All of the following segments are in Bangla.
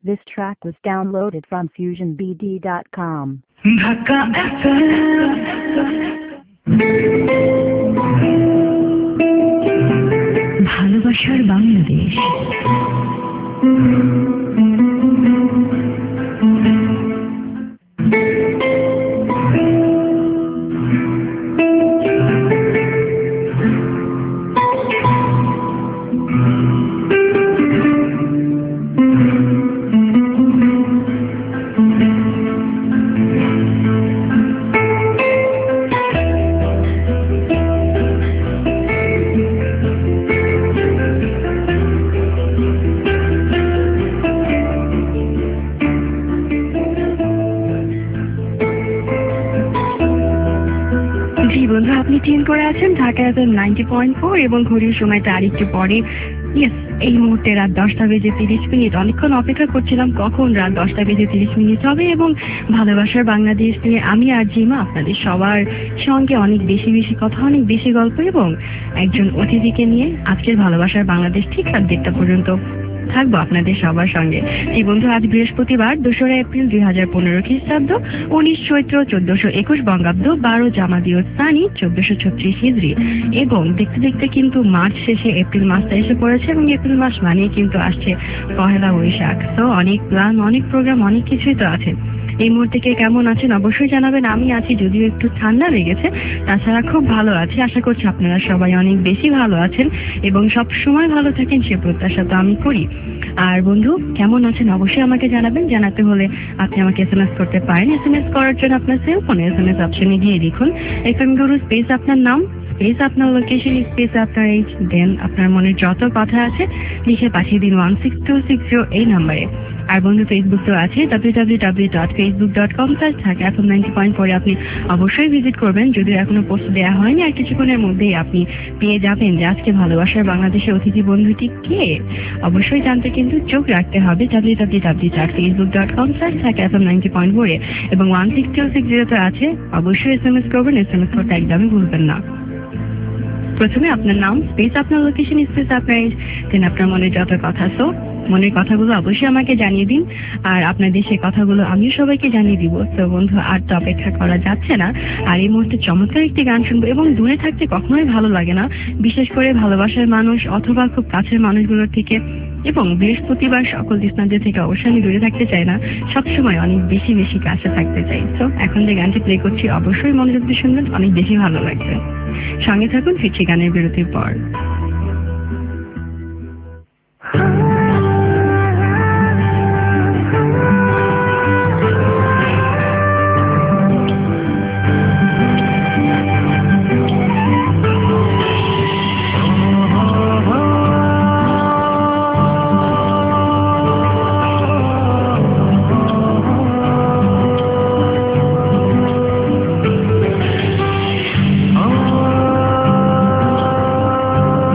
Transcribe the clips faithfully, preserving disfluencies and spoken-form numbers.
This track was downloaded from fusion b d dot com. Dhaka F M ভালোবাসার বাংলাদেশ। বন্ধু আপনি টিউন করে আছেন Dhaka FM ninety point four এবং ঘড়ির সময়টা আরেকটু পরে। ইয়েস, এই মুহূর্তে রাত দশটা বেজে তিরিশ মিনিট। অনেকক্ষণ অপেক্ষা করছিলাম কখন রাত দশটা বেজে তিরিশ মিনিট হবে এবং ভালোবাসার বাংলাদেশ নিয়ে আমি আর জিমা আপনাদের সবার সঙ্গে অনেক বেশি বেশি কথা, অনেক বেশি গল্প এবং একজন অতিথিকে নিয়ে আজকের ভালোবাসার বাংলাদেশ ঠিক রাত দেড়টা পর্যন্ত থাকবো আপনাদের সবার সঙ্গে। এই বন্ধু আজ বৃহস্পতিবার দোসরা এপ্রিল দুই হাজার পনেরো খ্রিস্টাব্দ, উনিশ চৈত্র চোদ্দশো একুশ বঙ্গাব্দ, বারো জামাদিও স্থানী চোদ্দশো ছত্রিশ হিজড়ি এবং দেখতে দেখতে কিন্তু মার্চ শেষে এপ্রিল মাসটা এসে পড়েছে এবং এপ্রিল মাস মানেই কিন্তু আসছে পহেলা বৈশাখ। তো অনেক প্ল্যান, অনেক প্রোগ্রাম, অনেক কিছুই তো আছে। এই মুহূর্তে কে কেমন আছেন অবশ্যই জানাবেন। আমি আছি, যদিও একটু ঠান্ডা লেগেছে, তাছাড়া খুব ভালো আছি। আশা করছি আপনারা সবাই অনেক বেশি ভালো আছেন এবং সব সময় ভালো থাকেন সে প্রত্যাশা তো আমি করি। আর বন্ধু কেমন আছেন অবশ্যই আমাকে জানাবেন। জানাতে হলে আপনি আমাকে এস এম এস করতে পারেন। এস এম এস করার জন্য আপনার সেল ফোনে এস এম এস অপশনে গিয়ে লিখুন এফ এম গুরু স্পেস আপনার নাম স্পেস আপনার লোকেশন স্পেস আপনার এইজ, দেন আপনার মনের যত কথা আছে লিখে পাঠিয়ে দিন one six two six zero এই নাম্বারে। আর বন্ধু ফেসবুক তো আছে W W W dot Facebook dot com slash Dhaka F M ninety point four আপনি অবশ্যই ভিজিট করবেন। যদিও এখনো পোস্ট দেওয়া হয়নি, আর কিছুক্ষণের মধ্যেই আপনি পেয়ে যাবেন যে আজকে ভালোবাসার বাংলাদেশের অতিথি বন্ধুটি কে। অবশ্যই জানতে কিন্তু চোখ রাখতে হবে W W W dot Facebook dot com slash Dhaka F M ninety point four এ এবং ওয়ান সিক্স টু সিক্স জিরোতে আছে। অবশ্যই এস এম এস করবেন, এস এম এস করতে একদমই ভুলবেন না। প্রথমে আপনার নাম স্পেস আপনার লোকেশন স্পেস আপনার এজ, দেন আপনার মনে যত কথা, সো মনের কথাগুলো অবশ্যই আমাকে জানিয়ে দিন। আর আপনাদের সেই কথাগুলো আমিও সবাইকে জানিয়ে দিব। তো বন্ধু আর তো অপেক্ষা করা যাচ্ছে না, আর এই মুহূর্তে চমৎকার একটি গান শুনবো। এবং দূরে থাকতে কখনোই ভালো লাগে না, বিশেষ করে ভালোবাসার মানুষ অথবা খুব কাছের মানুষগুলোর থেকে এবং বৃহস্পতিবার সকল লিসনারদের থেকে অবশ্যই আমি দূরে থাকতে চাই না, সবসময় অনেক বেশি বেশি কাছে থাকতে চাই। তো এখন যে গানটি প্লে করছি অবশ্যই মনোযোগ দিয়ে শুনবেন, অনেক বেশি ভালো লাগবে। সঙ্গে থাকুন, ফিরছি গানের বিরতির পর। Oh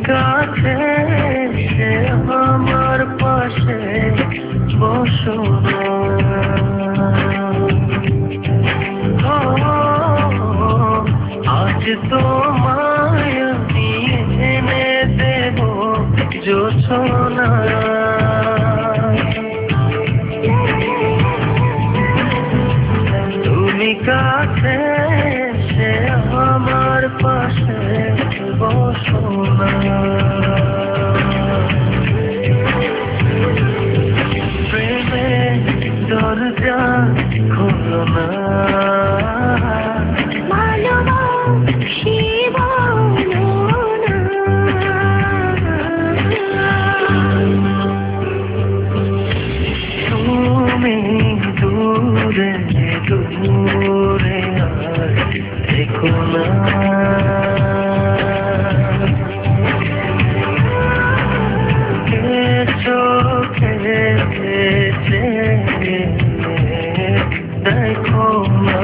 কাছে এসে আমার পাশে বসো না। আজ তোমায় আমি এনে দেব জোছনা। তুমি কাছে এসে আমার পাশে বসো না। প্রেমে দরজা খোলো না। তুমি দূরে দূরে আর দেখো না। চোখে দেখো না।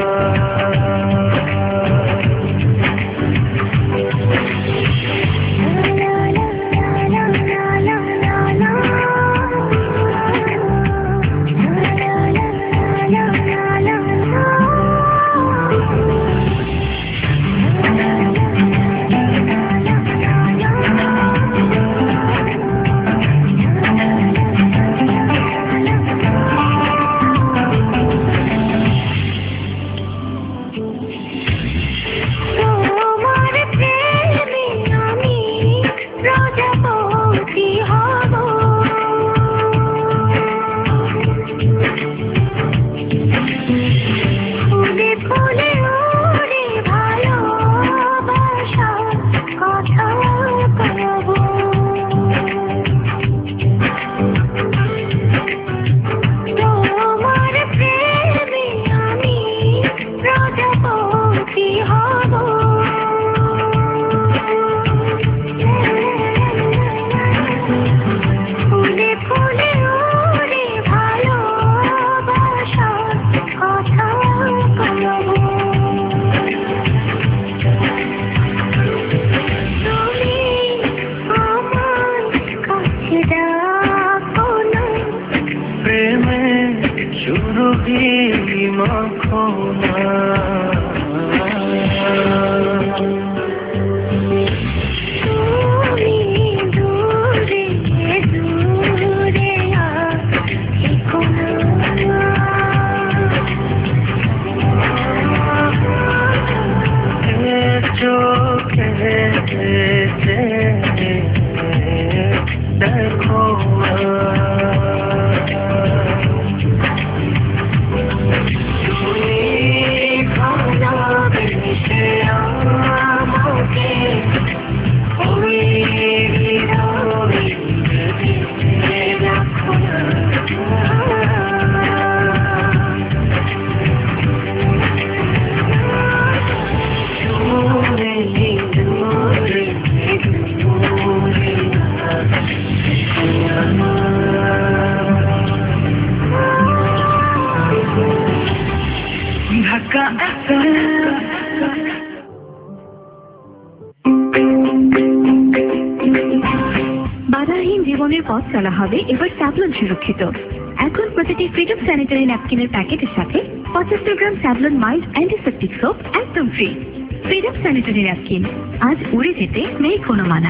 বাধাহীন জীবনের পথ চলা হবে এবার স্যাভলন সুরক্ষিত। এখন প্রতিটি ফ্রিডম স্যানিটারি ন্যাপকিনের প্যাকেটের সাথে পঁচাত্তর gram Savlon mild antiseptic soap একদম ফ্রি। ফ্রিডম স্যানিটারি ন্যাপকিন, আজ উড়ে যেতে নেই কোনো মানা।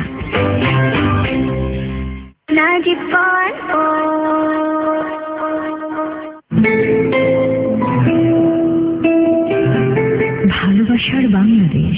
ভালোবাসার বাংলাদেশ।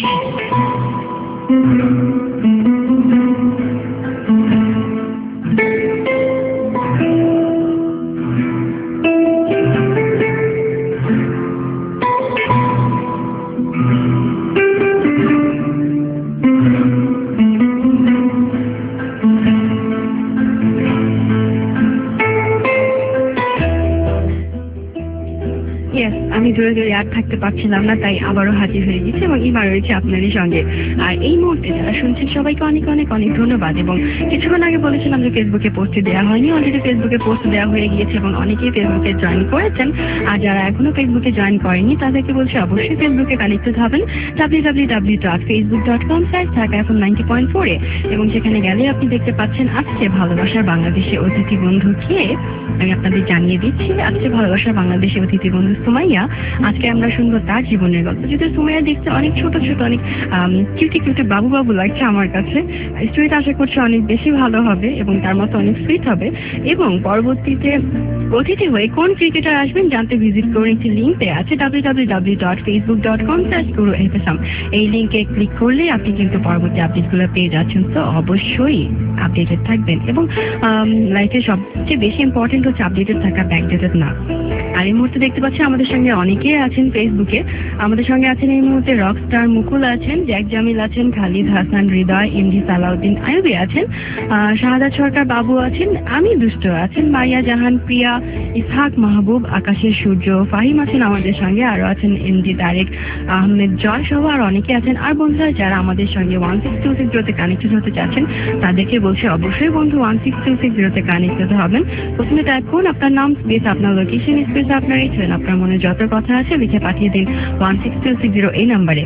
ধরে ধরে আর থাকতে পারছিলাম না, তাই আবারও হাজির হয়ে গেছি এবং ইমা রয়েছে আপনারই সঙ্গে। আর এই মুহূর্তে যারা শুনছেন সবাইকে অনেক অনেক অনেক ধন্যবাদ। এবং কিছুক্ষণ আগে বলেছিলাম যে ফেসবুকে পোস্ট দেওয়া হয়নি, অলরেডি ফেসবুকে পোস্ট দেওয়া হয়ে গিয়েছে এবং অনেকেই ফেসবুকে জয়েন করেছেন। আর যারা এখনো ফেসবুকে জয়েন করেনি তাদেরকে বলছি অবশ্যই ফেসবুকে কানেক্টেড হবেন W W W dot Facebook dot com slash Dhaka F M ninety point four এ। এবং সেখানে গেলে আপনি দেখতে পাচ্ছেন আজকে ভালোবাসার বাংলাদেশে অতিথি বন্ধু কে আমি আপনাদের জানিয়ে দিচ্ছি। আজকে ভালোবাসার বাংলাদেশে অতিথি বন্ধু সুমাইয়া। আজকে আমরা শুনবো তার জীবনের গল্প। যদি সুমাইয়া দেখতে অনেক ছোট ছোট অনেক কিউটি কিউটি বাবু বাবু লাগছে আমার কাছে, স্টোরিটা আশা করছি অনেক বেশি ভালো হবে এবং তার মতো অনেক সুইট হবে। এবং পরবর্তীতে অতিথি হয়ে কোন ক্রিকেটার আসবেন জানতে ভিজিট করুন একটি লিঙ্ক দেওয়া আছে W W W dot Facebook dot com slash Guru F S M. এই লিঙ্কে ক্লিক করলে আপনি কিন্তু পরবর্তী আপডেটগুলো পেয়ে যাচ্ছেন। তো অবশ্যই আপডেটেড থাকবেন এবং লাইফে সবচেয়ে বেশি ইম্পর্টেন্ট হচ্ছে আপডেটেড থাকা, ব্যাকডেটেড না। আর এই মুহূর্তে দেখতে পাচ্ছি আমাদের সঙ্গে অনেকেই আছেন ফেসবুকে। আমাদের সঙ্গে আছেন এই মুহূর্তে রকস্টার মুকুল আছেন, জ্যাক জামিল আছেন, খালিদ হাসান, হৃদয়, এমডি সালাউদ্দিন আইয়ুবী আছেন, শাহাদাত সরকার বাবু আছেন, আমি দুষ্ট আছেন, মাইয়া জাহান, প্রিয়া, ইসহাক মাহবুব, আকাশের সূর্য, ফাহিম আছেন আমাদের সঙ্গে, আরো আছেন এমডি তারেক আহমেদ জয় সহ আর অনেকে আছেন। আর বন্ধুরা যারা আমাদের সঙ্গে ওয়ান সিক্স টু সিক্স জিরোতে কানেক্টেড হতে চাচ্ছেন তাদেরকে বলছে অবশ্যই বন্ধু ওয়ান সিক্স টু সিক্স জিরোতে কানেক্টেড হবেন। প্রথমে টাইপ করুন আপনার নাম, স্পেস আপনার লোকেশন, স্পেস আপনার এই ছিলেন, আপনার মনে যত কথা আছে লিখে পাঠিয়ে দিন one six two six zero এই নাম্বারে।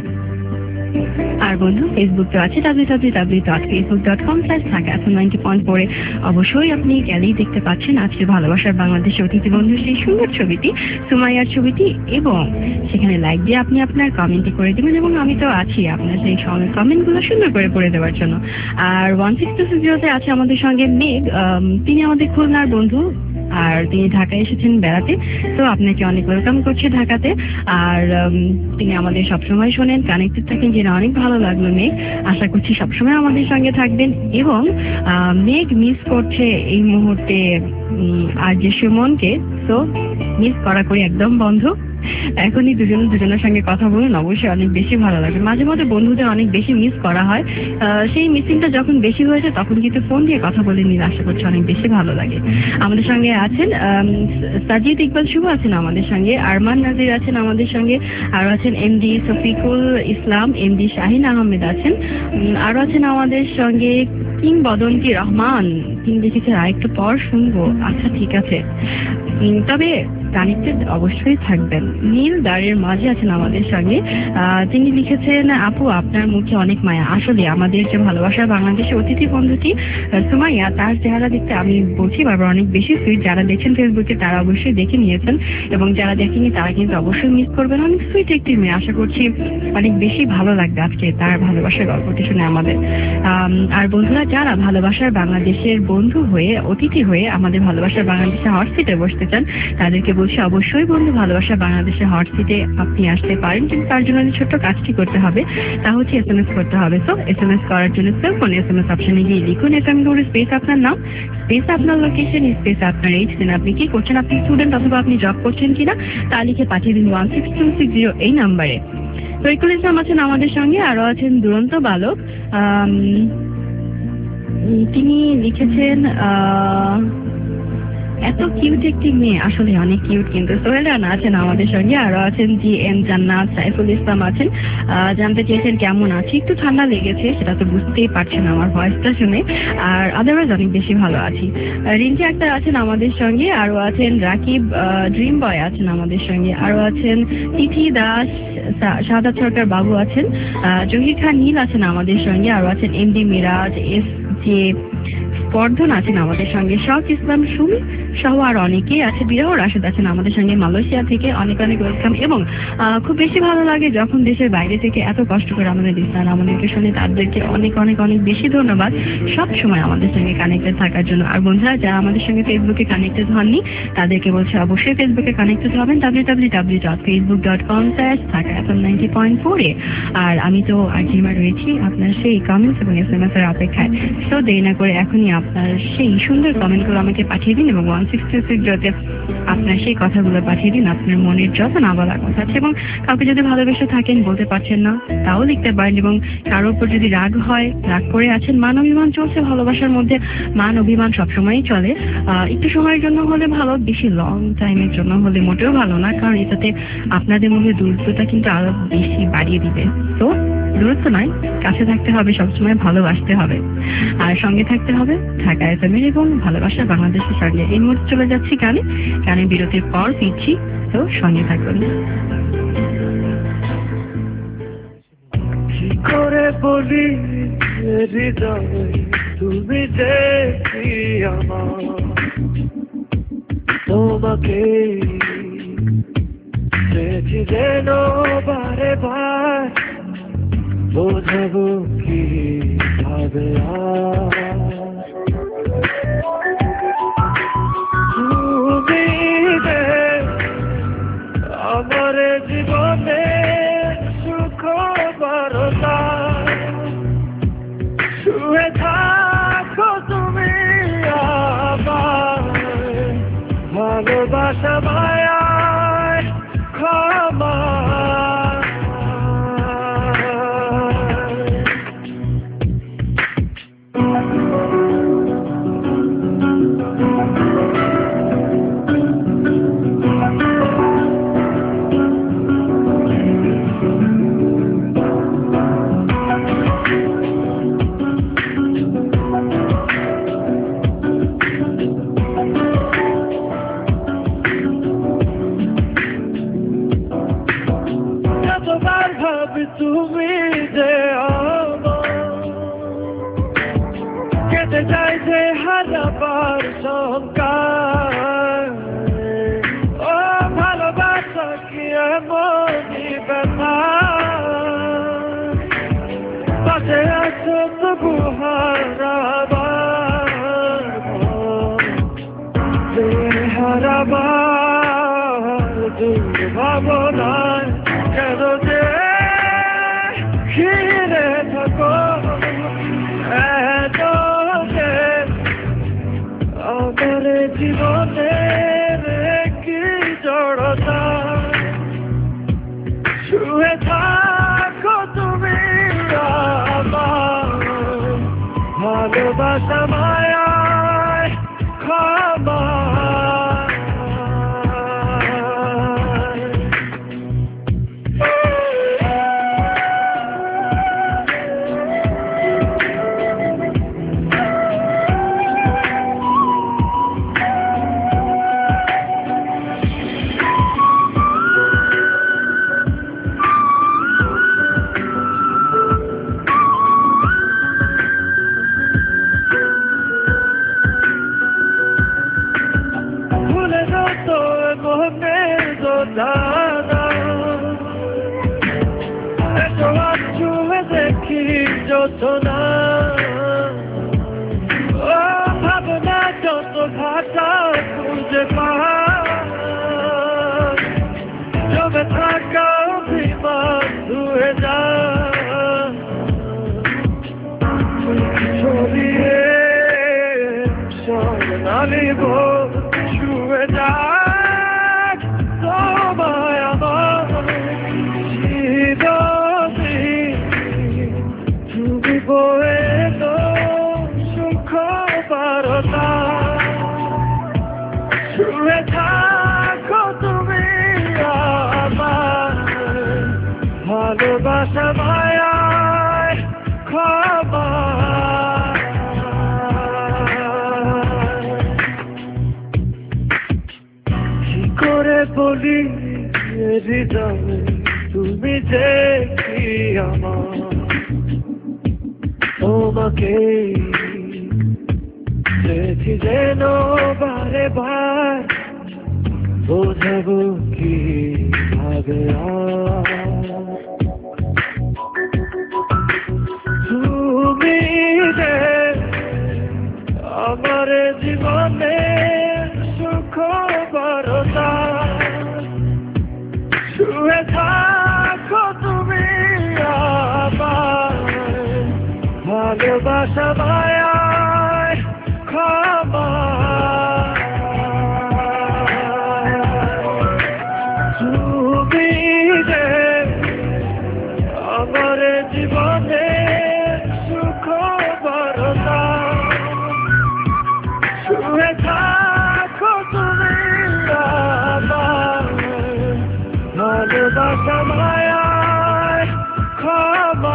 আর বন্ধু ফেসবুক তো আছে W W W dot Facebook dot com slash Dhaka F M ninety point four এ। অবশ্যই আপনি গেলেই দেখতে পাচ্ছেন আজকে ভালোবাসার বাংলাদেশে অতিথি বন্ধু সেই সুন্দর ছবিটি, সুমাইয়ার ছবিটি, এবং সেখানে লাইক দিয়ে আপনি আপনার কমেন্টটি করে দেবেন এবং আমি তো আছি আপনার সেই কমেন্টগুলো সুন্দর করে করে দেওয়ার জন্য। আর ওয়ান সিক্স টু সিক্স জিরোতে আছে আমাদের সঙ্গে মেঘ, তিনি আমাদের খুলনার বন্ধু আর তিনি ঢাকায় এসেছেন বেড়াতে। তো আপনাকে অনেক ওয়েলকাম করছে ঢাকাতে। আর তিনি আমাদের সবসময় শোনেন, কানেক্টেড থাকেন, যেটা অনেক ভালো লাগলো মেঘ। আশা করছি সবসময় আমাদের সঙ্গে থাকবেন। এবং মেঘ মিস করছে এই মুহূর্তে আর যে সুমনকে, তো মিস করা করি একদম বন্ধ। এখনই দুজন দুজনের সঙ্গে কথা বলুন, অবশ্যই অনেক বেশি ভালো লাগবে। মাঝে মাঝে বন্ধুদের অনেক বেশি মিস করা হয়, সেই মিসিংটা যখন বেশি হয়েছে তখন কিন্তু ফোন দিয়ে কথা বলে নিলে আশা করছি অনেক বেশি ভালো লাগে। আমাদের সঙ্গে আছেন সাজিদ ইকবাল শুভ আছেন আমাদের সঙ্গে, আরমান নাজির আছেন আমাদের সঙ্গে, আরো আছেন এমডি শফিকুল ইসলাম, এমডি শাহিন আহমেদ আছেন, আরো আছেন আমাদের সঙ্গে কিংবদন্তি রহমান। তিনি লিখেছেন আরেকটু পর শুনবো। আচ্ছা ঠিক আছে, তবে কানেক্টেড অবশ্যই থাকবেন। নীল দাঁড়ের মাঝে আছেন আমাদের সঙ্গে, তিনি লিখেছেন আপু আপনার মুখে অনেক মায়া। আসলে আমাদের যে ভালোবাসার বাংলাদেশের অতিথি বন্ধুটি সুমাইয়া, তার চেহারা দেখতে আমি বলছি বারবার অনেক বেশি সুইট। যারা দেখছেন ফেসবুকে তারা অবশ্যই দেখে নিয়েছেন এবং যারা দেখেনি তারা কিন্তু অবশ্যই মিস করবেন। অনেক সুইট একটি মেয়ে, আশা করছি অনেক বেশি ভালো লাগবে আজকে তার ভালোবাসার গল্পটি শুনে আমাদের। আর বন্ধুরা যারা ভালোবাসার বাংলাদেশের বন্ধু হয়ে অতিথি হয়ে আমাদের ভালোবাসার বাংলাদেশের হট সিটে বসতে চান তাদেরকে বলছি অবশ্যই বন্ধু ভালোবাসা বাংলাদেশের হট সিটে আপনি আসতে পারেন, কিন্তু তার জন্য ছোট্ট কাজটি করতে হবে, তা হচ্ছে এস এম এস করতে হবে। তো এস এম এস করার জন্য cell phone S M S অপশনে গিয়ে লিখুন এফ এম গুরু স্পেস আপনার নাম, স্পেস আপনার লোকেশন, স্পেস আপনার এইজ, দেন আপনি কি করছেন, আপনি স্টুডেন্ট অথবা আপনি জব করছেন কিনা তা লিখে পাঠিয়ে দিন one six two six zero এই নাম্বারে। তরিকুল ইসলাম আছেন আমাদের সঙ্গে, আরো আছেন দুরন্ত বালক, তিনি লিখেছেন আহ এত কিউট একটি মেয়ে, আসলে অনেক কিউট। কিন্তু সোহেল রানা আছেন আমাদের সঙ্গে, আরো আছেন জি এম জান্নাত, সাইফুল ইসলাম আছেন, জানতে চেয়েছেন কেমন আছি। একটু ঠান্ডা লেগেছে, সেটা তো বুঝতেই পারছেন আমার ভয়েসটা শুনে, আর আদারওয়াইজ অনেক বেশি ভালো আছি। রিঞ্জি আক্তার আছেন আমাদের সঙ্গে, আরো আছেন রাকিব ড্রিম বয় আছেন আমাদের সঙ্গে, আরো আছেন তিথি দাস, শাহাদাত সরকার বাবু আছেন, জহির খান নীল আছেন আমাদের সঙ্গে, আরো আছেন MD Miraj, S J Spardhan আছেন আমাদের সঙ্গে, শখ ইসলাম সুমি সহ আর অনেকেই আছে, বিরাহ রাশেদ আছেন আমাদের সঙ্গে মালয়েশিয়া থেকে, অনেক অনেক ওয়েলকাম। এবং খুব বেশি ভালো লাগে যখন দেশের বাইরে থেকে এত কষ্ট করে আমাদের লিসনার আমাদেরকে শুনে, তাদেরকে অনেক অনেক অনেক বেশি ধন্যবাদ সব সময় আমাদের সঙ্গে কানেক্টেড থাকার জন্য। আর বন্ধুরা যারা আমাদের সঙ্গে ফেসবুকে কানেক্টেড হননি তাদেরকে বলছে অবশ্যই ফেসবুকে কানেক্টেড হবেন W W W dot Facebook dot com slash Dhaka F M ninety point four এ। আর আমি তো আর জিমা রয়েছি আপনার সেই কমেন্টস এবং এস এম এস এর অপেক্ষায়। তো দেরি না করে এখনই আপনার সেই সুন্দর কমেন্টগুলো আমাকে পাঠিয়ে দিন এবং ওয়ান সিক্সটি সিক্স ডটে আপনার সেই কথাগুলো পাঠিয়ে দিন, আপনার মনের যত না বলার কথা আছে। এবং কাউকে যদি ভালোবেসে থাকেন, বলতে পারছেন না, তাও লিখতে পারেন। এবং কারোর উপর যদি রাগ হয়, রাগ করে আছেন, মান অভিমান চলছে, ভালোবাসার মধ্যে মান অভিমান সবসময়ই চলে। একটু সময়ের জন্য হলে ভালো, বেশি লং টাইমের জন্য হলে মোটেও ভালো না, কারণ এটাতে আপনাদের মধ্যে দূরত্বটা কিন্তু আরো বেশি বাড়িয়ে দিবে। তো দূরত্ব নয়, কাছে থাকতে হবে, সবসময় ভালোবাসতে হবে, আর সঙ্গে থাকতে হবে ঢাকা এফএমের এবং ভালোবাসা বাংলাদেশের সঙ্গে। এই মুহূর্তে চলে যাচ্ছি গানে, গানের বিরতির পর ফিরছি, তো সঙ্গে থাকুন। কি করে বলি হৃদয় তুমি যে কি আমার, তোমাকে চেয়েছি যেন বারে বার, বোঝাবো কি ভাবে তুমি যে আমার জীবনে সুখ বারতা, শুয়ে থাকো তুমি আমার ভালোবাসা মায়ায় ক্ষমা। তুমি যে কেটে যাই যে হাজার সংকার, ও ভালোবাসা কি এমনই ব্যথা, পাশে আছো তবু হারাবার, হারাবার দূর ভাবনায় কেন যে ঘিরে থাকো আমার জীবনের কি জড়তা, শুয়ে থাকো তুমি আমার ভালোবাসা মায়ায় ক্ষমা। দেখি যত না ভাবনা যত ভাষা খুঁজে পায়, জমে থাকা অভিমান ধুয়ে যায়, ছড়িয়ে স্বর্ণালী ভোর ছুঁয়ে যায় তোমায় আমার জীবনে, তুমি বয়ে তো সুখ বারতা, শুয়ে থাকো তুমি আমার ভালোবাসা মায়ায় ক্ষমা। কি করে বলি হৃদয় তুমি যে কি আমার, তোমাকে চেয়েছি যেন বারে বার, বোঝাবো কি ভাবে তুমি যে আমার জীবনে সুখ বারতা, শুয়ে থাকো তুমি আমার ভালোবাসা মায়ায় করে জীবনে সুখ বরতা শুয়ে থাকো তুমি আমার ভালোবাসা মায়ায় ক্ষমা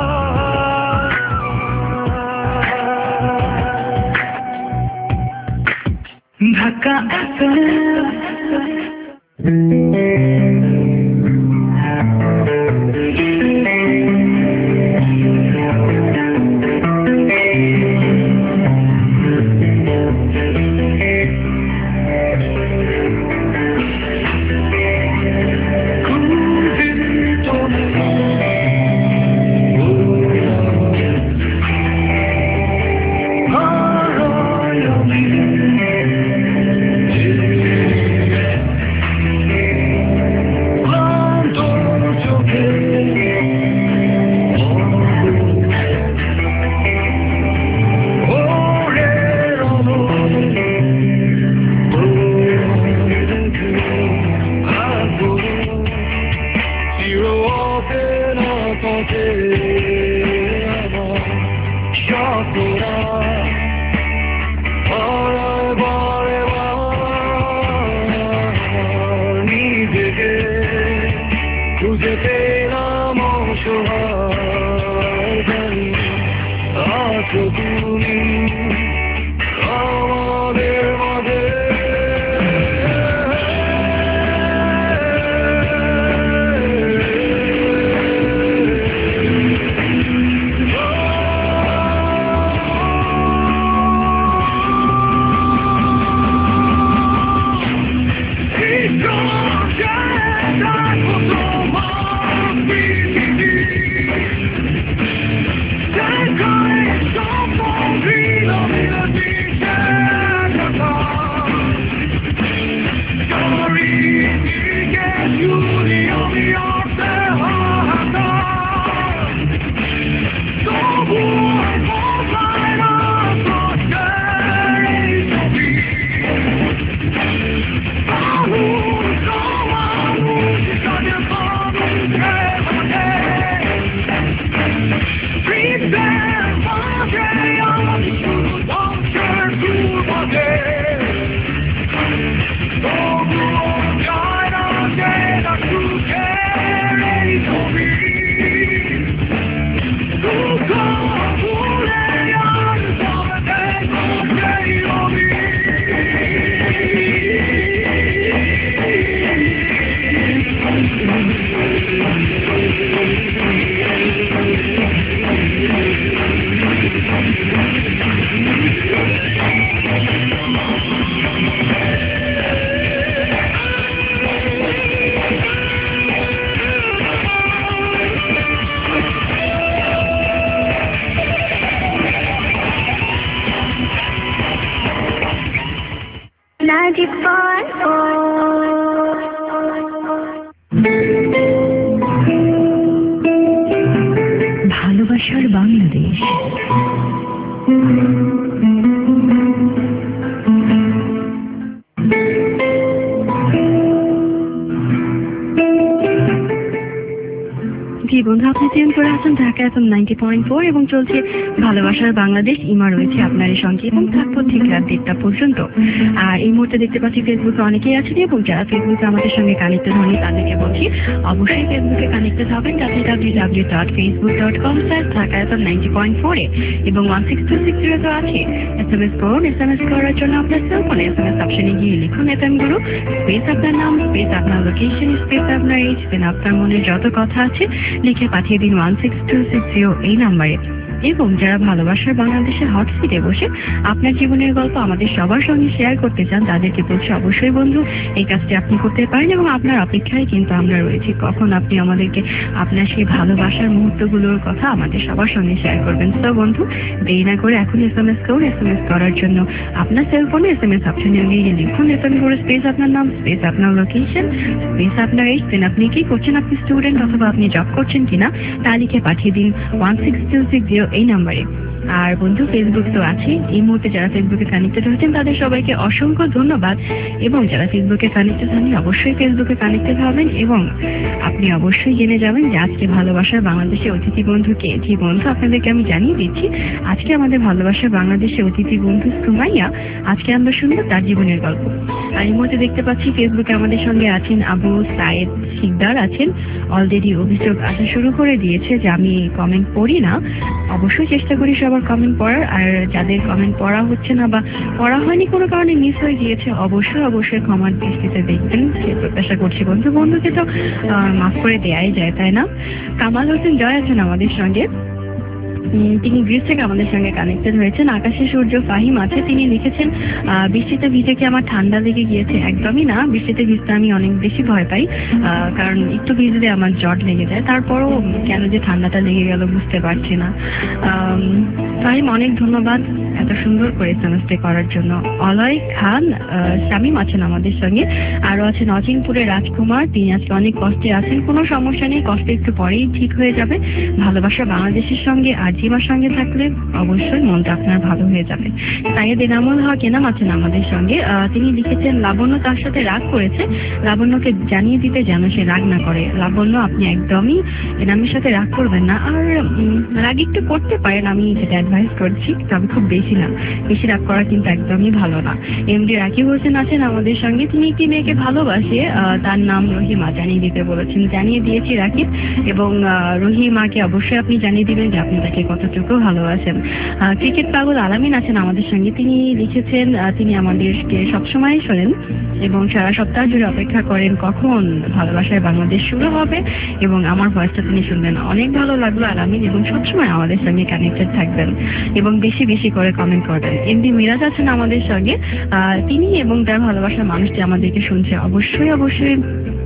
ঢাকা ভালোবাসার বাংলাদেশ। জি বন্ধু, আপনি টিউন করে আছেন Dhaka FM ninety point four এবং চলছে ভালোবাসার বাংলাদেশ। ইমা রয়েছে আপনার সঙ্গে এবং থাকবো ঠিক রাত দেড়টা পর্যন্ত। আর এই মুহূর্তে দেখতে পাচ্ছি ফেসবুকে অনেকেই আছেন এবং যারা ফেসবুকে আমাদের সঙ্গে কানেক্টেড হয়নি তাদেরকে বলছি অবশ্যই ফেসবুকে কানেক্টেড হবেন W W W dot Facebook dot com slash Dhaka FM ninety point four এ এবং one six two six zero তো আছে। এস এম এস করুন। এস এম এস করার জন্য আপনার সেলফোনে এস এম এস অপশনে গিয়ে লিখুন এফ এম গুরু, স্পেস আপনার নাম, স্পেস আপনার লোকেশন, স্পেস আপনার এইজ, দেন আপনার মনে যত কথা আছে লিখে পাঠিয়ে দিন one six two six zero এই নাম্বারে। এবং যারা ভালোবাসার বাংলাদেশের হট সিটে বসে আপনার জীবনের গল্প আমাদের সবার সঙ্গে শেয়ার করতে চান তাদেরকে বলছি অবশ্যই বন্ধু এই কাজটি আপনি করতে পারেন এবং আপনার অপেক্ষায় কিন্তু আমরা রয়েছি কখন আপনি আমাদেরকে আপনার সেই ভালোবাসার মুহূর্তগুলোর কথা আমাদের সবার সঙ্গে শেয়ার করবেন। তো বন্ধু দেরি না করে এখন এস এম এস করুন। এস এম এস করার জন্য আপনার সেলফোনে এস এম এস অপশনে গিয়ে লিখুন এস এম করে স্পেস আপনার নাম, স্পেস আপনার লোকেশন, স্পেস আপনার এইজ, দেন আপনি কি করছেন, আপনি স্টুডেন্ট অথবা আপনি জব করছেন কিনা তা লিখে পাঠিয়ে দিন one six two six zero এই নাম্বারে। আর বন্ধু ফেসবুক তো আছে, এই মুহূর্তে যারা ফেসবুকে কানেক্টেড হয়েছেন তাদের সবাইকে অসংখ্য ধন্যবাদ। এবং যারা ফেসবুকে কানেক্টেড হননি অবশ্যই ফেসবুকে কানেক্টেড হবেন এবং আপনি অবশ্যই জেনে যাবেন যে আজকে ভালোবাসার বাংলাদেশে অতিথি বন্ধু কে। জি বন্ধু, আপনাদেরকে আমি জানিয়ে দিচ্ছি আজকে আমাদের ভালোবাসার বাংলাদেশে অতিথি বন্ধু সুমাইয়া। আজকে আমরা শুনবো তার জীবনের গল্প। আর এই মুহূর্তে দেখতে পাচ্ছি ফেসবুকে আমাদের সঙ্গে আছেন আবু সাইদ শিকদার আছেন। অলরেডি অভিযোগ আসা শুরু করে দিয়েছে যে আমি কমেন্ট পড়ি না। অবশ্যই চেষ্টা করি সবার কমেন্ট পড়ার, আর যাদের কমেন্ট পড়া হচ্ছে না বা পড়া হয়নি কোনো কারণে মিস হয়ে গিয়েছে অবশ্যই অবশ্যই ক্ষমার দৃষ্টিতে দেখবেন সে প্রত্যাশা করছি। বন্ধু বন্ধুকে তো মাফ করে দেয়াই যায়, তাই না? কামাল হোসেন জয় আছেন আমাদের সঙ্গে, তিনি গ্রিস থেকে আমাদের সঙ্গে কানেক্টেড হয়েছেন। আকাশে সূর্য ফাহিম আছে, তিনি লিখেছেন বৃষ্টিতে ভিজে কি আমার ঠান্ডা লেগে গিয়েছে? একদমই না, বৃষ্টিতে ভিজতে আমি অনেক বেশি ভয় পাই, কারণ একটু ভিজলে আমার জ্বর লেগে যায়। তারপরও কেন যে ঠান্ডাটা লেগে গেল বুঝতে পারছি না। ফাহিম অনেক ধন্যবাদ এত সুন্দর করে এসএমএসটি করার জন্য। অলয় খান শামীম আছেন আমাদের সঙ্গে, আরো আছেন অচিনপুরের রাজকুমার, তিনি আজকে অনেক কষ্টে আছেন। কোনো সমস্যা নেই, কষ্ট একটু পরেই ঠিক হয়ে যাবে। ভালোবাসা বাংলাদেশের সঙ্গে আর জিমার সঙ্গে থাকলে অবশ্যই মনটা আপনার ভালো হয়ে যাবে। সাইয়েদ এনামুল হক এনাম আছেন আমাদের সঙ্গে, তিনি লিখেছেন লাবণ্য তার সাথে রাগ করেছে, লাবণ্যকে জানিয়ে দিতে যেন সে রাগ না করে। লাবণ্য আপনি একদমই এনামের সাথে রাগ করবেন না, আর রাগ একটু করতে পারেন, আমি যেটা অ্যাডভাইস করছি, তবে খুব বেশি না। বেশি রাগ করা কিন্তু একদমই ভালো না। এমডি রাকিব হোসেন আছেন আমাদের সঙ্গে, তিনি একটি মেয়েকে ভালোবাসে, তার নাম রহিমা, জানিয়ে দিতে বলেছেন। জানিয়ে দিয়েছি রাকিব, এবং রহিমাকে অবশ্যই আপনি জানিয়ে দিবেন যে আপনি তাকে কতটুকু ভালোবাসেন। ক্রিকেট পাগল আলামিন আছেন আমাদের সঙ্গে, তিনি লিখেছেন তিনি আমাদেরকে সবসময় শোনেন এবং সারা সপ্তাহ জুড়ে অপেক্ষা করেন কখন ভালোবাসায় বাংলাদেশ শুরু হবে এবং আমার ভয়েসটা তিনি শুনবেন। অনেক ভালো লাগলো আলামিন, এবং সবসময় আমাদের সঙ্গে কানেক্টেড থাকবেন এবং বেশি বেশি করে কমেন্ট করবেন। এমডি মিরাজ আছেন আমাদের সঙ্গে, তিনি এবং তার ভালোবাসার মানুষটি আমাদেরকে শুনছে। অবশ্যই অবশ্যই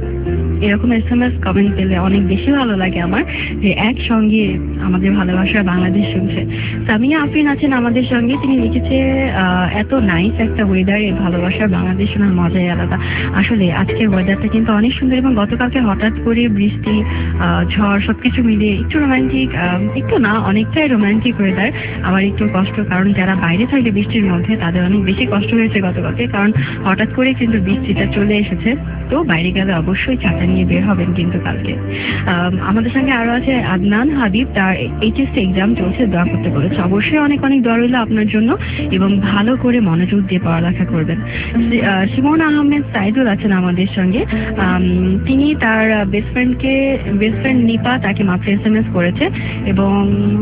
এরকম এসএমএস কমেন্ট পেলে অনেক বেশি ভালো লাগে আমার, যে একসঙ্গে আমাদের ভালোবাসার বাংলাদেশ শুনছে। সামিয়া আফরিন আছেন আমাদের সঙ্গে, তিনি লিখেছে এত নাইস একটা ওয়েদারে ভালোবাসার বাংলাদেশ শোনার মজাই আলাদা। আসলে আজকের ওয়েদারটা কিন্তু অনেক সুন্দর, এবং গতকালকে হঠাৎ করে বৃষ্টি ঝড় সবকিছু মিলিয়ে একটু রোমান্টিক, একটু না অনেকটাই রোমান্টিক ওয়েদার। আবার একটু কষ্ট, কারণ যারা বাইরে থাকে বৃষ্টির মধ্যে তাদের অনেক বেশি কষ্ট হয়েছে গতকালকে, কারণ হঠাৎ করে কিন্তু বৃষ্টিটা চলে এসেছে। তো বাইরে গেলে অবশ্যই ছাতা নিয়ে বের হবেন কিন্তু কালকে। আমাদের সঙ্গে আরো আছে আদনান হাবিব, তার এইচএসসি এক্সাম চলছে, দোয়া করতে বলেছে। অবশ্যই অনেক অনেক দোয়া রইল আপনার জন্য, এবং ভালো করে মনোযোগ দিয়ে পড়ালেখা করবেন। সিমন আহমেদ সাইদুল আছেন আমাদের সঙ্গে, তিনি তার বেস্ট ফ্রেন্ডকে বেস্ট ফ্রেন্ড নিপা তাকে মাত্র এস এম এস করেছে, এবং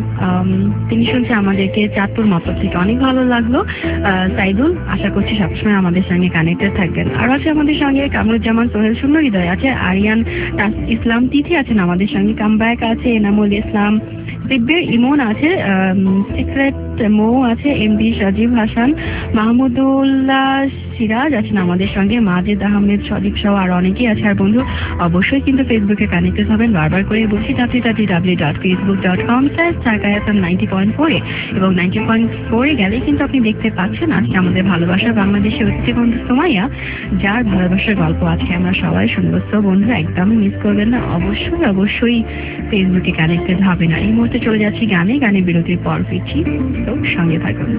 তিনি শুনছে আমাদেরকে চাঁদপুর মাতব থেকে। অনেক ভালো লাগলো সাইদুল, আশা করছি সবসময় আমাদের সঙ্গে কানেক্টেড থাকবেন। আর আছে আমাদের সঙ্গে কামরুজ্জামান সোহেল শূন্য হৃদয় আছে, আরিয়ান ইসলাম তিথি আছেন আমাদের সঙ্গে, কামব্যাক আছে, এনামুল ইসলাম সিব্বের ইমন আছে, সিক্রেট মৌ আছে, এমডি সাজিব হাসান, মাহমুদুল্লাহ সিরাজ আছেন আমাদের সঙ্গে, মাজেদ আহমেদ সদীপ সহ আর অনেকেই আছে। আর বন্ধু অবশ্যই কিন্তু ফেসবুকে কানেক্টেড হবেন, বারবার করে বলছি W W W dot Facebook dot com slash Dhaka FM ninety point ফোরে, এবং নাইনটি পয়েন্ট ফোরে গেলে কিন্তু আপনি দেখতে পাচ্ছেন আজকে আমাদের ভালোবাসার বাংলাদেশের অতিথি বন্ধু সুমাইয়া, যার ভালোবাসার গল্প আজকে আমরা সবাই শুনবো। তো বন্ধু একদম মিস করবেন না, অবশ্যই অবশ্যই ফেসবুকে কানেক্টেড হবে না। এই মুহূর্তে চলে যাচ্ছি গানে, গানে বিরতির পর ফিরছি, তো সঙ্গে থাকুন।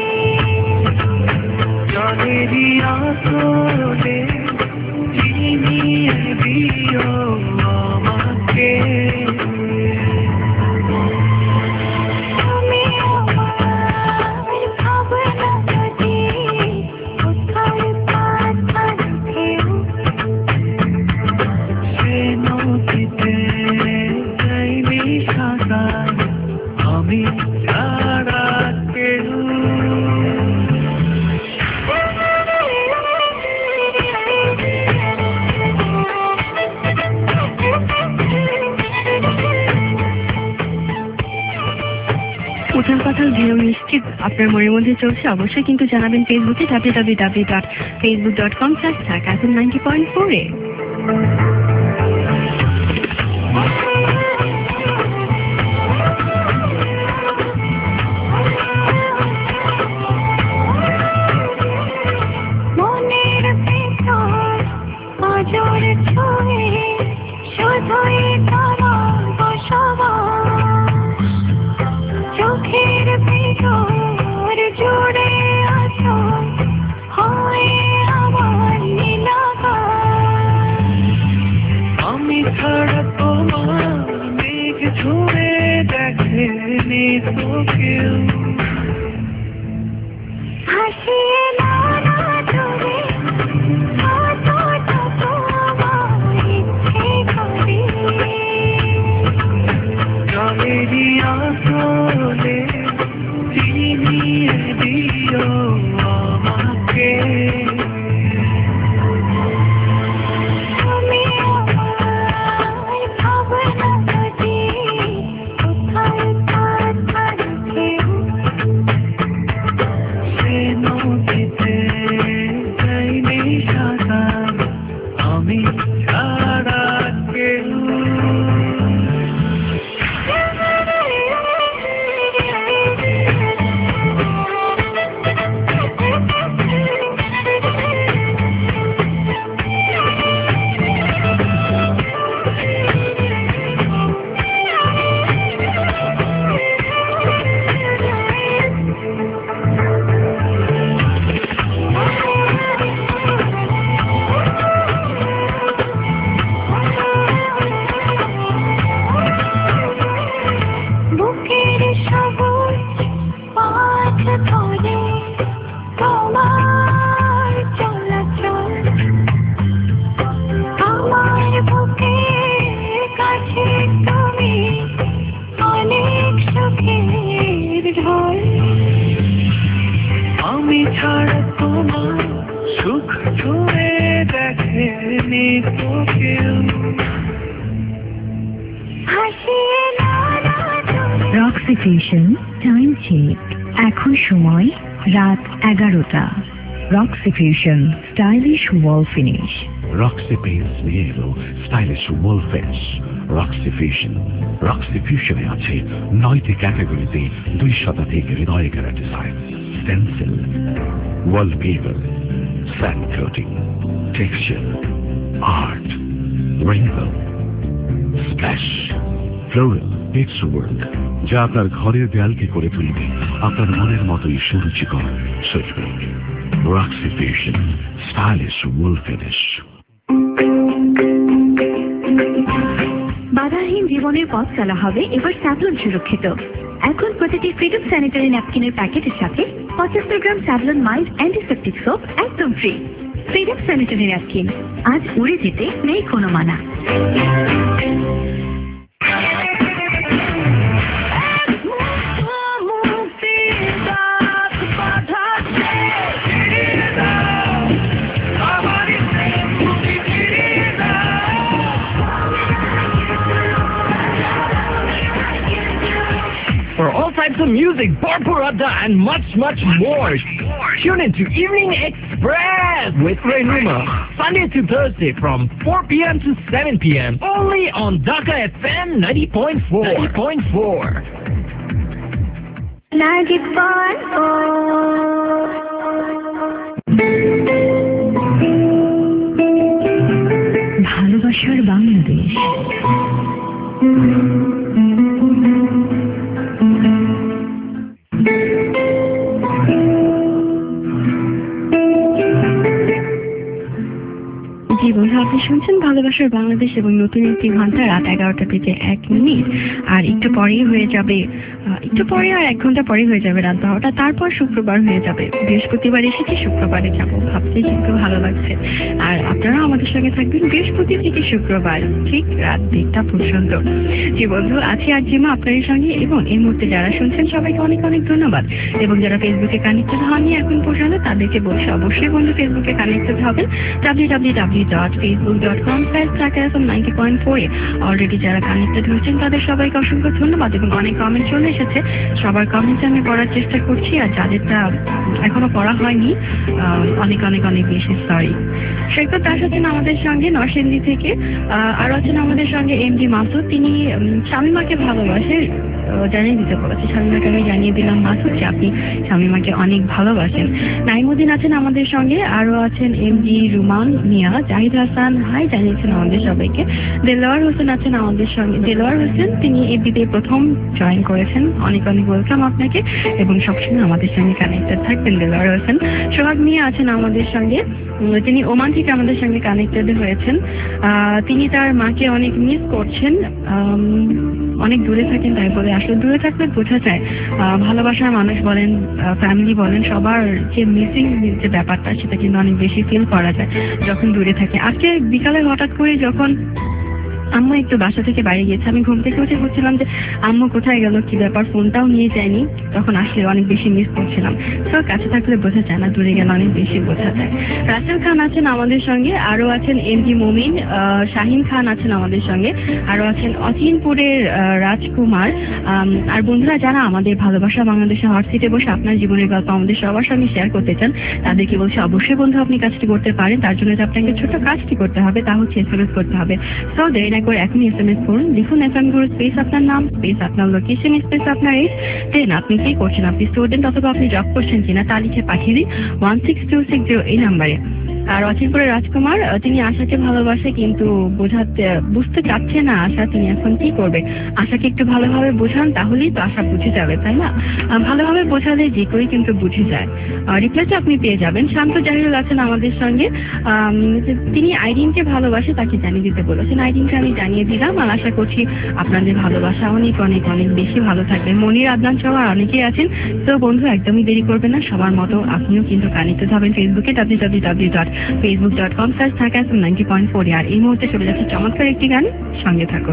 Maybe I'll go there. আপনার মনের মধ্যে চলছে অবশ্যই কিন্তু জানাবেন ফেসবুকে W W W dot Facebook dot com slash Dhaka FM ninety point four এ। চোখের ভিতর জুড়ে আছো হয় আমার নীলাকাশ। আমি ছাড়া তোমার মেঘ ছুঁড়ে দেখেনি তো কেউ। হাসিয়ে নানা জুড়ে কত কত আমার ইচ্ছে করে। জলেরই আসলে চিনিয়ে দিও আমাকে। তুমি আমার ভাবনা যদি কোথায় কাছে সে নদীতে যাইনি সাঁতার আমি ছাড়া কেউ। বুকের সবুজ পাঠ ধরে তোমার চলাচল আমার বুকের কাছে তুমি অনেক সুখের ঢল। আমি ছাড়া তোমার সুখ ছুঁয়ে দেখেনি তো কেউ। হাসিয়ে নানা জুড়ে রক্সি ফিউশন টাইম চেক, এখন সময় রাত এগারোটা। Roxy fusion stylish wall finish. Roxy Paints নিয়ে এলো stylish wall finish Roxy fusion. Roxy ফিউশনে আছে নয়টি ক্যাটাগরিতে দুই শতাধিক হৃদয় গেরা design, stencil, wallpaper, sand coating, texture, art, rainbow, splash, floral, pets work, যা আপনার ঘরের দেয়ালকে করে তুলবে আপনার মনের মতোই সুরুচিকর সজবে। Roxy fusion stylish wall finish. বাধাহীন জীবনের পথ চলা হবে এবার স্যাভলন সুরক্ষিত। এখন প্রতিটি ফ্রিডম স্যানিটারি ন্যাপকিনের প্যাকেটের সাথে পঁচাত্তর gram Savlon mild antiseptic soap একদম ফ্রি। ফ্রিডম স্যানিটারি ন্যাপকিন, আজ উড়ে যেতে নেই কোনো মানা। For all types of music, Barbarada, and much, much more. Tune in to Evening Express with Renuma, Sunday to Thursday from four p.m. to seven p.m. only on Dhaka F M ninety point four. ninety point four. ninety point four ভালোবাসার বাংলাদেশ। জি বন্ধু, আপনি শুনছেন ভালোবাসার বাংলাদেশ এবং নতুন একটি ঘন্টা রাত এগারোটা বেজে এক মিনিট। আর একটু পরেই হয়ে যাবে, একটু পরে আর এক ঘন্টা পরে হয়ে যাবে রাত বারোটা। তারপর শুক্রবার হয়ে যাবে। বৃহস্পতিবার এসেছি, শুক্রবারে যাবো ভাবতেই কিন্তু ভালো লাগছে। আর আপনারা আমাদের সঙ্গে থাকবেন বৃহস্পতি থেকে শুক্রবার ঠিক রাত দেড়টা পর্যন্ত। জি বন্ধু, আছি আর জিমা আপনাদের সঙ্গে এবং এই মুহূর্তে যারা শুনছেন সবাইকে অনেক অনেক ধন্যবাদ। এবং যারা ফেসবুকে কানেক্টেড হননি এখন পর্যন্ত তাদেরকে বলছি অবশ্যই বন্ধু ফেসবুকে কানেক্টেড হবেন। W W W dot Facebook dot com slash Dhaka FM ninety point four এ অলরেডি যারা কানেক্টেড হয়েছেন তাদের সবাইকে অসংখ্য ধন্যবাদ এবং অনেক কমেন্ট চলে এসেছে। সবার কমেন্ট আমি পড়ার চেষ্টা করছি, আর যাদেরটা এখনো পড়া হয়নি অনেক অনেক অনেক বেশি সরি। সৈকত দাস আছেন আমাদের সঙ্গে নরসিংদী থেকে, আরো আছেন আমাদের সঙ্গে এম ডি মাসুদ, তিনি শামীমাকে ভালোবাসে জানিয়ে দিতে বলেছে। শামীমাকে আমি জানিয়ে দিলাম মাসুদ যে আপনি শামীমাকে অনেক ভালোবাসেন। নাইমুদ্দিন আছেন আমাদের সঙ্গে, আরো আছেন M G Ruman Mia, Zahid Hasan hi জানিয়েছেন আমাদের সবাইকে। দেলোয়ার হোসেন আছেন আমাদের সঙ্গে, দেলোয়ার হোসেন তিনি এফবিতে প্রথম জয়েন করেছেন, অনেক অনেক ওয়েলকাম আপনাকে এবং সবসময় আমাদের সঙ্গে কানেক্টেড থাকবেন দেলোয়ার হোসেন। সোহাগ মিয়া আছেন আমাদের সঙ্গে, তিনি ওমান থেকে আমাদের সঙ্গে কানেক্টেড হয়েছেন। তিনি তার মাকে অনেক মিস করছেন, অনেক দূরে থাকেন তাই বলে। আসলে দূরে থাকলে বোঝা যায়, ভালোবাসার মানুষ বলেন ফ্যামিলি বলেন সবার যে মিসিং যে ব্যাপারটা সেটা কিন্তু অনেক বেশি ফিল করা যায় যখন দূরে থাকে। আজকে বিকালে হঠাৎ করে যখন আম্মু একটু বাসা থেকে বাইরে গিয়েছে, আমি ঘুম থেকে উঠে বলছিলাম যে আম্মু কোথায় গেল, কি ব্যাপার, ফোনটাও নিয়ে যায়নি, তখন আসলে অনেক বেশি মিস করছিলাম। তো কাছে থাকলে বোঝা যায় না, দূরে গেলে অনেক বেশি বোঝা যায়। রাসেল খান আছেন আমাদের সঙ্গে, আরো আছেন এম জি মমিন, শাহিন খান আছেন আমাদের সঙ্গে, আরো আছেন অচিনপুরের রাজকুমার। আর বন্ধুরা যারা আমাদের ভালোবাসা বাংলাদেশে হট সিটে বসে আপনার জীবনের গল্প আমাদের সবার সঙ্গে শেয়ার করতে চান তাদেরকে বলছি অবশ্যই বন্ধু আপনি কাজটি করতে পারেন। তার জন্য আপনাকে ছোট কাজটি করতে হবে, তা হচ্ছে এস এম এস করতে হবে। সো দেরি করে এখনই এস এম এস করুন, লিখুন এফ এম গুরু স্পেস আপনার নাম স্পেস আপনার লোকেশন স্পেস আপনার এজ, দেন আপনি কি করছেন, আপনি স্টুডেন্ট অথবা আপনি জব করছেন কিনা তা লিখে পাঠিয়ে দিন one six two six zero এই নাম্বারে। আর অচিনপুরের রাজকুমার তিনি আশাকে ভালোবাসে কিন্তু বোঝাতে বুঝতে চাচ্ছে না আশা তিনি এখন কি করবে। আশাকে একটু ভালোভাবে বোঝান, তাহলেই তো আশা বুঝে যাবে, তাই না? ভালোভাবে বোঝালে যে কেউই কিন্তু বুঝে যায়। রিপ্লাইটা আপনি পেয়ে যাবেন। শান্ত জাহিরুল আছেন আমাদের সঙ্গে, তিনি আইরিনকে ভালোবাসে তাকে জানিয়ে দিতে বলেছেন। আইরিনকে আমি জানিয়ে দিলাম, আর আশা করছি আপনাদের ভালোবাসা অনেক অনেক অনেক বেশি ভালো থাকবে। মনির আদনান সহ অনেকেই আছেন। তো বন্ধু একদমই দেরি করবেন না, সবার মতো আপনিও কিন্তু কানেক্টেড হবেন ফেসবুকে W W W dot Facebook dot com slash Dhaka FM ninety point four. আর এই মুহূর্তে চলে যাচ্ছে চমৎকার একটি গান, সঙ্গে থাকুন।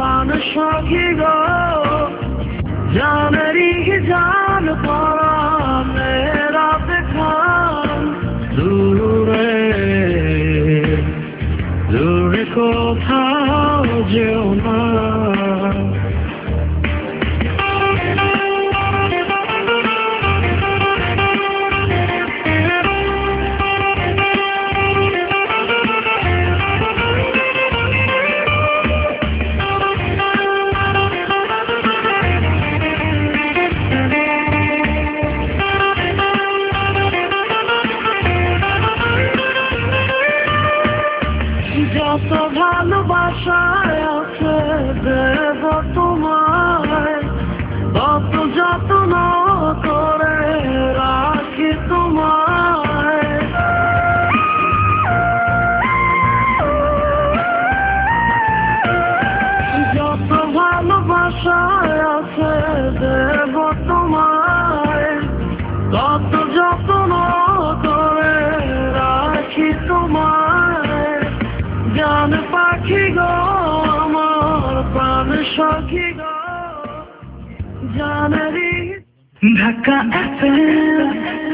জানেরি জান পরা ভালোবাসায় আছে দেব তোমায়, কত যত্ন করে রাখি তোমায়। যত ভালোবাসায় আছে দেব তোমায়, কত যত্ন করে রাখি তোমায়। জান পাখি গো আমার প্রাণ সখী গো, জানেরি ঢাকা এফএম।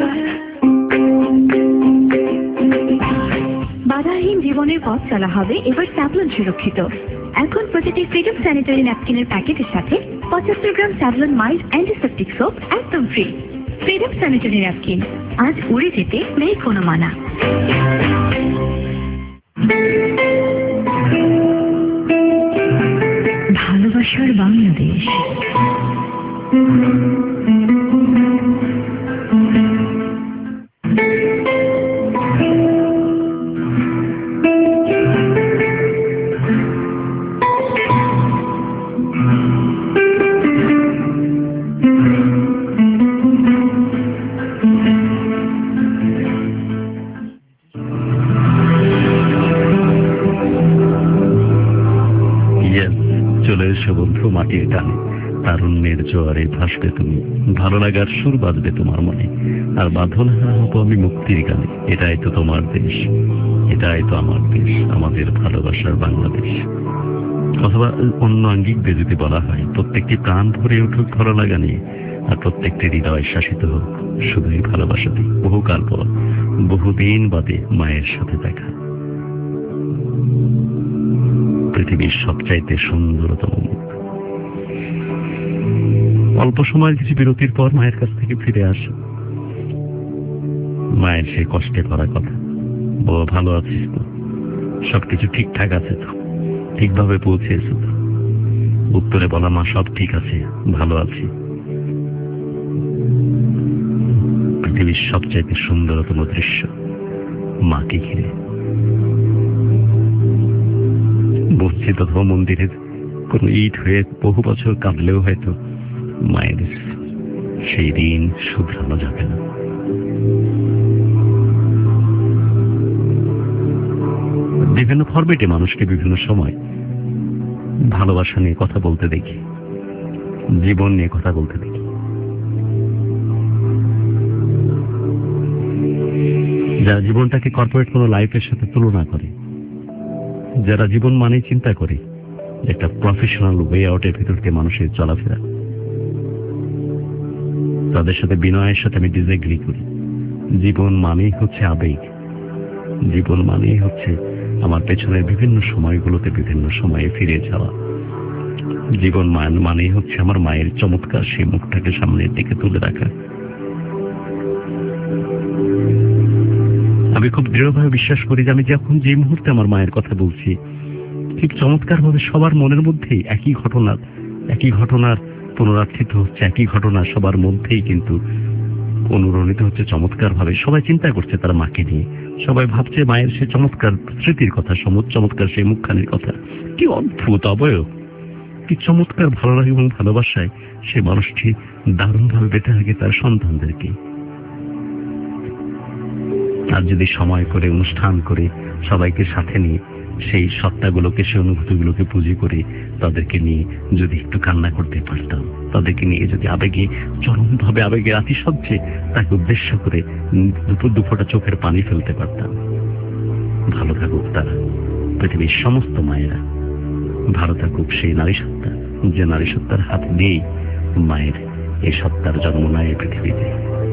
বাধাহীন জীবনের পথ চলা হবে এবার স্যাভলন সুরক্ষিত। এখন প্রতিটি ফ্রিডম স্যানিটারি ন্যাপকিনের প্যাকেটের সাথে পঁচাত্তর gram Savlon mild antiseptic soap একদম ফ্রি। ফ্রিডম স্যানিটারি ন্যাপকিন, আজ উড়ে যেতে নেই কোনো মানা। ভালোবাসার বাংলাদেশ। চলে এসো বন্ধু মাটির টানে, তারুণ্যের জোয়ারে ভাসবে তুমি, ভালো লাগার সুর বাজবে তোমার মনে, আর বাঁধন হারা হবো আমি মুক্তির গানে। এটাই তো তোমার দেশ, এটাই তো আমার দেশ, আমাদের ভালোবাসার বাংলাদেশ। অথবা অন্য আঙ্গিক দিয়ে যদি বলা হয়, প্রত্যেকটি প্রাণ ভরে উঠুক ভালো লাগা নিয়ে, আর প্রত্যেকটি হৃদয় শাসিত হোক শুধুই ভালোবাসা দিয়ে। বহুকাল পর, বহুদিন বাদে মায়ের সাথে দেখা, পৃথিবীর সবচাইতে সুন্দরতম মুখ। অল্প সময়ের কিছু বিরতির পর মায়ের কাছ থেকে ফিরে আসে, মায়ের সেই কষ্টে ভরা কথা, বলো ভালো আছিস তো, সবকিছু ঠিকঠাক আছে তো, ঠিকভাবে পৌঁছেছে তো? উত্তরে বলা, মা সব ঠিক আছে, ভালো আছি। পৃথিবীর সবচাইতে সুন্দরতম দৃশ্য মাকে ঘিরে। মসজিদ অথবা মন্দিরের কোন ইট হয়ে বহু বছর কাঁদলেও হয়তো মায়ের সেই ঋণ শুধরানো যাবে না। বিভিন্ন ফরম্যাটে মানুষকে বিভিন্ন সময় ভালোবাসা নিয়ে কথা বলতে দেখি, জীবন নিয়ে কথা বলতে দেখি। যারা জীবনটাকে কর্পোরেট কোনো লাইফের সাথে তুলনা করে, যারা জীবন মানে চিন্তা করে একটা প্রফেশনাল ওয়ে আউটের ভিতর থেকে মানুষের চলাফেরা, তাদের সাথে বিনয়ের সাথে আমি ডিসএগ্রি করি। জীবন মানেই হচ্ছে আবেগ, জীবন মানেই হচ্ছে আমার পেছনের বিভিন্ন সময়গুলোতে বিভিন্ন সময়ে ফিরে যাওয়া। জীবন মান মানেই হচ্ছে আমার মায়ের চমৎকার সেই মুখটাকে সামনের দিকে তুলে রাখা। আমি খুব দৃঢ়ভাবে বিশ্বাস করি যে আমি যখন যে মুহূর্তে আমার মায়ের কথা বলছি, ঠিক চমৎকার ভাবে সবার মনের মধ্যেই একই ঘটনার একই ঘটনার পুনরাবৃত্ত হচ্ছে, একই ঘটনা সবার মধ্যেই কিন্তু অনুরণিত হচ্ছে চমৎকার ভাবে। সবাই চিন্তা করছে তার মাকে নিয়ে, সবাই ভাবছে মায়ের সে চমৎকার স্মৃতির কথা, চমৎকার সেই মুখখানির কথা। কি অদ্ভুত অবয়ব, কি চমৎকার ভালো লাগে এবং ভালোবাসায় সে মানুষটি দারুণ ভাবে বেঁচে থাকে তার সন্তানদেরকে। আর যদি সময় করে অনুষ্ঠান করে সবাইকে সাথে নিয়ে সেই সত্তাগুলোকে, সেই অনুভূতিগুলোকে পুঁজি করে তাদেরকে নিয়ে যদি একটু কান্না করতে পারতাম, তাদেরকে নিয়ে যদি আবেগে চরমভাবে আবেগে আতিশয্যে তাকে উদ্দেশ্য করে দুপুর দুপুরটা চোখের পানি ফেলতে পারতাম। ভালো থাকুক তারা, পৃথিবীর সমস্ত মায়েরা ভালো থাকুক সেই নারী সত্তা, যে নারী সত্তার হাত দিয়েই মায়ের এই সত্তার জন্ম নেয় পৃথিবীতে।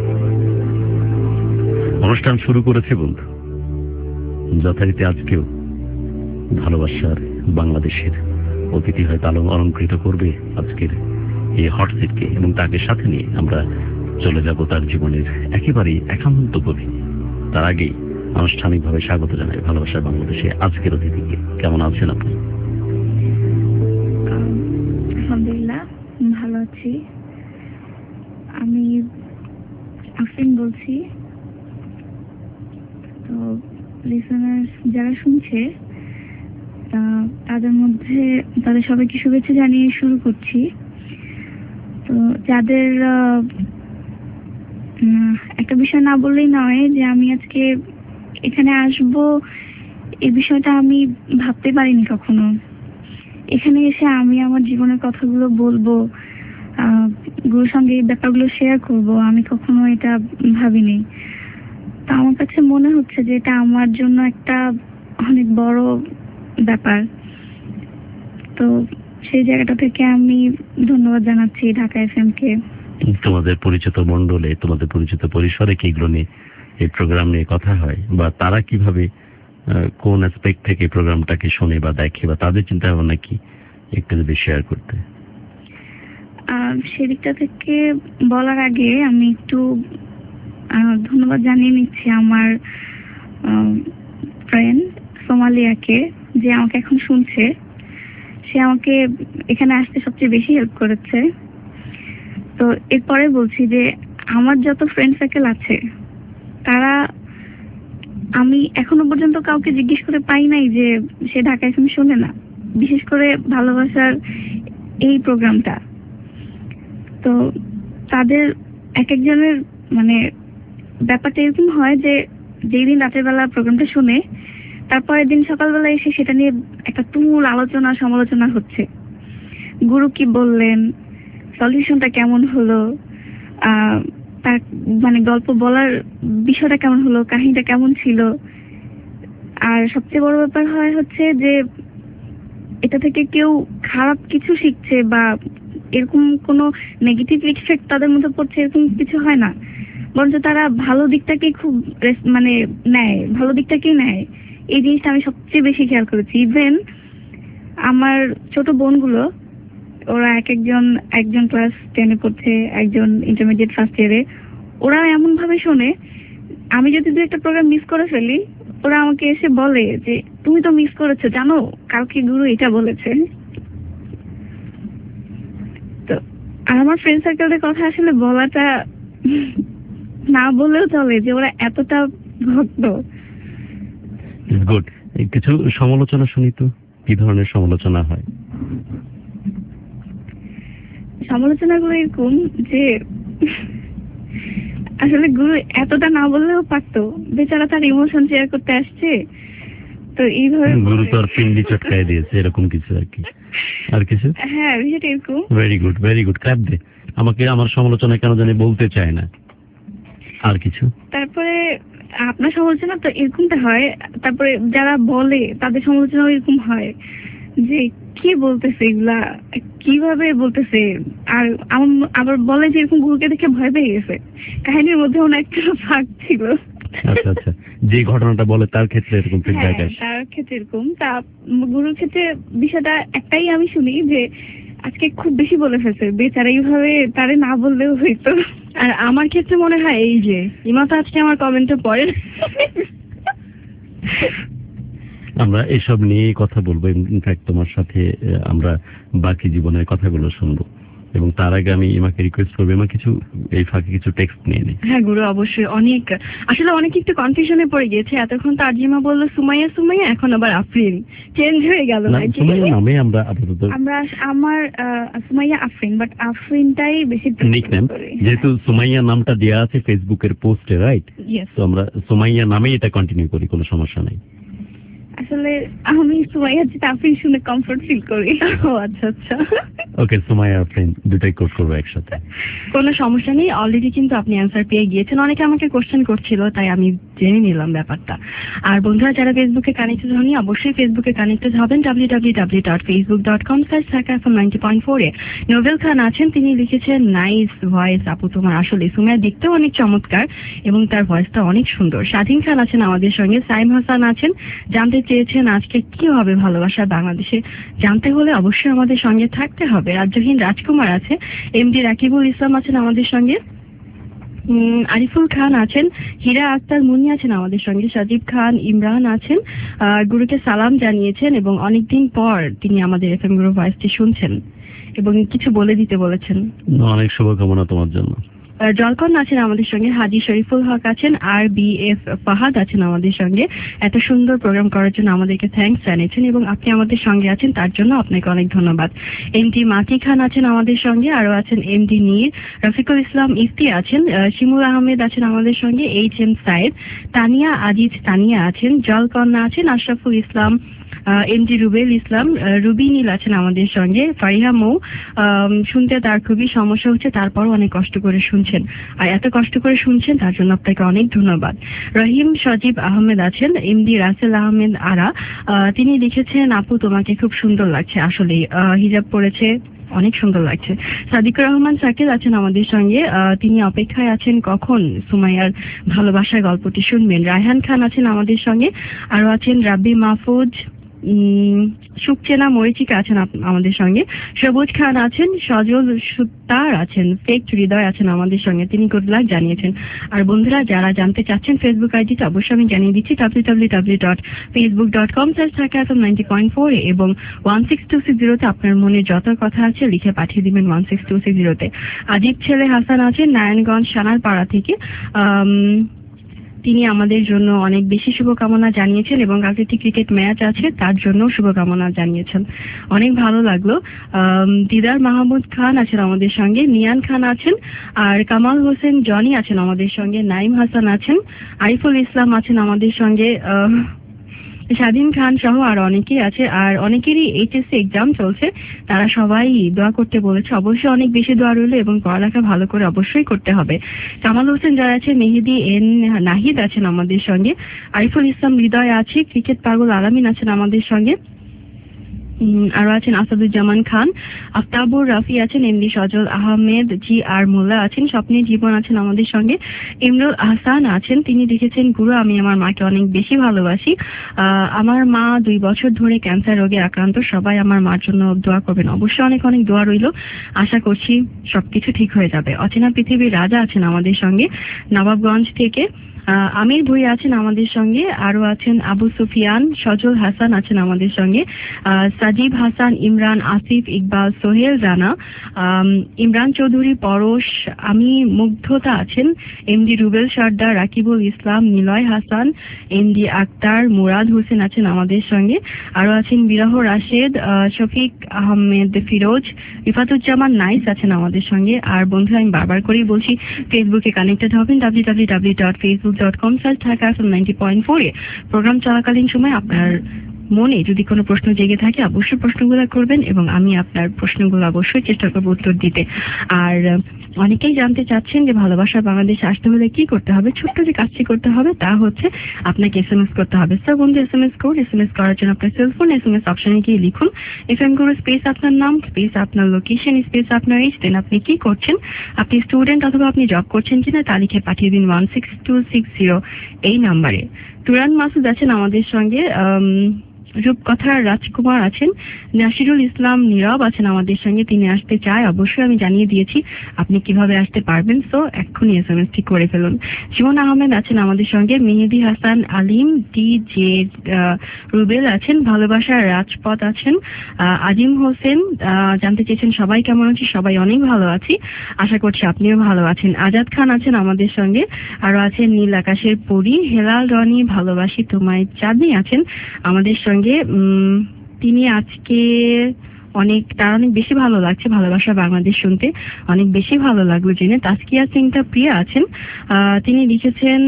অনুষ্ঠান শুরু করেছে বন্ধু, যথারীতি আজকেও ভালোবাসার বাংলাদেশের অতিথি হয়তো অলঙ্কৃত করবে আজকের এই হট সিটকে, এবং তাকে সাথে নিয়ে আমরা চলে যাব তার জীবনের একেবারেই একান্ত গভীরে। তার আগেই আনুষ্ঠানিকভাবে স্বাগত জানাই ভালোবাসার বাংলাদেশে আজকের অতিথিকে। কেমন আছেন আপনি? আলহামদুলিল্লাহ ভালো আছি। আমি আফরিন বলছি। তো লিসেনার্স যারা শুনছে তা তাদের মধ্যে তাদের সবাইকে শুভেচ্ছা জানিয়ে শুরু করছি। তো যাদের আহ, উম, একটা বিষয় না বললেই নয় যে আমি আজকে এখানে আসব, এই বিষয়টা আমি ভাবতে পারিনি কখনো। এখানে এসে আমি আমার জীবনের কথাগুলো বলবো, আহ, গুরুর সঙ্গে এই ব্যাপারগুলো শেয়ার করব, আমি কখনো এটা ভাবিনি। তা আমার কাছে মনে হচ্ছে যে এটা আমার জন্য একটা অনেক বড় ব্যাপার। তো সেই জায়গাটা থেকে আমি ধন্যবাদ জানাচ্ছি ঢাকা এফএম কে। তোমাদের পরিচিত মণ্ডলে, তোমাদের পরিচিত পরিসরে কি এগুলো নিয়ে, এই প্রোগ্রাম নিয়ে কথা হয়, বা তারা কিভাবে কোন অ্যাসপেক্ট থেকে প্রোগ্রামটাকে শোনে বা দেখে, বা তাদের চিন্তা ভাবনা কি, একটু যদি শেয়ার করতে। সেদিকটা থেকে বলার আগে আমি একটু ধন্যবাদ জানিয়ে নিচ্ছি আমার ফ্রেন্ড সোমালিয়াকে, যে আমাকে এখন শুনছে। সে আমাকে এখানে আসতে সবচেয়ে বেশি হেল্প করেছে। তো এরপরে বলছি যে আমার যত ফ্রেন্ড সার্কেল আছে তারা, আমি এখনো পর্যন্ত কাউকে জিজ্ঞেস করে পাই নাই যে সে ঢাকা এফএম শোনে না, বিশেষ করে ভালোবাসার এই প্রোগ্রামটা। তো তাদের এক একজনের মানে ব্যাপারটা এরকম হয় যে যেই দিন রাতের বেলা প্রোগ্রামটা শুনে, তারপরের দিন সকালবেলা এসে সেটা নিয়ে একটা তুমুল আলোচনা সমালোচনা হচ্ছে। গুরু কি বললেন, সলিউশনটা কেমন হলো, আহ তার মানে গল্প বলার বিষয়টা কেমন হলো, কাহিনীটা কেমন ছিল। আর সবচেয়ে বড় ব্যাপার হয় হচ্ছে যে এটা থেকে কেউ খারাপ কিছু শিখছে বা এরকম কোনো নেগেটিভ ইফেক্ট তাদের মধ্যে পড়ছে, এরকম কিছু হয় না। বরঞ্চ তারা ভালো দিকটাকেই খুব মানে নেয়, ভালো দিকটাকেই নেয়। এই জিনিসটা আমি সবচেয়ে বেশি খেয়াল করেছি। ইভেন আমার ছোট বোনগুলো, ওরা এক একজন একজন ক্লাস টেনে পড়ছে, একজন ইন্টারমিডিয়েট ফার্স্ট ইয়ারে, ওরা এমন ভাবে শোনে, আমি যদি দু একটা প্রোগ্রাম মিস করে ফেলি, ওরা আমাকে এসে বলে যে তুমি তো মিস করেছো, জানো কালকে গুরু এটা বলেছে। তো আর আমার ফ্রেন্ড সার্কেলের কথা আসলে বলাটা না বললেও চলে যে ওরা এতটা ভক্ত। গুড। কিছু সমালোচনা শুনি তো, কি ধরনের সমালোচনা হয়? সমালোচনাগুলো এরকম যে আসলে গুরু এতটা না বললেও পারতো, বেচারা তার ইমোশন শেয়ার করতে আসছে। তো এইভাবে গুরু তো আর পিন্ডি চটকায় দিয়েছে, এরকম কিছু আর কি। আর কিছু? হ্যাঁ, বিষয়টা এরকম। Very good, very good, clap দে। আমাকে আমার সমালোচনা কেন জানি বলতে চায় না। আর কিছু? তারপরে আপনার সমালোচনা তো এরকমটা হয়, তারপরে যারা বলে তাদের সমালোচনা এরকম হয় যে কি বলতেছে এগুলা, কিভাবে বলতেছে। আর আবার বলে যে এরকম গুরুকে দেখে ভয় পেয়ে গেছে, কাহিনীর মধ্যে অনেক একটা ফাঁক ছিল। আচ্ছা আচ্ছা, যে ঘটনাটা বলে তার ক্ষেত্রে এরকম ফিডব্যাক আসে? তার ক্ষেত্রে এরকম। তা গুরুর ক্ষেত্রে বিষয়টা একটাই আমি শুনি যে আজকে খুব বেশি বলে ফেলছে, বেচারা এইভাবে তারে না বললেও হইতো। আর আমার ক্ষেত্রে মনে হয় এই যে ইমা তো আজকে আমার কমেন্টে পড়ে। আমরা এসব নিয়েই কথা বলবো, ইনফ্যাক্ট তোমার সাথে আমরা বাকি জীবনের কথাগুলো শুনবো, এবং তার আগে আমি ইমাকে রিকোয়েস্ট করবো, ইমা কিছু এই ফাঁকে কিছু টেক্সট নিয়ে নে। হ্যাঁ গুরু, অবশ্যই। অনেক আসলে অনেক একটু কনফিউশনে পড়ে গিয়েছে। এতক্ষণ তারজিমা বললো সুমাইয়া সুমাইয়া, এখন আবার আফরিন চেঞ্জ হয়ে গেল। সুমাইয়া নামে আমরা আপাতত, আমরা আমার সুমাইয়া আফরিন, বাট আফরিনটাই বেশি নিকনেম, যেহেতু সুমাইয়া নামটা দেওয়া আছে ফেসবুকের পোস্টে, রাইট? তো আমরা সুমাইয়া নামেই এটা কন্টিনিউ করি, কোনো সমস্যা নেই। আসলে আমি সুমাইয়া যেটা আফরিন শুনে কমফর্ট ফিল করি। ও আচ্ছা আচ্ছা, ওকে, সুমাইয়া আফরিন দুটাই কোড করবো একসাথে, কোনো সমস্যা নেই। অলরেডি কিন্তু আপনি অ্যান্সার পেয়ে গিয়েছেন। অনেকে আমাকে কোশ্চেন করছিল, তাই আমি জেনে নিলাম ব্যাপারটা। আর বন্ধুরা যারা ফেসবুকে কানেক্টেড হননি, অবশ্যই ফেসবুকে কানেক্টেড হবেন W W W dot Facebook dot com slash Dhaka FM ninety point four এ। নোবেল খান আছেন, তিনি লিখেছেন নাইস ভয়েস আপু তোমার, আসলে সুমাইয়া দেখতেও অনেক চমৎকার এবং তার ভয়েসটা অনেক সুন্দর। স্বাধীন খান আছেন আমাদের সঙ্গে, সাইম হাসান আছেন, জানতে চেয়েছেন আজকে কি হবে ভালোবাসা বাংলাদেশে, জানতে হলে অবশ্যই আমাদের সঙ্গে থাকতে হবে। রাজ্যহীন রাজকুমার আছে, এমডি রাকিবুল ইসলাম আছেন আমাদের সঙ্গে, আরিফুল খান আছেন, হীরা আক্তার মুন্নি আছেন আমাদের সঙ্গে, সাজিব খান ইমরান আছেন, গুরুকে সালাম জানিয়েছেন এবং অনেকদিন পর তিনি আমাদের এফএম গুরু ভয়েসটি শুনছেন এবং কিছু বলে দিতে বলেছেন। অনেক শুভকামনা তোমার জন্য। আহ, জলকন আছেন আমাদের সঙ্গে, হাজি শরীফুল হক আছেন, আর বি এফ ফাহাদ আছেন আমাদের সঙ্গে। এত সুন্দর প্রোগ্রাম করার জন্য আমাদেরকে থ্যাঙ্কস জানিয়েছেন এবং আপনি আমাদের সঙ্গে আছেন তার জন্য আপনাকে অনেক ধন্যবাদ। এম ডি মাকি খান আছেন আমাদের সঙ্গে, আরো আছেন এম ডি নীর, রফিকুল ইসলাম ইফতি আছেন, আহ, শিমুল আহমেদ আছেন আমাদের সঙ্গে, এইচ এম সাইদ, তানিয়া আজিজ তানিয়া আছেন, জলকন্যা আছেন, Ashraful Islam, M G Rubel Islam, Ruby Neel আছেন আমাদের সঙ্গে, ফারিহা মৌ। আম, শুনতে তার খুবই সমস্যা হচ্ছে, তারপরও অনেক কষ্ট করে শুনছেন, আর এত কষ্ট করে শুনছেন তার জন্য আপনাকে অনেক ধন্যবাদ। রহিম সজীব আহমেদ আছেন, এম ডি রাসেল আহমেদ আরা, আহ, তিনি লিখেছেন আপু তোমাকে খুব সুন্দর লাগছে, আসলে হিজাব পরেছে অনেক সুন্দর লাগছে। সাদিকুর রহমান শাকিল আছেন আমাদের সঙ্গে, আহ, তিনি অপেক্ষায় আছেন কখন সুমাইয়ার ভালোবাসার গল্পটি শুনবেন। রায়হান খান আছেন আমাদের সঙ্গে, আরো আছেন রাব্বি মাহফুজ, উম সুকচেনা মরিচিকা আছেন আপ- আমাদের সঙ্গে, সবুজ খান আছেন, সজল সুতার আছেন, ফেক হৃদয় আছেন আমাদের সঙ্গে, তিনি গুড লাক জানিয়েছেন। আর বন্ধুরা যারা জানতে চাচ্ছেন ফেসবুক আইডিটা অবশ্যই আমি জানিয়ে দিচ্ছি, W W W dot Facebook dot com slash Dhaka FM ninety point four এবং ওয়ান সিক্স টু সিক্স জিরোতে আপনার মনে যত কথা আছে লিখে পাঠিয়ে দিবেন ওয়ান সিক্স টু সিক্স জিরোতে। আজিব ছেলে হাসান আছেন নারায়ণগঞ্জ সানারপাড়া থেকে, আম, তিনি আমাদের জন্য অনেক বেশি শুভকামনা জানিয়েছেন এবং কালকে একটি ক্রিকেট ম্যাচ আছে তার জন্য শুভকামনা জানিয়েছেন, অনেক ভালো লাগলো। আম, দিদার মাহমুদ খান আছেন আমাদের সঙ্গে, নিয়ান খান আছেন, আর কামাল হোসেন জনি আছেন আমাদের সঙ্গে, নাইম হাসান আছেন, আরিফুল ইসলাম আছেন আমাদের সঙ্গে, আহ, স্বাধীন খান সহ আর অনেকেই আছে। আর অনেকেরই এইচএসসি এক্সাম চলছে, তারা সবাই দোয়া করতে বলেছে, অবশ্যই অনেক বেশি দোয়া রইল এবং পড়ালেখা ভালো করে অবশ্যই করতে হবে। কামাল হোসেন যারা আছে, মেহেদি এন নাহিদ আছেন আমাদের সঙ্গে, আরিফুল ইসলাম হৃদয় আছে, ক্রিকেট পাগল আলামিন আছেন আমাদের সঙ্গে, উম, আরো আছেন আসাদুজ্জামান খান, আফতাবুর রাফি আছেন, এমডি সজল আহমেদ, জি আর মোল্লা আছেন, স্বপ্নের জীবন আছেন আমাদের সঙ্গে, ইমরুল আহসান আছেন, তিনি লিখেছেন গুরু আমি আমার মাকে অনেক বেশি ভালোবাসি, আহ, আমার মা দুই বছর ধরে ক্যান্সার রোগে আক্রান্ত, সবাই আমার মার জন্য দোয়া করবেন, অবশ্যই অনেক অনেক দোয়া রইল, আশা করছি সবকিছু ঠিক হয়ে যাবে। অচেনা পৃথিবীর রাজা আছেন আমাদের সঙ্গে নবাবগঞ্জ থেকে, আহ, আমির ভুঁইয়া আছেন আমাদের সঙ্গে, আরো আছেন আবু সুফিয়ান, সজল হাসান আছেন আমাদের সঙ্গে, আহ, সাজিব হাসান, ইমরান, আসিফ, ইকবাল, সোহেল রানা, আম, ইমরান চৌধুরী, পরশ, আমি মুগ্ধতা আছেন, এমডি রুবেল সর্দার, রাকিবুল ইসলাম, নিলয় হাসান, এমডি আক্তার, মুরাদ হোসেন আছেন আমাদের সঙ্গে, আরো আছেন বিরহ রাশেদ, আহ, শফিক আহমেদ ফিরোজ, রিফাতুজ্জামান নাইস আছেন আমাদের সঙ্গে। আর বন্ধু আমি বারবার করেই বলছি ফেসবুকে কানেক্টেড হবেন W W W dot Facebook dot com slash Dhaka FM ninety point four এ। প্রোগ্রাম চলাকালীন সময় আপনার মনে যদি কোনো প্রশ্ন জেগে থাকে অবশ্যই প্রশ্নগুলো করবেন এবং আমি আপনার প্রশ্নগুলো অবশ্যই চেষ্টা করবো উত্তর দিতে। আর অনেকেই জানতে চাচ্ছেন যে ভালোবাসা বাংলাদেশে আসতে হলে কি করতে হবে, ছোট্ট যে কাজটি করতে হবে তা হচ্ছে আপনাকে এস এম এস করতে হবে। স্যার বন্ধু S M S code, S M S করার জন্য আপনার সেলফোন এস এম এস অপশনে গিয়ে লিখুন এফ এম গুরু স্পেস আপনার নাম স্পেস আপনার লোকেশন স্পেস আপনার এজ, দেন আপনি কি করছেন, আপনি স্টুডেন্ট অথবা আপনি জব করছেন কিনা তা লিখে পাঠিয়ে দিন one six two six zero এই নাম্বারে। তুরান মাসুদ আছেন আমাদের সঙ্গে, আহ রূপকথার রাজকুমার আছেন, নাসিরুল ইসলাম নীরব আছেন আমাদের সঙ্গে, তিনি আসতে চায়, অবশ্যই আমি জানিয়ে দিয়েছি আপনি কিভাবে আসতে পারবেন, সো এক্ষুনি এস এম এস ঠিক করে ফেলুন। জীবন আহমেদ আছেন আমাদের সঙ্গে, মেহেদি হাসান আলিম, ডি জে রুবেল আছেন, ভালোবাসার রাজপথ আছেন, আহ, আজিম হোসেন আহ, জানতে চেয়েছেন সবাই কেমন আছে, সবাই অনেক ভালো আছি, আশা করছি আপনিও ভালো আছেন। আজাদ খান আছেন আমাদের সঙ্গে, আরো আছেন নীল আকাশের পরী, হেলাল রনি, ভালোবাসি তোমায় চাঁদনি আছেন আমাদের সঙ্গে। উম, তিনি আজকে অনেক তার অনেক বেশি ভালো লাগছে ভালোবাসা বাংলাদেশ শুনতে, অনেক বেশি ভালো লাগলো জেনে। তাসকিয়া সিংটা প্রিয়া আছেন, আহ, তিনি লিখেছেন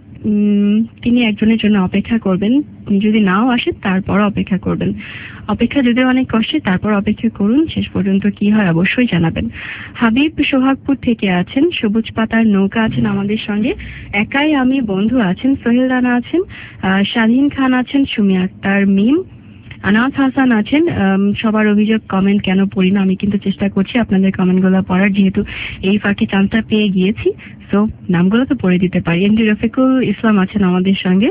উম, তিনি একজনের জন্য অপেক্ষা করবেন, যদি নাও আসে তারপর অপেক্ষা করবেন, অপেক্ষা যদি অনেক কষ্টে তারপর অপেক্ষা করুন, শেষ পর্যন্ত কি হয় অবশ্যই জানাবেন। হাবিব সোহাগপুর থেকে আছেন, সবুজ পাতার নৌকা আছেন আমাদের সঙ্গে, একাই আমি বন্ধু আছেন, সোহেল রানা আছেন, আহ, স্বাধীন খান আছেন, সুমি আক্তার মিম, আনাস হাসান আছেন। সবার অভিযোগ কমেন্ট কেন পড়ি না, আমি কিন্তু চেষ্টা করছি আপনাদের কমেন্টগুলো পড়ার, যেহেতু এই ফাঁকে চান্সটা পেয়ে গিয়েছি, সো নামগুলো তো পড়ে দিতে পারি। এমডি রফিকুল ইসলাম আছেন আমাদের সঙ্গে,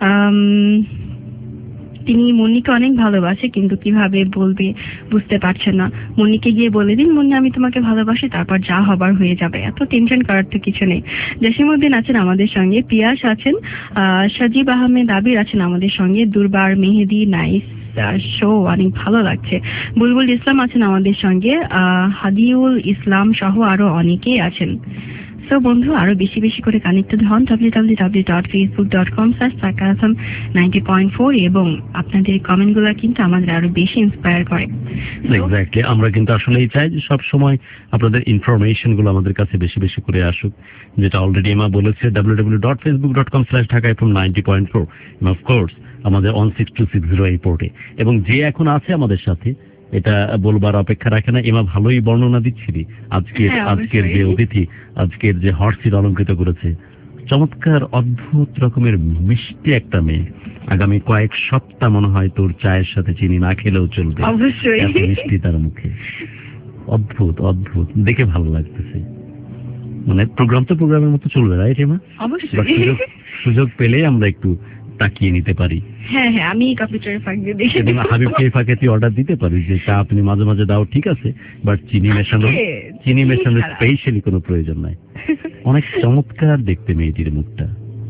তিনি মুন্নিকে অনেক ভালোবাসে কিন্তু কিভাবে বলবে বুঝতে পারছেন না, মুন্নিকে গিয়ে বলে দিন মুন্নি আমি তোমাকে ভালোবাসি, তারপর যা হবার হয়ে যাবে, এত টেনশন করার তো কিছু নেই। জসিমউদ্দিন আছেন আমাদের সঙ্গে, পিয়াস আছেন, আহ সাজিব আহমেদ আবির আছেন আমাদের সঙ্গে, দুর্বার মেহেদি নাইস শো অনেক ভালো লাগছে, বুলবুল ইসলাম আছেন আমাদের সঙ্গে, আহ হাদিউল ইসলাম সহ আরো অনেকেই আছেন। তো বন্ধু আরো বেশি বেশি করে কানেক্টেড হন W W W dot Facebook dot com slash Dhaka FM ninety point four এবং আপনাদের কমেন্ট গুলো কিন্তু আমাদের আরো বেশি ইন্সপায়ার করে। এক্স্যাক্টলি, আমরা কিন্তু আসলেই চাই যে সব সময় আপনাদের ইনফরমেশন গুলো আমাদের কাছে বেশি বেশি করে আসুক, যেটা অলরেডি এমা বলেছে W W W dot Facebook dot com slash Dhaka FM ninety point four এবং অফকোর্স আমাদের one six two six zero এই পোর্টে। এবং যে এখন আছে আমাদের সাথে এটা বলবার অপেক্ষা রাখে না, এমা ভালোই বর্ণনা দিচ্ছিলি আজকের আজকের যে অতিথি, আজকের যে হট সিট অলঙ্কৃত করেছে, চমৎকার অদ্ভুত রকমের মিষ্টি একটা মেয়ে। আগামী কয়েক সপ্তাহ মনে হয় তোর চায়ের সাথে চিনি না খেলেও চলবে, এত মিষ্টি তার মুখে। অদ্ভুত অদ্ভুত, দেখে ভালো লাগতেছে। মানে প্রোগ্রাম তো প্রোগ্রামের মতো চলবে, রাইট এমা? অবশ্যই সুযোগ পেলে আমরা একটু তাকিয়ে নিতে পারি। হ্যাঁ হ্যাঁ, আমি কম্পিউটারের ফাঁক দিয়ে দেখে এবং হাবিবকে ফাঁকে তুই অর্ডার দিতে পারিস যে চা আপনি মাঝে মাঝে দাও, ঠিক আছে, বাট চিনি মেশানো চিনি মেশানো স্পেশালি কোনো প্রয়োজন নাই। অনেক চমৎকার দেখতে মেয়েটির মুখটা।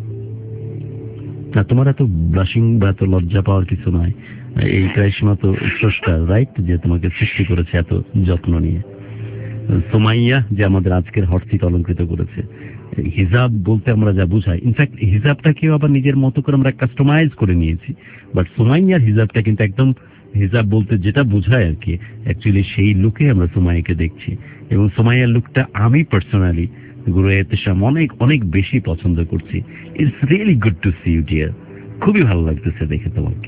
না তোমার এত ব্লাশিং বা এত লজ্জা পাওয়ার কিছু নয়। এই ক্রাইশমা তো স্রষ্টা, রাইট, যে তোমাকে সৃষ্টি করেছে এত যত্ন নিয়ে। সোমাইয়া যে আমাদের আজকের হট সিট অলঙ্কৃত করেছে, হিজাব বলতে আমরা যা বুঝাই, ইনফ্যাক্ট হিজাবটাকেও আবার নিজের মতো করে আমরা কাস্টমাইজ করে নিয়েছি, বাট সোমাইয়ার হিজাবটা কিন্তু একদম হিজাব বলতে যেটা বুঝায় আর কি, অ্যাকচুয়ালি সেই লুকে আমরা সোমাইয়াকে দেখছি। এবং সোমাইয়ার লুকটা আমি পার্সোনালি গুরু এহতেশাম অনেক অনেক বেশি পছন্দ করছি। It's really good to see you dear, খুবই ভালো লাগতেছে দেখে তোমাকে।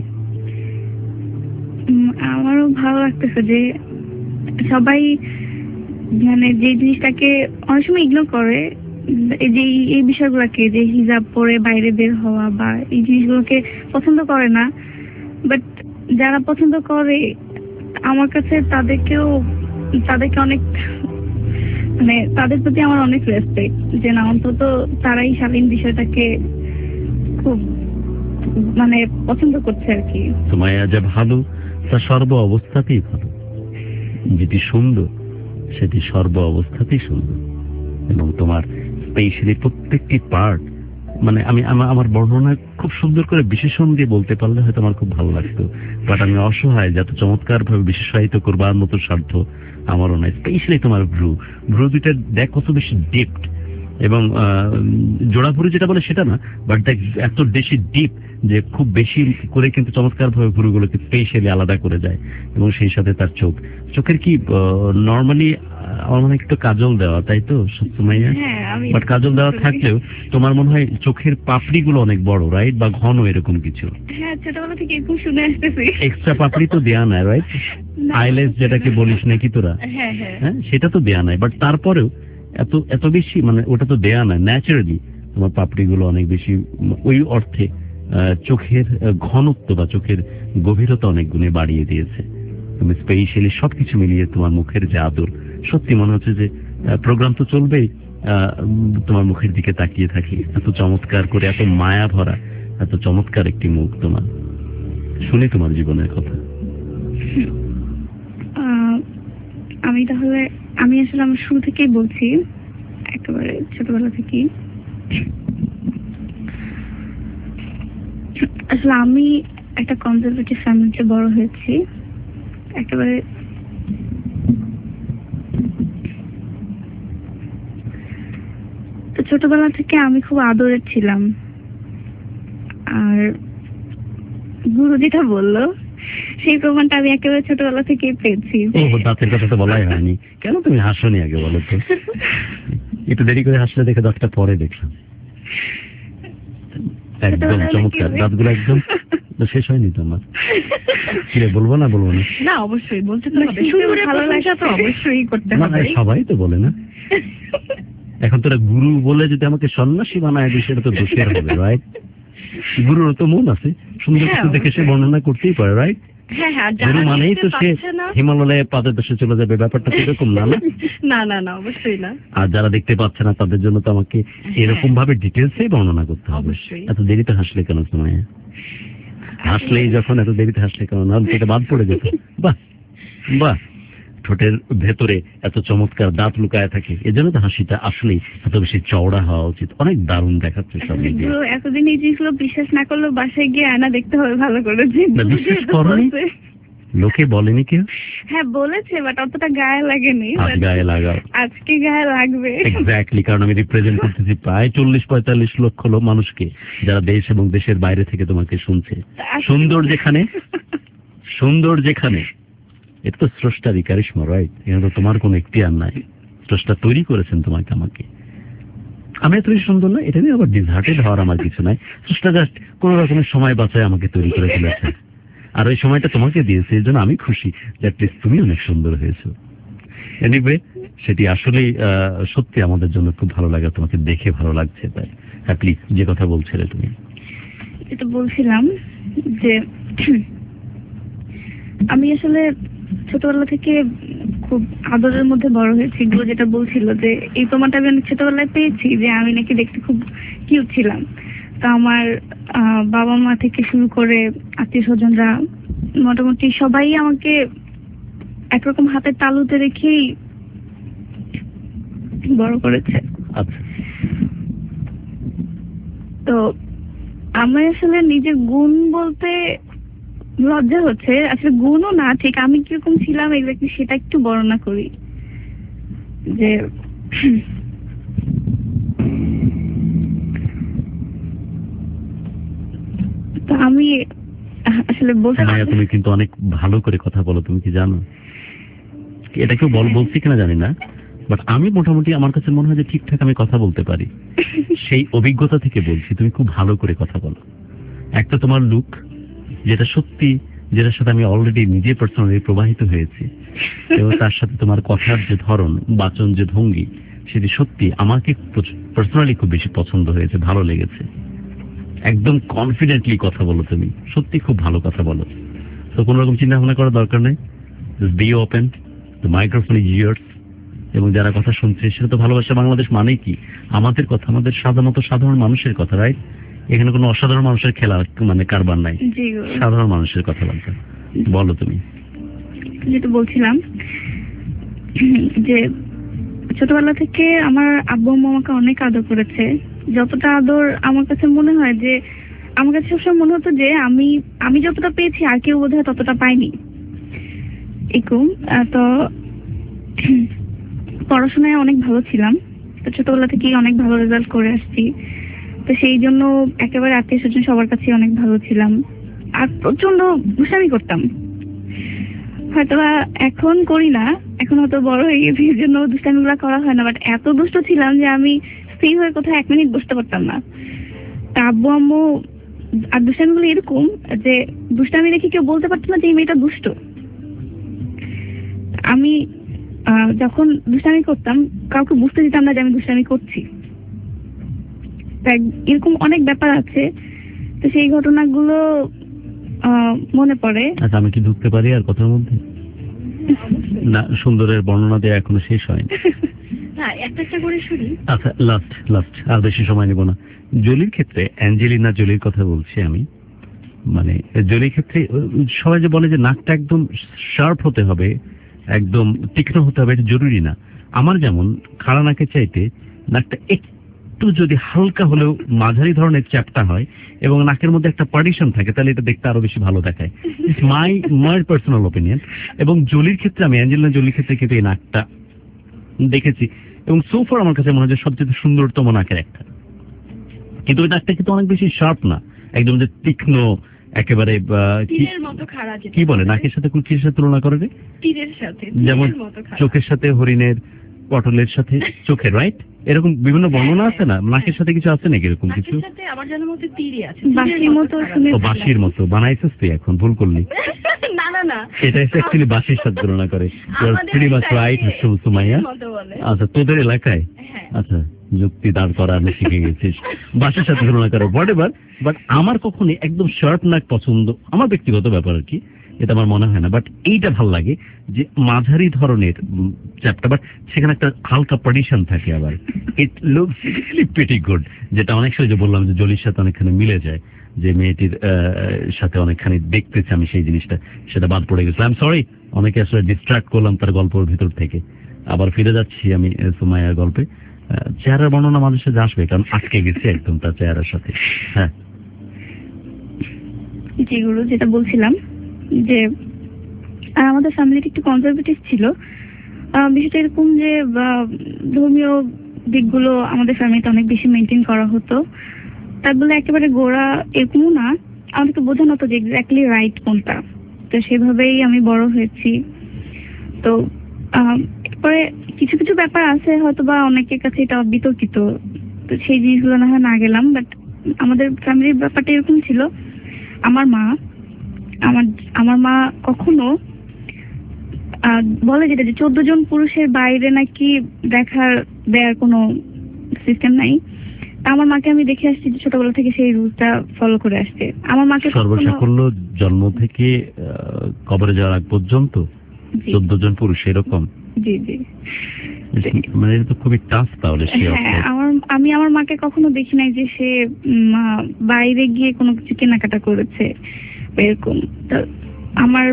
আমারও ভালো লাগতেছে যে সবাই মানে যে জিনিসটাকে অনেক সময় ইগনোর করে, যে এই বিষয়গুলোকে, যে হিজাব পরে বাইরে বের হওয়া বা এই জিনিসগুলোকে পছন্দ করে না, বাট যারা পছন্দ করে আমার কাছে তাদেরকেও তাদেরকে অনেক মানে তাদের প্রতি আমার অনেক রেসপেক্ট, যে না অন্তত তারাই শালীন বিষয়টাকে খুব মানে পছন্দ করছে আর কি। সোমাইয়া যা ভালো তা সর্ব অবস্থাতেই ভালো, যেটি সুন্দর সেটি সর্ব অবস্থাতেই সুন্দর। এবং তোমার স্পেশালি প্রত্যেকটি পার্ট, মানে আমি আমার বর্ণনা খুব সুন্দর করে বিশেষণ দিয়ে বলতে পারলে হয়তো আমার খুব ভালো লাগতো, বাট আমি অসহায়, যত চমৎকার ভাবে বিশেষায়িত করবার মতো সাধ্য আমারও নাই। স্পেশালি তোমার ভ্রু ভ্রু দুইটা দেখ কত বেশি ডিপড, এবং জোড়াভুরি যেটা বলে সেটা না, বাট দেখ এত বেশি ডিপ যে খুব বেশি করে কিন্তু চমৎকার ভাবে ভ্রুগুলোকে স্পেশালি আলাদা করে যায়। এবং সেই সাথে তার চোখ, চোখের কি নর্মালি আমার মনে হয় একটু কাজল দেওয়া, তাই তো সুমাইয়া? বাট কাজল দেওয়া থাকলেও তোমার মনে হয় চোখের পাপড়ি গুলো অনেক বড়, রাইট, বা ঘন এরকম কিছু? হ্যাঁ, ছোটবেলা থেকে এরকম শুনে আসতেছি। এক্সট্রা পাপড়ি তো দেয়া নাই, রাইট? আইলেস যেটাকে বলিস নাকি তোরা, হ্যাঁ সেটা তো দেয়া নাই, বাট তারপরেও এত এত বেশি মানে ওটা তো দেয়া নাই, ন্যাচারালি তোমার পাপড়ি গুলো অনেক বেশি, ওই অর্থে চোখের ঘনত্ব বা চোখের গভীরতা অনেক গুণে বাড়িয়ে দিয়েছে। তুমি স্পেশালি সবকিছু মিলিয়ে তোমার মুখের যে আদর, সত্যি মনে হচ্ছে যে প্রোগ্রাম তো চলবেই, তোমার মুখের দিকে তাকিয়ে থাকি, এত চমৎকার করে, এত মায়া ভরা, এত চমৎকার একটি মুখ তোমার। শুনি তোমার জীবনের কথা। আমি তাহলে আমি আসলে আমার শুরু থেকেই বলছি, একেবারে ছোটবেলা থেকেই। আসলে আমি একটা কনজারভেটিভ ফ্যামিলিতে বড় হয়েছি, একেবারে তো ছোটবেলা থেকে আমি খুব আদরের ছিলাম। আর গুরু যেটা বললো সেই প্রমাণটা আমি একেবারে ছোটবেলা থেকেই পেয়েছি। ও দাঁতের কথা তো বলাই হয়নি, কেন তুমি হাসোনি আগে বলো তো? একটু দেরি করে হাসলে দেখে দশটা পরে দেখলাম। একদম চমৎকার, দাঁতগুলো একদম শেষ হয়নি তোমার? কি রে, বলবো না বলবো না? না অবশ্যই বলতে তো হবে, শুনে ভালো লাগে তো অবশ্যই করতে হবে। সবাই তো বলে না। এখন তোরা গুরু বলে যদি আমাকে সন্ন্যাসী বানায় দিই সেটা তো দোষের হবে, রাইট? গুরুর তো মন আছে, সুন্দর কিছু দেখে সে বর্ণনা করতেই পারে, রাইট? গুরু মানেই তো সে হিমালয়ে পাদের দেশে চলে যাবে, ব্যাপারটা তো এরকম না। না না না অবশ্যই না। আর যারা দেখতে পাচ্ছে না তাদের জন্য তো আমাকে এরকম ভাবে ডিটেলসে বর্ণনা করতে হবে। এত দেরিতে হাসলে কেন সময়? হাসলেই যখন এত দেরিতে হাসলে কেন? না এটা বাদ পড়ে যেত। বাহ বাহ, ঠোঁটের ভেতরে এত চমৎকার দাঁত লুকায় থাকে, এজন্য তো হাসিটা আসলেই এত বেশি চওড়া হওয়া উচিত। অনেক দারুণ দেখাচ্ছে সব মিলিয়ে। এতদিন এই জিনিসগুলো বিশ্বাস না করলেও বাসায় গিয়ে আয়না দেখতে হবে ভালো করে। বিশ্বাস করনি? লোকে বলেনি কেউ? হ্যাঁ বলেছে, বাট অতটা গায়ে লাগেনি। আজ গায়ে লাগাও, আজকে গায়ে লাগবে। এক্স্যাক্টলি, কারণ আমি রিপ্রেজেন্ট করতেছি প্রায় চল্লিশ পঁয়তাল্লিশ লক্ষ লোক মানুষকে, যারা দেশ এবং দেশের বাইরে থেকে তোমাকে শুনছে। সুন্দর যেখানে, সুন্দর যেখানে, এটা তো স্রষ্টারই কারিশমা, রাইট? এখানে তো তোমার কোনো এখতিয়ার নাই, স্রষ্টা তৈরি করেছেন তোমাকে আমাকে। আমি এতই সুন্দর না, এটা নিয়ে আবার ডিসহার্টেড হওয়ার আমার কিছু নাই। স্রষ্টা জাস্ট কোন রকমের সময় বাঁচায় আমাকে তৈরি করে ফেলেছে, আর ওই সময়টা তোমাকে দিয়েছে, এই জন্য আমি খুশি যে প্লিজ তুমি অনেক সুন্দর হয়েছো। এনিওয়ে, সেটি আসলেই সত্যি আমাদের জন্য খুব ভালো লাগে, তোমাকে দেখে ভালো লাগছে। তাই হ্যাঁ, প্লিজ যে কথা বলছিলে তুমি। এটা বলছিলাম যে আমি আসলে ছোটবেলা থেকে খুব আদরের মধ্যে বড় হয়েছি। এগুলো যেটা বলছিল যে এই প্রমাণটা আমি অনেক ছোটবেলায় পেয়েছি যে আমি নাকি দেখতে খুব কিউট ছিলাম। তো আমার বাবা মা থেকে শুরু করে আত্মীয় স্বজনরা মোটামুটি সবাই আমাকে একরকম হাতের তালুতে রেখেই বড় করেছে। আচ্ছা, তো আমি আসলে নিজের গুণ বলতে লজ্জা হচ্ছে, আসলে গুণও না, ঠিক আমি কিরকম ছিলাম এক্স্যাক্টলি সেটা একটু বর্ণনা করি। যে তো আমি আসলে বলতে, তুমি কিন্তু অনেক ভালো করে কথা বলো, তুমি কি জানো? এটা কেউ বল বলছি কিনা জানি না, বাট আমি মোটামুটি আমার কাছে মনে হয় যে ঠিকঠাক আমি কথা বলতে পারি। সেই অভিজ্ঞতা থেকে বলছি, তুমি খুব ভালো করে কথা বলো। একটা তোমার লুক, যেটা সত্যি, যেটার সাথে আমি অলরেডি নিজে পার্সোনালি প্রবাহিত হয়েছি, এবং তার সাথে তোমার কথার যে ধরন, বাচন যে ভঙ্গি, সেটি সত্যি আমাকে পার্সোনালি খুব বেশি পছন্দ হয়েছে, ভালো লেগেছে। একদম কনফিডেন্টলি কথা বলো তুমি, সত্যি খুব ভালো কথা বলো। তো কোন রকম চিন্তা ভাবনা করার দরকার নেই, be open, the microphone is yours. এবং যারা কথা শুনছে, সেটা তো ভালোবাসা বাংলাদেশ মানে কি? আমাদের কথা, আমাদের সাধারণত সাধারণ মানুষের কথা, রাইট? এখানে কোনো অসাধারণ মানুষের খেলা মানে কারবার নাই, সাধারণ মানুষের কথা বলতে। বলো তুমি। যেটা বলছিলাম যে ছোটবেলা থেকে আমার আব্বু আম্মু আমাকে অনেক আদর করেছে। যতটা আদর আমার কাছে মনে হয় যে, আমার কাছে সবসময় মনে হতো যে আমি আমি যতটা পেয়েছি আর কেউ বোধহয় ততটা পাইনি। এরকম তো পড়াশোনায় অনেক ভালো ছিলাম, তো ছোটবেলা থেকেই অনেক ভালো রেজাল্ট করে আসছি। তো সেই জন্য একেবারে আত্মীয় স্বজন সবার কাছে অনেক ভালো ছিলাম, আর প্রচন্ড দুষ্টামি করতাম। হয়তো এখন করি না, এখন হয়তো বড় হয়ে গেছি, এই জন্য দুষ্টামিগুলো করা হয় না, বাট এত দুষ্ট ছিলাম যে আমি স্থির হয়ে কোথাও এক মিনিট বসতে পারতাম না। তা আব্বু আম্মু আর দুষ্টামিগুলো এরকম যে দুষ্টামি দেখে কেউ বলতে পারতো না যে এই মেয়েটা দুষ্ট। আমি যখন দুষ্টামি করতাম কাউকে বুঝতে দিতাম না যে আমি দুষ্টামি করছি। এরকম অনেক ব্যাপার আছে, তো সেই ঘটনাগুলো মনে পড়ে। আচ্ছা, আমি কি ঢুকতে পারি আর কথার মধ্যে? না, সুন্দরের বর্ণনা দেওয়া এখনো শেষ হয়নি। একটা একটা করে শুনি। আচ্ছা, লাস্ট লাস্ট আর বেশি সময় নেব না। জলির ক্ষেত্রে, অ্যাঞ্জেলিনা জলির কথা বলছি আমি। মানে জলির ক্ষেত্রে সবাই যে বলে যে নাকটা একদম শার্প হতে হবে, একদম তীক্ষ্ণ হতে হবে, এটা জরুরি না। আমার যেমন খাড়া নাকের চাইতে নাকটা একটু যদি হালকা হলেও মাঝারি ধরনের চ্যাপটা হয় এবং নাকের মধ্যে একটা পার্টিশন থাকে, তাহলে এটা দেখতে আরো বেশি ভালো দেখায়। It's my my personal opinion. এবং জলির ক্ষেত্রে, আমি অ্যাঞ্জেলিনা জলির ক্ষেত্রে কিন্তু এই নাকটা দেখেছি, এবং সোফার আমার কাছে মনে হয় যে সবচেয়ে সুন্দরতম নাকের একটা। কিন্তু ওই নাকটা কিন্তু অনেক বেশি শার্প না, একদম যে তীক্ষ্ণ, একেবারে কি বলে নাকের সাথে কিসের সাথে তুলনা করে, যেমন চোখের সাথে হরিণের, পটলের সাথে চোখের, রাইট? এরকম বিভিন্ন বর্ণনা আছে না? নাকের সাথে কিছু আছে নাকি এরকম কিছু? বাঁশির মতো বানাইছিস তুই, এখন ভুল করলি। এটা অ্যাকচুয়ালি বাঁশির সাথে তুলনা করে। আচ্ছা, তোদের এলাকায় আচ্ছা যুক্তি দাঁড় করা আমি শিখে গেছিস, বাঁশির সাথে তুলনা করে, হোয়াট এভার। বাট আমার কখনই একদম শার্প নাক পছন্দ, আমার ব্যক্তিগত ব্যাপার আর কি, এটা আমার মনে হয় না। বাট এইটা ভাল লাগে যে মাঝারি ধরনের চ্যাপটা, বাট সেখানে একটা হালকা পার্টিশন থাকে। আবার it looks really pretty good, যেটা অনেক সময় যে বললাম যে জলির সাথে অনেকখানি মিলে যায়, যে মেয়েটির সাথে অনেকখানি দেখতেছি আমি সেই জিনিসটা, সেটা বাদ পড়ে গেছে। আই এম সরি, অনেকে আসলে ডিস্ট্রাক্ট করলাম তার গল্পের ভিতর থেকে। আবার ফিরে যাচ্ছি আমি সুমাইয়ার গল্পে। চেহারার বর্ণনা মাঝে সাথে আসবে, কারণ আটকে গেছে একদম তার চেহারার সাথে। হ্যাঁ, যেগুলো যেটা বলছিলাম যে আর আমাদের ফ্যামিলিটা একটু কনজারভেটিভ ছিল। আহ, বিষয়টা এরকম যে আহ, ধর্মীয় দিকগুলো আমাদের ফ্যামিলিতে অনেক বেশি মেনটেন করা হতো। তাই বলে একেবারে গোড়া এরকমও না, আমাদেরকে বোঝানো হতো যে এক্স্যাক্টলি রাইট কোনটা। তো সেভাবেই আমি বড় হয়েছি। তো আহ, এরপরে কিছু কিছু ব্যাপার আছে হয়তো বা অনেকের কাছে এটা বিতর্কিত, তো সেই জিনিসগুলো না হয় না গেলাম। বাট আমাদের ফ্যামিলির ব্যাপারটা এরকম ছিল, আমার মা আমার আমার মা কখনো আহ, বলে যেটা যে চোদ্দ জন পুরুষের বাইরে নাকি দেখার দেয়ার কোনো সিস্টেম নাই। তা আমার মাকে আমি দেখে আসছি যে ছোটবেলা থেকে সেই রুলটা ফলো করে আসছে। আমার মাকে কখনো- সর্বসাকুল্য জন্ম থেকে আহ, কবরে যাওয়ার আগ পর্যন্ত জি, চোদ্দ জন পুরুষ এরকম, জি জি মানে এটা তো খুবই টাফ তাহলে সে হ্যাঁ, অর্থে। আমার আমি আমার মাকে কখনো দেখি নাই যে সে উম, আহ, বাইরে গিয়ে কোনো কিছু কেনাকাটা করেছে বা এরকম। তো আমার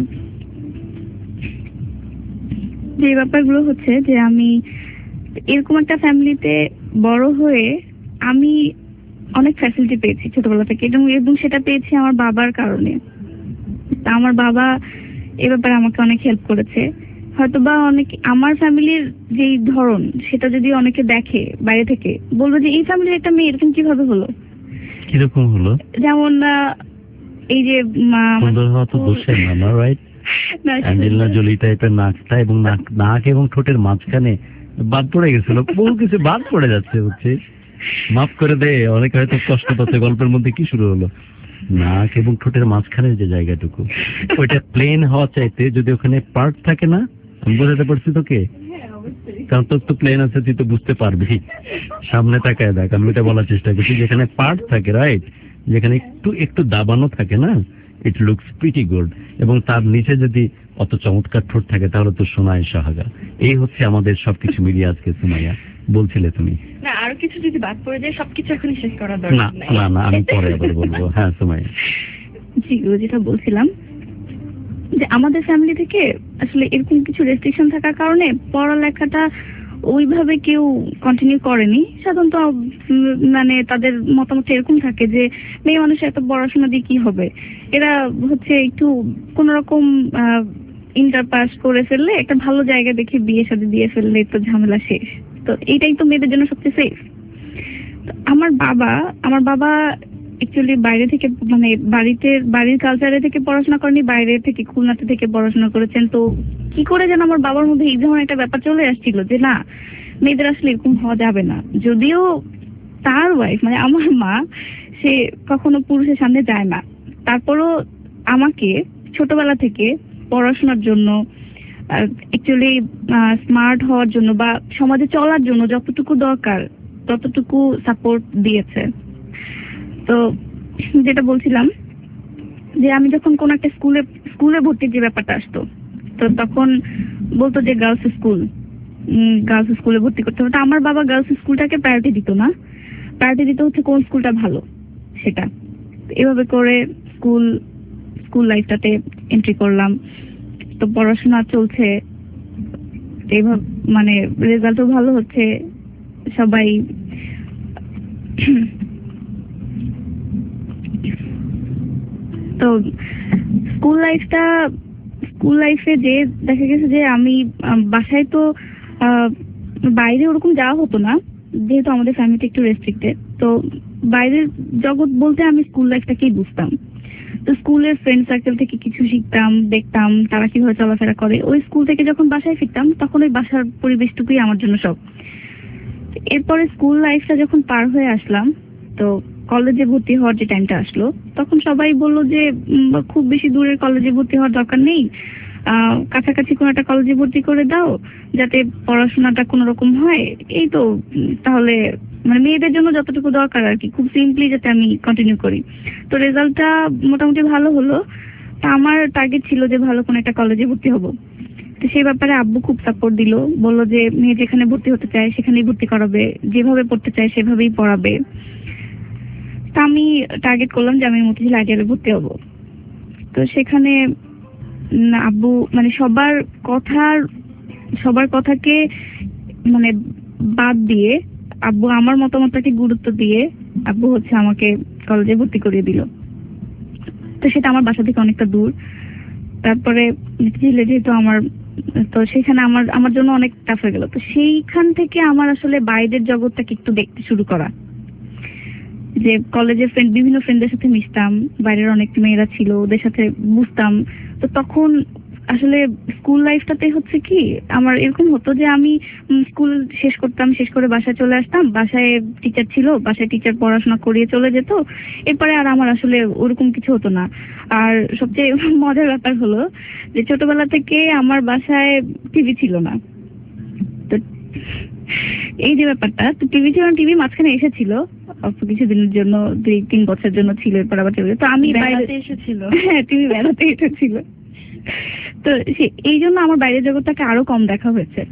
যে ব্যাপারগুলো হচ্ছে যে আমি এরকম একটা ফ্যামিলিতে বড় হয়ে আমি অনেক ফ্যাসিলিটি পেয়েছি ছোটবেলা থেকে, এবং এবং সেটা পেয়েছি আমার বাবার কারণে। তা আমার বাবা এ ব্যাপারে আমাকে অনেক হেল্প করেছে। হয়তোবা অনেক আমার ফ্যামিলির যেই ধরন সেটা যদি অনেকে দেখে বাইরে থেকে, বলবো যে এই ফ্যামিলির একটা মেয়ে এরকম কিভাবে হলো। কিরকম হলো? যেমন আহ, এই যে মা- সুন্দর হওয়া তো দোষের না, না রাইট? না, অ্যাঞ্জেলিনা জোলি টাইপের নাকটা এবং নাক নাক এবং ঠোঁটের মাঝখানে বাদ পড়ে গেছিল, বহু কিছু বাদ পড়ে যাচ্ছে হচ্ছে। মাফ করে দে, অনেকে হয়তো কষ্ট পাচ্ছে। গল্পের মধ্যে কি শুরু হলো? নাক এবং ঠোঁটের মাঝখানে যে জায়গাটুকু, ওইটা প্লেন হওয়া চাইতে যদি ওখানে পার্ট থাকে না, আমি বোঝাতে পারছি তোকে? কারণ তোর তো প্লেন আছে, তুই তো বুঝতে পারবি। সামনে তাকায় দেখ, আমি এটা বলার চেষ্টা করছি, যেখানে পার্ট থাকে রাইট, যেখানে একটু একটু দাবানো থাকে না, ইট লুকস প্রিটি গুড, এবং তার নিচে যদি অত চমৎকার ঠোঁট থাকে তাহলে তো সোনায় সোহাগা। এই হচ্ছে আমাদের সবকিছু মিলিয়ে আজকে সুমাইয়া বলছিলে তুমি। না, আরো কিছু যদি বাদ পড়ে যায় সবকিছু এখনই শেষ করা না দরকার নাই। না না আমি পরে আবার বলবো। হ্যাঁ সুমাইয়া। জি, ও যেটা বলছিলাম যে আমাদের ফ্যামিলি থেকে আসলে এরকম কিছু রেস্ট্রিকশন থাকার কারণে পড়ালেখাটা ওইভাবে কেউ কন্টিনিউ করেনি। সাধারণত উম, মানে তাদের মতামত এরকম থাকে যে মেয়ে মানুষের এত পড়াশোনা দিয়ে কি হবে, এরা হচ্ছে একটু কোন রকম ইন্টার পাস করে ফেললে একটা ভালো জায়গা দেখে বিয়ে শাদী দিয়ে ফেললে তো ঝামেলা শেষ। তো এইটাই তো মেয়েদের জন্য সবচেয়ে সেফ। আমার বাবা আমার বাবা অ্যাকচুয়ালি বাইরে থেকে, মানে বাড়িতে বাড়ির কালচারে থেকে পড়াশোনা করেনি, বাইরে থেকে খুলনাতে থেকে পড়াশোনা করেছেন। তো কি করে যেন আমার বাবার মধ্যে এই ধরনের একটা ব্যাপার চলে আসছিল যে না, মেয়েদের আসলে এরকম হওয়া যাবে না। যদিও তার ওয়াইফ মানে আমার মা, সে কখনো পুরুষের সামনে যায় না, তারপরও আমাকে ছোটবেলা থেকে পড়াশোনার জন্য, অ্যাকচুয়ালি স্মার্ট হওয়ার জন্য বা সমাজে চলার জন্য যতটুকু দরকার ততটুকু সাপোর্ট দিয়েছে। তো যেটা বলছিলাম যে আমি যখন কোন একটা স্কুলে স্কুলে ভর্তির যে ব্যাপারটা আসতো, তো তখন বলতো যে গার্লস স্কুল গার্লস স্কুলে ভর্তি করতে হবে। তো আমার বাবা গার্লস স্কুলটাকে প্রায়োরিটি দিত না, প্রায়োরিটি দিতে হচ্ছে কোন স্কুলটা ভালো সেটা। এভাবে করে স্কুল স্কুল লাইফটাতে এন্ট্রি করলাম। তো পড়াশোনা চলছে এইভাবে, মানে রেজাল্টও ভালো হচ্ছে। সবাই তো স্কুল লাইফটা স্কুল লাইফে যে দেখা গেছে যে আমি আহ, বাসায় তো আহ, বাইরে ওরকম যাওয়া হতো না, যেহেতু আমাদের ফ্যামিলিটা একটু রেস্ট্রিক্টেড। তো বাইরের জগৎ বলতে আমি স্কুল লাইফটাকেই বুঝতাম। তো স্কুলের ফ্রেন্ড সার্কেল থেকে কিছু শিখতাম, দেখতাম তারা কিভাবে চলাফেরা করে। ওই স্কুল থেকে যখন বাসায় ফিরতাম তখন ওই বাসার পরিবেশটুকুই আমার জন্য সব। এরপরে স্কুল লাইফটা যখন পার হয়ে আসলাম, তো কলেজে ভর্তি হওয়ার যে টাইমটা আসলো, তখন সবাই বললো যে উম, খুব বেশি দূরের কলেজে ভর্তি হওয়ার দরকার নেই, আহ কাছাকাছি কোনো একটা কলেজে ভর্তি করে দাও যাতে পড়াশোনাটা কোনো রকম হয়। এই তো উম, তাহলে মানে মেয়েদের জন্য যতটুকু দরকার আর কি, খুব সিম্পলি যাতে আমি কন্টিনিউ করি। তো রেজাল্টটা মোটামুটি ভালো হলো। তা আমার টার্গেট ছিল যে ভালো কোনো একটা কলেজে ভর্তি হবো। তো সেই ব্যাপারে আব্বু খুব সাপোর্ট দিল, বললো যে মেয়ে যেখানে ভর্তি হতে চায় সেখানেই ভর্তি করাবে, যেভাবে পড়তে চায় সেভাবেই পড়াবে। তা আমি টার্গেট করলাম যে আমি মতিঝিল আইডিয়ালে ভর্তি হব। তো সেখানে উম, আব্বু মানে সবার কথার সবার কথাকে মানে বাদ দিয়ে আব্বু আমার মতামতটাকে গুরুত্ব দিয়ে আব্বু হচ্ছে আমাকে কলেজে ভর্তি করিয়ে দিল। তো সেটা আমার বাসা থেকে অনেকটা দূর। তারপরে ঝিলে যেহেতু আমার, তো সেখানে আমার আমার জন্য অনেক টাফ হয়ে গেল। তো সেইখান থেকে আমার আসলে বাইরের জগৎটাকে একটু দেখতে শুরু করা, যে কলেজের ফ্রেন্ড, বিভিন্ন ফ্রেন্ডদের সাথে মিশতাম, বাইরের অনেক মেয়েরা ছিল, ওদের সাথে বুঝতাম। তো তখন আসলে স্কুল লাইফটাতে হচ্ছে কি, আমার এরকম হতো যে আমি স্কুল শেষ করতাম, শেষ করে বাসায় চলে আসতাম, বাসায় টিচার ছিল, বাসায় টিচার পড়াশোনা করিয়ে চলে যেত, এরপরে আর আমার আসলে ওরকম কিছু হতো না। আর সবচেয়ে মজার ব্যাপার হলো যে ছোটবেলা থেকে আমার বাসায় টিভি ছিল না। তো এই যে ব্যাপারটা, তো টিভি ছিল না, টিভি মাঝখানে এসেছিল অল্প কিছুদিনের জন্য, দুই তিন বছরের জন্য ছিল, এরপর আবার চলে গেছে। তো আমি বাইরে এসেছিল, হ্যাঁ টিভি বেড়াতে এসেছিল। তো এই জন্য আমার বাইরের জগৎটাকে আরো কম দেখা হয়েছে।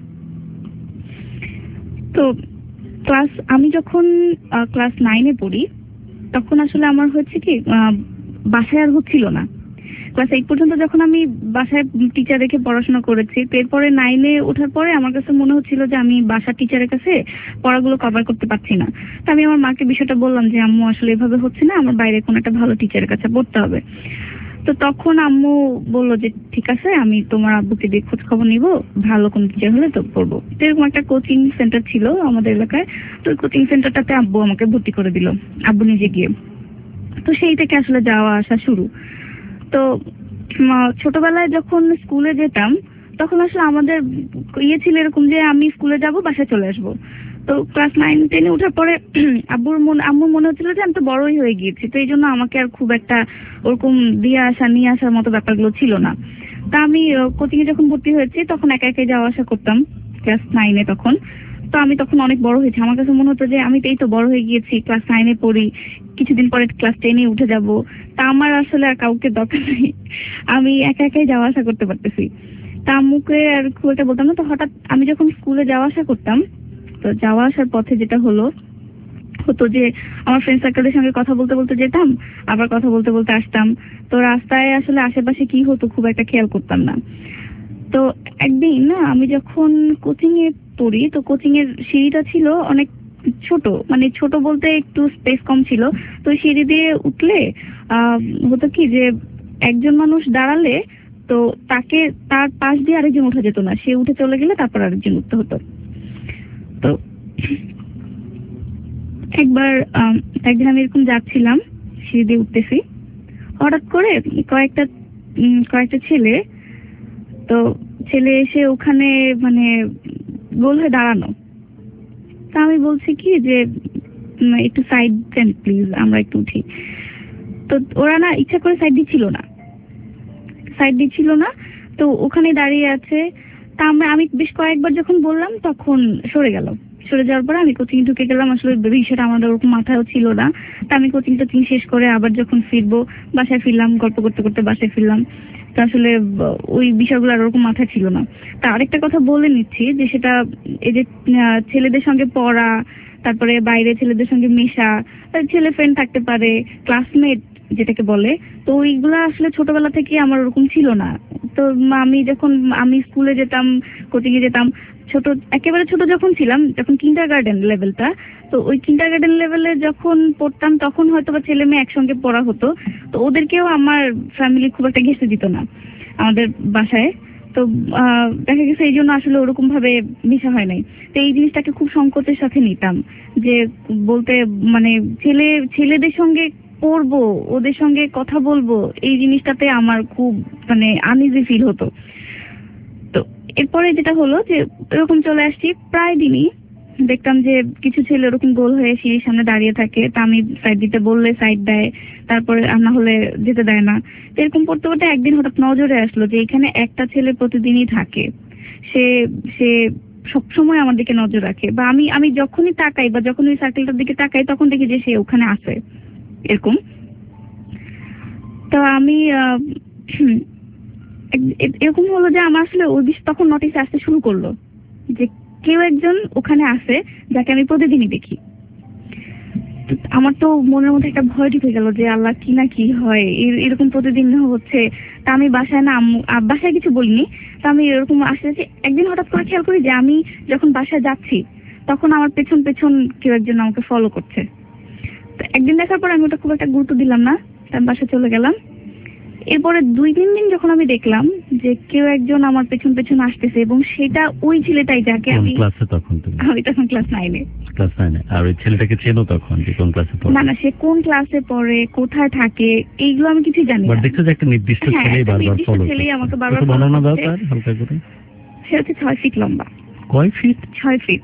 তো ক্লাস আমি যখন ক্লাস নাইনে পড়ি তখন আসলে আমার হচ্ছে কি, বাসায় আর হচ্ছিল না। ক্লাস এইট পর্যন্ত যখন আমি বাসায় টিচার রেখে পড়াশোনা করেছি, এরপরে নাইনে ওঠার পরে আমার কাছে মনে হচ্ছিল যে আমি বাসার টিচারের কাছে পড়াগুলো কভার করতে পারছি না। তো আমি আমার মাকে বিষয়টা বললাম যে আম্মু আসলে এভাবে হচ্ছে না, আমার বাইরে কোনো একটা ভালো টিচারের কাছে পড়তে হবে। তো তখন আম্মু বললো যে ঠিক আছে, আমি তোমার আব্বুকে দিয়ে খোঁজ খবর নিবো, ভালো কোন টিচার হলে তো পড়বো। তো এরকম একটা কোচিং সেন্টার ছিল আমাদের এলাকায়, তো ওই কোচিং সেন্টারটাতে আব্বু আমাকে ভর্তি করে দিল, আব্বু নিজে গিয়ে। তো সেই থেকে আসলে যাওয়া আসা শুরু। তো ছোটবেলায় যখন স্কুলে যেতাম তখন আসলে আমাদের ইয়ে ছিল এরকম যে আমি স্কুলে যাব, বাসায় চলে আসবো। তো ক্লাস নাইন টেনে ওঠার পরে আব্বুর মন আম্মুর মনে হচ্ছিল যে আমি তো বড়ই হয়ে গিয়েছি, তো এই জন্য আমাকে আর খুব একটা ওরকম দিয়ে আসা নিয়ে আসার মতো ব্যাপারগুলো ছিল না। তা আমি কোচিং এ যখন ভর্তি হয়েছি তখন একা একাই যাওয়া আসা করতাম ক্লাস নাইনে তখন। তো আমি তখন অনেক বড় হয়েছি, আমার কাছে মনে হতো যে আমি তো এই তো বড় হয়ে গিয়েছি, ক্লাস নাইনে পড়ি, কিছুদিন পরে ক্লাস টেনে উঠে যাব, তা আমার আসলে আর কাউকে দরকার নেই, আমি একা একাই যাওয়া আসা করতে পারতেছি। তা আম্মুকে আর খুব একটা বলতাম না। তো হঠাৎ আমি যখন স্কুলে যাওয়া আসা করতাম, তো যাওয়া আসার পথে যেটা হলো হতো যে আমার ফ্রেন্ড সার্কেলের সঙ্গে কথা বলতে বলতে যেতাম, আবার কথা বলতে বলতে আসতাম। তো রাস্তায় আসলে আশেপাশে কি হতো খুব একটা খেয়াল করতাম না। তো একদিন না আমি যখন কোচিং এ পড়ি, তো কোচিং এর সিঁড়িটা ছিল অনেক ছোট, মানে ছোট বলতে একটু স্পেস কম ছিল। তো সিঁড়ি দিয়ে উঠলে আহ হতো কি যে একজন মানুষ দাঁড়ালে তো তাকে তার পাশ দিয়ে আরেকজন উঠা যেত না, সে উঠে চলে গেলে তারপর আরেকজন উঠতে হতো। তো একবার একদিন আমি এরকম যাচ্ছিলাম, সিঁড়ি দিয়ে উঠতেছি, হঠাৎ করে কয়েকটা কয়েকটা ছেলে তো ছেলে এসে ওখানে মানে গোল হয়ে দাঁড়ানো। তা আমি বলছি কি যে একটু সাইড দেন প্লিজ, আমরা একটু উঠি। তো ওরা না ইচ্ছা করে সাইড দিচ্ছিল না, সাইড দিচ্ছিল না তো ওখানে দাঁড়িয়ে আছে। তা আমরা আমি বেশ কয়েকবার যখন বললাম তখন সরে গেল। সরে যাওয়ার পরে আমি কোচিং ঢুকে গেলাম। আসলে বিষয়টা আমাদের ওরকম মাথায়ও ছিল না। তা আমি কোচিং টোচিং শেষ করে আবার যখন ফিরবো, বাসায় ফিরলাম, গল্প করতে করতে বাসায় ফিরলাম। তো আসলে ওই বিষয়গুলো আর ওরকম মাথায় ছিল না। তা আরেকটা কথা বলে নিচ্ছি যে সেটা এই যে ছেলেদের সঙ্গে পড়া, তারপরে বাইরে ছেলেদের সঙ্গে মেশা, ছেলে ফ্রেন্ড থাকতে পারে, ক্লাসমেট যেটাকে বলে, তো ওইগুলা আসলে ছোটবেলা থেকে আমার ওরকম ছিল না। তো আমি যখন আমি স্কুলে যেতাম, কোচিং এ যেতাম, ছোট একেবারে ছোট যখন ছিলাম, যখন কিন্ডার গার্ডেন লেভেলটা, তো ওই কিন্ডার গার্ডেন লেভেলে যখন পড়তাম তখন হয়তো বা ছেলে মেয়ে একসঙ্গে পড়া হতো। তো ওদেরকেও আমার ফ্যামিলি খুব একটা ঘেঁষতে দিত না আমাদের বাসায়। তো দেখা গেছে এই জন্য আসলে ওরকম ভাবে মিশা হয় নাই। তো এই জিনিসটাকে খুব সংকোচের সাথে নিতাম, যে বলতে মানে ছেলে ছেলেদের সঙ্গে পড়বো, ওদের সঙ্গে কথা বলবো, এই জিনিসটাতে আমার খুব মানে আনইজি ফিল হতো। তো এরপরে যেটা হলো যে এরকম চলে আসছি, প্রায় দিনই দেখতাম যে কিছু ছেলে ওরকম গোল হয়ে সিঁড়ির সামনে দাঁড়িয়ে থাকে। তা আমি সাইড দিতে বললে সাইড দেয়, তারপরে আর না হলে যেতে দেয় না। এরকম পড়তে পড়তে একদিন হঠাৎ নজরে আসলো যে এখানে একটা ছেলে প্রতিদিনই থাকে, সে সে সবসময় আমার দিকে নজর রাখে, বা আমি আমি যখনই তাকাই বা যখন ওই সার্কেলটার দিকে তাকাই তখন দেখি যে সে ওখানে আছে এরকম। তো আমি এরকম হলো যে আমার আসলে ওই বিষয় তখন নোটিস আসতে শুরু করলো যে কেউ একজন ওখানে আছে যাকে আমি প্রতিদিনই দেখি। আমার তো মনের মধ্যে একটা ভয় ঢুকে গেল যে আল্লাহ কি না কি হয়, এরকম প্রতিদিন হচ্ছে। তা আমি বাসায় না আম্মু বাসায় কিছু বলিনি। তা আমি এরকম আসতে আসতে একদিন হঠাৎ করে খেয়াল করি যে আমি যখন বাসায় যাচ্ছি তখন আমার পেছন পেছন কেউ একজন আমাকে ফলো করছে। তো একদিন দেখার পর আমি ওটা খুব একটা গুরুত্ব দিলাম না, আমি বাসায় চলে গেলাম। এরপরে দুই তিন দিন যখন আমি দেখলাম যে কেউ একজন আমার পেছন পেছন আসতেছে এবং সেটা ওই ছেলেটাই যাকে কোন আমি ক্লাসে তখন তুমি? আমি তখন ক্লাস নাইনে। ক্লাস নাইনে। আর ওই ছেলেটাকে চেনো তখন যে কোন ক্লাসে পড়ে? না না, সে কোন ক্লাসে পড়ে, কোথায় থাকে, এইগুলো আমি কিছু জানি বাট না। দেখছো যে একটা নির্দিষ্ট হ্যাঁ, ছেলেই একটা বারবার নির্দিষ্ট ফলো ছেলেই আমাকে বারবার করছে। follow বর্ণনা দাও করছে। তার হালকা করে। সে হচ্ছে ছয় ফিট লম্বা। কয় ফিট? ছয় ফিট।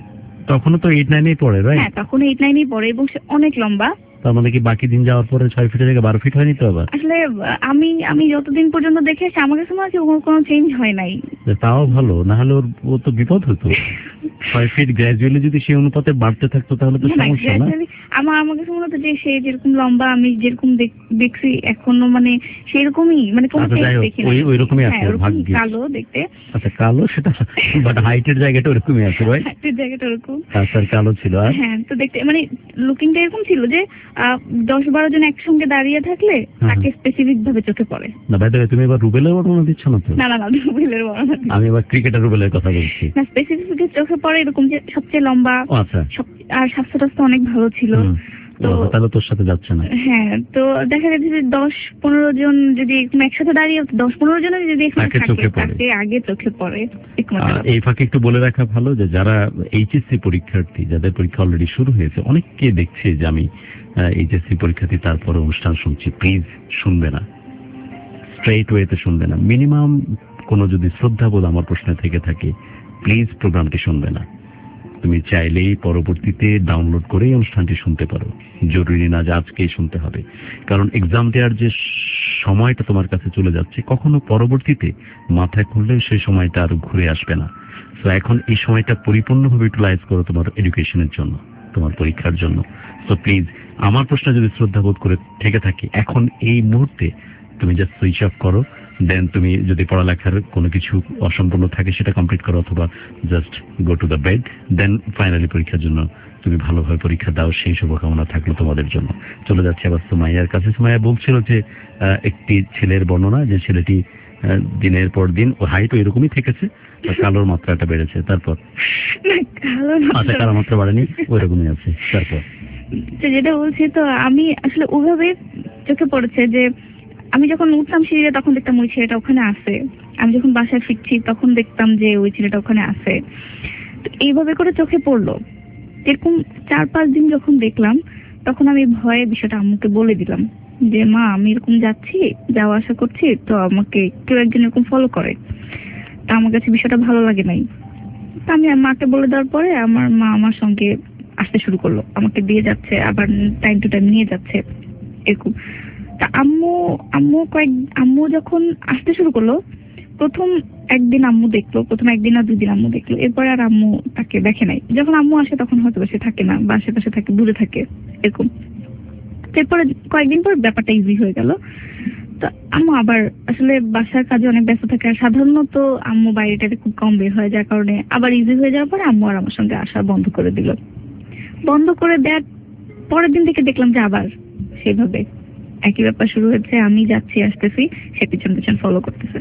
তখনও তো এইট নাইনেই পড়ে, রাইট? হ্যাঁ, তখন এইট নাইনেই পড়ে এবং সে অনেক লম্বা। তার মানে কি বাকি দিন যাওয়ার পরে ছয় ফিটের জায়গায় বারো ফিট হয়নি তো আবার? আসলে আহ, আমি আমি যতদিন পর্যন্ত দেখে আসি আমার কাছে মনে হচ্ছে ওর কোনো চেঞ্জ হয় নাই। যে তাও ভালো, না হলে ওর ও তো বিপদ হতো। ছয় ফিট গ্র্যাজুয়ালি যদি সেই অনুপাতে বাড়তে থাকতো তাহলে তো না, না, সমস্যা না? gradually আমার আমার কাছে মনে হতো যে সে যেরকম লম্বা আমি যেরকম দেখ- দেখছি এখনো মানে সেরকমই, মানে কোনো আচ্ছা, যাই change হোক, দেখি ওই- ওই রকমই আছে, হ্যাঁ, ওরকম ভাগ্যিস। কালো দেখতে। আচ্ছা, কালো সেটা, বাট হাইটের জায়গাটা ওরকমই আছে, রাইট? একটা জায়গাটা ওরকম। আচ্ছা, আর কালো ছিল। আর হ্যাঁ, তো দেখতে মানে লুকিংটা এরকম ছিল যে আহ, দশ বারো জন একসঙ্গে দাঁড়িয়ে থাকলে তাকে স্পেসিফিক ভাবে চোখে পড়ে। না, বাইরে তুমি এবার রুবেলের বর্ণনা দিচ্ছ না তো? না না না, রুবেলের বর্ণনা দিই। আমি এবার ক্রিকেটার রুবেলের কথা বলছি। না, স্পেসিফিক চোখে পড়ে এরকম যে সবচেয়ে লম্বা, ও আচ্ছা। সব- আর স্বাস্থ্য টাস্থ্য অনেক ভালো ছিল। হুম। তো ও, তাহলে তোর সাথে যাচ্ছে না। হ্যাঁ, তো দেখা যাচ্ছে যে দশ পনেরো জন যদি এরকম একসাথে দাঁড়িয়ে দশ পনেরো জনের যদি এখানে তাকে থাকে চোখে পড়ে। তাকে আগে চোখে পড়ে এরকম একটা আর ব্যাপার। এই ফাঁকে একটু বলে রাখা ভালো যে যারা এইচএসসি পরীক্ষার্থী, যাদের পরীক্ষা অলরেডি শুরু হয়েছে, অনেককে দেখছে যে আমি এইচএসসি পরীক্ষার্থী তারপরে অনুষ্ঠান শুনছি, প্লিজ শুনবে না, স্ট্রেইট ওয়েতে শুনবে না। মিনিমাম কোনো যদি শ্রদ্ধাবোধ আমার প্রশ্নে থেকে থাকে, প্লিজ প্রোগ্রামটি শুনবে না। তুমি চাইলেই পরবর্তীতে ডাউনলোড করে এই অনুষ্ঠানটি শুনতে পারো, জরুরি না যে আজকেই শুনতে হবে। কারণ এক্সাম দেওয়ার যে সময়টা তোমার কাছে চলে যাচ্ছে, কখনো পরবর্তীতে মাথায় করলে সেই সময়টা আর ঘুরে আসবে না। তো এখন এই সময়টা পরিপূর্ণভাবে ইউটিলাইজ করো তোমার এডুকেশনের জন্য, তোমার পরীক্ষার জন্য। তো প্লিজ আমার প্রশ্ন যদি শ্রদ্ধাবোধ করে থেকে থাকে, এখন এই মুহূর্তে তুমি জাস্ট সুইচ অফ করো। দেন তুমি যদি পড়ালেখার কোনো কিছু অসম্পূর্ণ থাকে সেটা কমপ্লিট করো, অথবা just go to the bed. Then finally পরীক্ষার জন্য তুমি ভালোভাবে পরীক্ষা দাও, সেই শুভকামনা থাকলো তোমাদের জন্য। চলে যাচ্ছে আবার সুমাইয়ার কাছে। সুমাইয়া বলছিল যে আহ, একটি ছেলের বর্ণনা, যে ছেলেটি আহ, দিনের পর দিন ও হাইট এরকমই থেকেছে, আর কালোর মাত্রাটা বেড়েছে। তারপর না, কালো না। আচ্ছা, কালো মাত্রা বাড়েনি, ওইরকমই আছে। তারপর তো যেটা বলছি, তো আমি আসলে ওভাবে চোখে পড়েছে যে আমি যখন উঠতাম সিঁড়িতে তখন দেখতাম ওই ছেলেটা ওখানে আছে, আমি যখন বাসায় ফিরছি তখন দেখতাম যে ওই ছেলেটা ওখানে আছে। তো এইভাবে করে চোখে পড়লো। এরকম চার পাঁচ দিন যখন দেখলাম তখন আমি ভয়ে বিষয়টা আম্মুকে বলে দিলাম যে মা, আমি এরকম যাচ্ছি, যাওয়া আসা করছি, তো আমাকে কেউ একজন এরকম ফলো করে, তা আমার কাছে বিষয়টা ভালো লাগে নাই। তা আমি মাকে বলে দেওয়ার পরে আমার মা আমার সঙ্গে আসতে শুরু করলো, আমাকে দিয়ে যাচ্ছে, আবার টাইম টু টাইম নিয়ে যাচ্ছে এরকম। তা আম্মু আম্মু কয়েক আম্মু যখন আসতে শুরু করলো, প্রথম একদিন আম্মু দেখলো, প্রথম একদিন আর দুদিন আম্মু দেখলো, এরপরে আর আম্মু তাকে দেখে নাই। যখন আম্মু আসে তখন হয়তো সে থাকে না, বা আশেপাশে থাকে, দূরে থাকে এরকম। এরপরে কয়েকদিন পর ব্যাপারটা ইজি হয়ে গেল। তো আম্মু আবার আসলে বাসার কাজে অনেক ব্যস্ত থাকে, আর সাধারণত আম্মু বাইরেটাতে খুব কম বের হয়, যার কারণে আবার ইজি হয়ে যাওয়ার পরে আম্মু আর আমার সঙ্গে আসা বন্ধ করে দিল। বন্ধ করে দেওয়ার পরের দিন থেকে দেখলাম যে আবার সেভাবে একই ব্যাপার শুরু হয়েছে, আমি যাচ্ছি আসতেছি, সে পিছন পিছন ফলো করতেছে।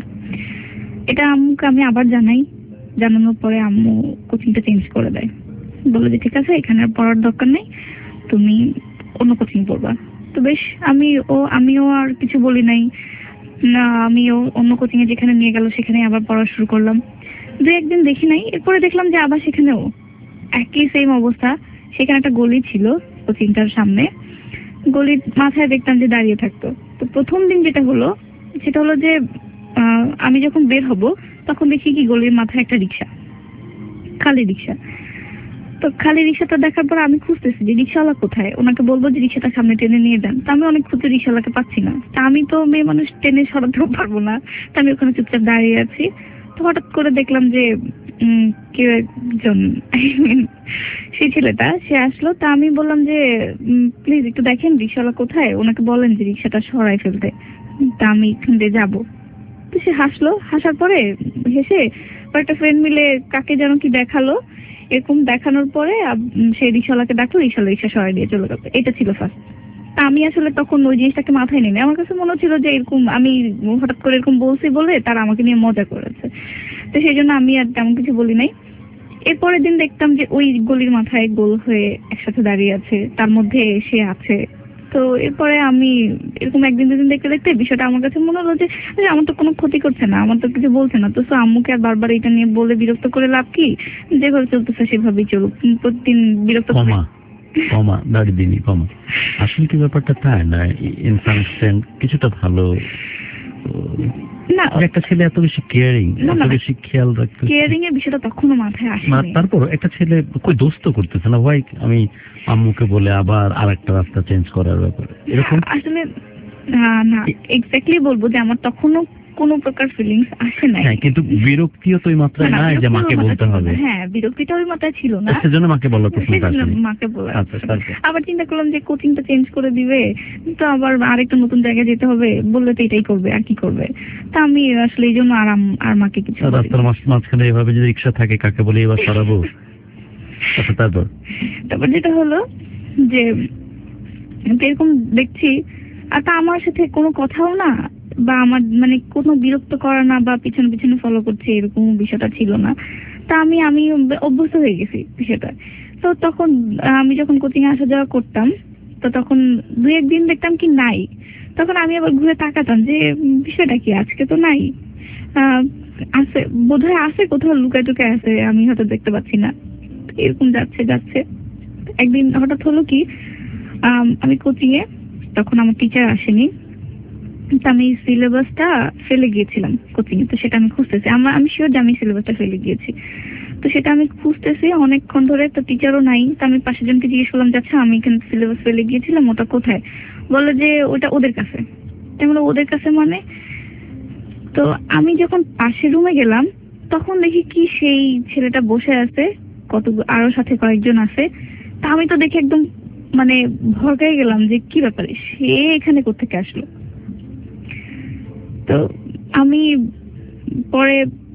এটা আম্মুকে আমি আবার জানাই, জানানোর পরে আম্মু কোচিংটা চেঞ্জ করে দেয়, বলে যে ঠিক আছে, এখানে আর পড়ার দরকার নেই, তুমি অন্য কোচিং পড়বা। তো বেশ, আমি ও আমিও আর কিছু বলি নাই না, আমিও অন্য কোচিং এ যেখানে নিয়ে গেল সেখানে আবার পড়া শুরু করলাম। দুই একদিন দেখি নাই, এরপরে দেখলাম যে আবার সেখানেও একই সেম অবস্থা। সেখানে একটা গলি ছিল কোচিংটার সামনে, গলির মাথায় দেখতাম যে দাঁড়িয়ে থাকতো। তো প্রথম দিন যেটা হলো সেটা হলো যে আহ, আমি যখন বের হব তখন দেখি কি গলির মাথায় একটা রিক্সা, খালি রিক্সা। তো খালি রিক্সাটা দেখার পর আমি খুঁজতেছি যে রিক্সাওয়ালা কোথায়, ওনাকে বলবো যে রিক্সাটা সামনে টেনে নিয়ে দেন। তা আমি অনেক খুঁজে রিক্সাওয়ালাকে পাচ্ছি না। তা আমি তো মেয়ে মানুষ, টেনে সরাতেও পারবো না, তা আমি ওখানে চুপচাপ দাঁড়িয়ে আছি। তো হঠাৎ করে দেখলাম যে উম, কেউ একজন, I mean, সেই ছেলেটা সে আসলো। তা আমি বললাম যে প্লিজ একটু দেখেন রিক্সাওয়ালা কোথায়, ওনাকে বলেন যে রিক্সাটা সরাই ফেলতে, তা আমি এখান দিয়ে যাবো। তো সে হাসলো, হাসার পরে হেসে কয়েকটা ফ্রেন্ড মিলে কাকে যেন কি দেখালো, এরকম দেখানোর পরে সেই রিক্সাওয়ালাকে ডাকলো, রিক্সাওয়ালা রিক্সা সরাই দিয়ে চলে গেল। এটা ছিল ফার্স্ট। তা আমি আসলে তখন ওই জিনিসটাকে মাথায় নিই, আমার কাছে মনে হচ্ছিল যে এরকম আমি হঠাৎ করে এরকম বলছি বলে তারা আমাকে নিয়ে মজা করেছে, তো সেই জন্য আমি আর তেমন কিছু বলি নাই। এরপরের দিন দেখতাম যে ওই গলির মাথায় গোল হয়ে একসাথে দাঁড়িয়ে আছে, তার মধ্যে সে আছে, তো এরপরে আমি এরকম একদিন দুদিন দেখতে দেখতে বিষয়টা আমার কাছে মনে হলো যে আরে আমার তো কোনো ক্ষতি করছে না, আমার তো কিছু বলছে না, তো আম্মুকে আর বারবার এটা নিয়ে বলে বিরক্ত করে লাভ কি, যেভাবে চলতেছে সেভাবেই চলুক, প্রতিদিন বিরক্ত করে- কমা কমা দাঁড়িয়ে দিনি কমা। আসলে কি ব্যাপারটা তাই না, ইন সাম এক্সটেন্ট কিছুটা ভালো না যে একটা ছেলে এত বেশি কেয়ারিং, না, এত না। বেশি খেয়াল রাখতে, কেয়ারিং এর বিষয়টা তখনও মাথায় আসে মানে তারপর একটা ছেলে কই দোস্ত করতেছে না ভাই, আমি আম্মুকে বলে আবার আর একটা রাস্তা চেঞ্জ করার ব্যাপারে এরকম। আসলে না না এক্স্যাক্টলি বলবো যে আমার তখনও কোনো প্রকার ফিলিংস আসে নাই। হ্যাঁ, কিন্তু বিরক্তিও তো ওই মাত্রায় না, না, নাই যে বিরক্তির মাকে ওই বলতে মাত্রায় হবে। ছিল না। হ্যাঁ, বিরক্তিটা ওই মাত্রায় ছিল না, সেজন্য মাকে বলার প্রশ্নটা সেজন্য আসেনি। মাকে বলা। আচ্ছা, তারপর? আবার চিন্তা করলাম যে কোচিংটা চেঞ্জ করে দিবে, তো আবার আরেকটা নতুন জায়গায় যেতে হবে, বললে তো এটাই করবে, আর কি করবে। তা আমি আসলে এই জন্য আর আম- আর মাকে কিছু বলিনি। রাস্তার মাঝ- মাঝখানে এভাবে যদি রিক্সা থাকে কাকে বলে এবার সরাবো। আচ্ছা, তারপর? তারপর যেটা হলো যে এরকম দেখছি, আর তা আমার সাথে কোনো কথাও না, বা আমার মানে কোনো বিরক্ত করা না, বা পিছনে পিছনে ফলো করছে এরকম বিষয়টা ছিল না। তা আমি আমি অভ্যস্ত হয়ে গেছি বিষয়টা। তো তখন আহ, আমি যখন কোচিং এ আসা যাওয়া করতাম, তো তখন দুই একদিন দেখতাম কি নাই, তখন আমি আবার ঘুরে তাকাতাম যে উম, বিষয়টা কি, আজকে তো নাই, আহ, আছে বোধহয়, আছে কোথাও লুকায় টুকায় আছে, আমি হয়তো দেখতে পাচ্ছি না। এরকম যাচ্ছে যাচ্ছে একদিন হঠাৎ হলো কি, আম, আমি কোচিং এ, তখন আমার টিচার আসেনি, তো আমি সিলেবাসটা ফেলে গিয়েছিলাম কোচিং এ, তো সেটা আমি খুঁজতেছি, আমার আমি শিওর যে আমি সিলেবাসটা ফেলে গিয়েছি, তো সেটা আমি খুঁজতেছি অনেকক্ষণ ধরে, তো টিচারও নাই। তো আমি পাশের জনকে জিজ্ঞেস করলাম, যাচ্ছে আমি এখানে সিলেবাস ফেলে গিয়েছিলাম, ওটা কোথায়? বললো যে ওটা ওদের কাছে। আমি বললাম, ওদের কাছে মানে? তো আমি যখন পাশের রুমে গেলাম, তখন দেখি কি সেই ছেলেটা বসে আছে, কত আরো সাথে কয়েকজন আছে। তা আমি তো দেখে একদম মানে ভরকাই গেলাম যে কি ব্যাপারে, সে এখানে কোত্থেকে আসলো। তো আমি পরে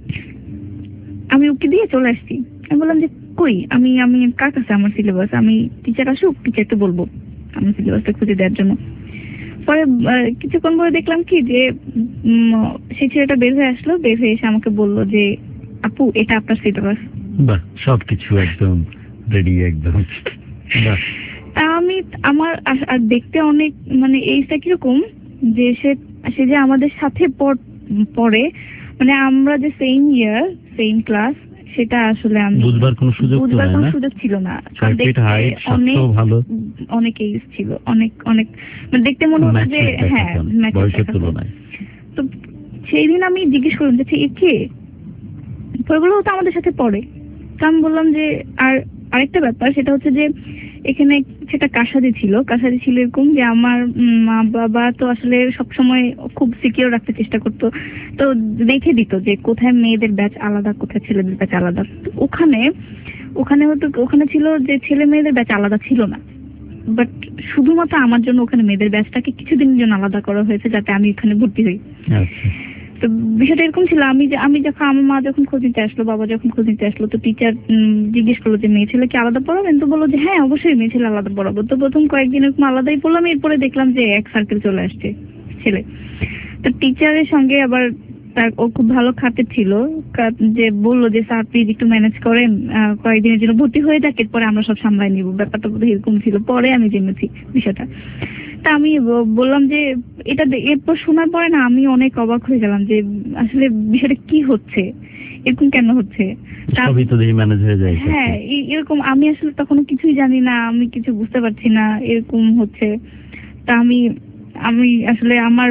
আমি ওকে দিয়ে চলে আসছি। আমি বললাম যে কই, আমি আমি কার কাছে আমার সিলেবাস, আমি টিচার আসুক, টিচারকে বলবো আমার সিলেবাসটা খুঁজে দেওয়ার জন্য। পরে আহ, কিছুক্ষণ পরে দেখলাম কি যে উম, সেই ছেলেটা বের হয়ে আসলো, বের হয়ে এসে আমাকে বললো যে আপু এটা আপনার সিলেবাস। বাহ, সবকিছু একদম রেডি একদম। বাহ, তা আমি আমার আর- আর দেখতে অনেক মানে এইটা কিরকম যে সে সে যে আমাদের সাথে পড়- পড়ে, মানে আমরা যে সেম ইয়ার সেম ক্লাস, সেটা আসলে আমি বুঝবার কোনো সুযোগ তো বুঝবার নাই কোনো না? সুযোগ ছিল না। ছয় ফিট দেখতে হাইট, অনেক স্বাস্থ্য ভালো, অনেক এজ ছিল, অনেক অনেক মানে দেখতে মনে হতো যে ম্যাচিউর হ্যাঁ দেখাতো, mature বয়সের দেখাতো। তুলনায়। তো সেই দিন আমি জিজ্ঞেস করলাম যে এ কে, পরে বললো ও তো আমাদের সাথে পড়ে। তো আমি বললাম যে আর আরেকটা ব্যাপার, সেটা হচ্ছে যে এখানে সেটা কাসাদি ছিল, কাসাদি ছিল এরকম যে আমার উম, মা বাবা তো আসলে সবসময় খুব সিকিউর রাখতে চেষ্টা করতো, তো দেখে দিত যে কোথায় মেয়েদের ব্যাচ আলাদা, কোথায় ছেলেদের ব্যাচ আলাদা। তো ওখানে ওখানে হতো ওখানে ছিল যে ছেলে মেয়েদের ব্যাচ আলাদা ছিল না, বাট শুধুমাত্র আমার জন্য ওখানে মেয়েদের ব্যাচটাকে কিছুদিনের জন্য আলাদা করা হয়েছে যাতে আমি ওখানে ভর্তি হই। আচ্ছা, তো বিষয়টা এরকম ছিল, আমি যে আমি যখন আমার মা যখন খোঁজ নিতে আসলো, বাবা যখন খোঁজ নিতে আসলো, তো টিচার জিজ্ঞেস করলো যে মেয়ে ছেলে কি আলাদা পড়াবেন, তো বললো যে হ্যাঁ অবশ্যই মেয়ে ছেলে আলাদা পড়াবো। তো প্রথম কয়েকদিন এরকম আলাদাই পড়লাম, এরপরে দেখলাম যে এক সার্কেল চলে আসছে ছেলে। তো টিচারের সঙ্গে আবার তার ও খুব ভালো খাতির ছিল, কা- যে বললো যে স্যার প্লিজ একটু ম্যানেজ করেন, আহ, কয়েকদিনের জন্য ভর্তি হয়ে যাক, এরপরে আমরা সব সামলাই নিব। ব্যাপারটা বোধহয় এরকম ছিল, পরে আমি জেনেছি বিষয়টা। তা আমি ব- বললাম যে এটা দে- এরপর শোনার পরে না আমি অনেক অবাক হয়ে গেলাম যে আসলে বিষয়টা কি হচ্ছে, এরকম কেন হচ্ছে। তা- সবই তো দেখি ম্যানেজ হয়ে যায়। হ্যাঁ এ- এরকম আমি আসলে তখনও কিছুই জানি না, আমি কিছু বুঝতে পারছি না এরকম হচ্ছে। তা আমি আমি আসলে আমার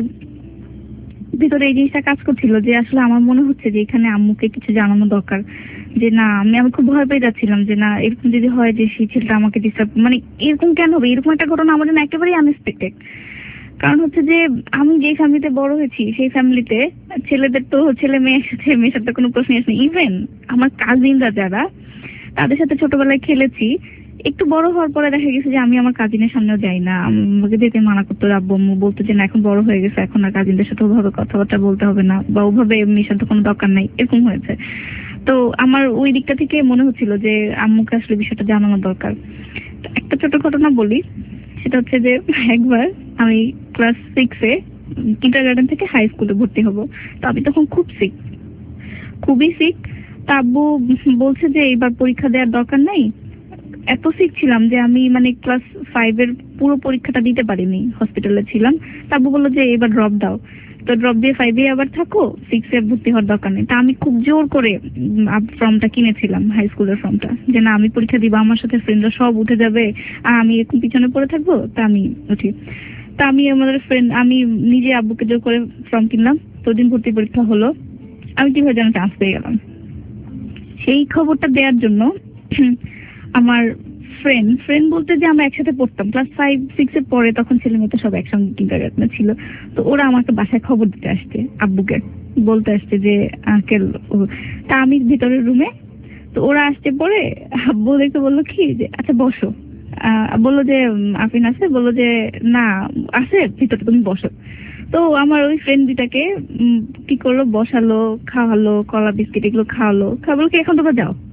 ভিতরে এই জিনিসটা কাজ করছিল যে আসলে আমার মনে হচ্ছে যে এখানে আম্মুকে কিছু জানানো দরকার, যে না আমি আমি খুব ভয় পেয়ে যাচ্ছিলাম যে না এরকম যদি হয় যে সেই ছেলেটা আমাকে ডিস্টার্ব, মানে এরকম কেন হবে, এরকম একটা ঘটনা আমার জন্য একেবারেই আনএক্সপেক্টেড। কারণ হচ্ছে যে আমি যে ফ্যামিলিতে বড় হয়েছি সেই ফ্যামিলিতে ছেলেদের তো ছেলে মেয়ের সাথে মেয়ের সাথে কোনো প্রশ্নই আসে না। ইভেন আমার কাজিনরা যারা, তাদের সাথে ছোটবেলায় খেলেছি, একটু বড় হওয়ার পরে দেখা গেছে যে আমি আমার কাজিনের সামনেও যাই না, আমাকে যেতে মানা করতো, আব্বু আম্মু বলতো যে না এখন বড় হয়ে গেছে, এখন আর কাজিনদের সাথে ওভাবে কথাবার্তা বলতে হবে না, বা ওভাবে মেশার তো কোনো দরকার নাই, এরকম হয়েছে। তো আমার ওই দিকটা থেকে মনে হচ্ছিল যে আম্মুকে আসলে বিষয়টা জানানো দরকার। তো একটা ছোট ঘটনা বলি, সেটা হচ্ছে যে একবার আমি ক্লাস সিক্সে কিন্ডার গার্ডেন থেকে হাই স্কুলে ভর্তি হব, তো আমি তখন খুব সিক, খুবই সিক। তা আব্বু বলছে যে এবার পরীক্ষা দেওয়ার দরকার নাই, এত সিক ছিলাম যে আমি মানে ক্লাস ফাইভের পুরো পরীক্ষাটা দিতে পারিনি, হসপিটালে ছিলাম। তারপর বললো যে এবার ড্রপ দাও, তো ড্রপ দিয়ে ফাইভে আবার থাকো, সিক্সে ভর্তি হওয়ার দরকার নেই। তা আমি খুব জোর করে ফর্মটা কিনেছিলাম, হাই স্কুলের ফর্মটা, যে না আমি পরীক্ষা দিব, আমার সাথে ফ্রেন্ডরা সব উঠে যাবে আর আমি এরকম পিছনে পড়ে থাকবো, তা আমি উঠি। তা আমি আমাদের ফ্রেন্ড, আমি নিজে আব্বুকে জোর করে ফর্ম কিনলাম। তো দিন ভর্তি পরীক্ষা হলো, আমি কিভাবে যেন চান্স পেয়ে গেলাম। সেই খবরটা দেওয়ার জন্য আমার ফ্রেন্ড ফ্রেন্ড বলতে যে আমরা একসাথে পড়তাম ক্লাস ফাইভ সিক্স এর পরে, তখন ছেলে মেয়ে তো সব একসঙ্গে কিন্ডারগার্টেনে ছিল। তো ওরা আমাকে বাসায় খবর দিতে আসছে, আব্বুকে বলতে আসছে যে আঙ্কেল। তা আমি ভিতরের রুমে, তো ওরা আসছে পরে আব্বু দেখে বললো কি যে আচ্ছা বসো, বললো যে আফিন আছে, বললো যে না আছে ভিতরে, তুমি বসো। তো আমার ওই ফ্রেন্ড দুটাকে কি করলো, বসালো, খাওয়ালো, কলা বিস্কিট এগুলো খাওয়ালো, খাওয়ালো কি এখন তোমরা যাও।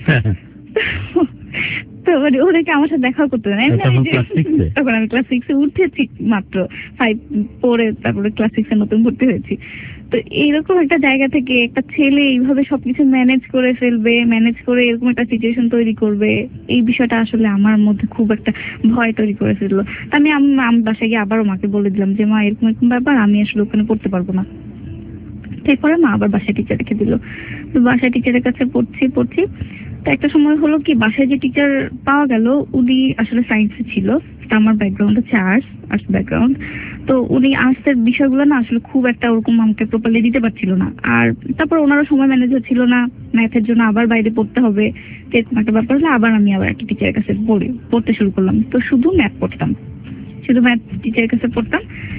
তো মানে ওদেরকে আমার সাথে দেখা করতে না, তখন আমি ক্লাস সিক্স এ উঠেছি মাত্র, ফাইভ পরে তারপরে ক্লাস সিক্স এ নতুন ভর্তি হয়েছি। তো এইরকম একটা জায়গা থেকে একটা ছেলে এইভাবে সবকিছু ম্যানেজ করে ফেলবে, ম্যানেজ করে এরকম একটা সিচুয়েশন তৈরি করবে, এই বিষয়টা আসলে আমার মধ্যে খুব একটা ভয় তৈরি করে ফেললো। তা আমি আমি বাসায় গিয়ে আবারও মাকে বলে দিলাম যে মা এরকম এরকম ব্যাপার, আমি আসলে ওখানে পড়তে পারবো না। তারপরে মা আবার বাসায় টিচার রেখে দিল। তো বাসায় টিচারের কাছে পড়ছি পড়ছি তো একটা সময় হলো কি, বাসায় যে টিচার পাওয়া গেল উনি আসলে সায়েন্সে ছিল, আমার ব্যাকগ্রাউন্ড হচ্ছে আর্টস আর্টস ব্যাকগ্রাউন্ড। তো উনি আর্টসের বিষয়গুলো না আসলে খুব একটা ওরকম আমাকে প্রপারলি দিতে পারছিল না। আর তারপর ওনারও সময় ম্যানেজ হচ্ছিল না, ম্যাথের জন্য আবার বাইরে পড়তে হবে, এরকম একটা ব্যাপার হলে আবার আমি আবার একটা টিচারের কাছে পড়ি পড়তে শুরু করলাম। তো শুধু ম্যাথ পড়তাম, শুধু ম্যাথ টিচারের কাছে পড়তাম।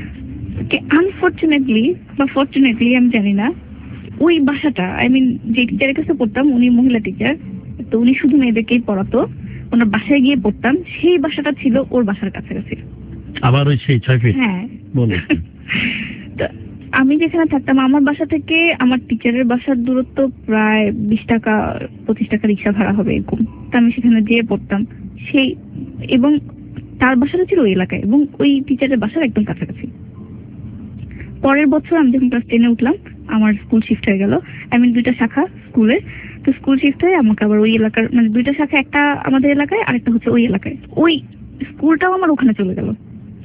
আনফর্চুনেটলি বা ফর্চুনেটলি আমি জানি না, ওই বাসাটা আই মিন যে টিচারের কাছে পড়তাম উনি মহিলা টিচার, তো উনি শুধু মেয়েদেরকেই পড়াতো, ওনার বাসায় গিয়ে পড়তাম, সেই বাসাটা ছিল ওর বাসার কাছাকাছি। আবার ওই সেই ছয় ফিট? হ্যাঁ। বলো। তো আমি যেখানে থাকতাম আমার বাসা থেকে আমার টিচারের বাসার দূরত্ব প্রায় বিশ টাকা পঁচিশ টাকা রিক্সা ভাড়া হবে এরকম। তো আমি সেখানে যেয়ে পড়তাম সেই, এবং তার বাসাটা ছিল ওই এলাকায় এবং ওই টিচারের বাসার একদম কাছাকাছি। পরের বছর আমি যখন ক্লাস টেনে উঠলাম আমার স্কুল শিফট হয়ে গেল, আই মিন দুইটা শাখা স্কুলের। তো স্কুল শিফট হয়ে আমাকে আবার ওই এলাকার, মানে দুইটা শাখা, একটা আমাদের এলাকায় আরেকটা হচ্ছে ওই এলাকায়, ওই স্কুলটাও আমার ওখানে চলে গেল।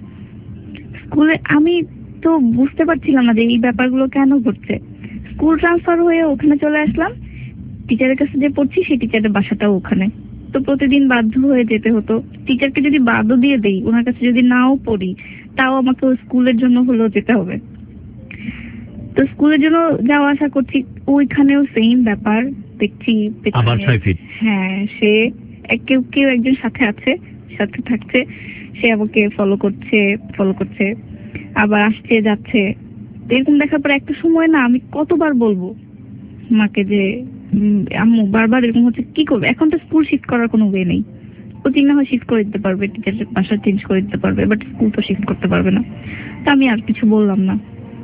স্কুলে আমি তো বুঝতে পারছিলাম না যে এই ব্যাপারগুলো কেন ঘটছে। স্কুল ট্রান্সফার হয়ে ওখানে চলে আসলাম, টিচারের কাছে যে পড়ছি সেই টিচারের বাসাটাও ওখানে। তো প্রতিদিন বাধ্য হয়ে যেতে হতো। টিচারকে যদি বাধ্য দিয়ে দেই, ওনার কাছে যদি নাও পড়ি, তাও আমাকে স্কুলের জন্য হলেও যেতে হবে। তো স্কুলের জন্য যাওয়া আসা করছি, ওইখানেও সেম ব্যাপার দেখছি। আবার ছয় ফিট? হ্যাঁ, সে কেউ কেউ একজন সাথে আছে, সাথে থাকছে, সে আমাকে ফলো করছে ফলো করছে আবার আসছে যাচ্ছে। এরকম দেখার পর একটা সময় না আমি কতবার বলবো মাকে যে আম্মু বারবার এরকম হচ্ছে, কি করবে? এখন তো স্কুল শিফট করার কোনো ওয়ে নেই, কোচিং না হয় শিফট করে দিতে পারবে, টিচারের বাসা চেঞ্জ করে দিতে পারবে, বাট স্কুল তো শিফট করতে পারবে না। তো আমি আর কিছু বললাম না।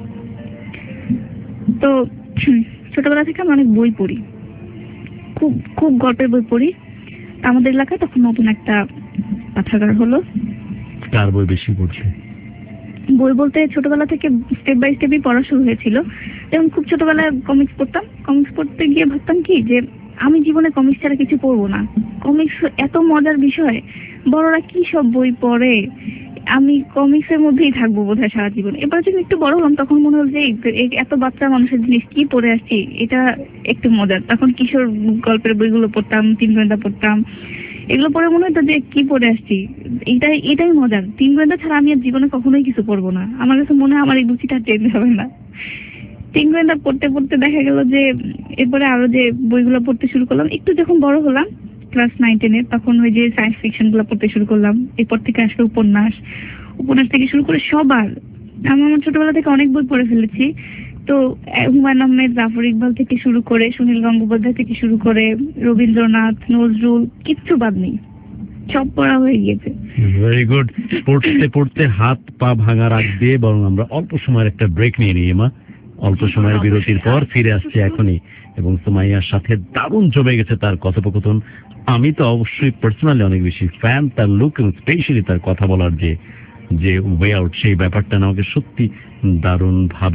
তো ছোটবেলা থেকে আমি অনেক বই পড়ি, খুব খুব গল্পের বই পড়ি। আমাদের এলাকায় তখন নতুন একটা পাঠাগার হলো। কার বই বেশি পড়ছে? বই বলতে ছোটবেলা থেকে স্টেপ বাই স্টেপই পড়া শুরু হয়েছিল। যেমন খুব ছোটবেলায় কমিক্স পড়তাম, কমিক্স পড়তে গিয়ে ভাবতাম কি যে আমি জীবনে কমিক্স ছাড়া কিছু পড়বো না। কমিক্স এত মজার বিষয়, বড়রা কি সব বই পড়ে, আমি কমিক্সের মধ্যেই থাকবো বোধহয় সারা জীবন। এবার যখন একটু বড় হলাম তখন মনে হল যে এত বাচ্চা মানুষের জিনিস কি পড়ে আসছি, এটা একটু মজার। তখন কিশোর গল্পের বইগুলো পড়তাম, তিন গোয়েন্দা পড়তাম, এগুলো পড়ে মনে হতো যে কি পড়ে আসছি, এটাই এটাই মজার। তিন গোয়েন্দা ছাড়া আমি আর জীবনে কখনোই কিছু পড়বো না। আমার কাছে মনে হয় আমার এই রুচিটা চেঞ্জ হবে না। তিন গোয়েন্দা পড়তে পড়তে দেখা গেল যে এরপরে আরো যে বইগুলো পড়তে শুরু করলাম, একটু যখন বড় হলাম ক্লাস নাইন টেনে, তখন ওই যে সায়েন্স ফিকশন গুলো পড়তে শুরু করলাম। এরপর থেকে আসলে উপন্যাস, উপন্যাস থেকে শুরু করে সবার, আমি আমার ছোটবেলা থেকে অনেক বই পড়ে ফেলেছি। তো হুমায়ুন আহমেদ, জাফর ইকবাল থেকে শুরু করে সুনীল গঙ্গোপাধ্যায় থেকে শুরু করে রবীন্দ্রনাথ, নজরুল, কিচ্ছু বাদ নেই, সব পড়া হয়ে গিয়েছে। Very good. পড়তে পড়তে হাত পা ভাঙার আগ দিয়ে বরং আমরা অল্প সময়ের একটা ব্রেক নিয়ে নিই মা। অল্প সময়ের বিরতির পর ফিরে আসছে এখনই, এবং সুমাইয়ার সাথে দারুণ জমে গেছে তার কথোপকথন। আমি তো অবশ্যই পার্সোনালি অনেক বেশি ফ্যান, তার লুক এবং স্পেশালি তার কথা বলার যে যে ওয়ে আউট, সেই ব্যাপারটা আমাকে সত্যি দারুণ ভাবে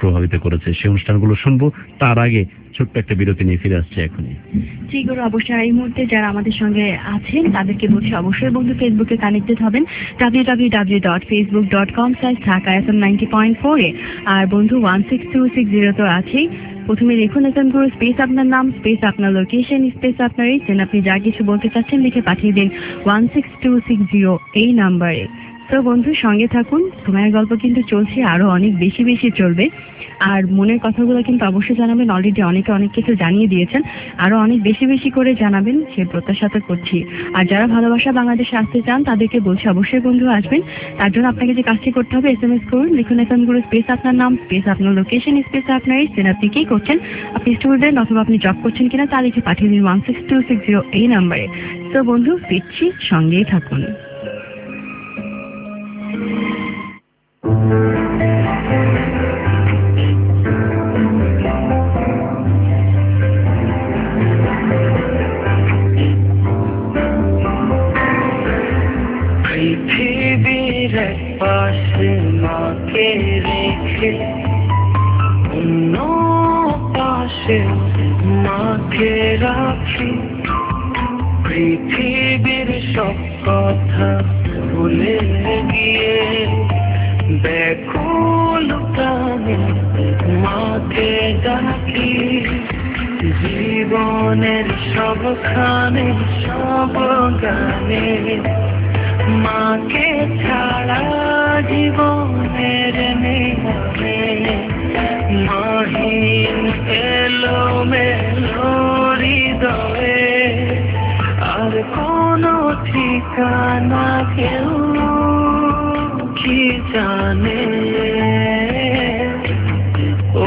প্রভাবিত করেছে সেই অনুষ্ঠানগুলো শুনবো। তার আগে ছোট্ট একটা বিরতি নিয়ে ফিরে আসছে এখনই। জি গুরু, অবশ্যই এই মুহূর্তে যারা আমাদের সঙ্গে আছেন তাদেরকে বলছি অবশ্যই বন্ধু ফেসবুকে কানেক্টেড হবেন W W W dot Facebook dot com slash Dhaka F M ninety point four এ। আর বন্ধু one six two six zero তো আছেই। প্রথমে লিখুন এফ এম গুরু, স্পেস আপনার নাম, স্পেস আপনার লোকেশন, স্পেস আপনার এই দেন আপনি যা কিছু বলতে চাচ্ছেন লিখে পাঠিয়ে দিন one six two six zero এই নাম্বারে। তো বন্ধু সঙ্গে থাকুন, সময়ের গল্প কিন্তু চলছে, আরো অনেক বেশি বেশি চলবে। আর মনের কথাগুলো কিন্তু অবশ্যই জানাবেন, অলরেডি অনেকে অনেক কিছু জানিয়ে দিয়েছেন, আরো অনেক বেশি বেশি করে জানাবেন সে প্রত্যাশা তো করছি। আর যারা ভালোবাসা বাংলাদেশে আসতে চান তাদেরকে বলছি অবশ্যই বন্ধু আসবেন। তার জন্য আপনাকে যে কাজটি করতে হবে, এস এম এস করুন, লিখুন এফ এম গুরু, স্পেস আপনার নাম, স্পেস আপনার লোকেশন, স্পেস আপনার এই দেন আপনি কি করছেন, আপনি স্টুডেন্ট অথবা আপনি জব করছেন কিনা তা লিখে পাঠিয়ে দিন one six two six zero এই নাম্বারে। তো বন্ধু ফিরছি, সঙ্গেই থাকুন। পৃথিবীর পাশে মাকে রেখে অন্য পাশে মাকে রাখি, পৃথিবীর সব কথা ভুলে গিয়ে ব্যাকুল প্রাণে মাকে ডাকি, জীবনের সবখানে সব গানে মাকে ছাড়া জীবনের নেই, মাহিন এলো মেলো হৃদয়ে আর কোনো ঠিকানা কেউ কি জানে। ও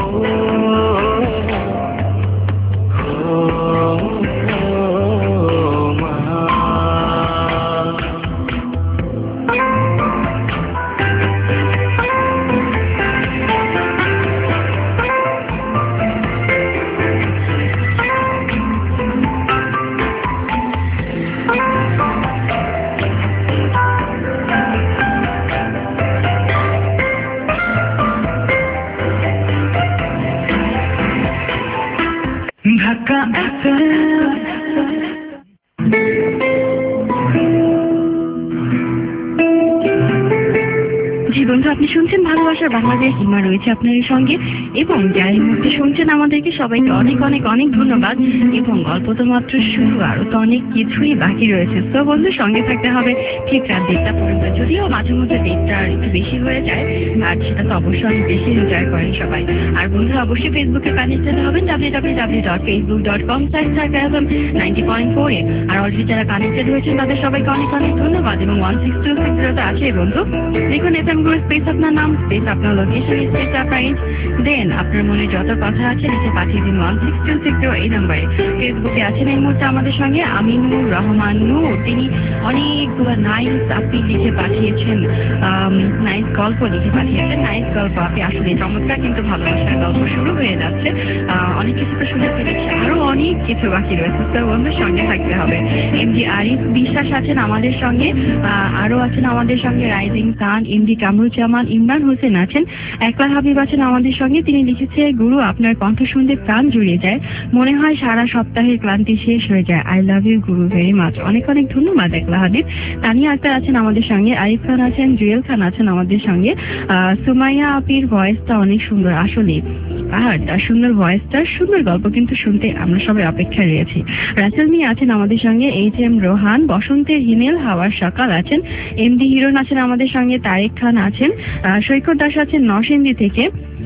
ঢাকা এফ এম। জি বন্ধু, আপনি শুনছেন ভালোবাসার বাংলাদেশ, হিমা রয়েছে আপনার সঙ্গে, এবং যারা এই মুহূর্তে শুনছেন আমাদেরকে সবাইকে অনেক অনেক অনেক ধন্যবাদ। এবং গল্প তো মাত্র শুরু, আরো তো অনেক কিছুই বাকি রয়েছে। তো বন্ধু সঙ্গে থাকতে হবে ঠিক রাত দেড়টা পর্যন্ত, যদিও মাঝে মধ্যে দেড়টা একটু বেশি হয়ে যায়, আর সেটা তো অবশ্যই অনেক বেশি এনজয় করেন সবাই। আর বন্ধু অবশ্যই ফেসবুকে কানেক্টেড হবেন W W W dot Facebook dot com slash Dhaka F M ninety point four এ। আর অলরেডি যারা কানেক্টেড হয়েছেন তাদের সবাইকে অনেক অনেক ধন্যবাদ। এবং ওয়ান সিক্স টু সিক্স জিরোতে আছে বন্ধু, দেখুন এফ এম গুলো, স্পেস আপনার নাম, স্পেস আপনার লোকেশন, স্পেস আপনার ইঞ্চ, দেন আপনার মনে যত কথা আছে লিখে পাঠিয়ে দিন one six two six zero এই নাম্বারে। ফেসবুকে আছেন এই মুহূর্তে আমাদের সঙ্গে আমিনুর রহমান নূর, তিনি অনেকগুলো নাইস আপনি লিখে পাঠিয়েছেন, নাইস গল্প লিখে পাঠিয়েছেন, নাইস গল্প আপনি আসলে চমৎকার, কিন্তু ভালোবাসার গল্প শুরু হয়ে যাচ্ছে, অনেক কিছু তো শুনে ফেলেছে, আরো অনেক কিছু বাকি রয়েছে। তো বন্ধুর সঙ্গে থাকতে হবে। এম ডি আরিফ বিশ্বাস আছেন আমাদের সঙ্গে, আরো আছেন আমাদের সঙ্গে Rising Sun, M D Kamruzzaman, Imran Hossain আছেন, একলা হাবিব আছেন আমাদের সঙ্গে। তিনি লিখেছে, গুরু আপনার কণ্ঠ শুনতে প্রাণ জুড়িয়ে যায়, মনে হয় সারা সপ্তাহের ক্লান্তি শেষ হয়ে যায়। I love you guru very much. অনেক অনেক ধন্যবাদ একলা হাবিব। তানিয়া আক্তার আছেন আমাদের সঙ্গে, আরিফ খান আছেন, জুয়েল খান আছেন আমাদের সঙ্গে। আহ সুমাইয়া আপির ভয়েসটা অনেক সুন্দর, আসলে আর তার সুন্দর ভয়েসটার সুন্দর গল্প কিন্তু শুনতে আমরা সবাই অপেক্ষায় রয়েছি। রাসেল মিয়া আছেন আমাদের সঙ্গে, এইচ এম রোহান, বসন্তের হিমেল হাওয়ার সকাল আছেন, এম ডি হিরণ আছেন আমাদের সঙ্গে, তারেক খান আছেন, সৈকত দাস আছেন নরসিংদী থেকে,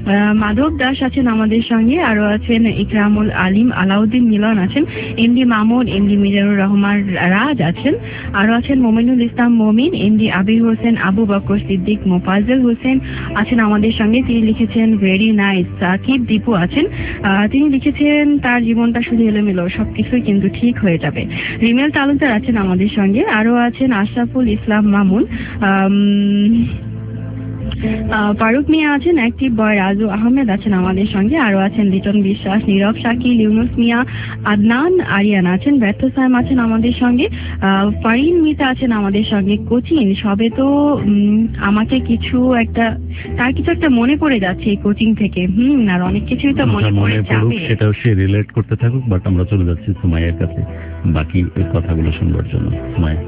মাধব দাস আছেন আমাদের সঙ্গে, আরো আছেন ইকরামুল আলিম, আলাউদ্দিন মিলন আছেন, এমডি মামুন, এমডি মিজানুর রহমান রাজ আছেন, আরো আছেন মোমিনুল ইসলাম মমিন, এমডি আবির হোসেন, আবু বকর সিদ্দিক, মোফাজ্জল হোসেন আছেন আমাদের সঙ্গে। তিনি লিখেছেন ভেরি নাইস। সাকিব দীপু আছেন, তিনি লিখেছেন তার জীবনটা শুধু এলোমেলো, সবকিছুই কিন্তু ঠিক হয়ে যাবে। রিমেল তালুকদার আছেন আমাদের সঙ্গে, আরো আছেন আশরাফুল ইসলাম মামুন, আহ, ফারুক মিয়া আছেন, অ্যাক্টিভ বয় রাজু আহমেদ আছেন আমাদের সঙ্গে, আরো আছেন লিটন বিশ্বাস, নীরব শাকিল, ইউনুস মিয়া, আদনান, আরিয়ান আছেন, ব্যর্থ সাইম আছেন আমাদের সঙ্গে, আহ, ফারিন মিতা আছেন আমাদের সঙ্গে। কোচিং সবে তো উম, আমাকে কিছু একটা তার কিছু একটা মনে পড়ে যাচ্ছে এই কোচিং থেকে, হুম আর অনেক কিছুই তো মনে পড়ে মনে পড়ুক, যাবে। সেটাও সে রিলেট করতে থাকুক, বাট আমরা চলে যাচ্ছি সুমাইয়ার কাছে বাকি এই কথাগুলো শুনবার জন্য। সুমাইয়া,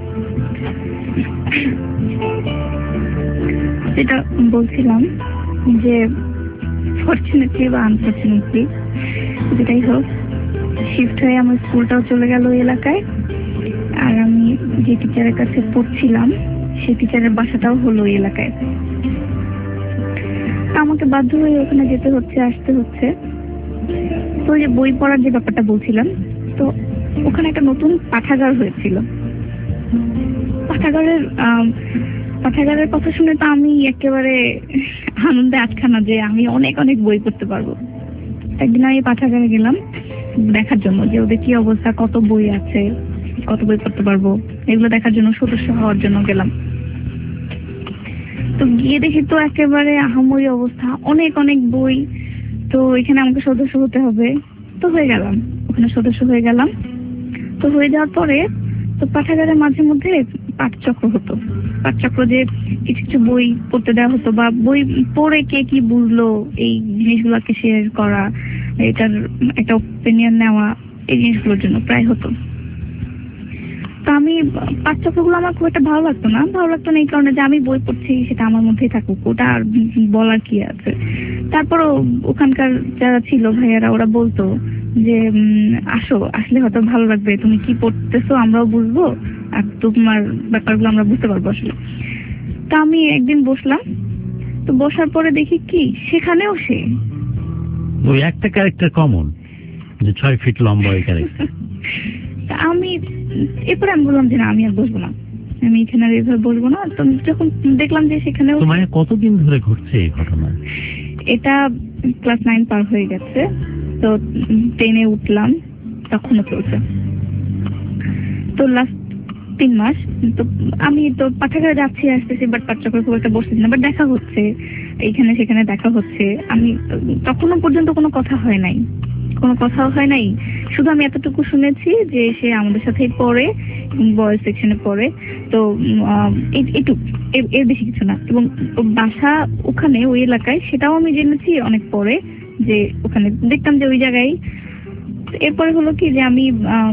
যেটা বলছিলাম যে ফরচুনেটলি বা আনফরচুনেটলি যেটাই হোক, শিফট হয়ে আমার স্কুলটাও চলে গেল ওই এলাকায়, আর আমি যে টিচারের কাছে পড়ছিলাম সেই টিচারের বাসাটাও হলো ওই এলাকায়। আমাকে বাধ্য হয়ে ওখানে যেতে হচ্ছে, আসতে হচ্ছে। তো ওই যে বই পড়ার যে ব্যাপারটা বলছিলাম, তো ওখানে একটা নতুন পাঠাগার হয়েছিল। পাঠাগারের আহ পাঠাগারের কথা শুনে তো আমি একেবারে আনন্দে আটখানা যে আমি অনেক অনেক বই পড়তে পারবো। একদিন আমি পাঠাগারে গেলাম দেখার জন্য যে ওদের কি অবস্থা, কত বই আছে, কত বই পড়তে পারবো, এগুলো দেখার জন্য সদস্য হওয়ার জন্য গেলাম। তো গিয়ে দেখি তো একেবারে আহামরি অবস্থা, অনেক অনেক বই। তো এখানে আমাকে সদস্য হতে হবে, তো হয়ে গেলাম, ওখানে সদস্য হয়ে গেলাম। তো হয়ে যাওয়ার পরে তো পাঠাগারের মাঝে মধ্যে পাঠচক্র হতো। পাঠচক্র যে কিছু কিছু বই পড়তে দেওয়া হতো, বা বই পড়ে কে কি বুঝলো এই জিনিসগুলোকে শেয়ার করা, এটার একটা ওপিনিয়ন নেওয়া, এই জিনিসগুলোর জন্য প্রায় হতো। তো আমি পাঠচক্রগুলো আমার খুব একটা ভালো লাগতো না, ভালো লাগতো না এই কারণে যে আমি বই পড়ছি, সেটা আমার মধ্যেই থাকুক, ওটা আর বলার কি আছে। তারপরও ওখানকার যারা ছিল ভাইয়ারা, ওরা বলতো যে আসো, আসলে হয়তো ভালো লাগবে, তুমি কি পড়তেছো আমরাও বুঝবো, আর তোমার ব্যাপারগুলো আমরা বুঝতে পারবো আসলে। তা আমি একদিন বসলাম, তো বসার পরে দেখি কি সেখানেও সে ওই একটা ক্যারেক্টার কমন, যে ছয় ফিট লম্বা ওই ক্যারেক্টার। আমি এরপরে আমি বললাম যে না, আমি আর বসবো না, আমি এখানে আর এভাবে বসবো না। তো যখন দেখলাম যে সেখানেও, তোমার কতদিন ধরে ঘটছে এই ঘটনা? এটা ক্লাস নাইন পার হয়ে গেছে, তো টেনে উঠলাম তখনও চলছে। তো লাস্ট তিন মাস তো আমি তো পাঠাগারে যাচ্ছি আসতেছি, বাট পাঠচক্র খুব একটা বসতেছি না, বাট দেখা হচ্ছে এইখানে সেখানে দেখা হচ্ছে। আমি তখনও পর্যন্ত কোনো কথা হয় নাই, কোনো কথাও হয় নাই, শুধু আমি এতটুকু শুনেছি যে সে আমাদের সাথেই পড়ে, বয়েজ সেকশনে পড়ে। তো এইটুক, এর বেশি কিছু না। এবং বাসা ওখানে ওই এলাকায়, সেটাও আমি জেনেছি অনেক পরে, যে ওখানে দেখতাম যে ওই জায়গায়। এরপরে হলো কি যে আমি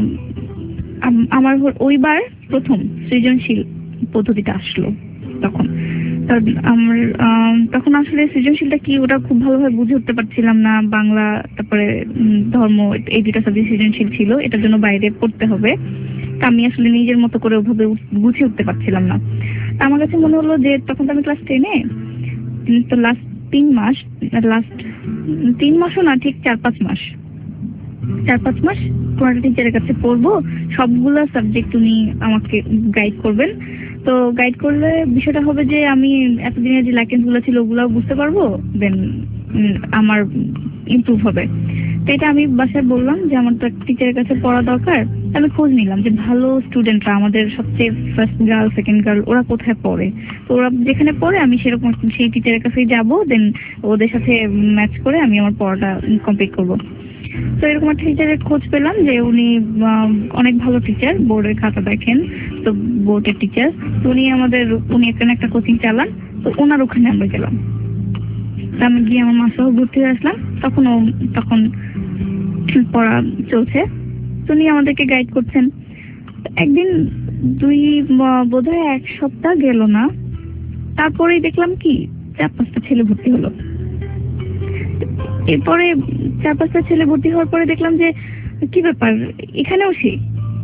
আমার ওইবার প্রথম সৃজনশীল পদ্ধতিটা আসলো তখন। আমার তখন আসলে সৃজনশীলটা কি ওটা খুব ভালোভাবে বুঝে উঠতে পারছিলাম না। বাংলা, তারপরে ধর্ম, এই দুটা সাবজেক্ট সৃজনশীল ছিল, এটার জন্য বাইরে পড়তে হবে। তা আমি আসলে নিজের মতো করে ওভাবে বুঝে উঠতে পারছিলাম না। আমার কাছে মনে হলো যে তখন তো আমি ক্লাস টেনে, তো লাস্ট তিন মাস, লাস্ট তিন মাসও না, ঠিক চার পাঁচ মাস চার পাঁচ মাস কোন একটা টিচারের কাছে পড়বো, সবগুলো সাবজেক্ট উনি আমাকে গাইড করবেন। তো গাইড করলে বিষয়টা হবে যে আমি এতদিনের যে ল্যাকেন্স গুলো ছিল ওগুলাও বুঝতে পারবো, দেন আমার ইমপ্রুভ হবে। তো এটা আমি বাসায় বললাম যে আমার তো টিচারের কাছে পড়া দরকার। আমি খোঁজ নিলাম যে ভালো স্টুডেন্টরা, আমাদের সবচেয়ে ফার্স্ট গার্ল, সেকেন্ড গার্ল, ওরা কোথায় পড়ে। তো ওরা যেখানে পড়ে আমি সেরকম সেই টিচারের কাছেই যাবো, দেন ওদের সাথে ম্যাচ করে আমি আমার পড়াটা কমপ্লিট করবো। তো এরকম একটা টিচারের খোঁজ পেলাম যে উনি অনেক ভালো টিচার, বোর্ডের খাতা দেখেন, তো বোর্ডের টিচার। তো উনি আমাদের, উনি এখানে একটা কোচিং চালান, তো ওনার ওখানে আমরা গেলাম। তো আমি গিয়ে আমার মাসহ ভর্তি হয়ে আসলাম। তখন ও তখন পড়া চলছে, তো উনি আমাদেরকে গাইড করছেন। একদিন দুই বোধহয় এক সপ্তাহ গেল না, তারপরেই দেখলাম কি চার পাঁচটা ছেলে ভর্তি হলো। এরপরে চার পাঁচটা ছেলে ভর্তি হওয়ার পরে দেখলাম যে কি ব্যাপার, এখানেও সে।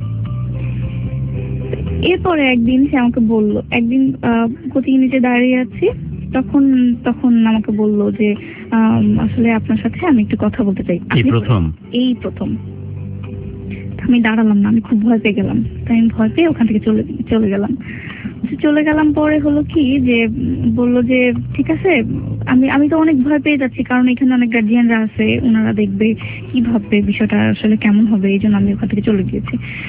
এরপরে একদিন সে আমাকে বললো, একদিন কোচিং নিচে দাঁড়িয়ে আছি, তখন তখন আমাকে বললো যে আসলে আপনার সাথে আমি একটু কথা বলতে চাই। প্রথম এই প্রথম আমি দাঁড়ালাম না, আমি খুব ভয় পেয়ে গেলাম। তাই আমি ভয় পেয়ে ওখান থেকে চলে চলে গেলাম চলে গেলাম পরে হলো কি যে বললো যে ঠিক আছে, আমি আমি তো অনেক ভয় পেয়ে যাচ্ছি, কারণ এখানে অনেক গার্জিয়ানরা আছে, ওনারা দেখবে, কি ভাববে, বিষয়টা আসলে কেমন হবে, এই জন্য আমি ওখান থেকে চলে গিয়েছি।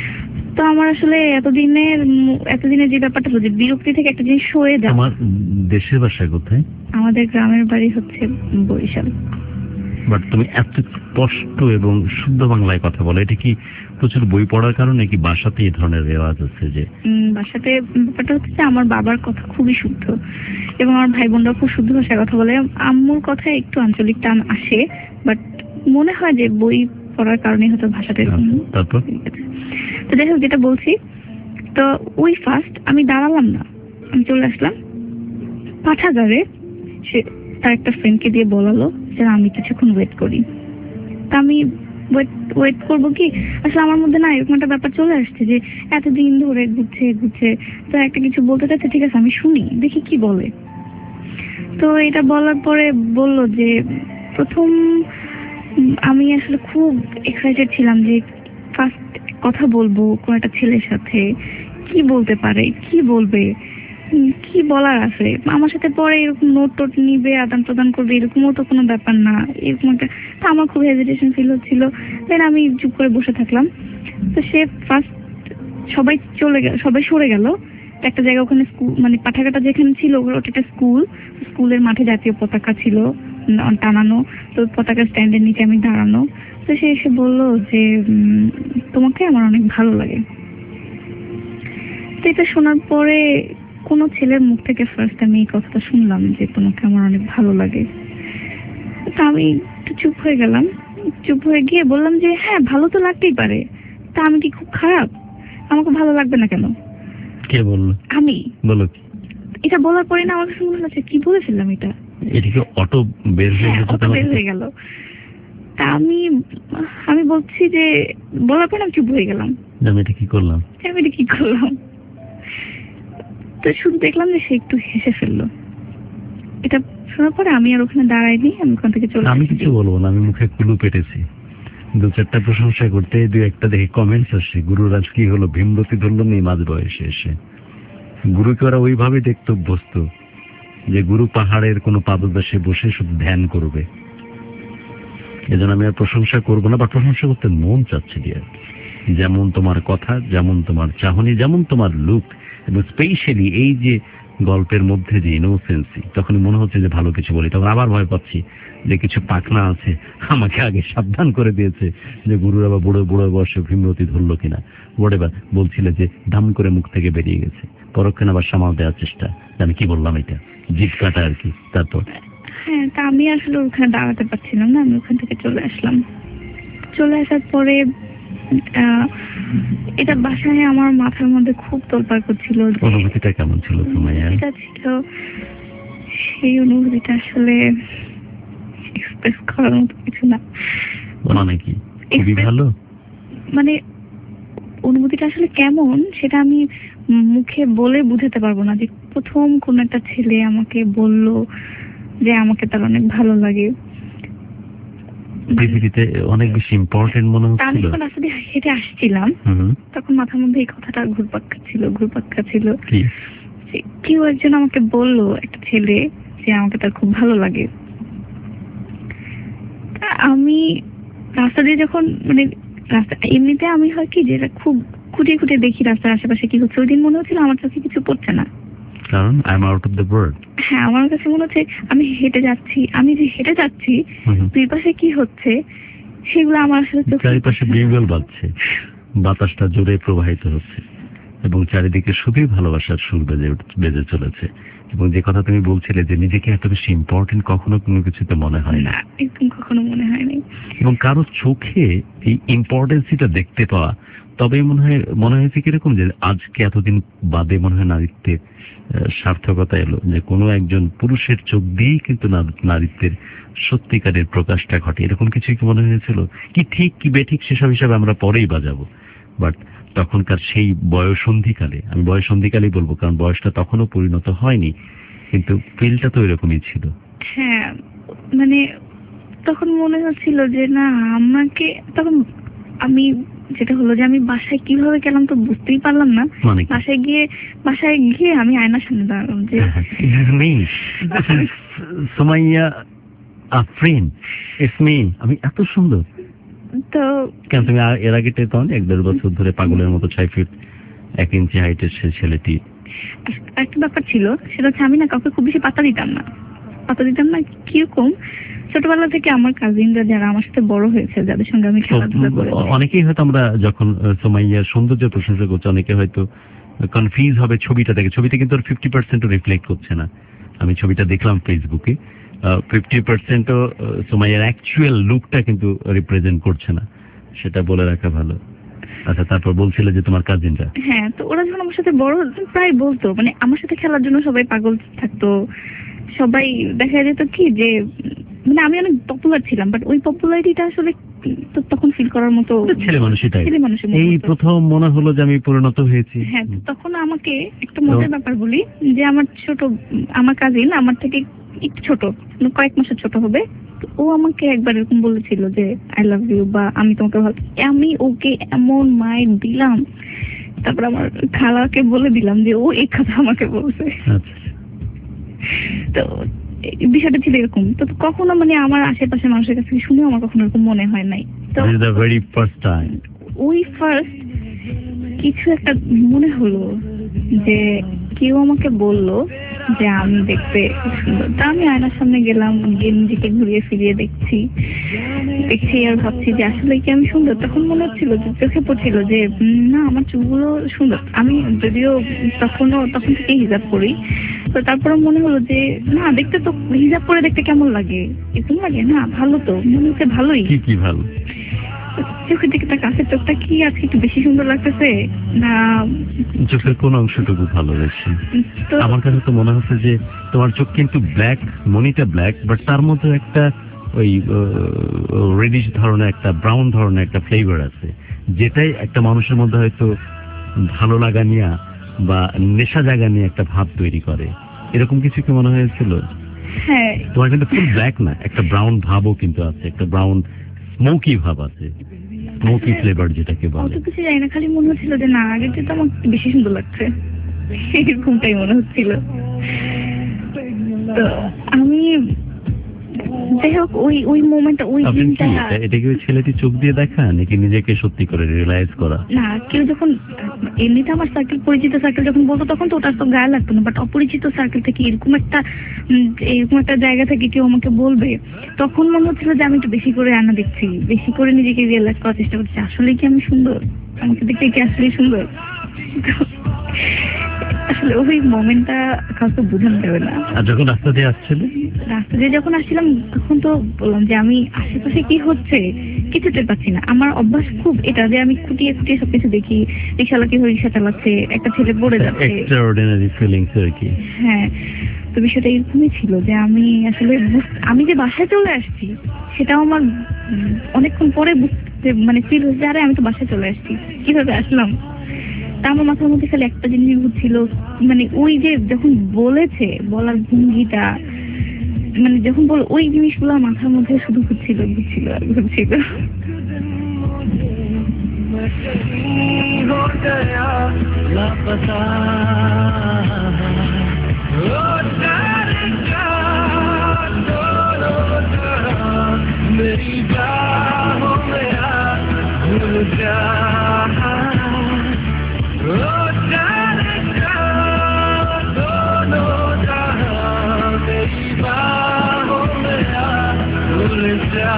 তো আমার আসলে এতদিনের উম, এতদিনের যে ব্যাপারটা হলো যে বিরক্তি থেকে একটা জিনিস সরে যাওয়া। তোমার দেশের বাসা কোথায়? আমাদের গ্রামের বাড়ি হচ্ছে বরিশাল। বাট তুমি এত স্পষ্ট এবং শুদ্ধ বাংলায় কথা বলো, এটা কি প্রচুর বই পড়ার কারণে কি বাসাতে এই ধরনের রেওয়াজ আছে যে? উম, বাসাতে ব্যাপারটা হচ্ছে যে আমার বাবার কথা খুবই শুদ্ধ এবং আমার ভাই বোনরা খুব শুদ্ধ ভাষায় কথা বলে। আম্মুর কথায় একটু আঞ্চলিক টান আসে, বাট মনে হয় যে বই পড়ার কারণে হয়তো ভাষাটা এরকম। তারপর তো যাই হোক, যেটা বলছি, তো ওই ফার্স্ট আমি দাঁড়ালাম না, আমি চলে আসলাম পাঠাগারে। সে তার একটা ফ্রেন্ডকে দিয়ে বলালো যে আমি কিছুক্ষণ ওয়েট করি। তা আমি ওয়েট ওয়েট করবো কি, আসলে আমার মধ্যে না এরকম একটা ব্যাপার চলে আসছে যে এতদিন ধরে ঘুরছে ঘুরছে তো একটা কিছু বলতে চাচ্ছে, ঠিক আছে আমি শুনি, দেখি কি বলে। তো এটা বলার পরে বলল যে প্রথম উম, আমি আসলে খুব এক্সাইটেড ছিলাম যে ফার্স্ট কথা বলবো কোন একটা ছেলের সাথে, কি বলতে পারে, কি বলবে, উম, কি বলার আছে। আমার সাথে পরে এরকম নোট টোট নিবে, আদান প্রদান করবে, এরকমও তো কোনো ব্যাপার না। এরকম একটা, তা আমার খুব হেজিটেশন ফিল হচ্ছিল। দেন আমি চুপ করে বসে থাকলাম। তো সে ফার্স্ট সবাই চলে গেল, সবাই সরে গেল একটা জায়গা, ওখানে স্কুল মানে পাঠাগাটা যেখানে ছিল ওটা একটা স্কুল। স্কুলের মাঠে জাতীয় পতাকা ছিল উম, টানানো। তো পতাকা স্ট্যান্ডের নিচে আমি দাঁড়ানো। তো সে এসে বললো যে উম, তোমাকে আমার অনেক ভালো লাগে। তো এটা শোনার পরে কোনো ছেলের মুখ থেকে ফার্স্ট আমি এই কথাটা শুনলাম যে তোমাকে আমার অনেক ভালো লাগে। তা আমি একটু চুপ হয়ে গেলাম। চুপ হয়ে গিয়ে বললাম যে হ্যাঁ, ভালো তো লাগতেই পারে, তা আমি কি খুব খারাপ? আমাকে ভালো লাগবে না কেন? কে বললো? আমি বলো কি? এটা বলার পরে না আমার কাছে মনে হচ্ছে কি বলে ফেললাম এটা। এটা কি অটো বের হয়ে হ্যাঁ, গেছে অত তোমার বের কাছে? হয়ে গেল। তা আমি আমি বলছি যে বলার পরে আমি চুপ হয়ে গেলাম। যে আমি এটা কি করলাম? যে আমি এটা কি করলাম? তো শুধু দেখলাম যে সে একটু হেসে ফেললো। এটা শোনার পরে আমি আর ওখানে দাঁড়াইনি, আমি ওখান থেকে চলে আমি আসছি। কিছু বলবো না, আমি মুখে কুলু পেটেছি। দু চারটা প্রশংসা করতে দুই একটা দেখে কমেন্টস আসছে, গুরুরাজ কি হলো, ভীমরতি ধরলো নি মাঝ বয়সে এসে। গুরুকে ওরা ওইভাবে দেখতে অভ্যস্ত যে গুরু পাহাড়ের কোনো পাদদেশে বসে শুধু ধ্যান করবে। এজন্য আমি আর প্রশংসা করবো না, বা প্রশংসা করতে মন চাচ্ছে দিয়ে। যেমন তোমার কথা, যেমন তোমার চাহনি, যেমন তোমার লুক, এবং স্পেশালি এই যে গল্পের মধ্যে যে ইনোসেন্সি, তখন মনে হচ্ছে যে ভালো কিছু বলি, তখন আবার ভয় পাচ্ছি যে কিছু পাকনা আছে আমাকে আগে সাবধান করে দিয়েছে যে গুরুর আবার বুড়ো বুড়ো বয়সে ভীমরতি ধরলো কিনা। ওরেবার বলছিলে যে দাম করে মুখ থেকে বেরিয়ে গেছে, পরক্ষণে আবার সামাল দেওয়ার চেষ্টা, আমি কি বললাম এটা জিভ কাটা আর কি। তারপর হ্যাঁ, তা আমি আসলে ওখানে দাঁড়াতে পারছিলাম না, আমি ওখান থেকে চলে আসলাম। চলে আসার পরে আহ, এটা বাসায় আমার মাথার মধ্যে খুব তোলপাড় করছিল। যে অনুভূতিটা কেমন ছিল তোমার? অনুভূতিটা ছিল, সেই অনুভূতিটা আসলে এক্সপ্রেস করার মতো কিছু না। মানে কি খুবই ভালো? মানে অনুভূতিটা আসলে কেমন সেটা আমি মুখে বলে বুঝাতে পারবো না। যে প্রথম কোন একটা ছেলে আমাকে বলল যে আমাকে তার অনেক ভালো লাগে, পৃথিবীতে অনেক বেশি ইম্পর্টেন্ট মনে আমি হচ্ছিল। যখন আসলে হেঁটে আসছিলাম হুম, তখন মাথার মধ্যে এই কথাটা ঘুরপাক খাচ্ছিল ঘুরপাক খাচ্ছিল কি? যে কেউ একজন আমাকে বলল, একটা ছেলে, যে আমাকে তার খুব ভালো লাগে। তা আমি রাস্তা দিয়ে যখন মানে রাস্তা এমনিতে আমি হয় কি যে খুব খুঁটিয়ে খুঁটিয়ে দেখি রাস্তার আশেপাশে কি হচ্ছে। ওই দিন মনে হচ্ছিল আমার চোখে কিছু পড়ছে না, কারণ I am out of the world. হ্যাঁ, আমার কাছে মনে হচ্ছে আমি হেঁটে যাচ্ছি, আমি যে হেঁটে যাচ্ছি দুই পাশে কি হচ্ছে সেগুলো আমার আসলে চোখে চারিপাশে বিউগল বাজছে, বাতাসটা জোরে প্রবাহিত হচ্ছে এবং চারিদিকে শুধুই ভালোবাসার সুর বেজে উঠ- বেজে চলেছে। এবং যে কথা তুমি বলছিলে যে নিজেকে এত বেশি ইম্পর্টেন্ট কখনো কোনো কিছুতে মনে হয় না, না, এরকম কখনো মনে হয়নি। এবং কারো চোখে এই ইম্পর্টেন্সিটা দেখতে পাওয়া, তবে মনে হয় মনে হয়েছে কিরকম যে আজকে এতদিন বাদে মনে হয় নারীত্বের আহ, সার্থকতা এলো, যে কোনো একজন পুরুষের চোখ দিয়েই কিন্তু না- নারীত্বের সত্যিকারের প্রকাশটা ঘটে। এরকম কিছু কি মনে হয়েছিল? কি ঠিক কি বেঠিক সেসব হিসাবে আমরা পরেই বাজাবো, বাট তখনকার সেই বয়সন্ধিকালে, আমি বয়সন্ধিকালেই বলবো কারণ বয়সটা তখনও পরিণত হয়নি, কিন্তু ফিলটা তো এরকমই ছিল। হ্যাঁ, মানে তখন মনে হচ্ছিল যে না, আমাকে তখন আমি যেটা হলো যে আমি বাসায় কিভাবে গেলাম তো বুঝতেই পারলাম না। মানে কি? বাসায় গিয়ে বাসায় গিয়ে আমি আয়নার সামনে দাঁড়ালাম যে me Sumaiya Afrin, it's me, আমি এত সুন্দর। তো কেন তুমি আ- এর আগে তো এক দেড় বছর ধরে পাগলের মতো ছয় ফিট এক ইঞ্চি হাইটের সে ছেলেটি। একটা ব্যাপার ছিল, সেটা হচ্ছে আমি না কাউকে খুব বেশি পাত্তা দিতাম না পাত্তা দিতাম না কিরকম, ছোটবেলা থেকে আমার কাজিনরা যারা আমার সাথে বড় হয়েছে, যাদের সঙ্গে আমি খেলাধুলা করেছি, অনেকেই হয়তো আমরা যখন আহ, সুমাইয়ার সৌন্দর্য প্রশংসা করছি, অনেকে হয়তো কনফিউজ হবে ছবিটা দেখে। ছবিতে কিন্তু ফিফটি পার্সেন্ট রিফ্লেক্ট করছে না। আমি ছবিটা দেখলাম ফেসবুকে, ফিফটি পার্সেন্টও সুমাইয়ার অ্যাকচুয়াল লুকটা কিন্তু রিপ্রেজেন্ট করছে না, সেটা বলে রাখা ভালো। আচ্ছা, তারপর বলছিলে যে তোমার কাজিনরা। হ্যাঁ, তো ওরা যখন আমার সাথে বড় প্রায় বলতো, মানে আমার সাথে খেলার জন্য সবাই পাগল থাকতো, সবাই দেখা যেত কি যে মানে আমি অনেক পপুলার ছিলাম, বাট ওই পপুলারিটিটা আসলে তো তখন ফিল করার মতো ছেলে মানুষই তাই। ছেলে মানুষের মতো এই হতো। প্রথম মনে হলো যে আমি পরিণত হয়েছি। হ্যাঁ, তো তখন আমাকে একটা মজার ব্যাপার বলি, যে আমার ছোট আমার কাজিন আমার থেকে একটু ছোট, মানে কয়েক মাসের ছোট হবে, তো ও আমাকে একবার এরকম বলেছিল যে আই লাভ ইউ বা আমি তোমাকে ভালো, আমি ওকে এমন মাইর দিলাম, তারপর আমার খালাকে বলে দিলাম যে ও এই কথা আমাকে বলছে। আচ্ছা, তো এই বিষয়টা ছিল এরকম। তো কখনো মানে আমার আশেপাশে মানুষের কাছ থেকে শুনে আমার কখনো এরকম মনে হয় নাই। তো this is the very first time. ওই ফার্স্ট কিছু একটা মনে হলো যে কেউ আমাকে বলল যে আমি দেখতে খুব সুন্দর। তা আমি আয়নার সামনে গেলাম, গিয়ে নিজেকে ঘুরিয়ে ফিরিয়ে দেখছি দেখছি আর ভাবছি যে আসলে কি আমি সুন্দর। তখন মনে হচ্ছিল যে চোখে পড়ছিল যে উম, না আমার চুলগুলো সুন্দর। আমি যদিও তখনও তখন থেকে হিজাব করি, তো তারপরে মনে হলো যে না, দেখতে তো হিজাব করে দেখতে কেমন লাগে, এরকম লাগে না, ভালো তো মনে হচ্ছে ভালোই। কি কি ভালো? চোখের দিকে তার কাছের চোখটা কি আজকে একটু বেশি সুন্দর লাগতেছে না, চোখের কোন অংশটুকু ভালো বেশি? তো আমার কাছে তো মনে হচ্ছে যে তোমার চোখ কিন্তু ব্ল্যাক, মনিটা ব্ল্যাক, বাট তার মধ্যে একটা ওই রেডিশ ধরনের একটা ব্রাউন ধরনের একটা ফ্লেভার আছে, যেটাই একটা মানুষের মধ্যে হয়তো ভালো লাগা নিয়ে বা নেশা জাগা নিয়ে একটা ভাব তৈরি করে। এরকম কিছু কি মনে হয়েছিল? হ্যাঁ, তোমার কিন্তু ফুল ব্ল্যাক না, একটা ব্রাউন ভাবও কিন্তু আছে, একটা ব্রাউন স্মোকি ভাব আছে, স্মোকি ফ্লেভার যেটাকে অত বলে। কিছু জানি না, খালি মনে হচ্ছিল যে না, আগের চেয়ে তো আমার বেশি সুন্দর লাগছে, এরকমটাই মনে হচ্ছিল। তো আমি যাই হোক ওই ওই মোমেন্টটা, ওই আপনি দিনটা, কি এটা- এটা কি ওই ছেলেটি চোখ দিয়ে দেখা নাকি নিজেকে সত্যি করে রিয়েলাইজ করা? না কেউ যখন এমনিতে আমার সার্কেল, পরিচিত সার্কেল যখন বলতো তখন তো ওটার তো গায়ে লাগতো না, বাট অপরিচিত সার্কেল থেকে এরকম একটা উম, এরকম একটা জায়গা থেকে কেউ আমাকে বলবে, তখন মনে হচ্ছিল যে আমি একটু বেশি করে আনা দেখছি, বেশি করে নিজেকে রিয়েলাইজ করার চেষ্টা করছি, আসলে কি আমি সুন্দর, আমাকে দেখতে কি আসলেই সুন্দর। আসলে ওই মোমেন্টটা কাউকে বোঝানো যাবে না। আর যখন রাস্তা দিয়ে আসছিল, রাস্তা দিয়ে যখন আসছিলাম তখন তো বললাম যে আমি আশেপাশে কি হচ্ছে কিছু টের পাচ্ছি না। আমার অভ্যাস খুব এটা যে আমি খুঁটিয়ে খুঁটিয়ে সবকিছু দেখি, রিক্সাওয়ালা কিভাবে রিক্সা চালাচ্ছে, একটা ছেলে পড়ে যাচ্ছে। এক্সট্রাঅর্ডিনারি ফিলিংস আর কি। হ্যাঁ, তো বিষয়টা এরকমই ছিল যে আমি আসলে বুঝ- আমি যে বাসায় চলে আসছি সেটাও আমার উম, অনেকক্ষণ পরে বুঝতে মানে ফিল হচ্ছে, আরে আমি তো বাসায় চলে আসছি, কিভাবে আসলাম। তা আমার মাথার মধ্যে খালি একটা জিনিস ঘুরছিল, মানে ওই যে যখন বলেছে, বলার ভঙ্গিটা, মানে যখন বল ওই জিনিসগুলো মাথার মধ্যে শুধু ঘুরছিল ঘুরছিল আর ঘুরছিল। हो गया लापता ओ जानेगा दोनों तरह मेरी बाहों में आ भूल जा ओ जानेगा दोनों तरह मेरी बाहों में आ भूल जा।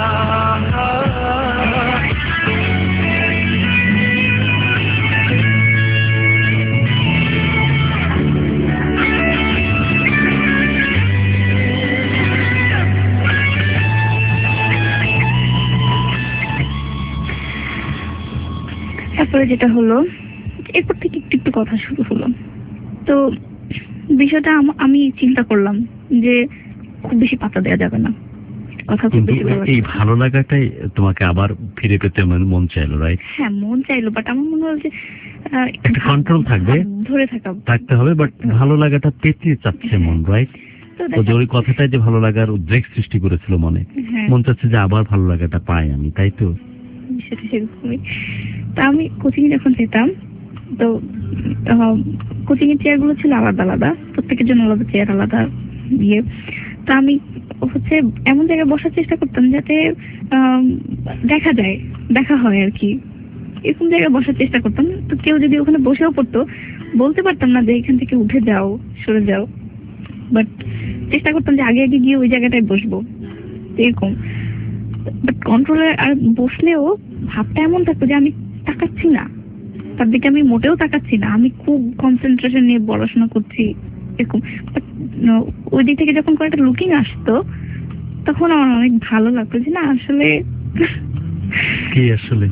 তারপরে যেটা হলো, এরপর থেকে একটু একটু কথা শুরু হলো। তো বিষয়টা আম- আমি চিন্তা করলাম যে খুব বেশি পাতা দেওয়া যাবে না, কথা খুব কিন্তু বেশি দেওয়া এই যাবে না। ভালো লাগাটাই তোমাকে আবার ফিরে পেতে মন- মন চাইলো, রাইট? হ্যাঁ, মন চাইলো, বাট আমার মনে হলো যে আহ, একটা control থাকবে। ভাব ধরে থাকা থাকতে হবে, বাট ভালো লাগাটা পেতে চাচ্ছে মন, রাইট? তো তো যে দেখা- ওই কথাটাই যে ভালো লাগার উদ্রেক সৃষ্টি করেছিল মনে, হ্যাঁ, মন চাচ্ছে যে আবার ভালো লাগাটা পাই আমি, তাই তো? সেটা সেরকমই। তা আমি কোচিং এ যখন যেতাম, তো কোচিং এর চেয়ার গুলো ছিল আলাদা আলাদা, প্রত্যেকের জন্য আলাদা চেয়ার, আলাদা ইয়ে। তা আমি হচ্ছে এমন জায়গায় বসার চেষ্টা করতাম যাতে আম, দেখা যায়, দেখা হয় আর কি, এরকম জায়গায় বসার চেষ্টা করতাম। তো কেউ যদি ওখানে বসেও পড়তো, বলতে পারতাম না যে এখান থেকে উঠে যাও, সরে যাও, বাট চেষ্টা করতাম যে আগে আগে গিয়ে ওই জায়গাটায় বসবো, এরকম। বাট কন্ট্রোলে আর বসলেও ভাবটা এমন থাকতো যে আমি তাকাচ্ছি না, তার দিকে আমি মোটেও তাকাচ্ছি না, আমি খুব কনসেন্ট্রেশন নিয়ে পড়াশোনা করছি, এরকম। But, আহ, ওই দিক থেকে যখন কয়েকটা লুকিং আসতো, তখন আমার অনেক ভালো লাগতো যে না আসলে কি আসলে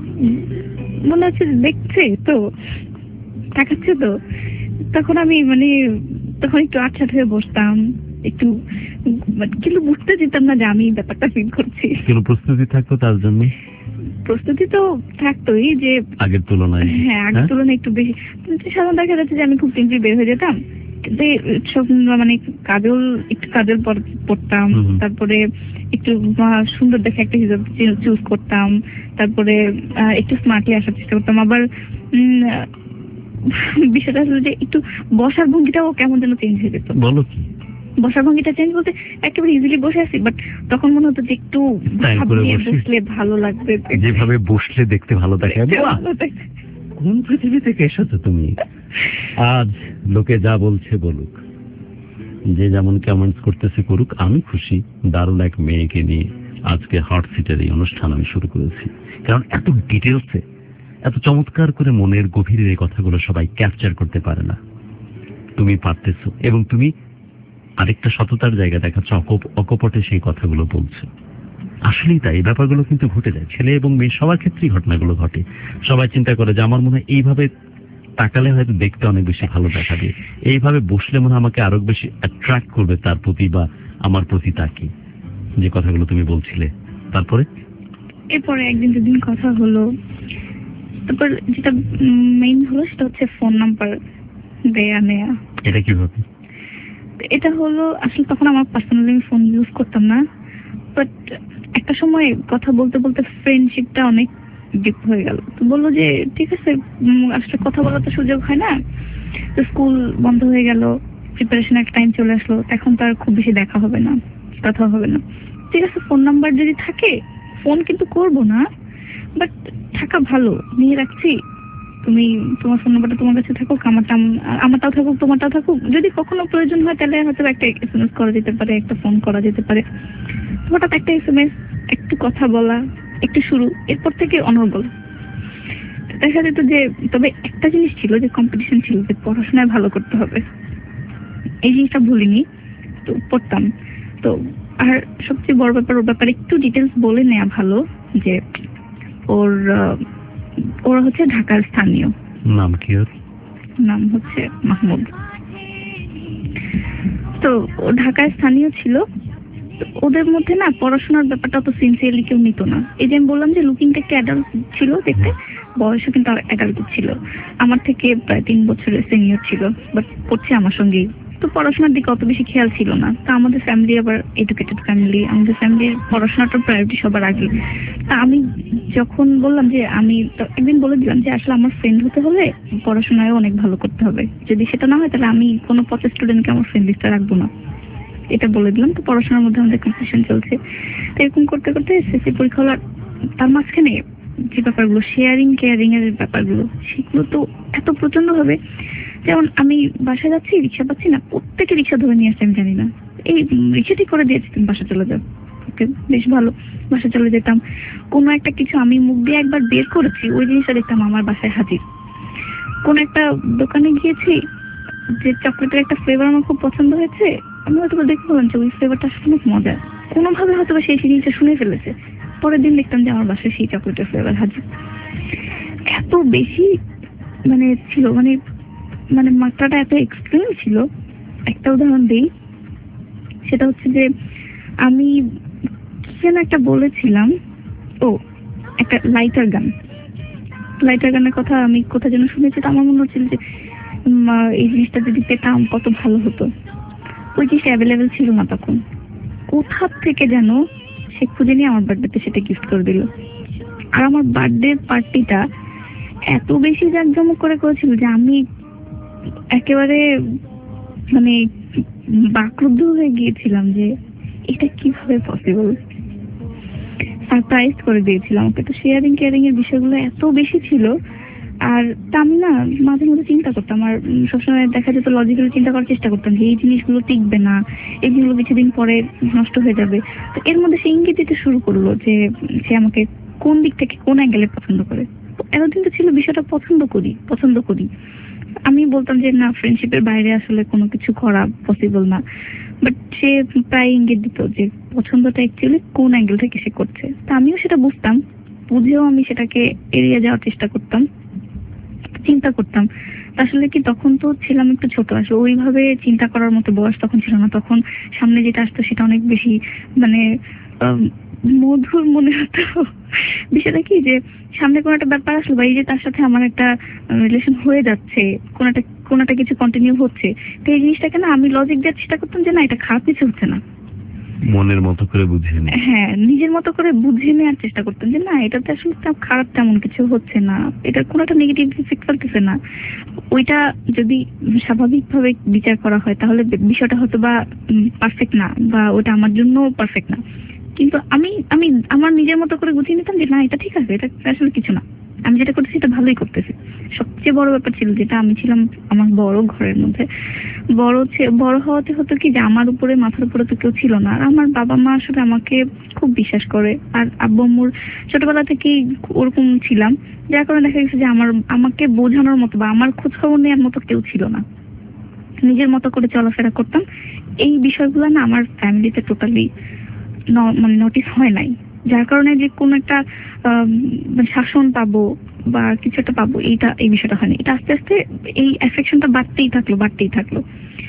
মনে হচ্ছে যে দেখছে তো, তাকাচ্ছে তো। তখন আমি মানে তখন একটু আটসাট হয়ে বসতাম, একটু মানে কিন্তু বুঝতে যেতাম না যে আমি ব্যাপারটা ফিল করছি। কোনো প্রস্তুতি থাকতো তার জন্য প্রস্তুতি তো থাকতোই যে আগের তুলনায়? হ্যাঁ, আগের হ্যাঁ? তুলনায় একটু বেশি। কিন্তু সাধারণত দেখা যাচ্ছে যে আমি খুব সিম্পলি বের হয়ে যেতাম, কিন্তু এই সব মানে কাজল, একটু কাজল পর- পরতাম, হুম হুম। তারপরে একটু আহ, সুন্দর দেখে একটা হিসাব চুজ করতাম, তারপরে আহ, একটু স্মার্টলি আসার চেষ্টা করতাম। আবার উম, আহ, বিষয়টা হলো যে একটু বসার ভঙ্গিটাও কেমন যেন চেঞ্জ হয়ে যেত। বলো কি? বসার ভঙ্গিটা চেঞ্জ বলতে একেবারে ইজিলি বসে আছি, বাট তখন মনে হতো যে একটু Style করে ভাবিয়ে বসি। বসলে ভালো লাগবে, যেভাবে বসলে দেখতে ভালো দেখায়। দেখতে বাহ! ভালো দেখতে। কোন পৃথিবী থেকে এসেছো তুমি? আজ লোকে যা বলছে বলুক, যে যেমন কমেন্টস করতেছে করুক, আমি খুশি। দারুণ এক মেয়েকে নিয়ে আজকে হট সিটের এই অনুষ্ঠান আমি শুরু করেছি, কারণ এত ডিটেলসে, এত চমৎকার করে মনের গভীরের এই কথাগুলো সবাই ক্যাপচার করতে পারে না। তুমি পারতেছো, এবং তুমি আরেকটা সততার জায়গা দেখাচ্ছ, অকপ- অকপটে সেই কথাগুলো বলছো। আসলেই তাই, এই ব্যাপারগুলো কিন্তু ঘটে যায়, ছেলে এবং মেয়ে সবার ক্ষেত্রেই ঘটনাগুলো ঘটে। সবাই চিন্তা করে যে আমার মনে হয় এইভাবে তাকালে হয়তো দেখতে অনেক বেশি ভালো দেখাবে, এইভাবে বসলে মনে হয় আমাকে আরো বেশি অ্যাট্রাক্ট করবে তার প্রতি বা আমার প্রতি তাকে, যে কথাগুলো তুমি বলছিলে। তারপরে এরপরে একদিন দুদিন কথা হলো, তারপর যেটা মেইন হলো সেটা হচ্ছে ফোন নাম্বার দেয়া নেয়া। এটা কিভাবে? এটা হলো আসলে তখন আমার পার্সোনালি আমি ফোন ইউজ করতাম না, বাট একটা সময় কথা বলতে বলতে ফ্রেন্ডশিপটা অনেক ডিপ হয়ে গেল। তো বললো যে ঠিক আছে, উম, আসলে কথা বলার তো সুযোগ হয় না, তো স্কুল বন্ধ হয়ে গেল, প্রিপারেশনের একটা টাইম চলে আসলো, এখন তো আর খুব বেশি দেখা হবে না, কথা হবে না। ঠিক আছে, ফোন নাম্বার যদি থাকে, ফোন কিন্তু করবো না, বাট থাকা ভালো, নিয়ে রাখছি। তুমি তোমার ফোন নাম্বারটা তোমার কাছে থাকুক, আমারটা আম- আমারটাও থাকুক, তোমারটাও থাকুক। যদি কখনো প্রয়োজন হয় তাহলে হয়তো একটা এসএমএস করা যেতে পারে, একটা ফোন করা যেতে পারে। হঠাৎ একটা এসএমএস, একটু কথা বলা, একটু শুরু, এরপর থেকে অনর্গল। দেখা যেত যে, তবে একটা জিনিস ছিল যে কম্পিটিশন ছিল, যে পড়াশোনায় ভালো করতে হবে, এই জিনিসটা ভুলিনি, তো পড়তাম। তো আর সবচেয়ে বড় ব্যাপার, ওর ব্যাপারে একটু ডিটেলস বলে নেওয়া ভালো, যে ওর আহ, ওরা হচ্ছে ঢাকার স্থানীয়, নাম কি ওর? নাম হচ্ছে মাহমুদ। তো ও ঢাকায় স্থানীয় ছিল। তো ওদের মধ্যে না পড়াশোনার ব্যাপারটা তো সিনসিয়ারলি কেউ নিত না। এই যে আমি বললাম যে লুকিংটা একটা অ্যাডাল্ট ছিল দেখতে, বয়সও কিন্তু অ্যাডাল্ট ছিল, আমার থেকে প্রায় তিন বছরের সিনিয়র ছিল, বাট পড়ছে আমার সঙ্গেই। তো পড়াশোনার দিকে অত বেশি খেয়াল ছিল না। তা আমাদের ফ্যামিলি আবার এডুকেটেড ফ্যামিলি, আমাদের ফ্যামিলির পড়াশোনাটার প্রায়োরিটি সবার আগে। তা আমি যখন বললাম যে আমি তো একদিন বলে দিলাম যে আসলে আমার ফ্রেন্ড হতে হলে পড়াশোনায় অনেক ভালো করতে হবে, যদি সেটা না হয় তাহলে আমি কোনো পঁচিশ স্টুডেন্টকে আমার ফ্রেন্ড লিস্টে রাখবো না, এটা বলে দিলাম। তো পড়াশোনার মধ্যে আমাদের কম্পিটিশন চলছে। তো এরকম করতে করতে এসএসসি পরীক্ষা হলো, তার মাঝখানে যে ব্যাপারগুলো শেয়ারিং কেয়ারিং এর ব্যাপারগুলো, সেগুলো তো এত প্রচন্ড হবে। যেমন আমি বাসায় যাচ্ছি, রিক্সা পাচ্ছি না, প্রত্যেকে রিক্সা ধরে নিয়ে আসছে, আমি জানি না, এই রিক্সা ঠিক করে দিয়েছি, তুমি বাসা চলে যাও। ওকে, বেশ ভালো, বাসা চলে যেতাম। কোনো একটা কিছু আমি মুখ দিয়ে একবার বের করেছি, ওই জিনিসটা দেখতাম আমার বাসায় হাজির। কোন একটা দোকানে গিয়েছি, যে চকলেটের একটা ফ্লেভার আমার খুব পছন্দ হয়েছে, আমি হয়তো দেখে বললাম যে ওই ফ্লেভারটা আসলে অনেক মজা, কোনোভাবে হয়তো সেই জিনিসটা শুনে ফেলেছে। পরের দিন দেখতাম যে আমার বাসায় সেই চকলেটের ফ্লেভার হাজির। এত বেশি মানে ছিল, মানে মানে মাত্রাটা এত এক্সট্রিম ছিল। একটা উদাহরণ দিই, সেটা হচ্ছে যে আমি কি যেন একটা বলেছিলাম, ও একটা লাইটার গান, লাইটার গানের কথা আমি কোথায় যেন শুনেছি। তো আমার মনে হচ্ছিল যে উম, আহ, এই জিনিসটা যদি পেতাম কত ভালো হতো। ওই জিনিসটা অ্যাভেলেবেল ছিল না তখন। কোথা থেকে যেন সে খুঁজে নিয়ে আমার বার্থডেতে সেটা গিফট করে দিল। আর আমার বার্থডে পার্টিটা এত বেশি জাঁকজমক করে করেছিল যে আমি একেবারে মানে বাকরুদ্ধ হয়ে গিয়েছিলাম যে এটা কিভাবে পসিবল। সারপ্রাইজ করে দিয়েছিলাম ওকে। তো শেয়ারিং কেয়ারিং এর বিষয়গুলো এত বেশি ছিল, আর তা আমি না মাঝে মধ্যে চিন্তা করতাম, আর সবসময় দেখা যেত লজিক্যালি চিন্তা করার চেষ্টা করতাম যে এই জিনিসগুলো টিকবে না, এই জিনিসগুলো কিছুদিন পরে নষ্ট হয়ে যাবে। তো এর মধ্যে সে ইঙ্গিত দিতে শুরু করলো যে সে আমাকে কোন দিক থেকে কোন অ্যাঙ্গেলে পছন্দ করে। এতদিন তো ছিল বিষয়টা পছন্দ করি পছন্দ করি আমি বলতাম যে না, ফ্রেন্ডশিপের বাইরে আসলে কোনো কিছু করা পসিবল না, বাট সে প্রায় ইঙ্গিত দিত যে পছন্দটা অ্যাকচুয়ালি কোন অ্যাঙ্গেল থেকে সে করছে। তা আমিও সেটা বুঝতাম, বুঝেও আমি সেটাকে এড়িয়ে যাওয়ার চেষ্টা করতাম, চিন্তা করতাম। আসলে কি তখন তো ছিলাম একটু ছোট, আসলে ওইভাবে চিন্তা করার মতো বয়স তখন ছিল না। তখন সামনে যেটা আসতো সেটা অনেক বেশি মানে মধুর মনে হতো। বিষয়টা কি যে সামনে কোনো একটা ব্যাপার আসলো, বা এই যে তার সাথে আমার একটা রিলেশন হয়ে যাচ্ছে, কোন একটা কোন একটা কিছু কন্টিনিউ হচ্ছে, তো এই জিনিসটাকে না আমি লজিক দেওয়ার চেষ্টা করতাম যে না, এটা খারাপ কিছু হচ্ছে না, মনের মতো করে বুঝিয়ে নেয়। হ্যাঁ, নিজের মতো করে বুঝিয়ে নেওয়ার চেষ্টা করতাম যে না, এটাতে আসলে খারাপ তেমন কিছু হচ্ছে না, এটার কোনো একটা নেগেটিভ ইফেক্ট ফেলতেছে না। ওইটা যদি স্বাভাবিকভাবে বিচার করা হয় তাহলে বিষয়টা হয়তো বা পারফেক্ট না, বা ওটা আমার জন্য পারফেক্ট না, কিন্তু আমি আমি আমার নিজের মতো করে গুছিয়ে নিতাম যে না, এটা ঠিক আছে, এটা আসলে কিছু না, আমি যেটা করতেছি এটা ভালোই করতেছি। সবচেয়ে বড় ব্যাপার ছিল যেটা, আমি ছিলাম আমার বড় ঘরের মধ্যে, বড় বড় হওয়াতে হতো কি যে আমার উপরে মাথার উপরে তো কেউ ছিল না, আর আমার বাবা মা আসলে আমাকে খুব বিশ্বাস করে, আর আব্বু আম্মুর ছোটবেলা থেকেই ওরকম ছিলাম, যার কারণে দেখা গেছে যে আমার আমাকে বোঝানোর মতো বা আমার খোঁজ খবর নেওয়ার মতো কেউ ছিল না, নিজের মতো করে চলাফেরা করতাম। এই বিষয়গুলো না আমার ফ্যামিলিতে টোটালি মানে নোটিস হয় নাই, যার কারণে যে কোন একটা শাসন পাবো বা কিছু একটা পাবো, এইটা এই বিষয়টা হয়নি। এটা আস্তে আস্তে এই অ্যাফেকশনটা বাড়তেই থাকলো বাড়তেই থাকলো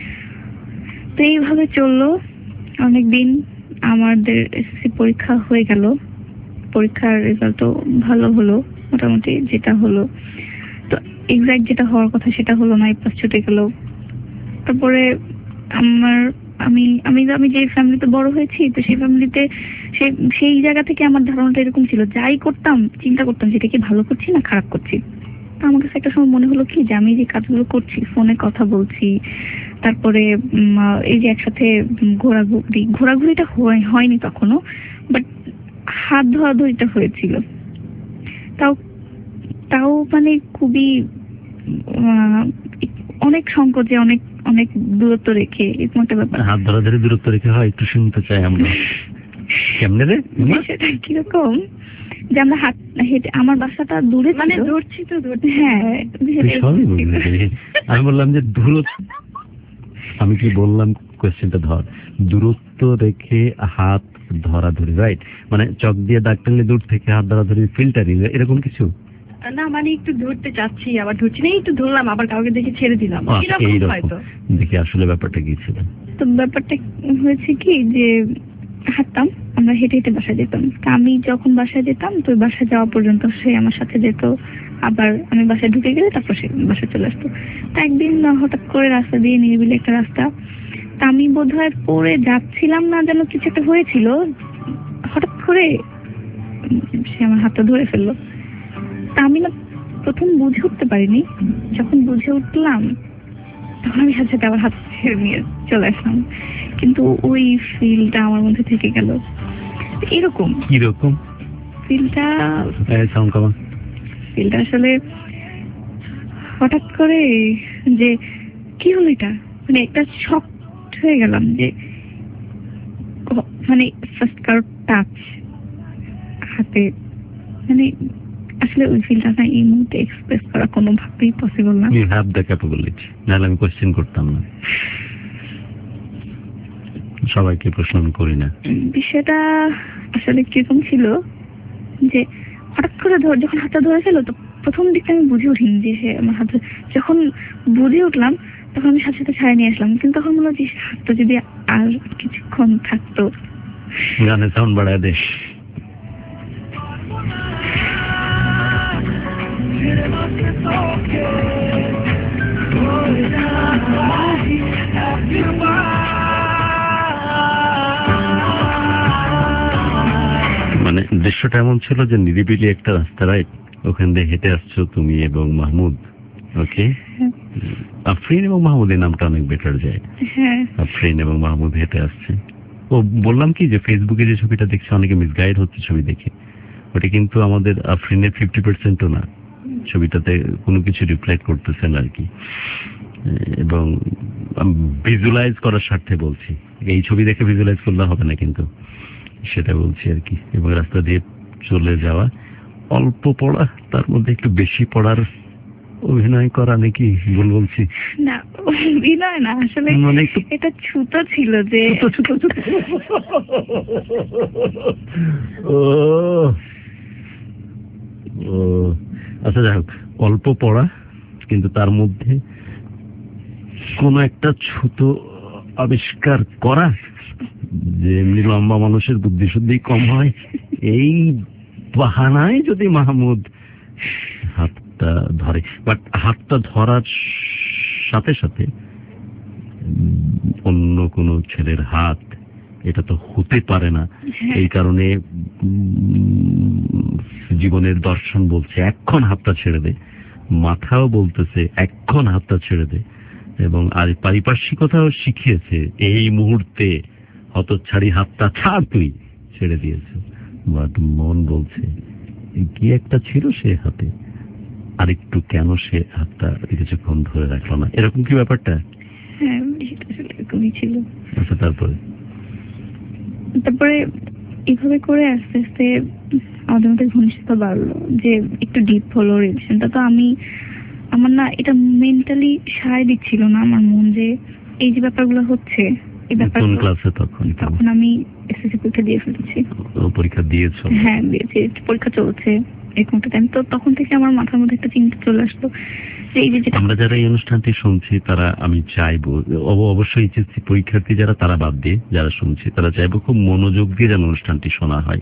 তো এইভাবে চললো অনেকদিন। আমাদের এসএসসি পরীক্ষা হয়ে গেল, পরীক্ষার রেজাল্টও ভালো হলো মোটামুটি, যেটা হলো তো এক্সাক্ট যেটা হওয়ার কথা সেটা হলো না, পাস ছুটে গেল। তারপরে আমার আমি আমি আমি যে ফ্যামিলিতে বড় হয়েছি, তো সেই ফ্যামিলিতে সেই সেই জায়গা থেকে আমার ধারণাটা এরকম ছিল, যাই করতাম চিন্তা করতাম যেটা কি ভালো করছি না খারাপ করছি। তো আমার কাছে একটা সময় মনে হলো কি যে আমি যে কাজগুলো করছি, ফোনে কথা বলছি, তারপরে এই যে একসাথে ঘোরাঘুরি ঘোরাঘুরিটা হয়নি তখনও, বাট হাত ধরাধরিটা হয়েছিল, তাও তাও মানে খুবই অনেক সংকোচে, অনেক অনেক দূরত্ব রেখে, এরকম একটা ব্যাপার। হাত ধরাধরি দূরত্ব রেখে হয়, একটু শুনতে চাই আমরা। কেমনে রে সেটা কিরকম যে আমরা হাত হেঁটে, আমার বাসাটা দূরে, মানে ধরছি তো ধরছি, হ্যাঁ আমি বললাম যে দূরত্ব, আমি কি বললাম কোয়েশ্চেনটা ধর, দূরত্ব রেখে হাত ধরাধরি, রাইট? মানে চক দিয়ে দাগ টানলে দূর থেকে হাত ধরাধরি, ফিল্টারিং, এরকম কিছু না, মানে একটু ধরতে চাচ্ছি আবার ধরছি না, একটু ধরলাম আবার কাউকে দেখে ছেড়ে দিলাম, দেখি আসলে ব্যাপারটা কি ছিল। তো ব্যাপারটা হয়েছে কি যে হাঁটতাম, আমরা হেঁটে হেঁটে বাসায় যেতাম। আমি যখন বাসায় যেতাম তো বাসায় যাওয়া পর্যন্ত সে আমার সাথে যেত, আবার আমি বাসায় ঢুকে গেলে তারপর সে বাসায় চলে আসতো। তা একদিন হঠাৎ করে রাস্তা দিয়ে, নিরিবিলি একটা রাস্তা, তা আমি বোধহয় পড়ে যাচ্ছিলাম না, যেন কিছু একটা হয়েছিল, হঠাৎ করে সে আমার হাতটা ধরে ফেললো। তা আমি না প্রথম বুঝে উঠতে পারিনি, যখন বুঝে উঠলাম তখন আমি সাথে সাথে আবার হাত ছেড়ে নিয়ে চলে আসলাম, কিন্তু ওই ফিলটা আমার মধ্যে থেকে গেল। এরকম কিরকম ফিলটা সাউন্ড কমান ফিলটা আসলে হঠাৎ করে যে কি হলো এটা, মানে একটা শক হয়ে গেলাম যে মানে ফার্স্ট কারো টাচ হাতে, মানে আসলে ওই ফিলটা না এই মুহূর্তে এক্সপ্রেস করা কোনোভাবেই পসিবল না। ইউ হ্যাভ দ্য ক্যাপাবিলিটি, নাহলে আমি কোশ্চেন করতাম না, সবাইকে প্রশ্ন করি না। বিষয়টা আসলে কিরকম ছিল যে হঠাৎ করে যখন হাতটা ধরে ফেলো, তো প্রথম দিকটা আমি বুঝে উঠিনি যে সে আমার হাতে, যখন বুঝে উঠলাম তখন আমি সাথে সাথে ছাড়িয়ে নিয়ে আসলাম, কিন্তু তখন মনে হচ্ছে হাতটা যদি আর কিছুক্ষণ থাকতো। গানের সাউন্ড বাড়ায় দে। মানে দৃশ্যটা এমন ছিল যে নিরিবিলি একটা রাস্তা, রাইট? ওখান দিয়ে হেঁটে আসছো তুমি এবং মাহমুদ, ওকে? আফরিন এবং মাহমুদের নামটা অনেক বেটার যায়। হ্যাঁ, আফরিন এবং মাহমুদ হেঁটে আসছে, ও বললাম কি যে ফেসবুকে যে ছবিটা দেখছে অনেকে মিসগাইড হচ্ছে ছবি দেখে, ওটা কিন্তু আমাদের আফরিনের ফিফটি পার্সেন্টও না, ছবিটাতে কোনো কিছু রিফ্লেক্ট করতেছে না আর কি। এবং ভিজুয়ালাইজ করার স্বার্থে বলছি, এই ছবি দেখে ভিজুয়ালাইজ করলে হবে না কিন্তু, সেটা বলছি আর কি। এবং রাস্তা দিয়ে চলে যাওয়া, অল্প পড়া তার মধ্যে একটু বেশি পড়ার অভিনয় করা নাকি ভুল বলছি? না অভিনয় না, আসলে মানে একটু এটা ছুতো ছিল যে ছোট ছোট ও ও আচ্ছা যাই হোক, অল্প পড়া কিন্তু তার মধ্যে কোন একটা ছুতো আবিষ্কার করা, যে এমনি লম্বা মানুষের বুদ্ধি শুদ্ধি কম হয়, এই বাহানায় যদি মাহমুদ হাতটা ধরে, বাট হাতটা ধরার সাথে সাথে অন্য কোনো ছেলের হাত, এটা তো হতে পারে না। এই কারণে জীবনের দর্শন বলছে এক্ষণ হাতটা ছেড়ে দে, মাথাও বলতেছে এক্ষণ হাতটা ছেড়ে দে, এবং আর পারিপার্শ্বিকতাও শিখিয়েছে এই মুহূর্তে হতচ্ছাড়ি হাতটা ছাড়, তুই ছেড়ে দিয়েছে। বাট মন বলছে কি একটা ছিল সে হাতে, আরেকটু কেন সে হাতটা কিছুক্ষণ ধরে রাখলো না? এরকম কি ব্যাপারটা? হ্যাঁ সেটা আসলে এরকমই ছিল। আচ্ছা তারপরে তারপরে এইভাবে করে আস্তে আস্তে আমাদের মধ্যে ঘনিষ্ঠতা বাড়লো, যে একটু ডিপ হলো রিলেশনটা। তো আমি আমার না এটা মেন্টালি সায় দিচ্ছিল না আমার মন, যে এই যে ব্যাপারগুলো হচ্ছে, এই ব্যাপার কোন ক্লাসে তখন? তখন আমি এসএসসি পরীক্ষা দিয়ে ফেলেছি। পরীক্ষা দিয়েছো? হ্যাঁ দিয়েছি, পরীক্ষা চলছে এরকমটা টাইম। তো তখন থেকে আমার মাথার মধ্যে একটা চিন্তা চলে আসলো যে এই যে আমরা যারা এই অনুষ্ঠানটি শুনছি তারা, আমি চাইবো অবশ্যই এইচএসসি পরীক্ষার্থী যারা, তারা বাদ দিয়ে যারা শুনছি তারা চাইবো খুব মনোযোগ দিয়ে যেন অনুষ্ঠানটি শোনা হয়,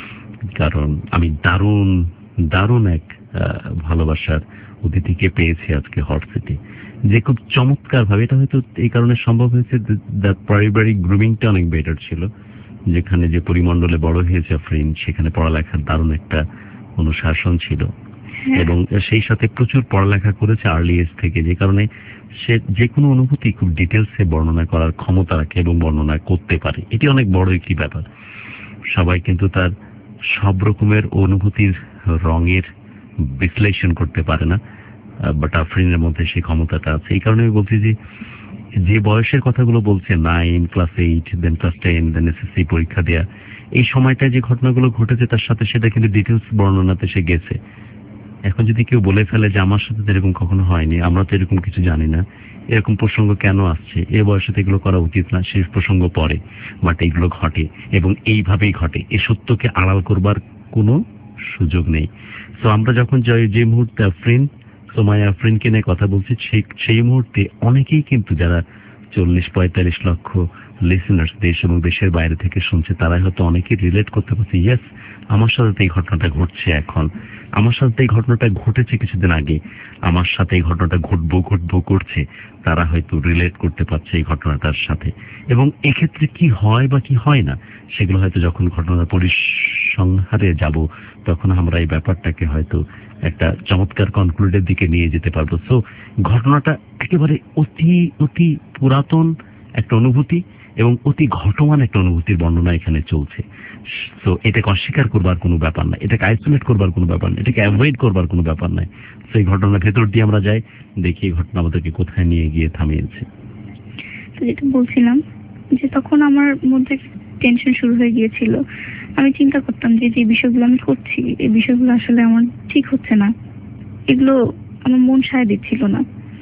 কারণ আমি দারুণ দারুণ এক ভালোবাসার অতিথিকে পেয়েছি আজকে হট সিটি, যে খুব চমৎকার ভাবে, এটা হয়তো এই কারণে সম্ভব হয়েছে পারিবারিক গ্রুমিংটা অনেক বেটার ছিল, যেখানে যে পরিমণ্ডলে বড় হয়েছে আফরিন, সেখানে পড়ালেখার দারুণ একটা অনুশাসন ছিল, এবং সেই সাথে প্রচুর পড়ালেখা করেছে আর্লি এজ থেকে, যে কারণে সে যে কোনো অনুভূতি খুব ডিটেলসে বর্ণনা করার ক্ষমতা রাখে এবং বর্ণনা করতে পারে। এটি অনেক বড় একটি ব্যাপার। সবাই কিন্তু তার সব রকমের অনুভূতির রঙের বিশ্লেষণ করতে পারে না, বাট আফরিনের মধ্যে সেই ক্ষমতাটা আছে। এই কারণে আমি বলছি যে যে বয়সের কথাগুলো বলছে, nine, class eight, then class ten, then SSC পরীক্ষা দেওয়া, এই সময়টায় যে ঘটনাগুলো ঘটেছে তার সাথে সেটা কিন্তু ডিটেলস বর্ণনাতে সে গেছে। এখন যদি কেউ বলে ফেলে যে আমার সাথে তো এরকম কখনো হয়নি, আমরা তো এরকম কিছু জানি না, এরকম প্রসঙ্গ কেন আসছে, এ বয়সে তো এগুলো করা উচিত না, শেষ প্রসঙ্গ পরে, বাট এগুলো ঘটে এবং এইভাবেই ঘটে, এ সত্যকে আড়াল করবার কোনো সুযোগ নেই। তো আমরা যখন যে মুহূর্তে আফরিন, সোমায়া আফরিনকে নিয়ে কথা বলছি, সেই সেই মুহূর্তে অনেকেই কিন্তু যারা চল্লিশ পঁয়তাল্লিশ লক্ষ লিসেনার্স দেশ এবং দেশের বাইরে থেকে শুনছে, তারা হয়তো অনেকেই রিলেট করতে পারছে, ইয়েস আমার সাথে এই ঘটনাটা ঘটছে, এখন আমার সাথে এই ঘটনাটা ঘটেছে কিছুদিন আগে, আমার সাথে এই ঘটনাটা ঘটবো ঘটবো করছে, তারা হয়তো রিলেট করতে পারছে এই ঘটনাটার সাথে। এবং এক্ষেত্রে কি হয় বা কি হয় না, সেগুলো হয়তো যখন ঘটনার পরিসংহারে যাব তখন আমরা এই ব্যাপারটাকে হয়তো একটা চমৎকার কনক্লুডের দিকে নিয়ে যেতে পারবো। সো ঘটনাটা একেবারে অতি অতি পুরাতন একটা অনুভূতি এবং অতি ঘটমান একটা অনুভূতির বর্ণনা এখানে চলছে। তো এটাকে অস্বীকার করবার কোনো ব্যাপার নাই, এটাকে আইসোলেট করবার কোনো ব্যাপার নাই, এটাকে অ্যাভয়েড করবার কোনো ব্যাপার নাই। সেই ঘটনার ভেতর দিয়ে আমরা যাই, দেখি এই ঘটনা আমাদেরকে কোথায় নিয়ে গিয়ে থামিয়েছে। যেটা বলছিলাম যে তখন আমার মধ্যে টেনশন শুরু হয়ে গিয়েছিল। আমি চিন্তা করতাম যে যে বিষয়গুলো আমি করছি, এই বিষয়গুলো আসলে আমার ঠিক হচ্ছে না, এগুলো আমার মন সায় দিচ্ছিল না।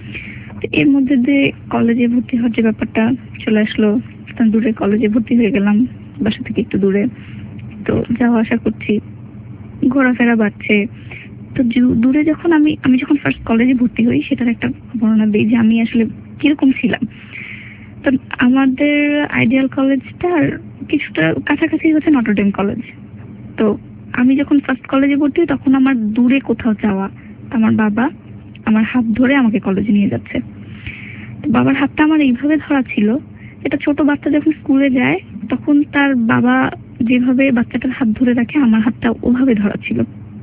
এর মধ্যে দিয়ে কলেজে ভর্তি হওয়ার যে ব্যাপারটা চলে আসলো, দূরে কলেজে ভর্তি হয়ে গেলাম, বাসা থেকে একটু দূরে। তো যাওয়া আসা করছি, ঘোরাফেরা বাড়ছে। তো দূরে যখন আমি আমি যখন ফার্স্ট কলেজে ভর্তি হই, সেটার একটা বর্ণনা দিই যে আমি আসলে কিরকম ছিলাম। তো আমাদের আইডিয়াল কলেজটার কিছুটা কাছাকাছি হচ্ছে নটরডেম কলেজ। তো আমি যখন ফার্স্ট কলেজে ভর্তি হই তখন আমার দূরে কোথাও যাওয়া, আমার বাবা আমার হাত ধরে আমাকে কলেজে নিয়ে যাচ্ছে। তো বাবার হাতটা আমার এইভাবে ধরা ছিল, এটা ছোট বাচ্চা যখন স্কুলে যায় তখন তার বাবা যেভাবে বাচ্চাটার হাত ধরে রাখে, আমার হাতটা ওভাবে ধরা ছিল।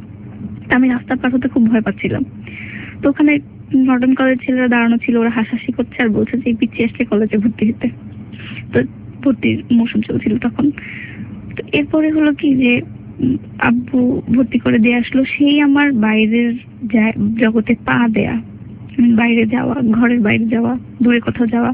তা আমি রাস্তা পার হতে খুব ভয় পাচ্ছিলাম। তো ওখানে নটরডেম কলেজ ছেলেরা দাঁড়ানো ছিল, ওরা হাসাহাসি করছে আর বলছে যে পিছিয়ে আসছে কলেজে ভর্তি হতে। তো ভর্তির মৌসুম চলছিল তখন। তো এরপরে হলো কি যে উম, আব্বু ভর্তি করে দিয়ে আসলো, সেই আমার বাইরের যা- জগতে পা দেয়া, উম, বাইরে যাওয়া, ঘরের বাইরে যাওয়া, দূরে কোথাও যাওয়া।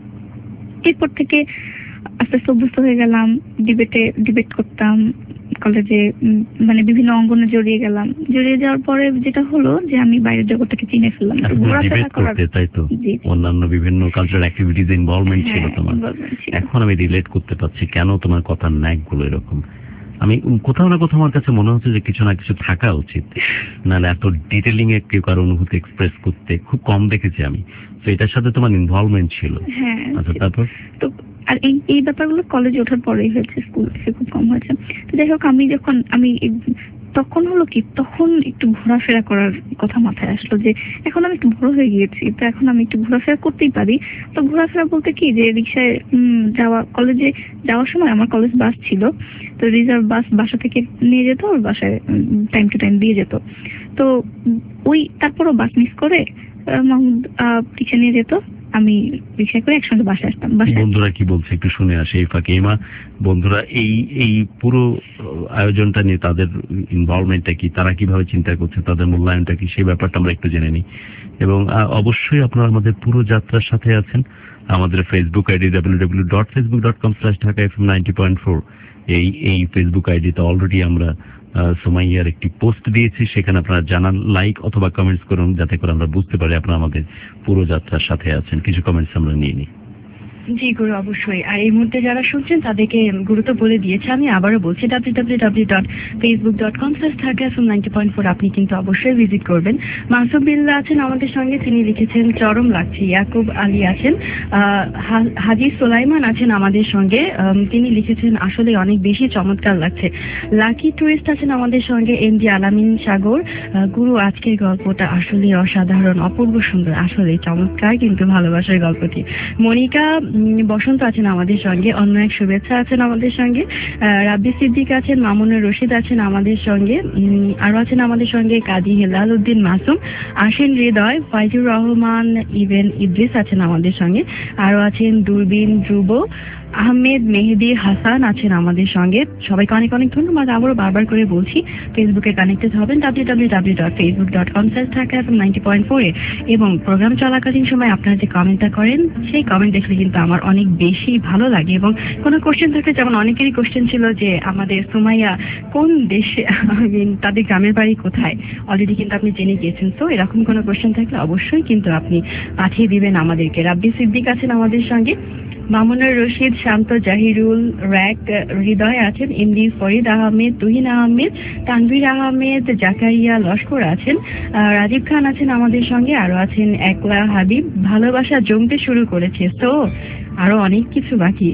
এরপর থেকে আস্তে আস্তে অভ্যস্ত হয়ে গেলাম, ডিবেটে ডিবেট করতাম কলেজে, উম, মানে বিভিন্ন অঙ্গনে জড়িয়ে গেলাম। জড়িয়ে যাওয়ার পরে যেটা হলো যে আমি বাইরের জগৎটাকে চিনে ফেললাম। ঘোরাফেরা ডিবেট করার- করতে, তাই তো? জি, জি। অন্যান্য বিভিন্ন কালচারাল অ্যাক্টিভিটিজ ইনভলভমেন্ট ছিল হ্যাঁ, তোমার। involvement ছিল। এখন আমি রিলেট করতে পারছি কেন তোমার কথার ন্যাক গুলো এরকম। আমি উম কোথাও না কোথাও আমার কাছে মনে হচ্ছে যে কিছু না কিছু থাকা উচিত, নাহলে এত ডিটেলিং এ কেউ কারো অনুভূতি এক্সপ্রেস করতে খুব কম দেখেছি আমি। তো এটার সাথে তোমার ইনভলভমেন্ট ছিল। হ্যাঁ, আচ্ছা, জি। তারপর? তো আর এই এই ব্যাপারগুলো কলেজে ওঠার পরেই হয়েছে, স্কুল থেকে খুব কম হয়েছে। তো যাই হোক, আমি যখন আমি এই- তখন হলো কি, তখন একটু ঘোরাফেরা করার কথা মাথায় আসলো যে এখন আমি একটু বড় হয়ে গিয়েছি, তো এখন আমি একটু ঘোরাফেরা করতেই পারি। তো ঘোরাফেরা বলতে কি, যে রিক্সায় উম, যাওয়া, কলেজে যাওয়ার সময় আমার কলেজ বাস ছিল, তো রিজার্ভ বাস বাসা থেকে নিয়ে যেত, ওর বাসায় টাইম টু টাইম দিয়ে যেত। তো উম, ওই তারপরও বাস মিস করে আহ, মাহমুদ আহ, রিক্সা নিয়ে যেত, আমি রিক্সা করে একসঙ্গে বাসায় আসতাম। বাসায় বন্ধুরা কি বলছে একটু শুনে আসে এই ফাঁকে। এমা, বন্ধুরা এই এই পুরো আয়োজনটা নিয়ে তাদের ইনভলভমেন্টটা কি, তারা কিভাবে চিন্তা করছে, তাদের মূল্যায়নটা কি, সেই ব্যাপারটা আমরা একটু জেনে নিই। এবং আহ, অবশ্যই আপনারা আমাদের পুরো যাত্রার সাথে আছেন। আমাদের Facebook ID W W W dot Facebook dot com slash Dhaka F M ninety point four, এই এই ফেসবুক আইডিতে অলরেডি আমরা আহ, সুমাইয়ার একটি পোস্ট দিয়েছি, সেখানে আপনারা জানান, লাইক অথবা কমেন্টস করুন, যাতে করে আমরা বুঝতে পারি আপনারা আমাদের পুরো যাত্রার সাথে আছেন। কিছু কমেন্টস আমরা নিয়ে নিই। জি গুরু, অবশ্যই। আর এই মুহূর্তে যারা শুনছেন তাদেরকে গুরুত্ব বলে দিয়েছে, আমি আবারও বলছি W W W dot Facebook dot com slash Dhaka F M ninety point four, আপনি কিন্তু অবশ্যই ভিজিট করবেন। মাসুম বিল্লাহ আছেন আমাদের সঙ্গে, তিনি লিখেছেন চরম লাগছে। ইয়াকুব আলী আছেন, আহ, হা- হাজি সোলাইমান আছেন আমাদের সঙ্গে, আম, তিনি লিখেছেন আসলে অনেক বেশি চমৎকার লাগছে। লাকি টুরিস্ট আছেন আমাদের সঙ্গে, এম ডি আলামিন সাগর, আহ, গুরু আজকের গল্পটা আসলে অসাধারণ, অপূর্ব সুন্দর, আসলে চমৎকার কিন্তু ভালোবাসার গল্পটি। মনিকা উম, বসন্ত আছেন আমাদের সঙ্গে, অন্য এক শুভেচ্ছা আছেন আমাদের সঙ্গে, আহ, রাব্বি সিদ্দিক আছেন, মামুনুর রশিদ আছেন আমাদের সঙ্গে, উম, আরো আছেন আমাদের সঙ্গে কাজী হেলাল উদ্দিন মাসুম, আশিন হৃদয়, ফাইজুর রহমান, ইভেন ইদ্রিস আছেন আমাদের সঙ্গে, আরো আছেন দূরবীন, ধ্রুব, আহমেদ, মেহেদি, হাসান আছেন আমাদের সঙ্গে। সবাইকে অনেক অনেক ধন্যবাদ। আবারও বারবার করে বলছি, ফেসবুকে কানেক্টেড হবেন W W W dot Facebook dot com slash Dhaka F M ninety point four এ, এবং প্রোগ্রাম চলাকালীন সময় আপনারা যে কমেন্টটা করেন, সেই কমেন্ট দেখলে কিন্তু আমার অনেক বেশি ভালো লাগে। এবং কোনো কোশ্চেন থাকলে, যেমন অনেকেরই কোশ্চেন ছিল যে আমাদের সুমাইয়া কোন দেশে, I mean, তাদের গ্রামের বাড়ি কোথায়, অলরেডি কিন্তু আপনি জেনে গিয়েছেন। তো এরকম কোনো কোশ্চেন থাকলে অবশ্যই কিন্তু আপনি পাঠিয়ে দিবেন আমাদেরকে। রাব্বি সিদ্দিক আছেন আমাদের সঙ্গে, মামুনুর রশিদ, শান্ত, জাহিরুল, র্যাক, হৃদয় আছেন, এমডি ফরিদ আহমেদ, তুহিন আহমেদ, তানভীর আহমেদ, জাকারিয়া লস্কর আছেন, আহ, রাজীব খান আছেন আমাদের সঙ্গে, আরো আছেন একলা হাবিব। ভালোবাসা জমতে শুরু করেছে, তো আরো অনেক কিছু বাকি।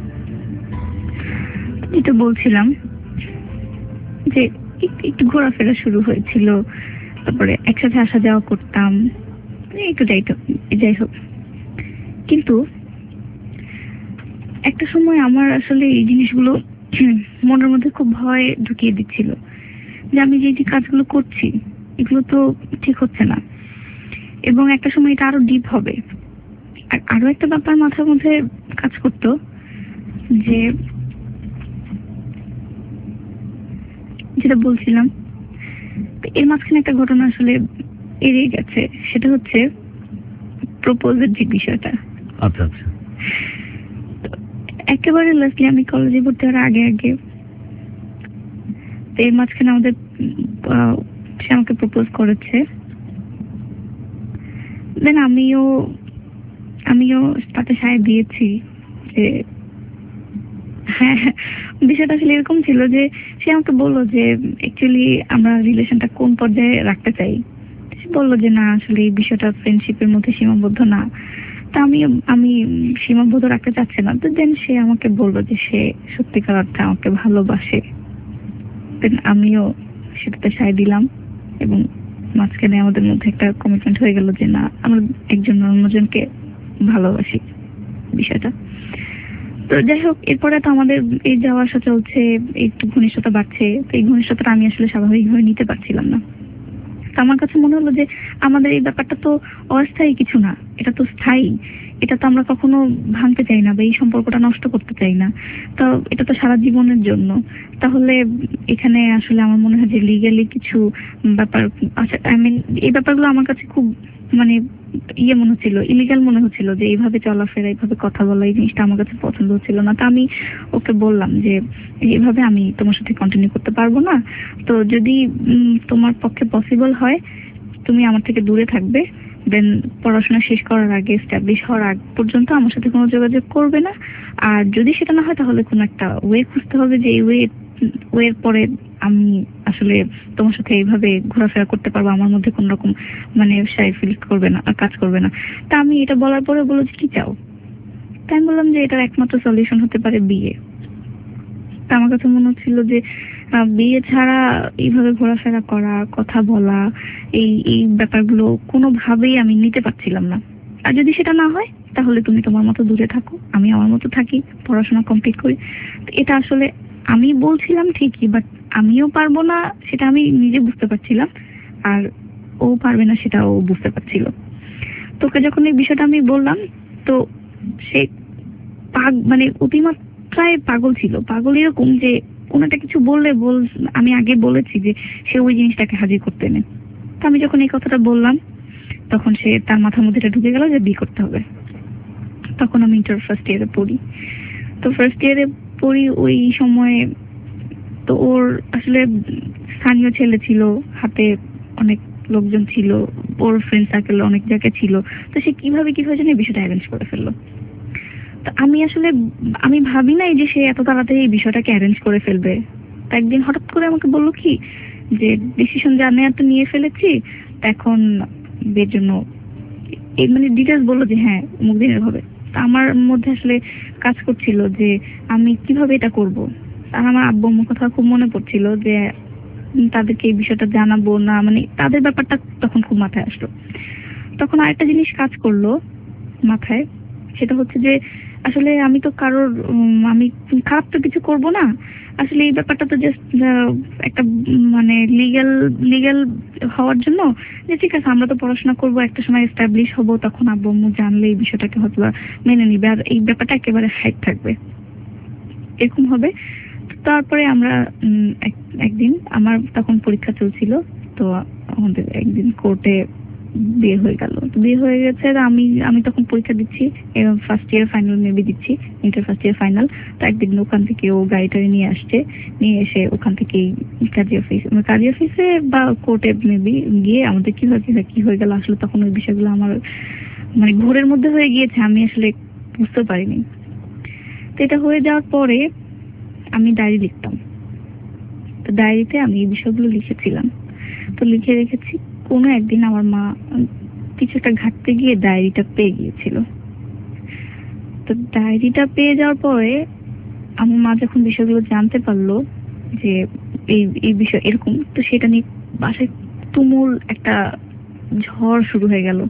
যেটা বলছিলাম যে এক- একটু ঘোরাফেরা শুরু হয়েছিল, তারপরে একসাথে আসা যাওয়া করতাম, একটু যাই তো- যাই হোক, কিন্তু একটা সময় আমার আসলে এই জিনিসগুলো মনের মধ্যে খুব ভয় ঢুকিয়ে দিচ্ছিল যে আমি যে যে কাজগুলো করছি এগুলো তো ঠিক হচ্ছে না, এবং একটা সময় এটা আরো ডিপ হবে। আর আরো একটা ব্যাপার মাথার মধ্যে কাজ করতো, যে যেটা বলছিলাম, তো এর মাঝখানে একটা ঘটনা আসলে এড়িয়ে গেছে, সেটা হচ্ছে প্রপোজের যে বিষয়টা। আচ্ছা আচ্ছা, একেবারে লাস্টলি আমি কলেজে ভর্তি হওয়ার আগে আগে তো এর মাঝখানে আমাদের আহ, সে আমাকে প্রপোজ করেছে। দেন আমিও আমিও তাতে সায় দিয়েছি। যে হ্যাঁ, বিষয়টা আসলে এরকম ছিল যে সে আমাকে বললো যে অ্যাকচুয়ালি আমরা রিলেশনটা কোন পর্যায়ে রাখতে চাই। সে বললো যে না, আসলে এই বিষয়টা ফ্রেন্ডশিপের মধ্যে সীমাবদ্ধ না। তা আমি আমি সীমাবদ্ধ রাখতে চাচ্ছি না। তো দেন সে আমাকে বললো যে সে সত্যিকার অর্থে আমাকে ভালোবাসে। দেন আমিও সেটাতে সায় দিলাম, এবং মাঝখানে আমাদের মধ্যে একটা কমিটমেন্ট হয়ে গেল যে না, আমরা একজন অন্যজনকে ভালোবাসি বিষয়টা। তো যাই হোক, এরপরে তো আমাদের এই যাওয়া আসা চলছে, একটু ঘনিষ্ঠতা বাড়ছে। তো এই ঘনিষ্ঠতাটা আমি আসলে স্বাভাবিকভাবে নিতে পারছিলাম না। তো আমার কাছে মনে হলো যে আমাদের এই ব্যাপারটা তো অস্থায়ী কিছু না, এটা তো স্থায়ী। এটা তো আমরা কখনো ভাঙতে চাই না বা এই সম্পর্কটা নষ্ট করতে চাই না। তো এটা তো সারা জীবনের জন্য। তাহলে এখানে আসলে আমার মনে হয় যে লিগ্যালি কিছু ব্যাপার আচ্ছা আই মিন এই ব্যাপারগুলো আমার কাছে খুব মানে ইয়ে মনে হচ্ছিল, ইলিগাল মনে হচ্ছিল যে এইভাবে চলাফেরা, এইভাবে কথা বলা, এই জিনিসটা আমার কাছে পছন্দ হচ্ছিল না। তো আমি ওকে বললাম যে এইভাবে আমি তোমার সাথে কন্টিনিউ করতে পারবো না, তো যদি উম, তোমার পক্ষে পসিবল হয় তুমি আমার থেকে দূরে থাকবে, দেন পড়াশোনা শেষ করার আগে, এস্টাবলিশ হওয়ার আগ পর্যন্ত আমার সাথে কোনো যোগাযোগ করবে না। আর যদি সেটা না হয় তাহলে কোনো একটা ওয়ে খুঁজতে হবে যে এই ওয়ে ওয়ের পরে আমি আসলে তোমার সাথে এইভাবে ঘোরাফেরা করতে পারবো, আমার মধ্যে কোন রকম মানে শাই ফিল করবে না, কাজ করবে না। তা আমি এটা বলার পরে বললো যে কি চাও? তাই আমি বললাম যে এটার একমাত্র সলিউশন হতে পারে বিয়ে। তা আমার কাছে মনে হচ্ছিল যে আহ, বিয়ে ছাড়া এইভাবে ঘোরাফেরা করা, কথা বলা, এই এই ব্যাপারগুলো কোনোভাবেই আমি নিতে পারছিলাম না। আর যদি সেটা না হয় তাহলে তুমি তোমার মতো দূরে থাকো, আমি আমার মতো থাকি, পড়াশোনা কমপ্লিট করি। তো এটা আসলে আমি বলছিলাম ঠিকই, বাট আমিও পারবো না সেটা আমি নিজে বুঝতে পারছিলাম, আর ও পারবে না সেটা ও বুঝতে পারছিল। তোকে যখন এই বিষয়টা আমি বললাম, তো সে পাগ মানে অতিমাত্রায় পাগল ছিল। পাগল এরকম যে কোনো একটা কিছু বললে বল, আমি আগে বলেছি যে সে ওই জিনিসটাকে হাজির করতে নেই। তো আমি যখন এই কথাটা বললাম তখন সে তার মাথার মধ্যে এটা ঢুকে গেল যে বিয়ে করতে হবে। তখন আমি ইন্টার ফার্স্ট ইয়ারে পড়ি। তো ফার্স্ট ইয়ারে পড়ি ওই সময়ে, তো ওর আসলে স্থানীয় ছেলে ছিল, হাতে অনেক লোকজন ছিল, ওর ফ্রেন্ড সার্কেল অনেক জায়গায় ছিল। তো সে কিভাবে কিভাবে জানি বিষয়টা অ্যারেঞ্জ করে ফেললো। তো আমি আসলে আমি ভাবি নাই যে সে এত তাড়াতাড়ি এই বিষয়টাকে অ্যারেঞ্জ করে ফেলবে। তো একদিন হঠাৎ করে আমাকে বললো কি যে ডিসিশন যা নেওয়ার তো নিয়ে ফেলেছি, এখন বিয়ের জন্য এই মানে ডিটেলস বললো যে হ্যাঁ অমুক দিনের হবে। তা আমার মধ্যে আসলে কাজ করছিল যে আমি কিভাবে এটা করব। আর আমার আব্বু আম্মুর কথা খুব মনে পড়ছিল যে তাদেরকে এই বিষয়টা জানাবো না, মানে তাদের ব্যাপারটা তখন খুব মাথায় আসলো। তখন আরেকটা জিনিস কাজ করলো মাথায়, সেটা হচ্ছে যে আসলে আমি তো কারোর উম, আমি খারাপ তো কিছু করব না। আসলে এই ব্যাপারটা তো জাস্ট একটা উম, মানে লিগ্যাল লিগ্যাল হওয়ার জন্য যে ঠিক আছে আমরা তো পড়াশোনা করব, একটা সময় এস্টাবলিশ হব, তখন আব্বু আম্মু জানলে এই বিষয়টাকে হয়তো বা মেনে নিবে, আর এই ব্যাপারটা একেবারে হাইড থাকবে, এরকম হবে। তারপরে আমরা উম, এক- একদিন আমার তখন পরীক্ষা চলছিল, তো আমাদের একদিন কোর্টে বিয়ে হয়ে গেল। বিয়ে হয়ে গেছে, আর আমি আমি তখন পরীক্ষা দিচ্ছি, ফার্স্ট ইয়ার ফাইনাল মেবি দিচ্ছি, ইন্টার ফার্স্ট ইয়ার ফাইনাল। তো একদিন ওখান থেকে ও গাড়িটারি নিয়ে আসছে, নিয়ে এসে ওখান থেকেই কাজী অফিস কাজী অফিসে বা কোর্টে মেবি গিয়ে আমাদের কি হয়ে গেছে কি হয়ে গেল আসলে তখন ওই বিষয়গুলো আমার মানে ঘোরের মধ্যে হয়ে গিয়েছে, আমি আসলে বুঝতে পারিনি। তো এটা হয়ে যাওয়ার পরে আমি ডায়েরি লিখতাম। তো ডায়েরিতে আমি এই বিষয়গুলো লিখেছিলাম। তো লিখে রেখেছি, কোনো একদিন আমার মা কিছু একটা ঘাটতে গিয়ে ডায়েরিটা পেয়ে গিয়েছিল। তো ডায়েরিটা পেয়ে যাওয়ার পরে আমার মা যখন বিষয়গুলো জানতে পারলো যে এই এই বিষয় এরকম, তো সেটা নিয়ে বাসায় তুমুল একটা ঝড় শুরু হয়ে গেল।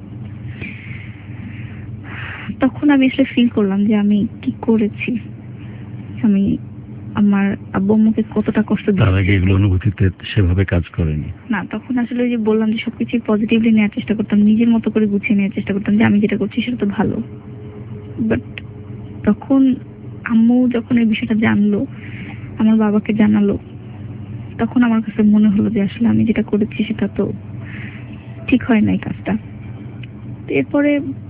তখন আমি আসলে ফিল করলাম যে আমি কি করেছি, আমি আমার আব্বু আম্মুকে কতটা কষ্ট তার আগে দিয়েছি। এগুলো অনুভূতিতে সেভাবে কাজ করেনি। না, তখন আসলে ওই যে বললাম যে সবকিছু পজিটিভলি নেওয়ার চেষ্টা করতাম, নিজের মতো করে গুছিয়ে নেওয়ার চেষ্টা করতাম যে আমি যেটা করছি সেটা তো ভালো। বাট তখন আম্মু যখন এই বিষয়টা জানলো, আমার বাবাকে জানালো, তখন আমার কাছে মনে হলো যে আসলে আমি যেটা করেছি সেটা তো ঠিক হয় নাই কাজটা। তো এরপরে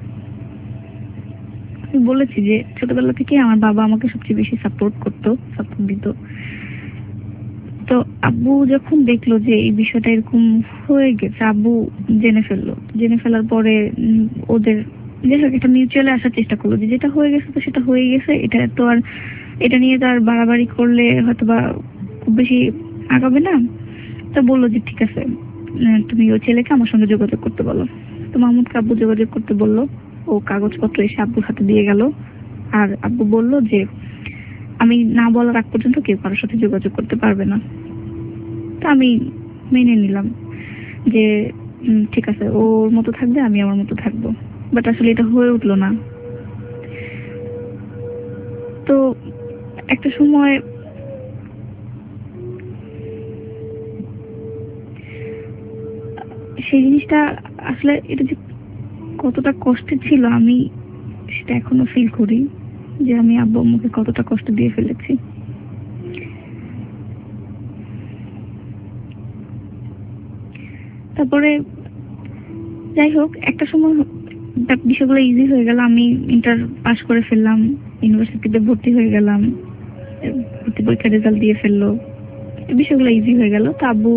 আমি বলেছি যে ছোটবেলা থেকে আমার বাবা আমাকে সবচেয়ে বেশি সাপোর্ট করতো, সাপোর্ট দিত। তো আব্বু যখন দেখলো যে এই বিষয়টা এরকম হয়ে গেছে, আব্বু জেনে ফেললো। জেনে ফেলার পরে উম, ওদের যে হোক একটা মিউচুয়ালি আসার চেষ্টা করলো যে যেটা হয়ে গেছে তো সেটা হয়ে গেছে, এটা তো আর এটা নিয়ে তো আর বাড়াবাড়ি করলে হয়তো বা খুব বেশি আগাবে না। তো বললো যে ঠিক আছে, উম, তুমি ওই ছেলেকে আমার সঙ্গে যোগাযোগ করতে বলো। তো মাহমুদকে আব্বু যোগাযোগ করতে বললো, ও কাগজপত্র এসে আব্বুর হাতে দিয়ে গেল। আর আব্বু বললো যে আমি না বলার আগ পর্যন্ত কেউ কারোর সাথে যোগাযোগ করতে পারবে না। তা আমি মেনে নিলাম যে উম, ঠিক আছে, ওর মতো থাকবে, আমি আমার মতো থাকবো। বাট আসলে এটা হয়ে উঠলো না। তো একটা সময় সেই জিনিসটা আসলে এটা যে কতটা কষ্টের ছিল আমি সেটা এখনো ফিল করি, যে আমি আব্বু আম্মুকে কতটা কষ্ট দিয়ে ফেলেছি। তারপরে যাই হোক, একটা সময় বিষয়গুলো ইজি হয়ে গেল, আমি ইন্টার পাস করে ফেললাম, ইউনিভার্সিটিতে ভর্তি হয়ে গেলাম, ভর্তি পরীক্ষার রেজাল্ট দিয়ে ফেললো, বিষয়গুলো ইজি হয়ে গেল। তো আব্বু,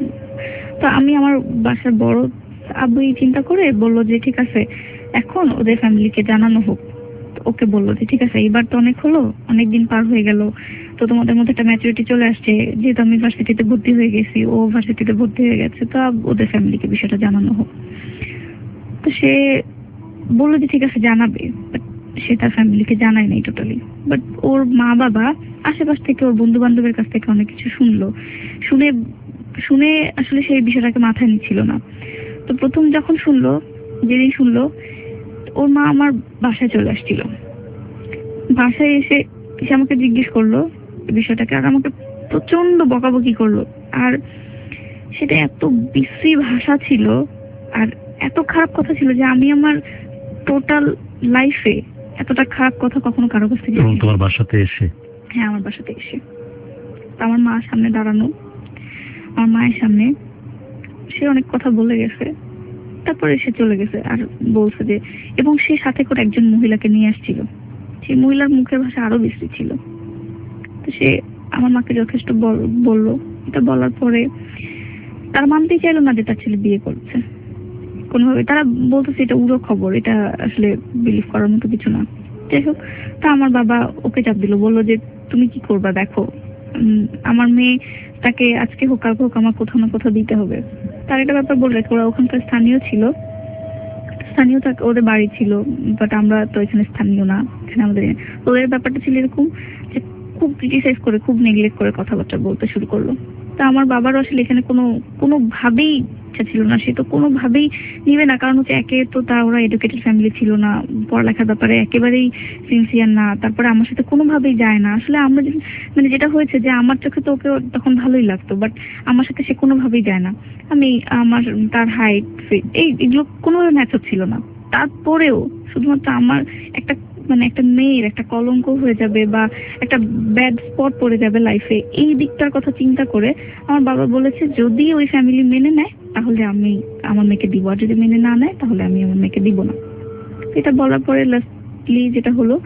তো আমি আমার বাসার বড়, আব্বু এই চিন্তা করে বললো যে ঠিক আছে এখন ওদের ফ্যামিলিকে জানানো হোক। ওকে বললো যে ঠিক আছে এবার তো অনেক হলো, অনেক দিন পার হয়ে গেল, তো তোমাদের মধ্যে একটা ম্যাচুরিটি চলে আসছে, যেহেতু আমি ভার্সিটিতে ভর্তি হয়ে গেছি, ও ভার্সিটিতে ভর্তি হয়ে গেছে, তো ওদের ফ্যামিলিকে বিষয়টা জানানো হোক। তো সে বললো যে ঠিক আছে জানাবে, বাট সে তার ফ্যামিলিকে জানায় নাই টোটালি। বাট ওর মা বাবা আশেপাশ থেকে, ওর বন্ধু বান্ধবের কাছ থেকে অনেক কিছু শুনলো, শুনে শুনে আসলে সেই বিষয়টাকে মাথায় নিচ্ছিল না। তো প্রথম যখন শুনলো, যেদিন শুনলো, ওর মা আমার বাসায় চলে আসছিল। বাসায় এসে সে আমাকে জিজ্ঞেস করলো বিষয়টাকে, আর আমাকে প্রচন্ড বকাবকি করলো। আর সেটা এত বিশ্রী ভাষা ছিল আর এত খারাপ কথা ছিল যে আমি আমার টোটাল লাইফে এতটা খারাপ কথা কখনো কারো কাছ থেকে। এবং তোমার বাসাতে এসে? হ্যাঁ, আমার বাসাতে এসে। আমার মা সামনে দাঁড়ানো, আমার মায়ের সামনে সে অনেক কথা বলে গেছে, তারপরে সে চলে গেছে। আর বলছে যে, এবং সে সাথে করে একজন মহিলাকে নিয়ে আসছিল, সেই মহিলার মুখের ভাষা আরো বিশ্রী ছিল। তো সে আমার মাকে যথেষ্ট বললো। এটা বলার পরে তারা মানতেই চাইলো না যে তার ছেলে বিয়ে করছে কোনোভাবে। তারা বলতেছে এটা উড়ো খবর, এটা আসলে বিলিভ করার মতো কিছু না। যাই হোক, তা আমার বাবা ওকে চাপ দিল, বললো যে তুমি কি করবা, দেখো আমার মেয়ে, তাকে আজকে হোক কালকে হোক আমার কোথাও না কোথাও দিতে হবে। তার একটা ব্যাপার বলে রেখে, ওরা ওখানকার স্থানীয় ছিল, স্থানীয় থাকে, ওদের বাড়ি ছিল, বাট আমরা তো এখানে স্থানীয় না, এখানে আমাদের ওদের ব্যাপারটা ছিল এরকম যে খুব ক্রিটিসাইজ করে, খুব নেগলেক্ট করে কথাবার্তা বলতে শুরু করলো। তা আমার বাবারও আসলে এখানে কোনো কোনোভাবেই ইচ্ছা ছিল না, সে তো কোনোভাবেই নিবে না, কারণ হচ্ছে একে তো তা ওরা এডুকেটেড ফ্যামিলি ছিল না, পড়ালেখার ব্যাপারে একেবারেই সিনসিয়ার না, তারপরে আমার সাথে কোনোভাবেই যায় না। আসলে আমরা মানে যেটা হয়েছে যে আমার চোখে তো ওকে তখন ভালোই লাগতো, বাট আমার সাথে সে কোনোভাবেই যায় না। আমি আমার তার হাইট, ফিট, এই এগুলো কোনোভাবে ম্যাচ হচ্ছিল না। তারপরেও শুধুমাত্র আমার একটা মানে একটা মেয়ের একটা কলঙ্ক হয়ে যাবে বা একটা ব্যাড স্পট পড়ে যাবে লাইফে, এই দিকটার কথা চিন্তা করে আমার বাবা বলেছে যদি ওই ফ্যামিলি মেনে নেয় তাহলে আমি আমার মেয়েকে দিব, আর যদি মেনে না নেয় তাহলে আমি আমার মেয়েকে দিব না। এটা বলার পরে লাস্টলি যেটা হলো,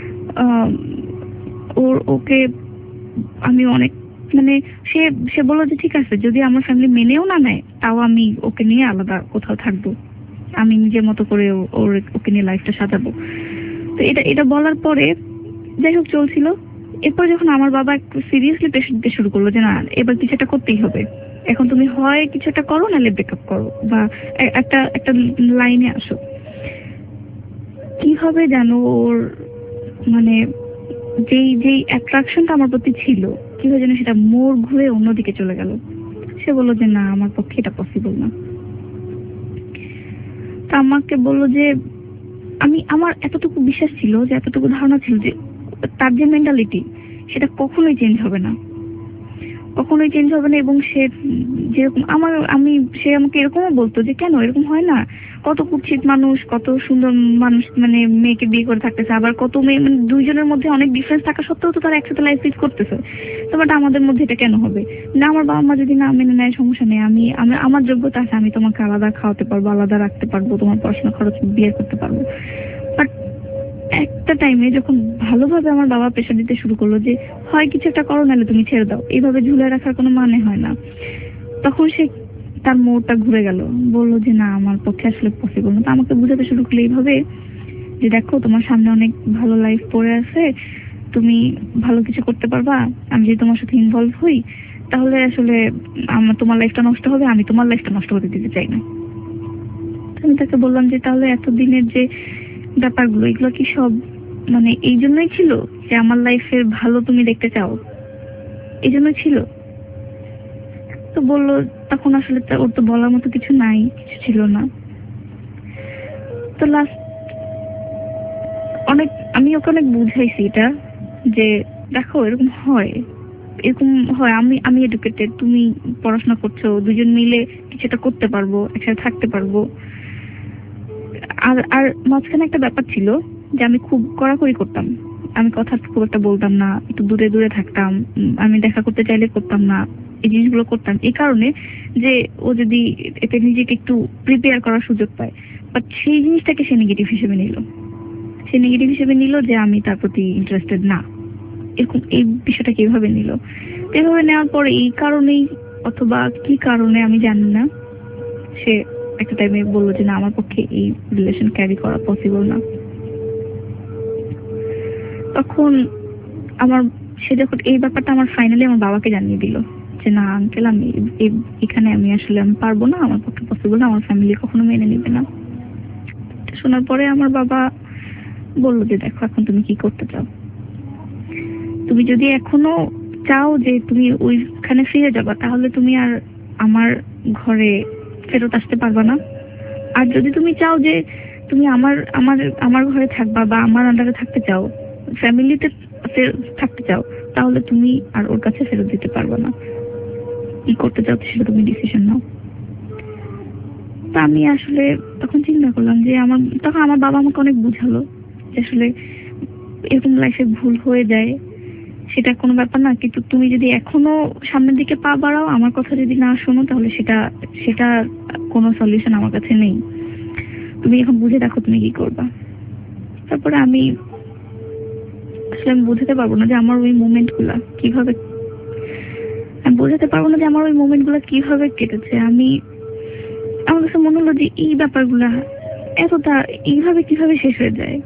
ওর ওকে আমি অনেক মানে সে সে বললো যে ঠিক আছে যদি আমার ফ্যামিলি মেনেও না নেয় তাও আমি ওকে নিয়ে আলাদা কোথাও থাকবো, আমি নিজের মতো করে ওর ওকে নিয়ে লাইফটা সাজাবো। তো এটা এটা বলার পরে যাই হোক চলছিল। এরপর যখন আমার বাবা একটু সিরিয়াসলি প্রেশার দিতে শুরু করলো যে না এবার কিছু একটা করতেই হবে, এখন তুমি হয় কিছু একটা করো নাহলে ব্রেকআপ করো বা একটা একটা লাইনে আসো, কিভাবে জানো ওর মানে যেই যেই অ্যাট্রাকশনটা আমার প্রতি ছিল কিভাবে যেন সেটা মোড় ঘুরে অন্যদিকে চলে গেল। সে বললো যে না আমার পক্ষে এটা পসিবল না। তা আমাকে বললো যে আমি আমার এতটুকু বিশ্বাস ছিল, যে এতটুকু ধারণা ছিল যে তার যে মেন্টালিটি সেটা কখনোই চেঞ্জ হবে না, কখনোই চেঞ্জ হবে না। এবং সে যেরকম আমার আমি সে আমাকে এরকমও বলতো যে কেন এরকম হয় না, কত কুৎসিত মানুষ, কত সুন্দর মানুষ মানে মেয়েকে বিয়ে করে থাকতেছে, আবার কত মেয়ে মানে দুইজনের মধ্যে অনেক ডিফারেন্স থাকা সত্ত্বেও তো তারা একসাথে লাইফ লিড করতেছে, তো বাট আমাদের মধ্যে এটা কেন হবে না, আমার বাবা মা যদি না মেনে নেয় সমস্যা নেই, আমি আমি আমার যোগ্যতা আছে, আমি তোমাকে আলাদা খাওয়াতে পারবো, আলাদা রাখতে পারবো, তোমার পড়াশোনা খরচ বিয়ে করতে পারবো। বাট একটা টাইমে যখন ভালোভাবে আমার বাবা প্রেশার দিতে শুরু করলো যে হয় কিছু একটা করো নাহলে তুমি ছেড়ে দাও, এইভাবে ঝুলে রাখার কোনো মানে হয় না, তখন সে তার মোড়টা ঘুরে গেল, বললো যে না আমার পক্ষে আসলে পসিবল না। তো আমাকে বুঝাতে শুরু করলো এইভাবে যে দেখো তোমার সামনে অনেক ভালো লাইফ পড়ে আছে, তুমি ভালো কিছু করতে পারবা, আমি যদি তোমার সাথে ইনভলভ হই তাহলে আসলে আমার তোমার লাইফটা নষ্ট হবে, আমি তোমার লাইফটা নষ্ট হতে দিতে চাই না। আমি তাকে বললাম যে তাহলে এতদিনের যে ব্যাপারগুলো এগুলো কি সব মানে এই জন্যই ছিল যে আমার লাইফের ভালো তুমি দেখতে চাও, এই জন্যই ছিল? তো বললো তখন আসলে ওর তো বলার মতো কিছু নাই, কিছু ছিল না। তো লাস্ট অনেক আমি ওকে অনেক বুঝাইছি এটা যে দেখো এরকম হয়, এরকম হয়, আমি আমি এডুকেটেড, তুমি পড়াশোনা করছো, দুজন মিলে কিছুটা করতে পারবো, একসাথে থাকতে পারবো। আর আর মাঝখানে একটা ব্যাপার ছিল যে আমি খুব কড়াকড়ি করতাম, আমি কথা খুব একটা বলতাম না, একটু দূরে দূরে থাকতাম, উম, আমি দেখা করতে চাইলে করতাম না, এই জিনিসগুলো করতাম এই কারণে যে ও যদি এতে নিজেকে একটু প্রিপেয়ার করার সুযোগ পায়। বাট সেই জিনিসটাকে সে নেগেটিভ হিসেবে নিল, সে নেগেটিভ হিসেবে নিল যে আমি তার প্রতি ইন্টারেস্টেড না, এরকম এই বিষয়টা কিভাবে নিল। এভাবে নেওয়ার পরে এই কারণেই অথবা কি কারণে আমি জানি না, সে একটা টাইমে বললো যে না, আমার পক্ষে এই রিলেশন ক্যারি করা পসিবল না। তখন আমার সে যখন এই ব্যাপারটা আমার ফাইনালি আমার বাবাকে জানিয়ে দিল যে না আঙ্কেল, আমি এ- এখানে আমি আসলে আমি পারবো না, আমার পক্ষে পসিবল না, আমার ফ্যামিলি কখনো মেনে নেবে না। এটা শোনার পরে আমার বাবা বললো যে দেখো এখন তুমি কি করতে চাও, তুমি যদি এখনো চাও যে তুমি ওইখানে ফিরে যাবা তাহলে তুমি আর আমার ঘরে ফেরত আসতে পারবা না। আর যদি তুমি চাও যে তুমি আমার আমার আমার ঘরে থাকবা বা আমার আন্ডারে থাকতে চাও, ফ্যামিলিতে থাকতে চাও, তাহলে তুমি আর ওর কাছে ফেরত দিতে পারবা না। কি করতে চাও সেটা তুমি ডিসিশন নাও। তা আমি আসলে তখন চিন্তা করলাম যে আমার তখন আমার বাবা আমাকে অনেক বুঝালো যে আসলে এরকম লাইফে ভুল হয়ে যায়, সেটা কোনো ব্যাপার না, কিন্তু তুমি যদি এখনো সামনের দিকে পা বাড়াও, আমার কথা যদি না শোনো, তাহলে সেটা সেটা কোনো সলিউশন আমার কাছে নেই। তুমি এখন বুঝে দেখো তুমি কি করবা। তারপরে আমি আসলে আমি বুঝতে পারবো না যে আমার ওই মোমেন্ট গুলা কিভাবে আমি বোঝাতে পারবো না যে আমার ওই মোমেন্ট গুলা কিভাবে কেটেছে। আমি আমার কাছে মনে হলো যে এই ব্যাপারগুলা এতটা এইভাবে কিভাবে শেষ হয়ে যায়।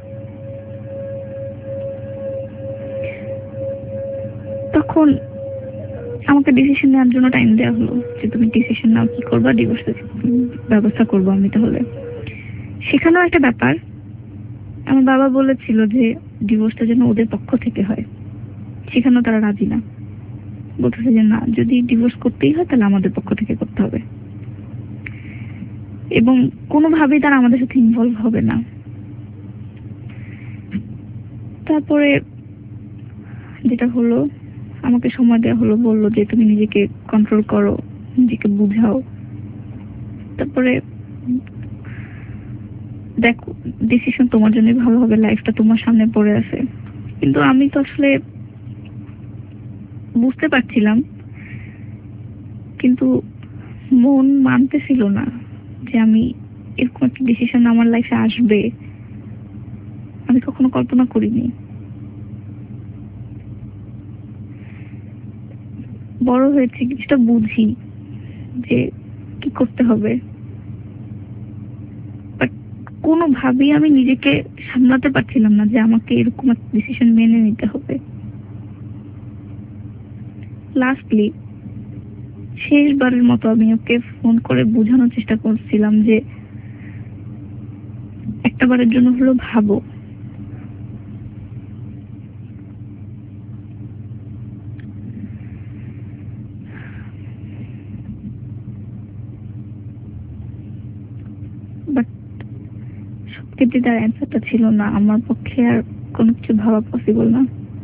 তখন আমাকে ডিসিশন নেওয়ার জন্য টাইম দেওয়া হলো যে তুমি ডিসিশন নাও, কি করবা, ডিভোর্সের ব্যবস্থা করবো আমি। তাহলে সেখানেও একটা ব্যাপার, আমার বাবা বলেছিল যে ডিভোর্সটা যেন ওদের পক্ষ থেকে হয়, সেখানেও তারা রাজি না, বলতেছে যে না, যদি ডিভোর্স করতেই হয় তাহলে আমাদের পক্ষ থেকে করতে হবে এবং কোনোভাবেই তারা আমাদের সাথে ইনভলভ হবে না। তারপরে যেটা হলো, আমাকে সময় দেওয়া হলো, বললো যে তুমি নিজেকে কন্ট্রোল করো, নিজেকে বুঝাও। তারপরে দেখো ডিসিশন তোমার জন্য ভালো হবে, লাইফটা তোমার সামনে পড়ে আছে। কিন্তু আমি তো আসলে বুঝতে পারছিলাম, কিন্তু মন মানতেছিল না যে আমি এরকম একটা ডিসিশন আমার লাইফে আসবে, আমি কখনো কল্পনা করিনি। বড় হয়েছে, কিছুটা বুঝি যে কি করতে হবে, বাট কোনোভাবেই আমি নিজেকে সামলাতে পারছিলাম না যে আমাকে এরকম একটা ডিসিশন মেনে নিতে হবে। লাস্টলি শেষবারের মতো আমি ওকে ফোন করে বোঝানোর চেষ্টা করছিলাম যে একটা বারের জন্য হলো ভাবো, বাট সত্যি তার অ্যান্সারটা ছিল না, আমার পক্ষে আর কোনো কিছু ভাবা পসিবল না।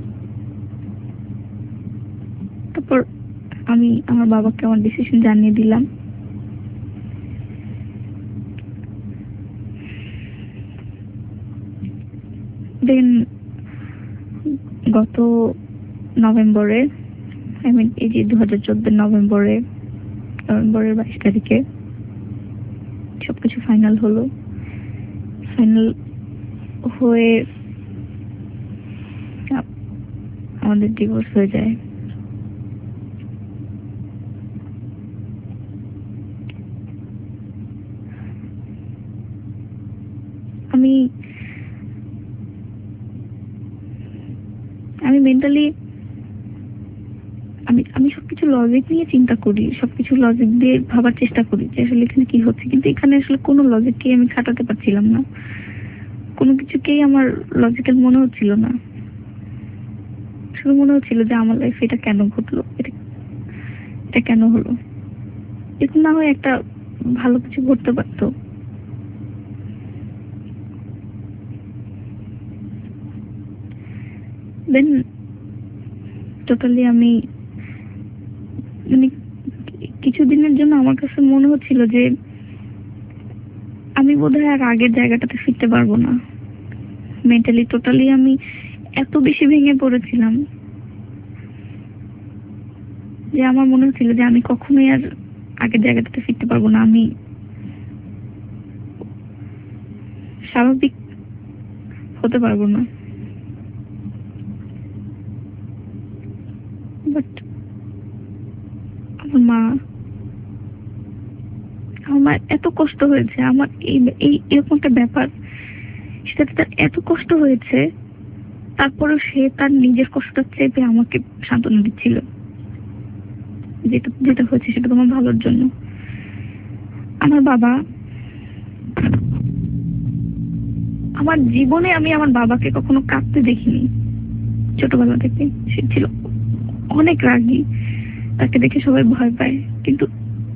তারপর আমি আমার বাবাকে আমার ডিসিশন জানিয়ে দিলাম। দেন গত নভেম্বরে, আই মিন এই যে দু হাজার চোদ্দ নভেম্বরে নভেম্বরের বাইশ তারিখে সবকিছু ফাইনাল হলো। ফাইনাল হয়ে আমাদের ডিভোর্স হয়ে যায়। আমি আমি মেন্টালি আমি আমি সবকিছু লজিক নিয়ে চিন্তা করি, সবকিছু লজিক দিয়ে ভাবার চেষ্টা করি যে আসলে এখানে কি হচ্ছে, কিন্তু এখানে আসলে কোনো লজিককেই আমি খাটাতে পারছিলাম না, কোনো কিছুকেই আমার লজিক্যাল মনে হচ্ছিল না। শুধু মনে হচ্ছিল যে আমার লাইফে এটা কেন ঘটলো, এটা এটা কেন হলো, এরকম না হয় একটা ভালো কিছু ঘটতে পারতো। দেন টোটালি আমি মানে কিছুদিনের জন্য আমার কাছে মনে হচ্ছিল যে আমি বোধহয় আর আগের জায়গাটাতে ফিরতে পারবো না। মেন্টালি টোটালি আমি এত বেশি ভেঙে পড়েছিলাম যে আমার মনে হচ্ছিল যে আমি কখনোই আর আগের জায়গাটাতে ফিরতে পারবো না। আমি স্বাভাবিক হতে পারবো না। বাট আমার মা আমার এত কষ্ট হয়েছে, আমার এই এই এরকম একটা ব্যাপার, সেটাতে তার এত কষ্ট হয়েছে, তারপরেও সে তার নিজের কষ্টটা চেপে আমাকে সান্ত্বনা দিচ্ছিল, যেটা যেটা হয়েছে সেটা তোমার ভালোর জন্য। আমার বাবা, আমার জীবনে আমি আমার বাবাকে কখনো কাঁদতে দেখিনি। ছোটবেলা থেকে সে ছিল অনেক রাগী, তাকে দেখে সবাই ভয় পায়, কিন্তু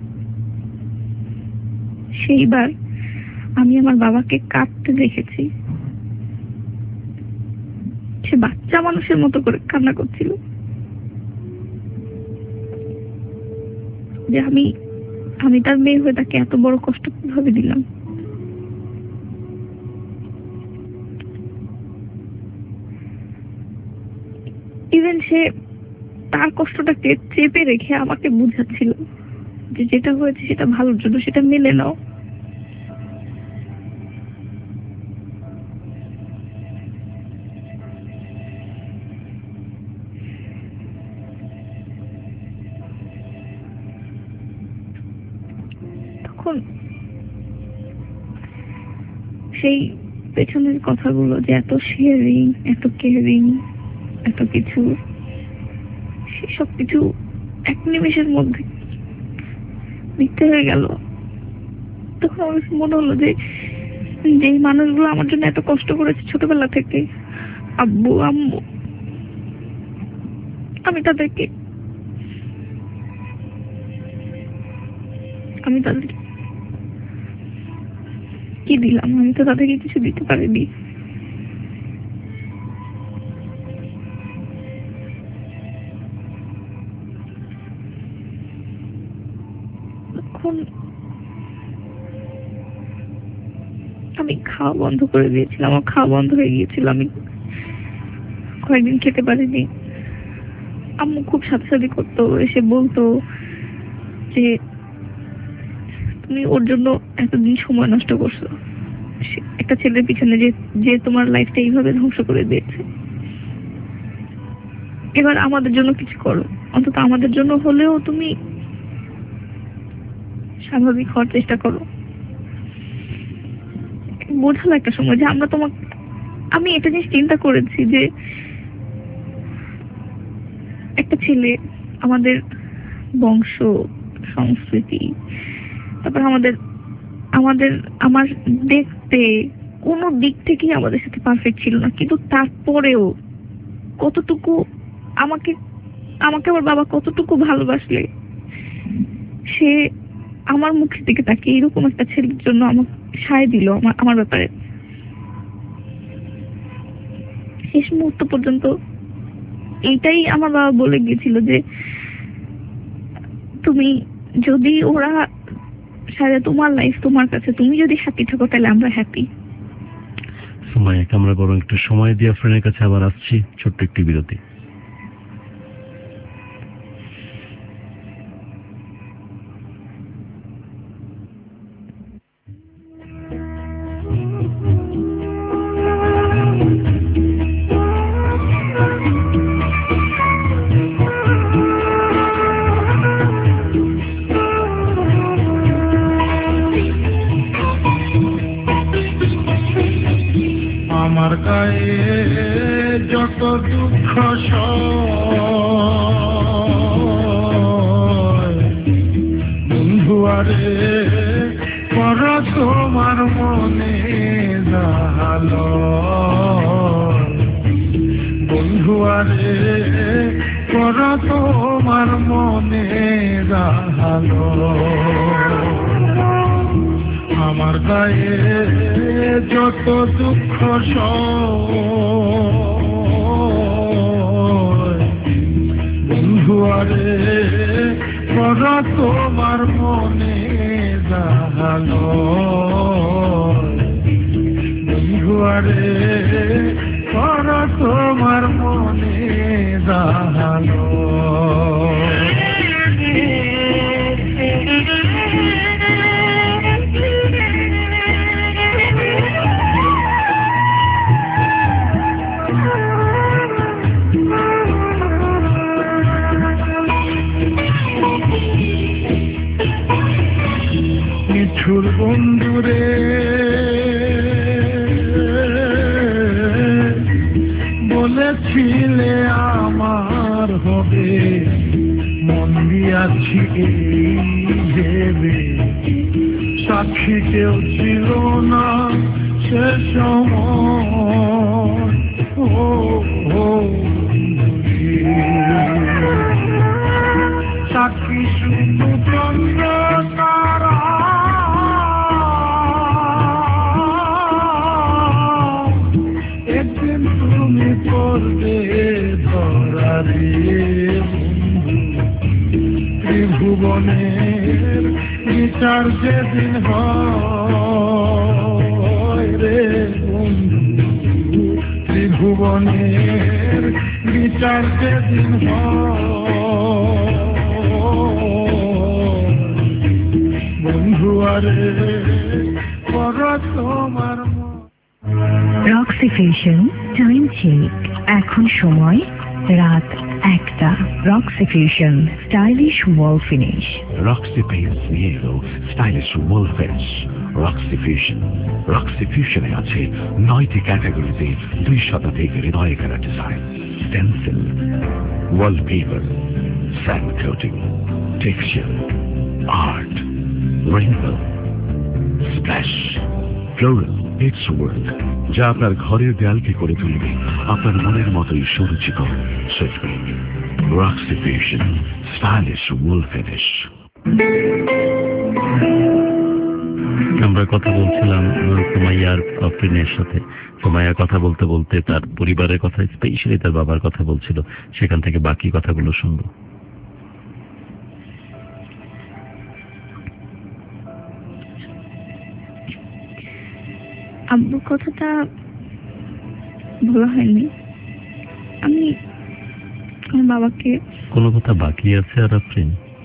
সেইবার আমি আমার বাবাকে কাঁদতে দেখেছি। সে বাচ্চা মানুষের মতো করে কান্না করছিল যে আমি আমি তার মেয়ে হয়ে তাকে এত বড় কষ্ট কিভাবে দিলাম। ইভেন সে তার কষ্টটাকে চেপে রেখে আমাকে বুঝাচ্ছিল যে যেটা হয়েছে সেটা ভালোর জন্য, সেটা মেনে নাও। তখন সেই পেছনের কথাগুলো যে এত শেয়ারিং, এত কেয়ারিং, এত কিছু, সেসব কিছু এক নিমেষের মধ্যে মিথ্যে হয়ে গেল। তখন আমার মনে হলো যে যেই মানুষগুলো আমার জন্য এত কষ্ট করেছে ছোটবেলা থেকে, আব্বু আম্মু, আমি তাদেরকে আমি তাদেরকে কি দিলাম? আমি তো তাদেরকে কিছু দিতে পারিনি। এখন আমি খাওয়া বন্ধ করে দিয়েছিলাম, আমার খাওয়া বন্ধ হয়ে গিয়েছিল, আমি কয়েকদিন খেতে পারিনি। আম্মু খুব সাথে করতো, এসে বলতো যে তুমি ওর জন্য এতদিন সময় নষ্ট করছো, একটা ছেলের পিছনে যে যে তোমার লাইফটা এইভাবে ধ্বংস করে দিয়েছে, এবার আমাদের জন্য কিছু করো, অন্তত আমাদের জন্য হলেও তুমি স্বাভাবিক হওয়ার চেষ্টা করো। বোঝালো একটা সময় যে আমরা তোমাকে, আমি এটা জিনিস চিন্তা করেছি যে একটা ছেলে, আমাদের বংশ সংস্কৃতি, তারপর আমাদের আমাদের আমার দেখতে কোনো দিক থেকেই আমাদের সাথে পারফেক্ট ছিল না, কিন্তু তারপরেও কতটুকু আমাকে আমাকে আমার বাবা কতটুকু ভালোবাসলে সে আমার মুখের দিকে তাকিয়ে এরকম একটা ছেলের জন্য আমাকে সায় দিল আমার আমার ব্যাপারে। শেষ মুহূর্ত পর্যন্ত এইটাই আমার বাবা বলে গিয়েছিল যে তুমি যদি ওরা সারা তোমার লাইফ তোমার কাছে, তুমি যদি হ্যাপি থাকো তাহলে আমরা হ্যাপি। সময় আমরা বরং একটু সময় দিয়ে ফ্রেন্ডের কাছে আবার আসছি, ছোট্ট একটি বিরতি। আমার গায়ে যত দুঃখ বন্ধুয়ারে পর তোমার মনে জাহালো, বন্ধুয়ারে পর তোমার মনে জাহালো। আমার গায়ে যত দুঃখ বন্ধুয়ারে করা তোমার মনে জাগালো বন্ধুয়ারে করা তোমার মনে জাগালো নিঠুর বন্ধুরে বলেছিলে আমার হবে মন দিয়াছি এই ভেবে সাক্ষী কেউ ছিল না সে সময় ও ও সাক্ষী শুধু চন্দ্র তারা একদিন তুমি করবে ধরারে ত্রিভুবনের বিচার যেদিন হয় রে বন্ধু ত্রিভুবনের বিচার যেদিন হয় বন্ধু আরে করা তোমার রক্সি ফিউশন টাইম চেক এখন সময় রাত একটা। Roxy fusion stylish wall finish. Roxy Paints নিয়ে এলো stylish wall finish Roxy fusion. Roxy ফিউশনে আছে নয়টি ক্যাটাগরিতে দুই শতাধিক হৃদয় করা design, stencil, wallpaper, sand coating, texture, art, rainbow, splash, floral, it's work, যা আপনার ঘরের দেয়ালকে করে তুলবে আপনার মনের মতোই সুরুচিকর। সেজবে Roxy fusion stylish wall finish. আমরা কথা বলছিলাম সুমাইয়ার ফ্রেন্ডের সাথে। সুমাইয়া কথা বলতে বলতে তার পরিবারের কথা, স্পেশালি তার বাবার কথা বলছিল, সেখান থেকে বাকি কথাগুলো শুনবো। আব্বুর কথাটা বলা হয়নি। আমি আমার বাবাকে কোনো কথা বাকি আছে আর আপনি?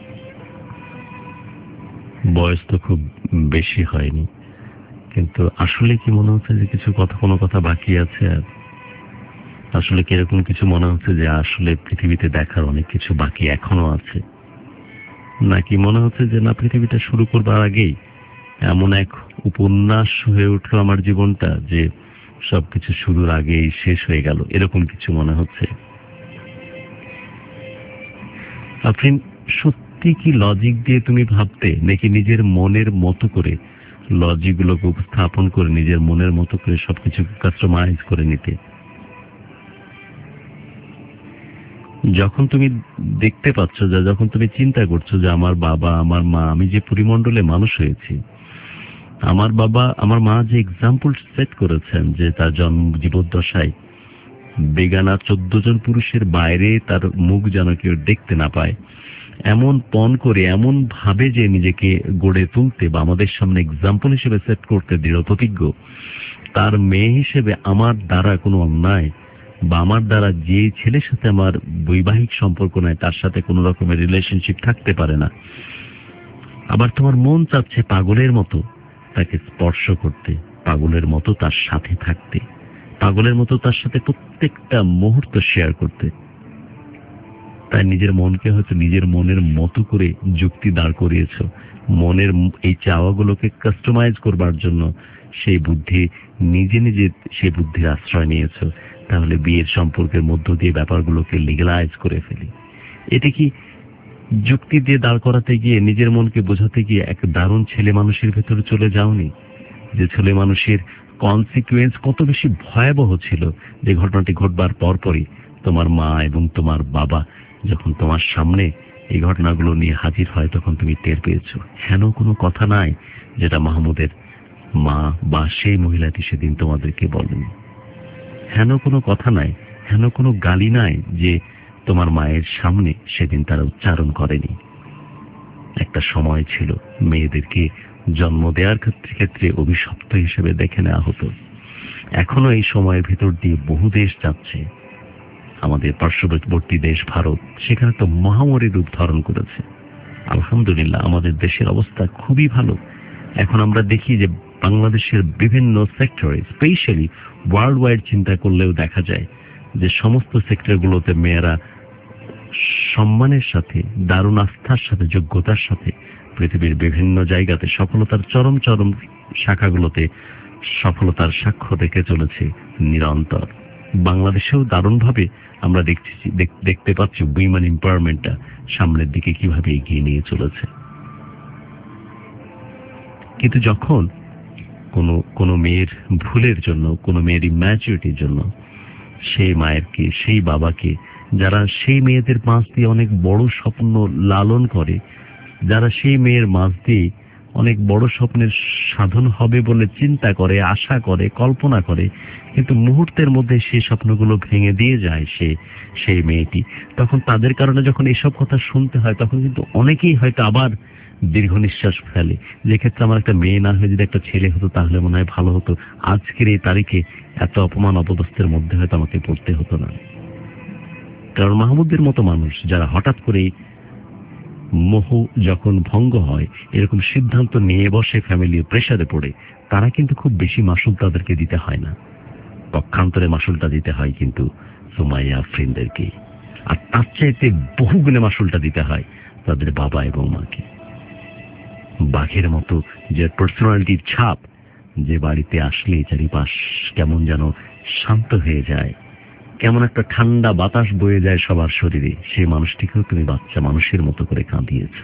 বয়স তো খুব বেশি হয়নি, কিন্তু আসলে কি মনে হচ্ছে যে কিছু কথা, কোনো কথা বাকি আছে? আর আসলে কিরকম কিছু মনে হচ্ছে যে আসলে পৃথিবীতে দেখার অনেক কিছু বাকি এখনো আছে, নাকি মনে হচ্ছে যে না, পৃথিবীটা শুরু করবার আগেই এমন এক উপন্যাস হয়ে উঠলো আমার জীবনটা যে সবকিছু শুরুর আগেই শেষ হয়ে গেল, এরকম কিছু মনে হচ্ছে? আপনি সত্যি কি লজিক দিয়ে তুমি ভাবতে, নাকি নিজের মনের মতো করে লজিকগুলোকে উপস্থাপন করে নিজের মনের মতো করে সবকিছু কাস্টমাইজ করে নিতে? যখন তুমি দেখতে পাচ্ছ, যা যখন তুমি চিন্তা করছো যে আমার বাবা, আমার মা, আমি যে পরিমণ্ডলে মানুষ হয়েছি, আমার বাবা আমার মা যে এক্সাম্পল সেট করেছেন যে তার জন্ম জীবদ্দশায় বেগানা চোদ্দ জন পুরুষের বাইরে তার মুখ যেন কেউ দেখতে না পায়, এমন পণ করে, এমন ভাবে যে নিজেকে গড়ে তুলতে বা আমাদের সামনে এক্সাম্পল হিসেবে সেট করতে দৃঢ় প্রতিজ্ঞ, তার মেয়ে হিসেবে আমার দ্বারা কোনো অন্যায় বা আমার দ্বারা যে ছেলের সাথে আমার বৈবাহিক সম্পর্ক নাই তার সাথে কোনো রকমের রিলেশনশিপ থাকতে পারে না। আবার তোমার মন চাচ্ছে পাগলের মতো তাকে স্পর্শ করতে, পাগলের মতো তার সাথে থাকতে, পাগলের মতো তার সাথে প্রত্যেকটা মুহূর্ত শেয়ার করতে। তাই নিজের মনকে হয়তো নিজের মনের মতো করে যুক্তি দাঁড় করিয়েছ, মনের এই চাওয়াগুলোকে কাস্টমাইজ করবার জন্য সেই বুদ্ধি নিজে নিজে সেই বুদ্ধির আশ্রয় নিয়েছ। তাহলে বিয়ের সম্পর্কের মধ্য দিয়ে ব্যাপারগুলোকে লিগালাইজ করে ফেলি। এটা কি যুক্তি দিয়ে দাঁড় করাতে গিয়ে, নিজের মনকে বোঝাতে গিয়ে এক দারুণ ছেলে মানুষের ভেতরে চলে যাওনি? যে ছেলে মানুষের কনসিকুয়েন্স কত বেশি ভয়াবহ ছিল, যে ঘটনাটি ঘটবার পরপরই তোমার মা এবং তোমার বাবা যখন তোমার সামনে এই ঘটনাগুলো নিয়ে হাজির হয়, তখন তুমি টের পেয়েছো হেন কোনো কথা নাই যেটা মাহমুদের মা বা সেই মহিলাটি সেদিন তোমাদেরকে বলেন। হেন কোনো কথা নাই, হেন কোনো গালি নাই যে তোমার মায়ের সামনে সেদিন তারা উচ্চারণ করেনি। একটা সময় ছিল মেয়েদেরকে জন্ম দেওয়ার ক্ষেত্রে ক্ষেত্রে অভিশপ্ত হিসেবে দেখে নেওয়া হতো। এখনো এই সময়ের ভিতর দিয়ে বহু দেশ যাচ্ছে। আমাদের পার্শ্ববর্তী দেশ ভারত, সেখানে তো মহামারী রূপ ধারণ করেছে। আলহামদুলিল্লাহ আমাদের দেশের অবস্থা খুবই ভালো। এখন আমরা দেখি যে বাংলাদেশের বিভিন্ন সেক্টরে, স্পেশালি ওয়ার্ল্ড ওয়াইড চিন্তা করলেও দেখা যায় যে সমস্ত সেক্টরগুলোতে মেয়েরা সম্মানের সাথে, দারুণ আস্থার সাথে, যোগ্যতার সাথে পৃথিবীর বিভিন্ন জায়গাতে সফলতার চরম চরম শাখাগুলোতে সফলতার সাক্ষ্য রেখে চলেছে নিরন্তর। বাংলাদেশেও দারুণভাবে আমরা দেখছি দেখতে পাচ্ছি উইমেন এম্পাওয়ারমেন্টটা সামনের দিকে কিভাবে এগিয়ে নিয়ে চলেছে। কিন্তু যখন কোনো কোনো মেয়ের ভুলের জন্য, কোনো মেয়ের ইম্যাচুরিটির জন্য সেই মায়েরকে, সেই বাবাকে, যারা সেই মেয়েদের মাঝ দিয়ে অনেক বড় স্বপ্ন লালন করে, যারা সেই মেয়ের মাঝ দিয়ে অনেক বড় স্বপ্নের সাধন হবে বলে চিন্তা করে, আশা করে, কল্পনা করে, কিন্তু মুহূর্তের মধ্যে সেই স্বপ্নগুলো ভেঙে দিয়ে যায় সে সেই মেয়েটি, তখন তাদের কারণে যখন এইসব কথা শুনতে হয় তখন কিন্তু অনেকেই হয়তো আবার দীর্ঘ নিঃশ্বাস ফেলে, যে ক্ষেত্রে আমার একটা মেয়ে না হয়ে যদি একটা ছেলে হতো তাহলে মনে হয় ভালো হতো, আজকের এই তারিখে এত অপমান অপদস্থের মধ্যে হয়তো আমাকে পড়তে হতো না। কারণ মাহমুদের মতো মানুষ যারা হঠাৎ করে মোহ যখন ভঙ্গ হয় এরকম সিদ্ধান্ত নিয়ে বসে, ফ্যামিলি প্রেসারে পড়ে, তারা কিন্তু খুব বেশি মাসুল তাদেরকে দিতে হয় না, পক্ষান্তরে মাসুলটা দিতে হয় কিন্তু সুমাইয়া আফরিনদেরকে, আর তার চাইতে বহু গুণে মাসুলটা দিতে হয় তাদের বাবা এবং মাকে। বাঘের মতো যে পার্সোনালিটির ছাপ, যে বাড়িতে আসলে চারিপাশ কেমন যেন শান্ত হয়ে যায়, কেমন একটা ঠান্ডা বাতাস বয়ে যায় সবার শরীরে, সেই মানুষটিকেও তুমি বাচ্চা মানুষের মতো করে কাঁদিয়েছ।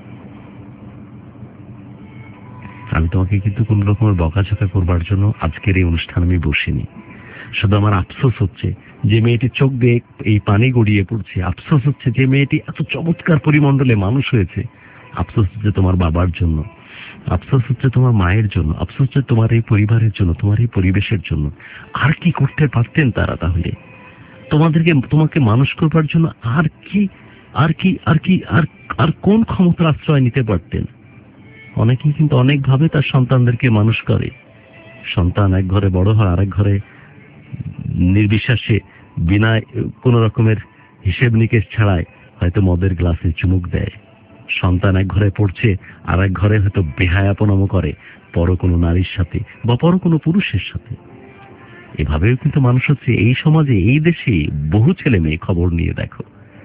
আমি তোমাকে কিন্তু কোন রকমের বকাঝকা করবার জন্য আজকের এই অনুষ্ঠান আমি বসিনি। শুধু আমার আফসোস হচ্ছে যে মেয়েটি চোখ দিয়ে এই পানি গড়িয়ে পড়ছে, আফসোস হচ্ছে যে মেয়েটি এত চমৎকার পরিমণ্ডলে মানুষ হয়েছে, আফসোস হচ্ছে তোমার বাবার জন্য, আফসোস হচ্ছে তোমার মায়ের জন্য, আফসোস হচ্ছে তোমার এই পরিবারের জন্য, তোমার এই পরিবেশের জন্য। আর কি করতে পারতেন তারা? তাহলে তোমাদেরকে, তোমাকে মানুষ করবার জন্য আর কি আর কি আর কি আর আর কোন ক্ষমতার আশ্রয় নিতে পারতেন? অনেকেই কিন্তু অনেক ভাবে তার সন্তানদেরকে মানুষ করে। সন্তান এক ঘরে বড় হয়, আরেক ঘরে নির্বিশ্বাসে বিনা কোন রকমের হিসেব নিকেশ ছাড়াই হয়তো মদের গ্লাসে চুমুক দেয়। সন্তান এক ঘরে পড়ছে, আর এক ঘরে হয়তো বেহায়াপনাম করে পর কোনো নারীর সাথে বা পর কোনো পুরুষের সাথে। এভাবেও কিন্তু মানুষ হচ্ছে এই সমাজে, এই দেশে বহু ছেলে মেয়ে, খবর নিয়ে দেখো।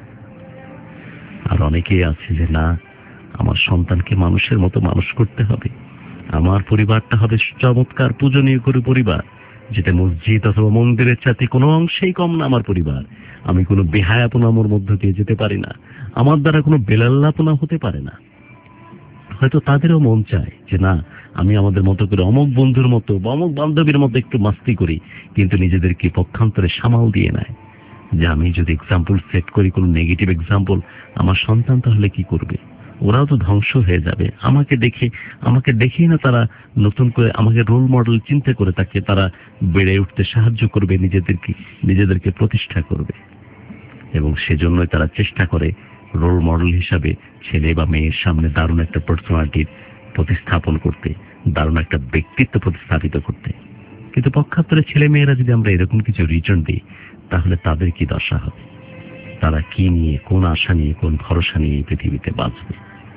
আর অনেকেই আছে যে না, আমার সন্তানকে মানুষের মতো মানুষ করতে হবে, আমার পরিবারটা হবে চমৎকার পূজনীয় করে পরিবার, যেটা মসজিদ অথবা মন্দিরের চাইতে কোনো অংশেই কম না আমার পরিবার। আমি কোনো বেহায়াপনামোর মধ্য দিয়ে যেতে পারি না, আমার দ্বারা কোনো বেলাল্লাপনা হতে পারে না। হয়তো তাদেরও মন চায় যে না, আমি আমাদের মতো করে অমুক বন্ধুর মতো বা অমুক বান্ধবীর মতো একটু মাস্তি করি, কিন্তু নিজেদেরকে পক্ষান্তরে সামাল দিয়ে নেয় যে আমি যদি এক্সাম্পল সেট করি, কোনো নেগেটিভ এক্সাম্পল, আমার সন্তান তাহলে কি করবে? ওরাও তো ধ্বংস হয়ে যাবে। আমাকে দেখে আমাকে দেখেই না তারা নতুন করে আমাকে রোল মডেল চিন্তা করে তাকে তারা বেড়ে উঠতে সাহায্য করবে, নিজেদেরকে নিজেদেরকে প্রতিষ্ঠা করবে। এবং সেজন্যই তারা চেষ্টা করে রোল মডেল হিসাবে ছেলে বা মেয়ের সামনে দারুণ একটা পার্সোনালিটির প্রতিস্থাপন করতে, দারুণ একটা ব্যক্তিত্ব প্রতিস্থাপিত করতে। কিন্তু পক্ষান্তরে ছেলে মেয়েরা যদি আমরা এরকম কিছু রিটার্ন দিই, তাহলে তাদের কি দশা হবে? তারা কি নিয়ে, কোন আশা নিয়ে, কোন ভরসা নিয়ে এই পৃথিবীতে বাঁচবে?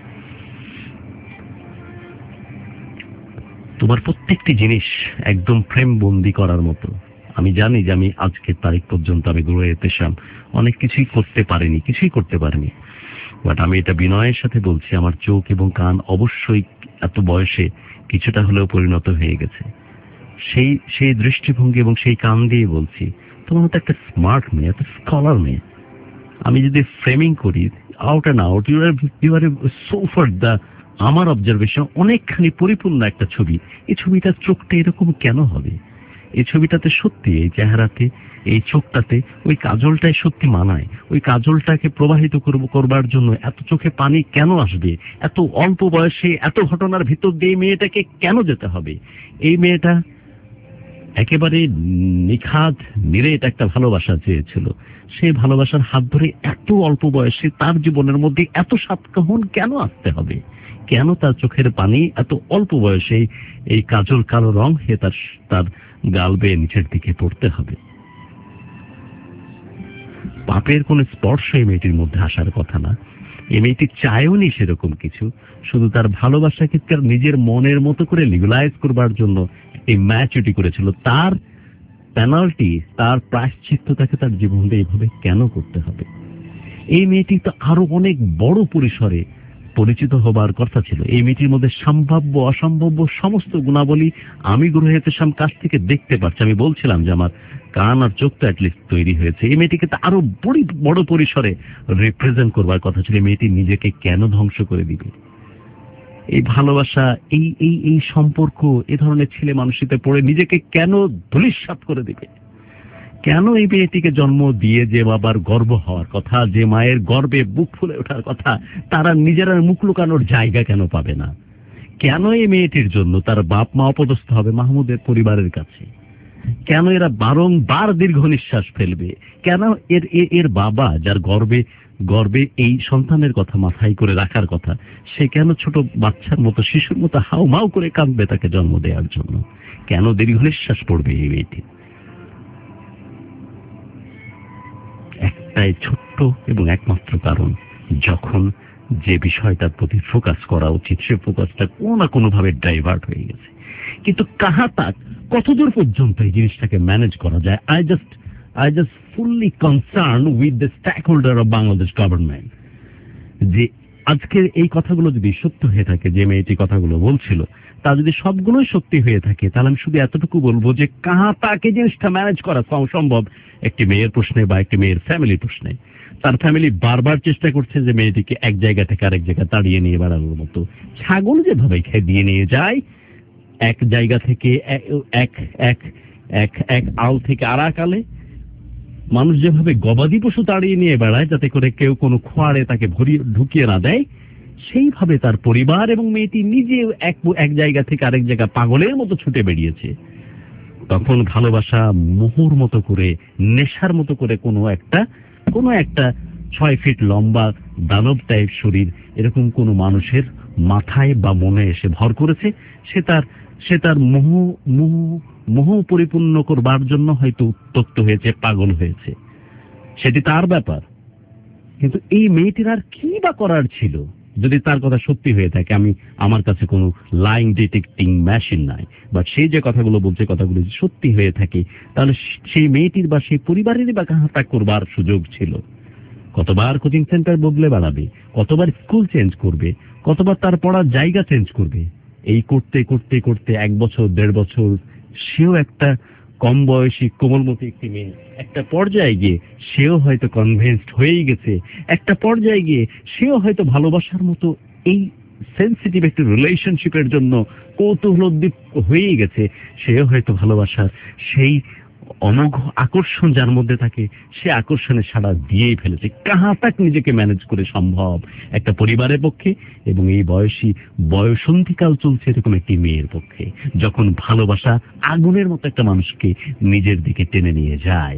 তোমার প্রত্যেকটি জিনিস একদম ফ্রেম বন্দি করার মতো। আমি জানি যে আমি আজকের তারিখ পর্যন্ত আমি গুরুয়ে পেশাম অনেক কিছুই করতে পারিনি, কিছুই করতে পারিনি, বাট আমি এটা বিনয়ের সাথে বলছি, আমার চোখ এবং কান অবশ্যই এত বয়সে কিছুটা হলেও পরিণত হয়ে গেছে। সেই সেই দৃষ্টিভঙ্গি এবং সেই কান দিয়ে বলছি, তোমার মতো একটা স্মার্ট মেয়ে, একটা স্কলার মেয়ে, আমি যদি ফ্রেমিং করি out and out, you are you are so far the আমার অবজারভেশন অনেকখানি পরিপূর্ণ একটা ছবি। এই ছবিটার চোখটা এরকম কেন হবে? এই ছবিটাতে সত্যি, এই চেহারাতে, এই চোখটাতে ওই কাজলটাই সত্যি মানায়। ওই কাজলটাকে প্রবাহিত করবার জন্য এত চোখে পানি কেন আসবে? এত অল্প বয়সে এত ঘটনার ভিতর দিয়ে মেয়েটাকে কেন যেতে হবে? এই মেয়েটা একেবারে নিখাদ নিরেট একটা ভালোবাসা চেয়েছিল। সেই ভালোবাসার হাত ধরে এত অল্প বয়সে তার জীবনের মধ্যে এত সাতকাহন কেন আসতে হবে? কেন তার চোখের পানি এত অল্প বয়সে এই কাজল কালো রং হয়ে তার তার গাল বেয়ে নিচের দিকে পড়তে হবে? পাপের কোন স্পর্শ এই মেয়েটির মধ্যে আসার কথা না। এই মেয়েটি চায়ও নি সেরকম কিছু, শুধু তার ভালোবাসাকে তার নিজের মনের মতো করে লিগালাইজ করবার জন্য এই ম্যাচুরিটি করেছিল। তার পেনাল্টি, তার প্রায়শ্চিত্ত তাকে তার জীবনে এইভাবে কেন করতে হবে? এই মেয়েটি তো আরো অনেক বড় পরিসরে পরিচিত হবার কথা ছিল। এই মেয়েটির মধ্যে সম্ভাব্য অসম্ভাব্য সমস্ত গুণাবলী আমি গুরুহেতেশাম কাছ থেকে দেখতে পাচ্ছি। আমি বলছিলাম যে আমার কান আর চোখ তো অ্যাটলিস্ট তৈরি হয়েছে। এই মেয়েটিকে তো আরো বড় বড় পরিসরে রিপ্রেজেন্ট করবার কথা ছিল। মেয়েটি নিজেকে কেন ধ্বংস করে দিবে? এই ভালোবাসা, এই এই এই সম্পর্ক এ ধরনের ছেলে মানুষিতে পড়ে নিজেকে কেন ধূলিসাৎ করে দিবে? কেন এই মেয়েটিকে জন্ম দিয়ে যে বাবার গর্ব হওয়ার কথা, যে মায়ের গর্বে বুক ফুলে ওঠার কথা, তারা নিজেরা মুখ লুকানোর জায়গা কেন পাবে না? কেন এই মেয়েটির জন্য তার বাপ মা অপদস্থ হবে মাহমুদের পরিবারের কাছে? কেন এরা বারংবার দীর্ঘ নিঃশ্বাস ফেলবে? কেন এর এর বাবা, যার গর্বে গর্বে এই সন্তানের কথা মাথায় করে রাখার কথা, সে কেন ছোট বাচ্চার মতো শিশুর মতো হাউ মাউ করে কাঁদবে তাকে জন্ম দেওয়ার জন্য? কেন দীর্ঘ নিঃশ্বাস পড়বে এই মেয়েটি? একটাই ছোট্ট এবং একমাত্র কারণ, যখন যে বিষয়টার প্রতি ফোকাস করা উচিত সে ফোকাসটা কোনো না কোনো ভাবে ডাইভার্ট হয়ে গেছে। কিন্তু কাহা তাক কতদূর পর্যন্ত এই জিনিসটাকে ম্যানেজ করা যায়? I just I just fully concern with the stakeholder of Bangladesh government, যে আজকের এই কথাগুলো যদি সত্য হয়ে থাকে, যে মেয়েটি কথাগুলো বলছিল তা যদি সবগুলোই সত্যি হয়ে থাকে, তাহলে আমি শুধু এতটুকু বলবো যে কাহা তাকে জিনিসটা ম্যানেজ করা সম্ভব একটি মেয়ের প্রশ্নে বা একটি মেয়ের ফ্যামিলি প্রশ্নে। তার ফ্যামিলি বারবার চেষ্টা করছে যে মেয়েটিকে এক জায়গা থেকে আরেক জায়গা তাড়িয়ে নিয়ে বেড়ানোর মতো। ছাগল যেভাবে খেয়ে দিয়ে নিয়ে যায় এক জায়গা থেকে এক এক এক এক আল থেকে আর এক আলে, মানুষ যেভাবে গবাদি পশু তাড়িয়ে নিয়ে বেড়ায় যাতে করে কেউ কোনো খোয়াড়ে তাকে ভরিয়ে ঢুকিয়ে না দেয়, সেইভাবে তার পরিবার এবং মেয়েটি নিজে এক এক জায়গা থেকে আরেক জায়গা পাগলের মতো ছুটে বেরিয়েছে। তখন ভালোবাসা মোহর মতো করে, নেশার মতো করে কোনো একটা কোনো একটা ছয় ফিট লম্বা দানব টাইপ শরীর এরকম কোনো মানুষের মাথায় বা মনে এসে ভর করেছে। সে তার সে তার মোহ মোহ মোহ পরিপূর্ণ করবার জন্য হয়তো উত্তপ্ত হয়েছে, পাগল হয়েছে, সেটি তার ব্যাপার। কিন্তু এই মেয়েটির আর কি বা করার ছিল? যদি তার কথা সত্যি হয়ে থাকে, আমি আমার কাছে কোনো লাইং ডিটেক্টিং মেশিন নাই, বা সেই যে কথাগুলো বলছে কথাগুলো যদি সত্যি হয়ে থাকে, তাহলে সেই মেয়েটির বা সেই পরিবারেরই বা কাহাটা করবার সুযোগ ছিল। কতবার কোচিং সেন্টার বদলে বেড়াবে, কতবার স্কুল চেঞ্জ করবে, কতবার তার পড়ার জায়গা চেঞ্জ করবে। এই করতে করতে করতে এক বছর দেড় বছর সেও একটা কম বয়সী কোমলমতি একটি মেয়ে, একটা পর্যায়ে গিয়ে সেও হয়তো কনভিন্সড হয়েই গেছে, একটা পর্যায়ে গিয়ে সেও হয়তো ভালোবাসার মতো এই সেন্সিটিভ একটি রিলেশনশিপের জন্য কৌতূহলোদ্দীপ্ত হয়েই গেছে। সেও হয়তো ভালোবাসার সেই অনঘ আকর্ষণ যার মধ্যে থাকে, সে আকর্ষণে সাড়া দিয়েই ফেলেছে। কাহা তাক নিজেকে ম্যানেজ করে সম্ভব একটা পরিবারের পক্ষে, এবং এই বয়সী বয়সন্ধিকাল চলছে এরকম একটি মেয়ের পক্ষে, যখন ভালোবাসা আগুনের মতো একটা মানুষকে নিজের দিকে টেনে নিয়ে যায়।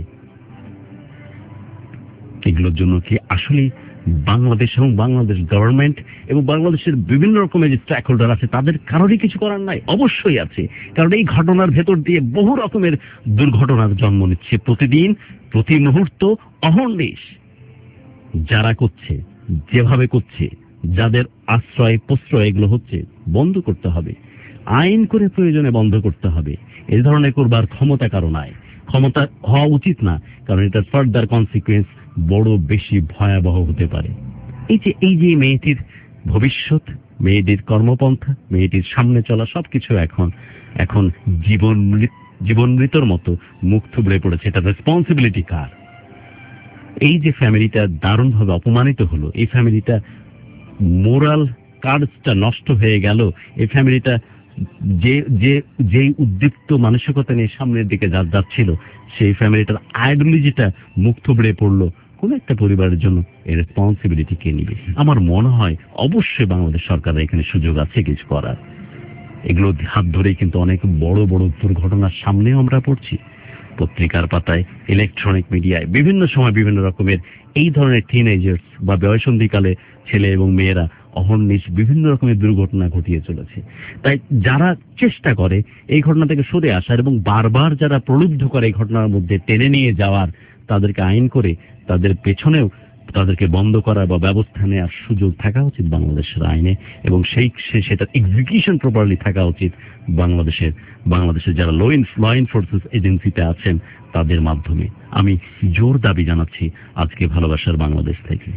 এগুলোর জন্য কি আসলে বাংলাদেশ এবং বাংলাদেশ গভর্নমেন্ট এবং বাংলাদেশের বিভিন্ন রকমের যে স্টেক হোল্ডার আছে তাদের কারোরই কিছু করার নাই? অবশ্যই আছে, কারণ এই ঘটনার ভেতর দিয়ে বহু রকমের দুর্ঘটনার জন্ম নিচ্ছে প্রতিদিন, প্রতি মুহূর্ত, অহর্নিশ। যারা করছে, যেভাবে করছে, যাদের আশ্রয় প্রশ্রয় এগুলো হচ্ছে, বন্ধ করতে হবে, আইন করে প্রয়োজনে বন্ধ করতে হবে। এই ধরনের করবার ক্ষমতা কারো নাই, ক্ষমতা হওয়া উচিত না, কারণ এটার ফার্দার কনসিকুয়েন্স বড় বেশি ভয়াবহ হতে পারে। এই যে এই যে মেয়েটির ভবিষ্যৎ, মেয়েটির কর্মপন্থা, মেয়েটির সামনে চলা সবকিছু এখন এখন জীবন জীবন মৃতর মতো মুখ থুবড়ে পড়েছে। এটা রেসপন্সিবিলিটি কার? এই যে ফ্যামিলিটা দারুণভাবে অপমানিত হলো, এই ফ্যামিলিটা মোরাল কার্ডসটা নষ্ট হয়ে গেল, এই ফ্যামিলিটা যে যে যেই উদ্দীপ্ত মানসিকতা নিয়ে সামনের দিকে যা যাচ্ছিল, সেই ফ্যামিলিটার আইডিওলজিটা মুখ থুবড়ে পড়লো। কোন একটা পরিবারের জন্য এর রেসপন্সিবিলিটি কে নিবে? আমার মনে হয় অবশ্যই বাংলাদেশ সরকারের এখানে সুযোগ আছে কিছু করার। এগুলো হাত ধরেই কিন্তু অনেক বড় বড় দুর্ঘটনার সামনেও আমরা পড়ছি। পত্রিকার পাতায়, ইলেকট্রনিক মিডিয়ায় বিভিন্ন সময় বিভিন্ন রকমের এই ধরনের টিনেজার্স বা বয়সন্ধিকালে ছেলে এবং মেয়েরা অহর্নিশ বিভিন্ন রকমের দুর্ঘটনা ঘটিয়ে চলেছে। তাই যারা চেষ্টা করে এই ঘটনা থেকে সরে আসার এবং বারবার যারা প্রলুব্ধ করে এই ঘটনার মধ্যে টেনে নিয়ে যাওয়ার, তাদেরকে আইন করে তাদের পেছনেও তাদেরকে বন্ধ করার বা ব্যবস্থা নেওয়ার সুযোগ থাকা উচিত বাংলাদেশের আইনে, এবং সেই সেটা এক্সিকিউশন প্রপারলি থাকা উচিত বাংলাদেশের বাংলাদেশের যারা ল ল এনফোর্সেস এজেন্সিতে আছেন তাদের মাধ্যমে। আমি জোর দাবি জানাচ্ছি আজকে ভালোবাসার বাংলাদেশ থেকে।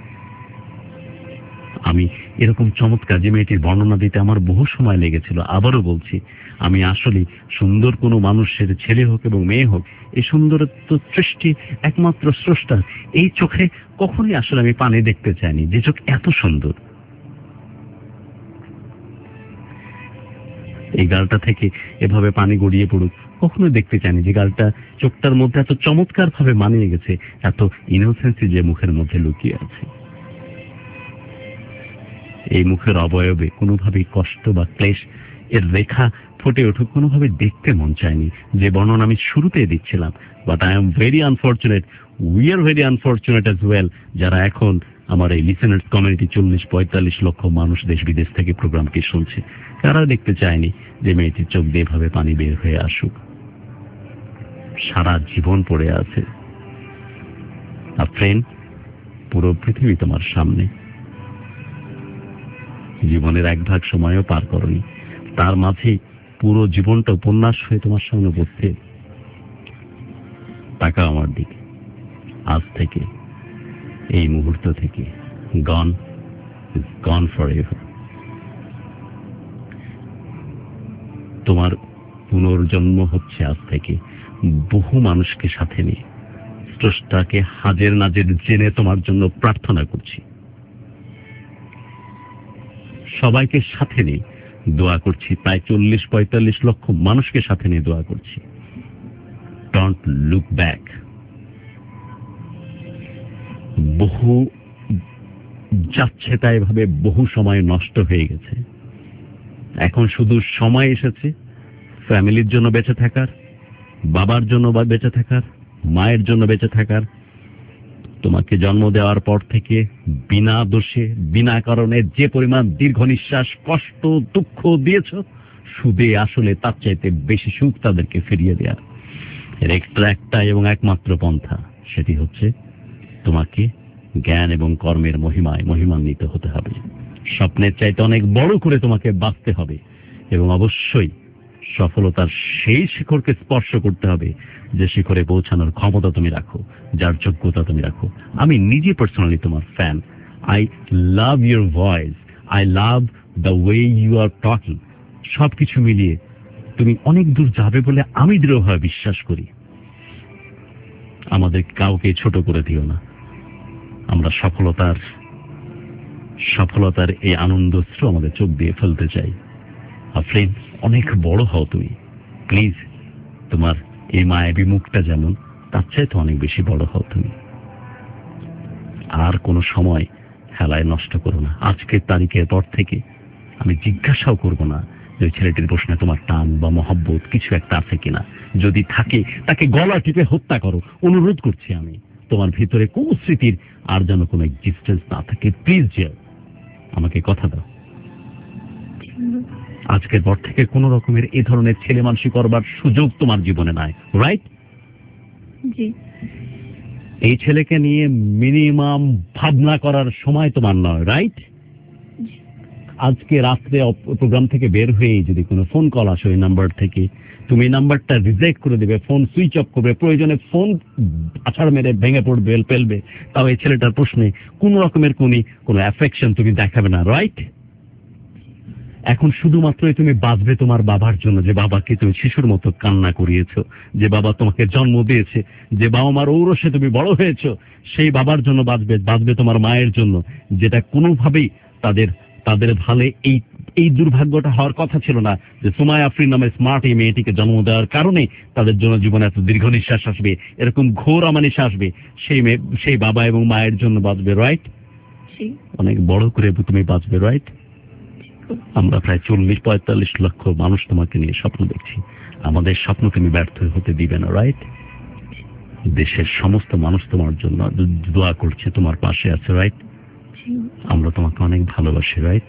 আমি এরকম চমৎকার যে মেয়েটির বর্ণনা দিতে আমার বহু সময় লেগেছিল। আবারও বলছি, আমি আসলে সুন্দর কোনো মানুষের ছেলে হোক এবং মেয়ে হোক, এই সুন্দরত্ব সৃষ্টি একমাত্র স্রষ্টা। এই চোখে কখনোই আসলে আমি পানি দেখতে চাইনি, যে চোখ এত সুন্দর। এই গালটা থেকে এভাবে পানি গড়িয়ে পড়ুক কখনো দেখতে চাইনি, যে গালটা চোখটার মধ্যে এত চমৎকার ভাবে মানিয়ে গেছে, এত ইনোসেন্সি যে মুখের মধ্যে লুকিয়ে আছে। এই মুখের অবয়বে কোনোভাবেই কষ্ট বা ক্লেশ এর রেখা ফুটে উঠুক কোনোভাবে দেখতে মন চায়নি, যে বর্ণনা আমি শুরুতে দিচ্ছিলাম। But I am very unfortunate, we are very unfortunate as well, যারা এখন আমার এই লিসেনার্স কমিউনিটি চল্লিশ পঁয়তাল্লিশ লক্ষ মানুষ দেশ বিদেশ থেকে প্রোগ্রামকে শুনছে, তারা দেখতে চায়নি যে মেয়েটির চোখ দিয়ে ভাবে পানি বের হয়ে আসুক। সারা জীবন পড়ে আছে। আর ফ্রেন্ড, পুরো পৃথিবী তোমার সামনে, জীবনের এক ভাগ সময়ও পার করনি, তার মাঝে পুরো জীবনটা উপন্যাস হয়ে তোমার সামনে পড়তে। তাকাও আমার দিকে, আজ থেকে, এই মুহূর্ত থেকে, gone is gone forever. তোমার পুনর্জন্ম হচ্ছে আজ থেকে, বহু মানুষকে সাথে নিয়ে। স্রষ্টাকে হাজের নাজের জেনে তোমার জন্য প্রার্থনা করছি। সবাইকে সাথে নিয়ে দোয়া করছি, প্রায় চল্লিশ পঁয়তাল্লিশ লক্ষ মানুষকে সাথে নিয়ে দোয়া করছি। Don't look back. বহু যাচ্ছে তাই ভাবে বহু সময় নষ্ট হয়ে গেছে। এখন শুধু সময় এসেছে ফ্যামিলির জন্য বেঁচে থাকার, বাবার জন্য বেঁচে থাকার, মায়ের জন্য বেঁচে থাকার। তোমাকে জন্ম দেওয়ার পর থেকে বিনা দোষে বিনা কারণে যে পরিমাণ দীর্ঘ নিঃশ্বাস, কষ্ট, দুঃখ দিয়েছ, সুদে আসলে তার চাইতে বেশি সুখ তাদেরকে ফিরিয়ে দেওয়ার এর একটা একটা এবং একমাত্র পন্থা, সেটি হচ্ছে তোমাকে জ্ঞান এবং কর্মের মহিমায় মহিমান্বিত হতে হবে। স্বপ্নের চাইতে অনেক বড় করে তোমাকে বাঁচতে হবে, এবং অবশ্যই সফলতার সেই শিখরকে স্পর্শ করতে হবে যে শিখরে পৌঁছানোর ক্ষমতা তুমি রাখো, যার যোগ্যতা তুমি রাখো। আমি নিজে পার্সোনালি তোমার fan. I love your voice, I love the way you are talking. সবকিছু মিলিয়ে তুমি অনেক দূর যাবে বলে আমি দৃঢ়ভাবে বিশ্বাস করি। আমাদের কাউকে ছোট করে দিও না। আমরা সফলতার সফলতার এই আনন্দশ্রু আমাদের চোখ দিয়ে ফেলতে চাই। আর ফ্রেন্ড, অনেক বড় হও তুমি, প্লিজ। তোমার এই মায়াবী মুখটা যেমন, তার চাইতে অনেক বেশি বড় হও তুমি। আর কোনো সময় হেলায় নষ্ট করো না। আজকের তারিখের পর থেকে আমি জিজ্ঞাসাও করব না যে ছেলেটির প্রশ্নে তোমার টান বা মহব্বত কিছু একটা আছে কিনা। যদি থাকে তাকে গলা টিপে হত্যা করো, অনুরোধ করছি আমি। তোমার ভিতরে কোন স্মৃতির আর যেন কোনো এক্সিস্টেন্স না থাকে। প্লিজ যে আমাকে কথা দাও, আজকের পর থেকে কোন রকমের এই ধরনের ছেলে মানুষই করবার সুযোগ তোমার জীবনে নাই। রাইট? জি। এই ছেলেকে নিয়ে মিনিমাম ভাবনা করার সময় তোমার নয়। রাইট? আজকে রাত্রে প্রোগ্রাম থেকে বের হয়ে যদি কোনো ফোন কল আসে ওই নাম্বার থেকে, তুমি এই নাম্বারটা রিজেক্ট করে দেবে, ফোন সুইচ অফ করবে, প্রয়োজনে ফোন আছাড় মেরে ভেঙে পড়বে, ফেলবে। তাও এই ছেলেটার প্রশ্নে কোন রকমের কোন কোনো অ্যাফেকশন তুমি দেখাবে না। রাইট? এখন শুধুমাত্রই তুমি বাঁচবে তোমার বাবার জন্য, যে বাবাকে তুমি শিশুর মতো কান্না করিয়েছো, যে বাবা তোমাকে জন্ম দিয়েছে, যে বাবা মার ঔরসে তুমি বড় হয়েছো, সেই বাবার জন্য বাঁচবে। বাঁচবে তোমার মায়ের জন্য, যেটা কোনোভাবেই তাদের তাদের ভালে এই এই দুর্ভাগ্যটা হওয়ার কথা ছিল না, যে সুমাইয়া আফরিন নামে স্মার্ট এই মেয়েটিকে জন্ম দেওয়ার কারণে তাদের জন্য জীবনে এত দীর্ঘ নিঃশ্বাস আসবে, এরকম ঘোর আমানিশা আসবে। সেই মেয়ে সেই বাবা এবং মায়ের জন্য বাঁচবে। রাইট? অনেক বড় করে তুমি বাঁচবে। রাইট? আমরা প্রায় চল্লিশ পঁয়তাল্লিশ লক্ষ মানুষ তোমাকে নিয়ে স্বপ্ন দেখছি। আমাদের স্বপ্ন তুমি ব্যর্থ হতে দিবে না, রাইট? দেশের সমস্ত মানুষ তোমার জন্য দোয়া করছে, তোমার পাশে আছে, রাইট? আমরা তোমাকে অনেক ভালোবাসি, রাইট?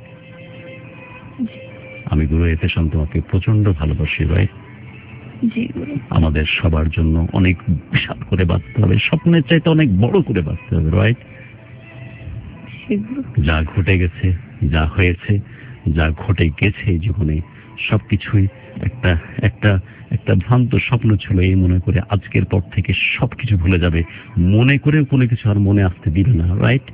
আমি গুরু এতেশান তোমাকে প্রচন্ড ভালোবাসি, রাইট? আমাদের সবার জন্য অনেক বিশাল করে বাঁচতে হবে, স্বপ্নের চাইতে অনেক বড় করে বাঁচতে হবে, রাইট? যা ঘটে গেছে, যা হয়েছে, যা ঘটে গেছে জীবনে সবকিছুই একটা একটা একটা ভ্রান্ত স্বপ্ন ছিল এই মনে করে আজকের পর থেকে সবকিছু ভুলে যাবে, মনে করেও কোনো কিছু আর মনে আসতে দিবে না, রাইট?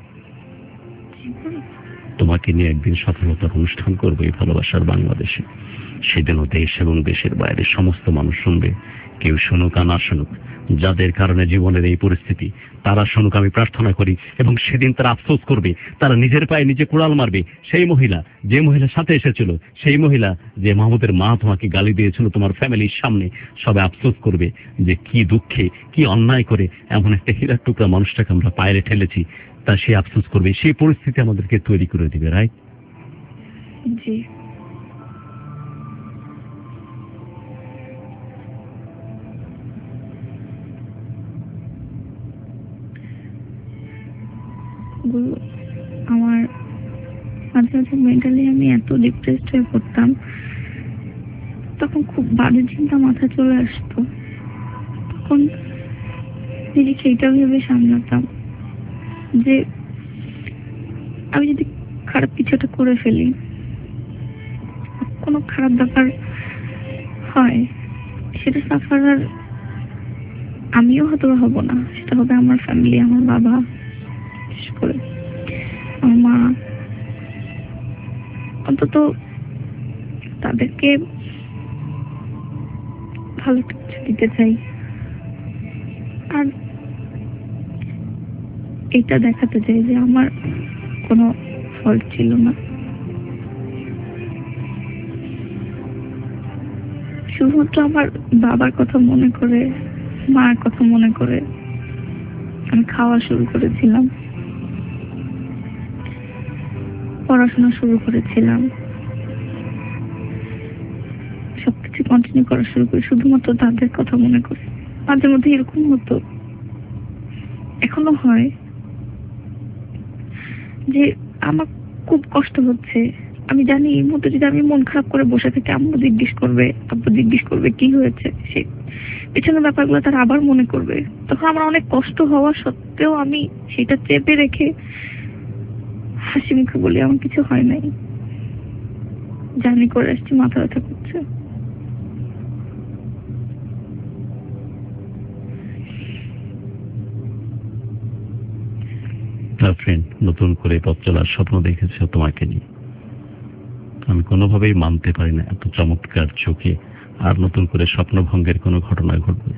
তোমাকে নিয়ে একদিন সফলতার অনুষ্ঠান করবো এই ভালোবাসার বাংলাদেশে। সেদিনও দেশ এবং দেশের বাইরে সমস্ত মানুষ শুনবে, কেউ শুনুক আর না শুনুক, যাদের কারণে জীবনের এই পরিস্থিতি তারা শুনুক, আমি প্রার্থনা করি। এবং সেদিন তারা আফসোস করবে, তারা নিজের পায়ে নিজে কুড়াল মারবে। সেই মহিলা যে মহিলার সাথে এসেছিল, সেই মহিলা যে মাহমুদের মা তোমাকে গালি দিয়েছিল তোমার ফ্যামিলির সামনে, সবাই আফসোস করবে যে কি দুঃখে কি অন্যায় করে এমন একটা হীরার টুকরা মানুষটাকে আমরা পায়ে ঠেলেছি, তা সে আফসোস করবে। সেই পরিস্থিতি আমাদেরকে তৈরি করে দিবে, রাইট? জি। গুরু, আমার মাঝে মাঝে মেন্টালি আমি এত ডিপ্রেসড হয়ে পড়তাম, তখন খুব বাজে চিন্তা মাথা চলে আসতো। তখন নিজেকে এইটা ভেবে সামলাতাম যে আমি যদি খারাপ কিছুটা করে ফেলি, কোনো খারাপ ব্যাপার হয়, সেটা সাফার আর আমিও হয়তো হব না, সেটা হবে আমার ফ্যামিলি, আমার বাবা, বিশেষ করে আমার মা। অন্তত তাদেরকে ভালো কিছু দিতে চাই, আর এটা দেখাতে চাই যে আমার কোনো ফল্ট ছিল না। শুধুমাত্র আমার বাবার কথা মনে করে, মার কথা মনে করে আমি খাওয়া শুরু করেছিলাম, পড়াশোনা শুরু করেছিলাম, সবকিছু কন্টিনিউ করা শুরু করি শুধুমাত্র তাদের কথা মনে করে। মাঝে মধ্যে এরকম হতো, এখনো হয়, যে আমার খুব কষ্ট হচ্ছে, আমি জানি এই মুহূর্তে যদি আমি মন খারাপ করে বসে থাকি, আম্মু জিজ্ঞেস করবে, আব্বু জিজ্ঞেস করবে কি হয়েছে, সে পেছনের ব্যাপারগুলো তারা আবার মনে করবে। তখন আমার অনেক কষ্ট হওয়া সত্ত্বেও আমি সেটা চেপে রেখে হাসি মুখে বলি আমার কিছু হয় নাই, জার্নি করে আসছি, মাথা ব্যথা করছে। ফ্রেন্ড, নতুন করে পথ চলার স্বপ্ন দেখেছ তোমাকে নিয়ে, আমি কোনোভাবেই মানতে পারি না এত চমৎকার চোখে আর নতুন করে স্বপ্নভঙ্গের কোনো ঘটনা ঘটবে।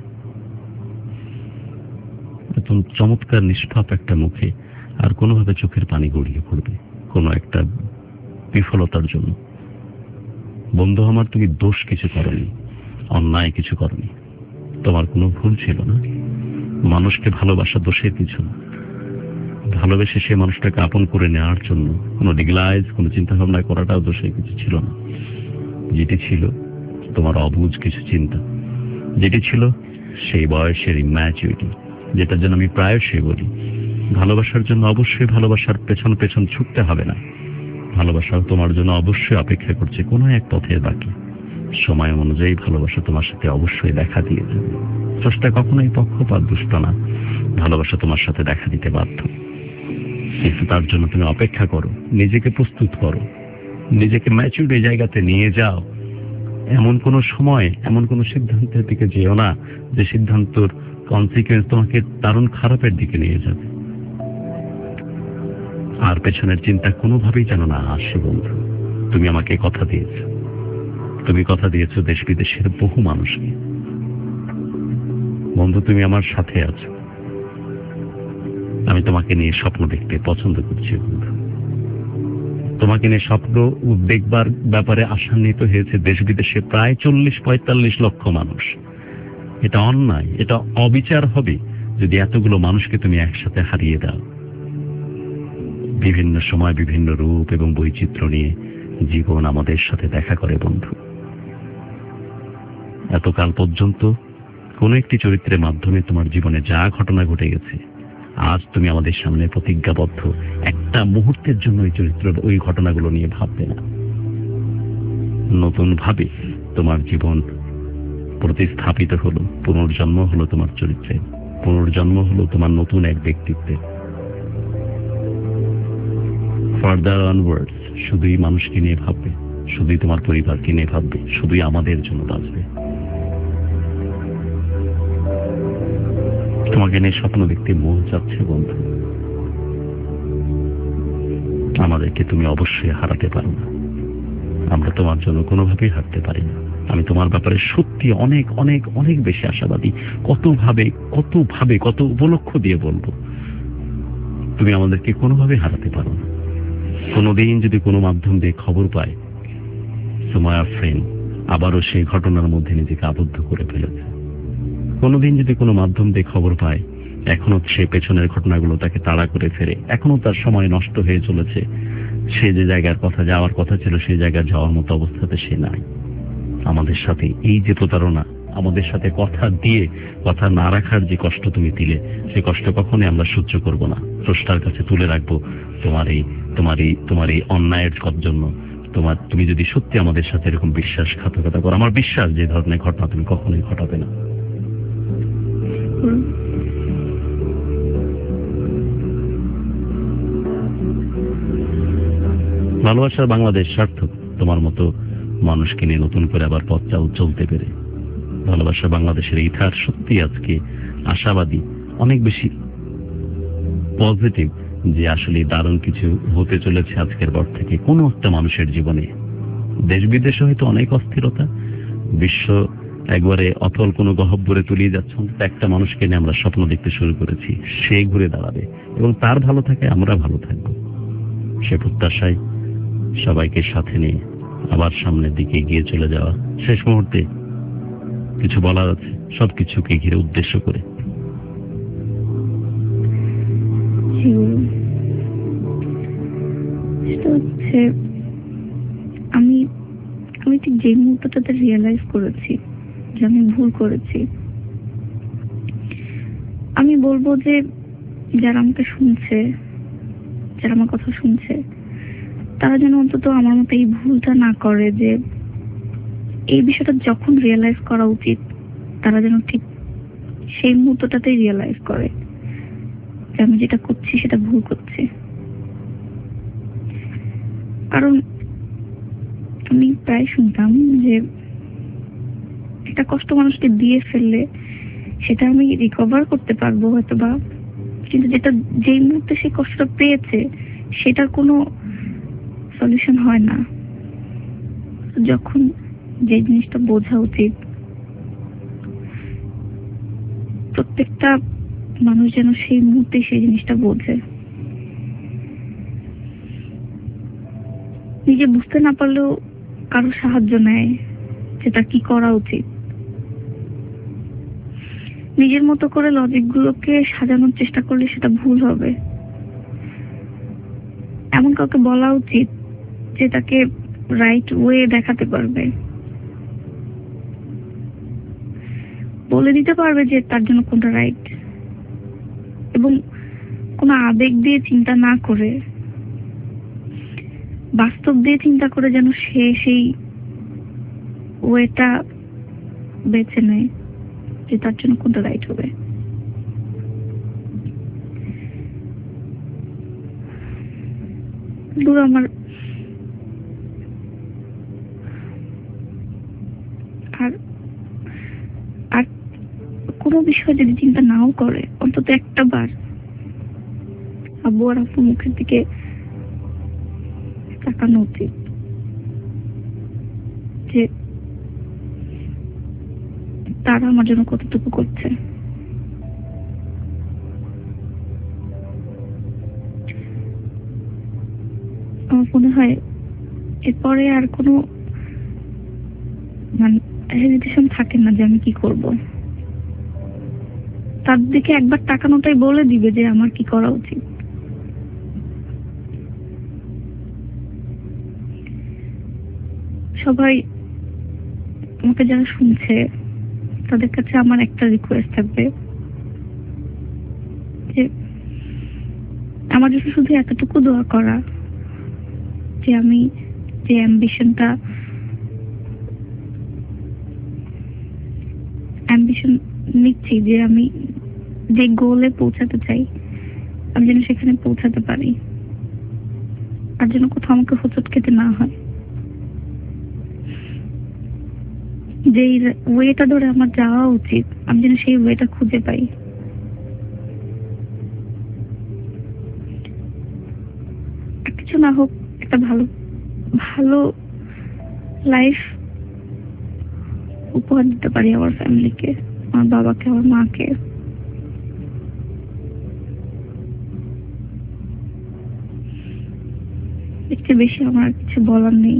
এত চমৎকার নিষ্পাপ একটা মুখে আর কোনোভাবে চোখের পানি গড়িয়ে পড়বে কোনো একটা বিফলতার জন্য। বন্ধু আমার, তুমি দোষ কিছু করনি, অন্যায় কিছু করনি, তোমার কোনো ভুল ছিল না। মানুষকে ভালোবাসা দোষের কিছু না, ভালোবেসে সে মানুষটাকে আপন করে নেওয়ার জন্য কোনো ডিগলাইজ, কোনো চিন্তা ভাবনা করাটাও দোষের কিছু ছিল না। যেটি ছিল তোমার অবুঝ কিছু চিন্তা, যেটি ছিল সেই বয়সের ইম্যাচুরিটি, যেটার জন্য আমি প্রায়শই বলি ভালোবাসার জন্য অবশ্যই ভালোবাসার পেছন পেছন ছুটতে হবে না, ভালোবাসাও তোমার জন্য অবশ্যই অপেক্ষা করছে কোনো এক পথের বাকি। সময় অনুযায়ী ভালোবাসা তোমার সাথে অবশ্যই দেখা দিয়ে যাবে। স্রষ্টা কখনোই পক্ষপাত দুষ্ট না, ভালোবাসা তোমার সাথে দেখা দিতে বাধ্য, কিন্তু তার জন্য তুমি অপেক্ষা করো, নিজেকে প্রস্তুত করো, নিজেকে ম্যাচিউর এই জায়গাতে নিয়ে যাও। এমন কোন সময় এমন কোন সিদ্ধান্তের দিকে যেও না যে সিদ্ধান্তর কনসিকুয়েন্স তোমাকে দারুণ খারাপের দিকে নিয়ে যাবে। আর পেছনের চিন্তা কোনোভাবেই যেন না আসে। বন্ধু, তুমি আমাকে কথা দিয়েছ, তুমি কথা দিয়েছো দেশ বিদেশের বহু মানুষকে। বন্ধু, তুমি আমার সাথে আছো, আমি তোমাকে নিয়ে স্বপ্ন দেখতে পছন্দ করছি। বন্ধু, তোমাকে নিয়ে স্বপ্ন দেখবার ব্যাপারে আশান্বিত হয়েছে দেশ বিদেশে প্রায় চল্লিশ পঁয়তাল্লিশ লক্ষ মানুষ। এটা অন্যায়, এটা অবিচার হবে যদি এতগুলো মানুষকে তুমি একসাথে হারিয়ে দাও। বিভিন্ন সময় বিভিন্ন রূপ এবং বৈচিত্র্য নিয়ে জীবন আমাদের সাথে দেখা করে বন্ধু। এতকাল পর্যন্ত কোন একটি চরিত্রের মাধ্যমে তোমার জীবনে যা ঘটনা ঘটে গেছে, আজ তুমি আমাদের সামনে প্রতিজ্ঞাবদ্ধ একটা মুহূর্তের জন্য ওই চরিত্র ওই ঘটনাগুলো নিয়ে ভাববে না। নতুন ভাবে তোমার জীবন প্রতিস্থাপিত হলো, পুনর্জন্ম হলো তোমার চরিত্রে, পুনর্জন্ম হলো তোমার নতুন এক ব্যক্তিত্বে। ফার্দার অনওয়ার্ডস শুধুই মানুষকে নিয়ে ভাববে, শুধুই তোমার পরিবারকে নিয়ে ভাববে, শুধুই আমাদের জন্য বাঁচবে। তোমাকে নিয়ে স্বপ্ন দেখতে মন চাচ্ছে বন্ধু। আমাদেরকে তুমি অবশ্যই হারাতে পারো না, আমরা তোমার জন্য কোনোভাবেই হারতে পারি না। আমি তোমার ব্যাপারে সত্যি অনেক অনেক অনেক বেশি আশাবাদী। কত ভাবে কত ভাবে কত উপলক্ষ দিয়ে বলবো, তুমি আমাদেরকে কোনোভাবে হারাতে পারো না। কোনোদিন যদি কোনো মাধ্যম দিয়ে খবর পায় সুমায়া ফ্রেন্ড আবারও সেই ঘটনার মধ্যে নিজেকে আবদ্ধ করে ফেলেছে, কোনোদিন যদি কোনো মাধ্যম দিয়ে খবর পায় এখনো সে পেছনের ঘটনাগুলো তাকে তাড়া করে ফেরে, এখনো তার সময় নষ্ট হয়ে চলেছে, সে যে জায়গার কথা যাওয়ার কথা ছিল সেই জায়গায় যাওয়ার মতো অবস্থাতে সে নাই। আমাদের সাথে এই যে প্রতারণা, আমাদের সাথে কথা দিয়ে কথা না রাখার যে কষ্ট তুমি দিলে, সে কষ্ট কখনোই আমরা সহ্য করব না। স্রষ্টার কাছে তুলে রাখবো তোমার এই তোমার এই তোমার এই অন্যায়ের জন্য। তোমার তুমি যদি সত্যি আমাদের সাথে এরকম বিশ্বাসঘাতকতা করো, আমার বিশ্বাস যে ধরনের ঘটনা তুমি কখনোই ঘটাবে না। ভালোবাসার বাংলাদেশ সার্থক তোমার মতো মানুষকে নিয়ে নতুন করে আবার পথ চলতে পেরে। ভালোবাসা বাংলাদেশের ইতিহাস সত্যি আজকে আশাবাদী, অনেক বেশি পজিটিভ যে আসলে দারুণ কিছু হতে চলেছে আজকের পর থেকে কোনো একটা মানুষের জীবনে। দেশ বিদেশে হয়তো অনেক অস্থিরতা, বিশ্ব একবারে অতল কোনো গহ্বরে তলিয়ে যাচ্ছে, অন্তত একটা মানুষকে নিয়ে আমরা স্বপ্ন দেখতে শুরু করেছি, সে ঘুরে দাঁড়াবে এবং তার ভালো থাকে আমরা ভালো থাকবো। সে প্রত্যাশায় সবাইকে সাথে নিয়ে আবার সামনের দিকে এগিয়ে চলে যাওয়া। শেষ মুহূর্তে কিছু বলার আছে সবকিছুকে ঘিরে উদ্দেশ্য করে? আমি আমি ঠিক যে মুহূর্তটাতে রিয়েলাইজ করেছি যে আমি ভুল করেছি, আমি বলবো যে যারা আমাকে শুনছে, যারা আমার কথা শুনছে, তারা যেন অন্তত আমার মতো এই ভুলটা না করে, যে এই বিষয়টা যখন রিয়েলাইজ করা উচিত তারা যেন ঠিক সেই মুহূর্তটাতেই রিয়েলাইজ করে যে আমি যেটা করছি সেটা ভুল করছি। কারণ আমি প্রায় শুনতাম যে একটা কষ্ট মানুষকে দিয়ে ফেললে সেটা আমি রিকভার করতে পারবো হয়তো বা, কিন্তু যেটা যেই মুহূর্তে সেই কষ্টটা পেয়েছে সেটার কোনো সলিউশন হয় না। যখন যে জিনিসটা বোঝা উচিত, প্রত্যেকটা মানুষ যেন সেই মুহূর্তে সেই জিনিসটা বোঝে। নিজে বুঝতে না পারলেও কারো সাহায্য নেয় যে তার কি করা উচিত। নিজের মতো করে লজিক গুলোকে সাজানোর চেষ্টা করলে সেটা ভুল হবে। এমন কাউকে বলা উচিত যে তাকে রাইট ওয়ে দেখাতে পারবে, বলে দিতে পারবে যে তার জন্য কোনটা রাইট, এবং কোনো আবেগ দিয়ে চিন্তা না করে বাস্তব দিয়ে চিন্তা করে যেন সে সেই ওয়েটা বেছে নেয় যে তার জন্য কোনটা রাইট হবে। দূর আমার আর আর কোনো বিষয় যদি চিন্তা নাও করে, অন্তত একটা বার আব্বু আর আব্বু মুখের দিকে তাকানো উচিত যে তারা আমার জন্য কতটুকু করছে। আমার মনে হয় এরপরে আর কোনো মানে হেজিটেশন থাকে না যে আমি কি করব। তার দিকে একবার তাকানোটাই বলে দিবে যে আমার কি করা উচিত। সবাই আমাকে যারা শুনছে তাদের কাছে আমার একটা রিকোয়েস্ট থাকবে যে আমার জন্য শুধু এতটুকু দোয়া করা যে আমি যে অ্যাম্বিশনটা অ্যাম্বিশন নিচ্ছি, যে আমি যে গোলে পৌঁছাতে চাই আমি যেন সেখানে পৌঁছাতে পারি, আর যেন কোথাও আমাকে হোঁচট খেতে না হয়। যে ওয়েটা ধরে আমার যাওয়া উচিত আমি যেন সেই ওয়েটা খুঁজে পাই। কিছু না হোক, একটা ভালো ভালো লাইফ উপহার দিতে পারি আমার ফ্যামিলিকে, আমার বাবাকে, আমার মাকে। একটু বেশি আমার কিছু বলার নেই।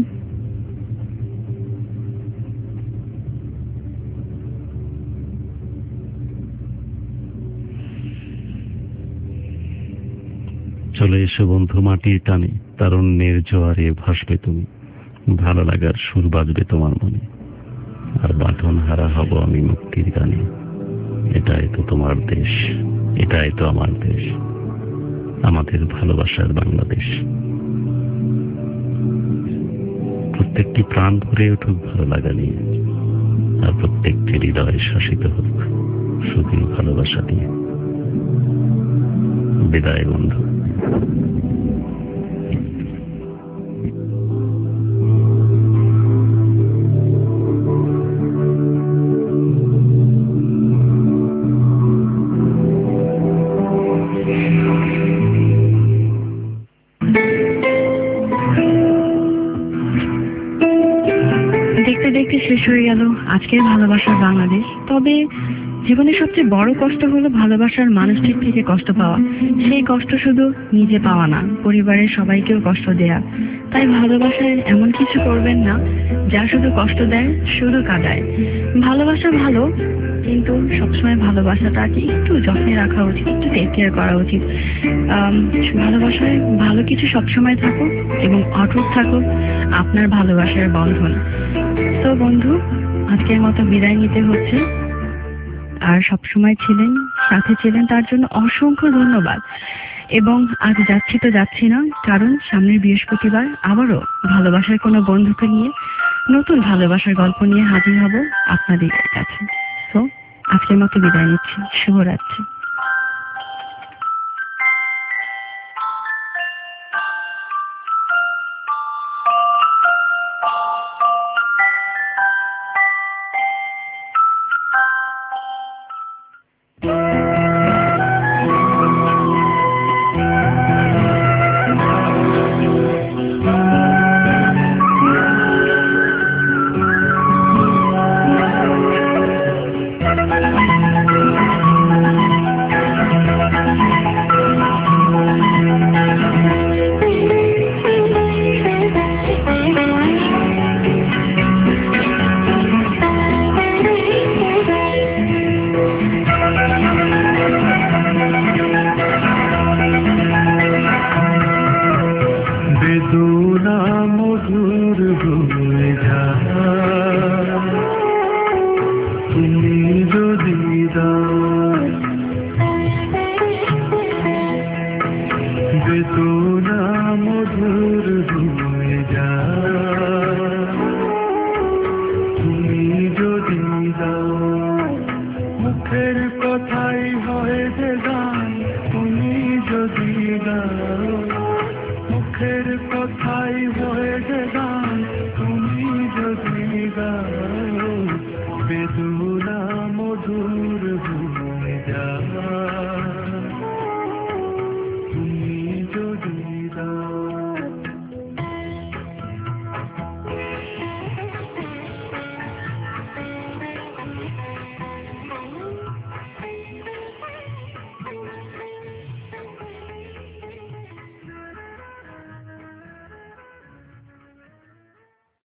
চলে এসো বন্ধু মাটির টানে, তারুণ্যের জোয়ারে ভাসবে তুমি, ভালো লাগার সুর বাজবে তোমার মনে, আর বাঁধন হারা হব আমি মুক্তির গানে। এটাই তো তোমার দেশ, এটাই তো আমার দেশ, আমাদের ভালোবাসার বাংলাদেশ। প্রত্যেকটি প্রাণ ভরে উঠুক ভালো লাগা নিয়ে, আর প্রত্যেকটি হৃদয় শাসিত হোক শুধু ভালোবাসা দিয়ে। বিদায় বন্ধু। দেখতে দেখতে শেষ হয়ে গেল আজকের ভালোবাসার বাংলাদেশ। তবে জীবনের সবচেয়ে বড় কষ্ট হলো ভালোবাসার মানুষটির থেকে কষ্ট পাওয়া। সেই কষ্ট শুধু নিজে পাওয়া না, পরিবারের সবাইকেও কষ্ট দেয়া। তাই ভালোবাসায় এমন কিছু করবেন না যা শুধু কষ্ট দেয়, শুধু কাঁদায়। ভালোবাসা ভালো, কিন্তু সবসময় ভালোবাসাটাকে একটু যত্নে রাখা উচিত, একটু টেক কেয়ার করা উচিত। আম, ভালোবাসায় ভালো কিছু সবসময় থাকুক এবং অটুট থাকুক আপনার ভালোবাসার বন্ধন। তো বন্ধু, আজকের মতো বিদায় নিতে হচ্ছে। আর সবসময় ছিলেন, সাথে ছিলেন, তার জন্য অসংখ্য ধন্যবাদ। এবং আজ যাচ্ছি তো যাচ্ছি না, কারণ সামনের বৃহস্পতিবার আবারও ভালোবাসার কোনো বন্ধুকে নিয়ে নতুন ভালোবাসার গল্প নিয়ে হাজির হব আপনাদের কাছে। তো আজকের মতো বিদায় নিচ্ছি। শুভরাত্রি। বেদনা মধুর হয়ে যায় তুমি যদি দাও, বেদনা মধুর হয়ে যায় তুমি যদি দাও। মুখের কথাই হয় যে গান তুমি যদি গাও, মুখের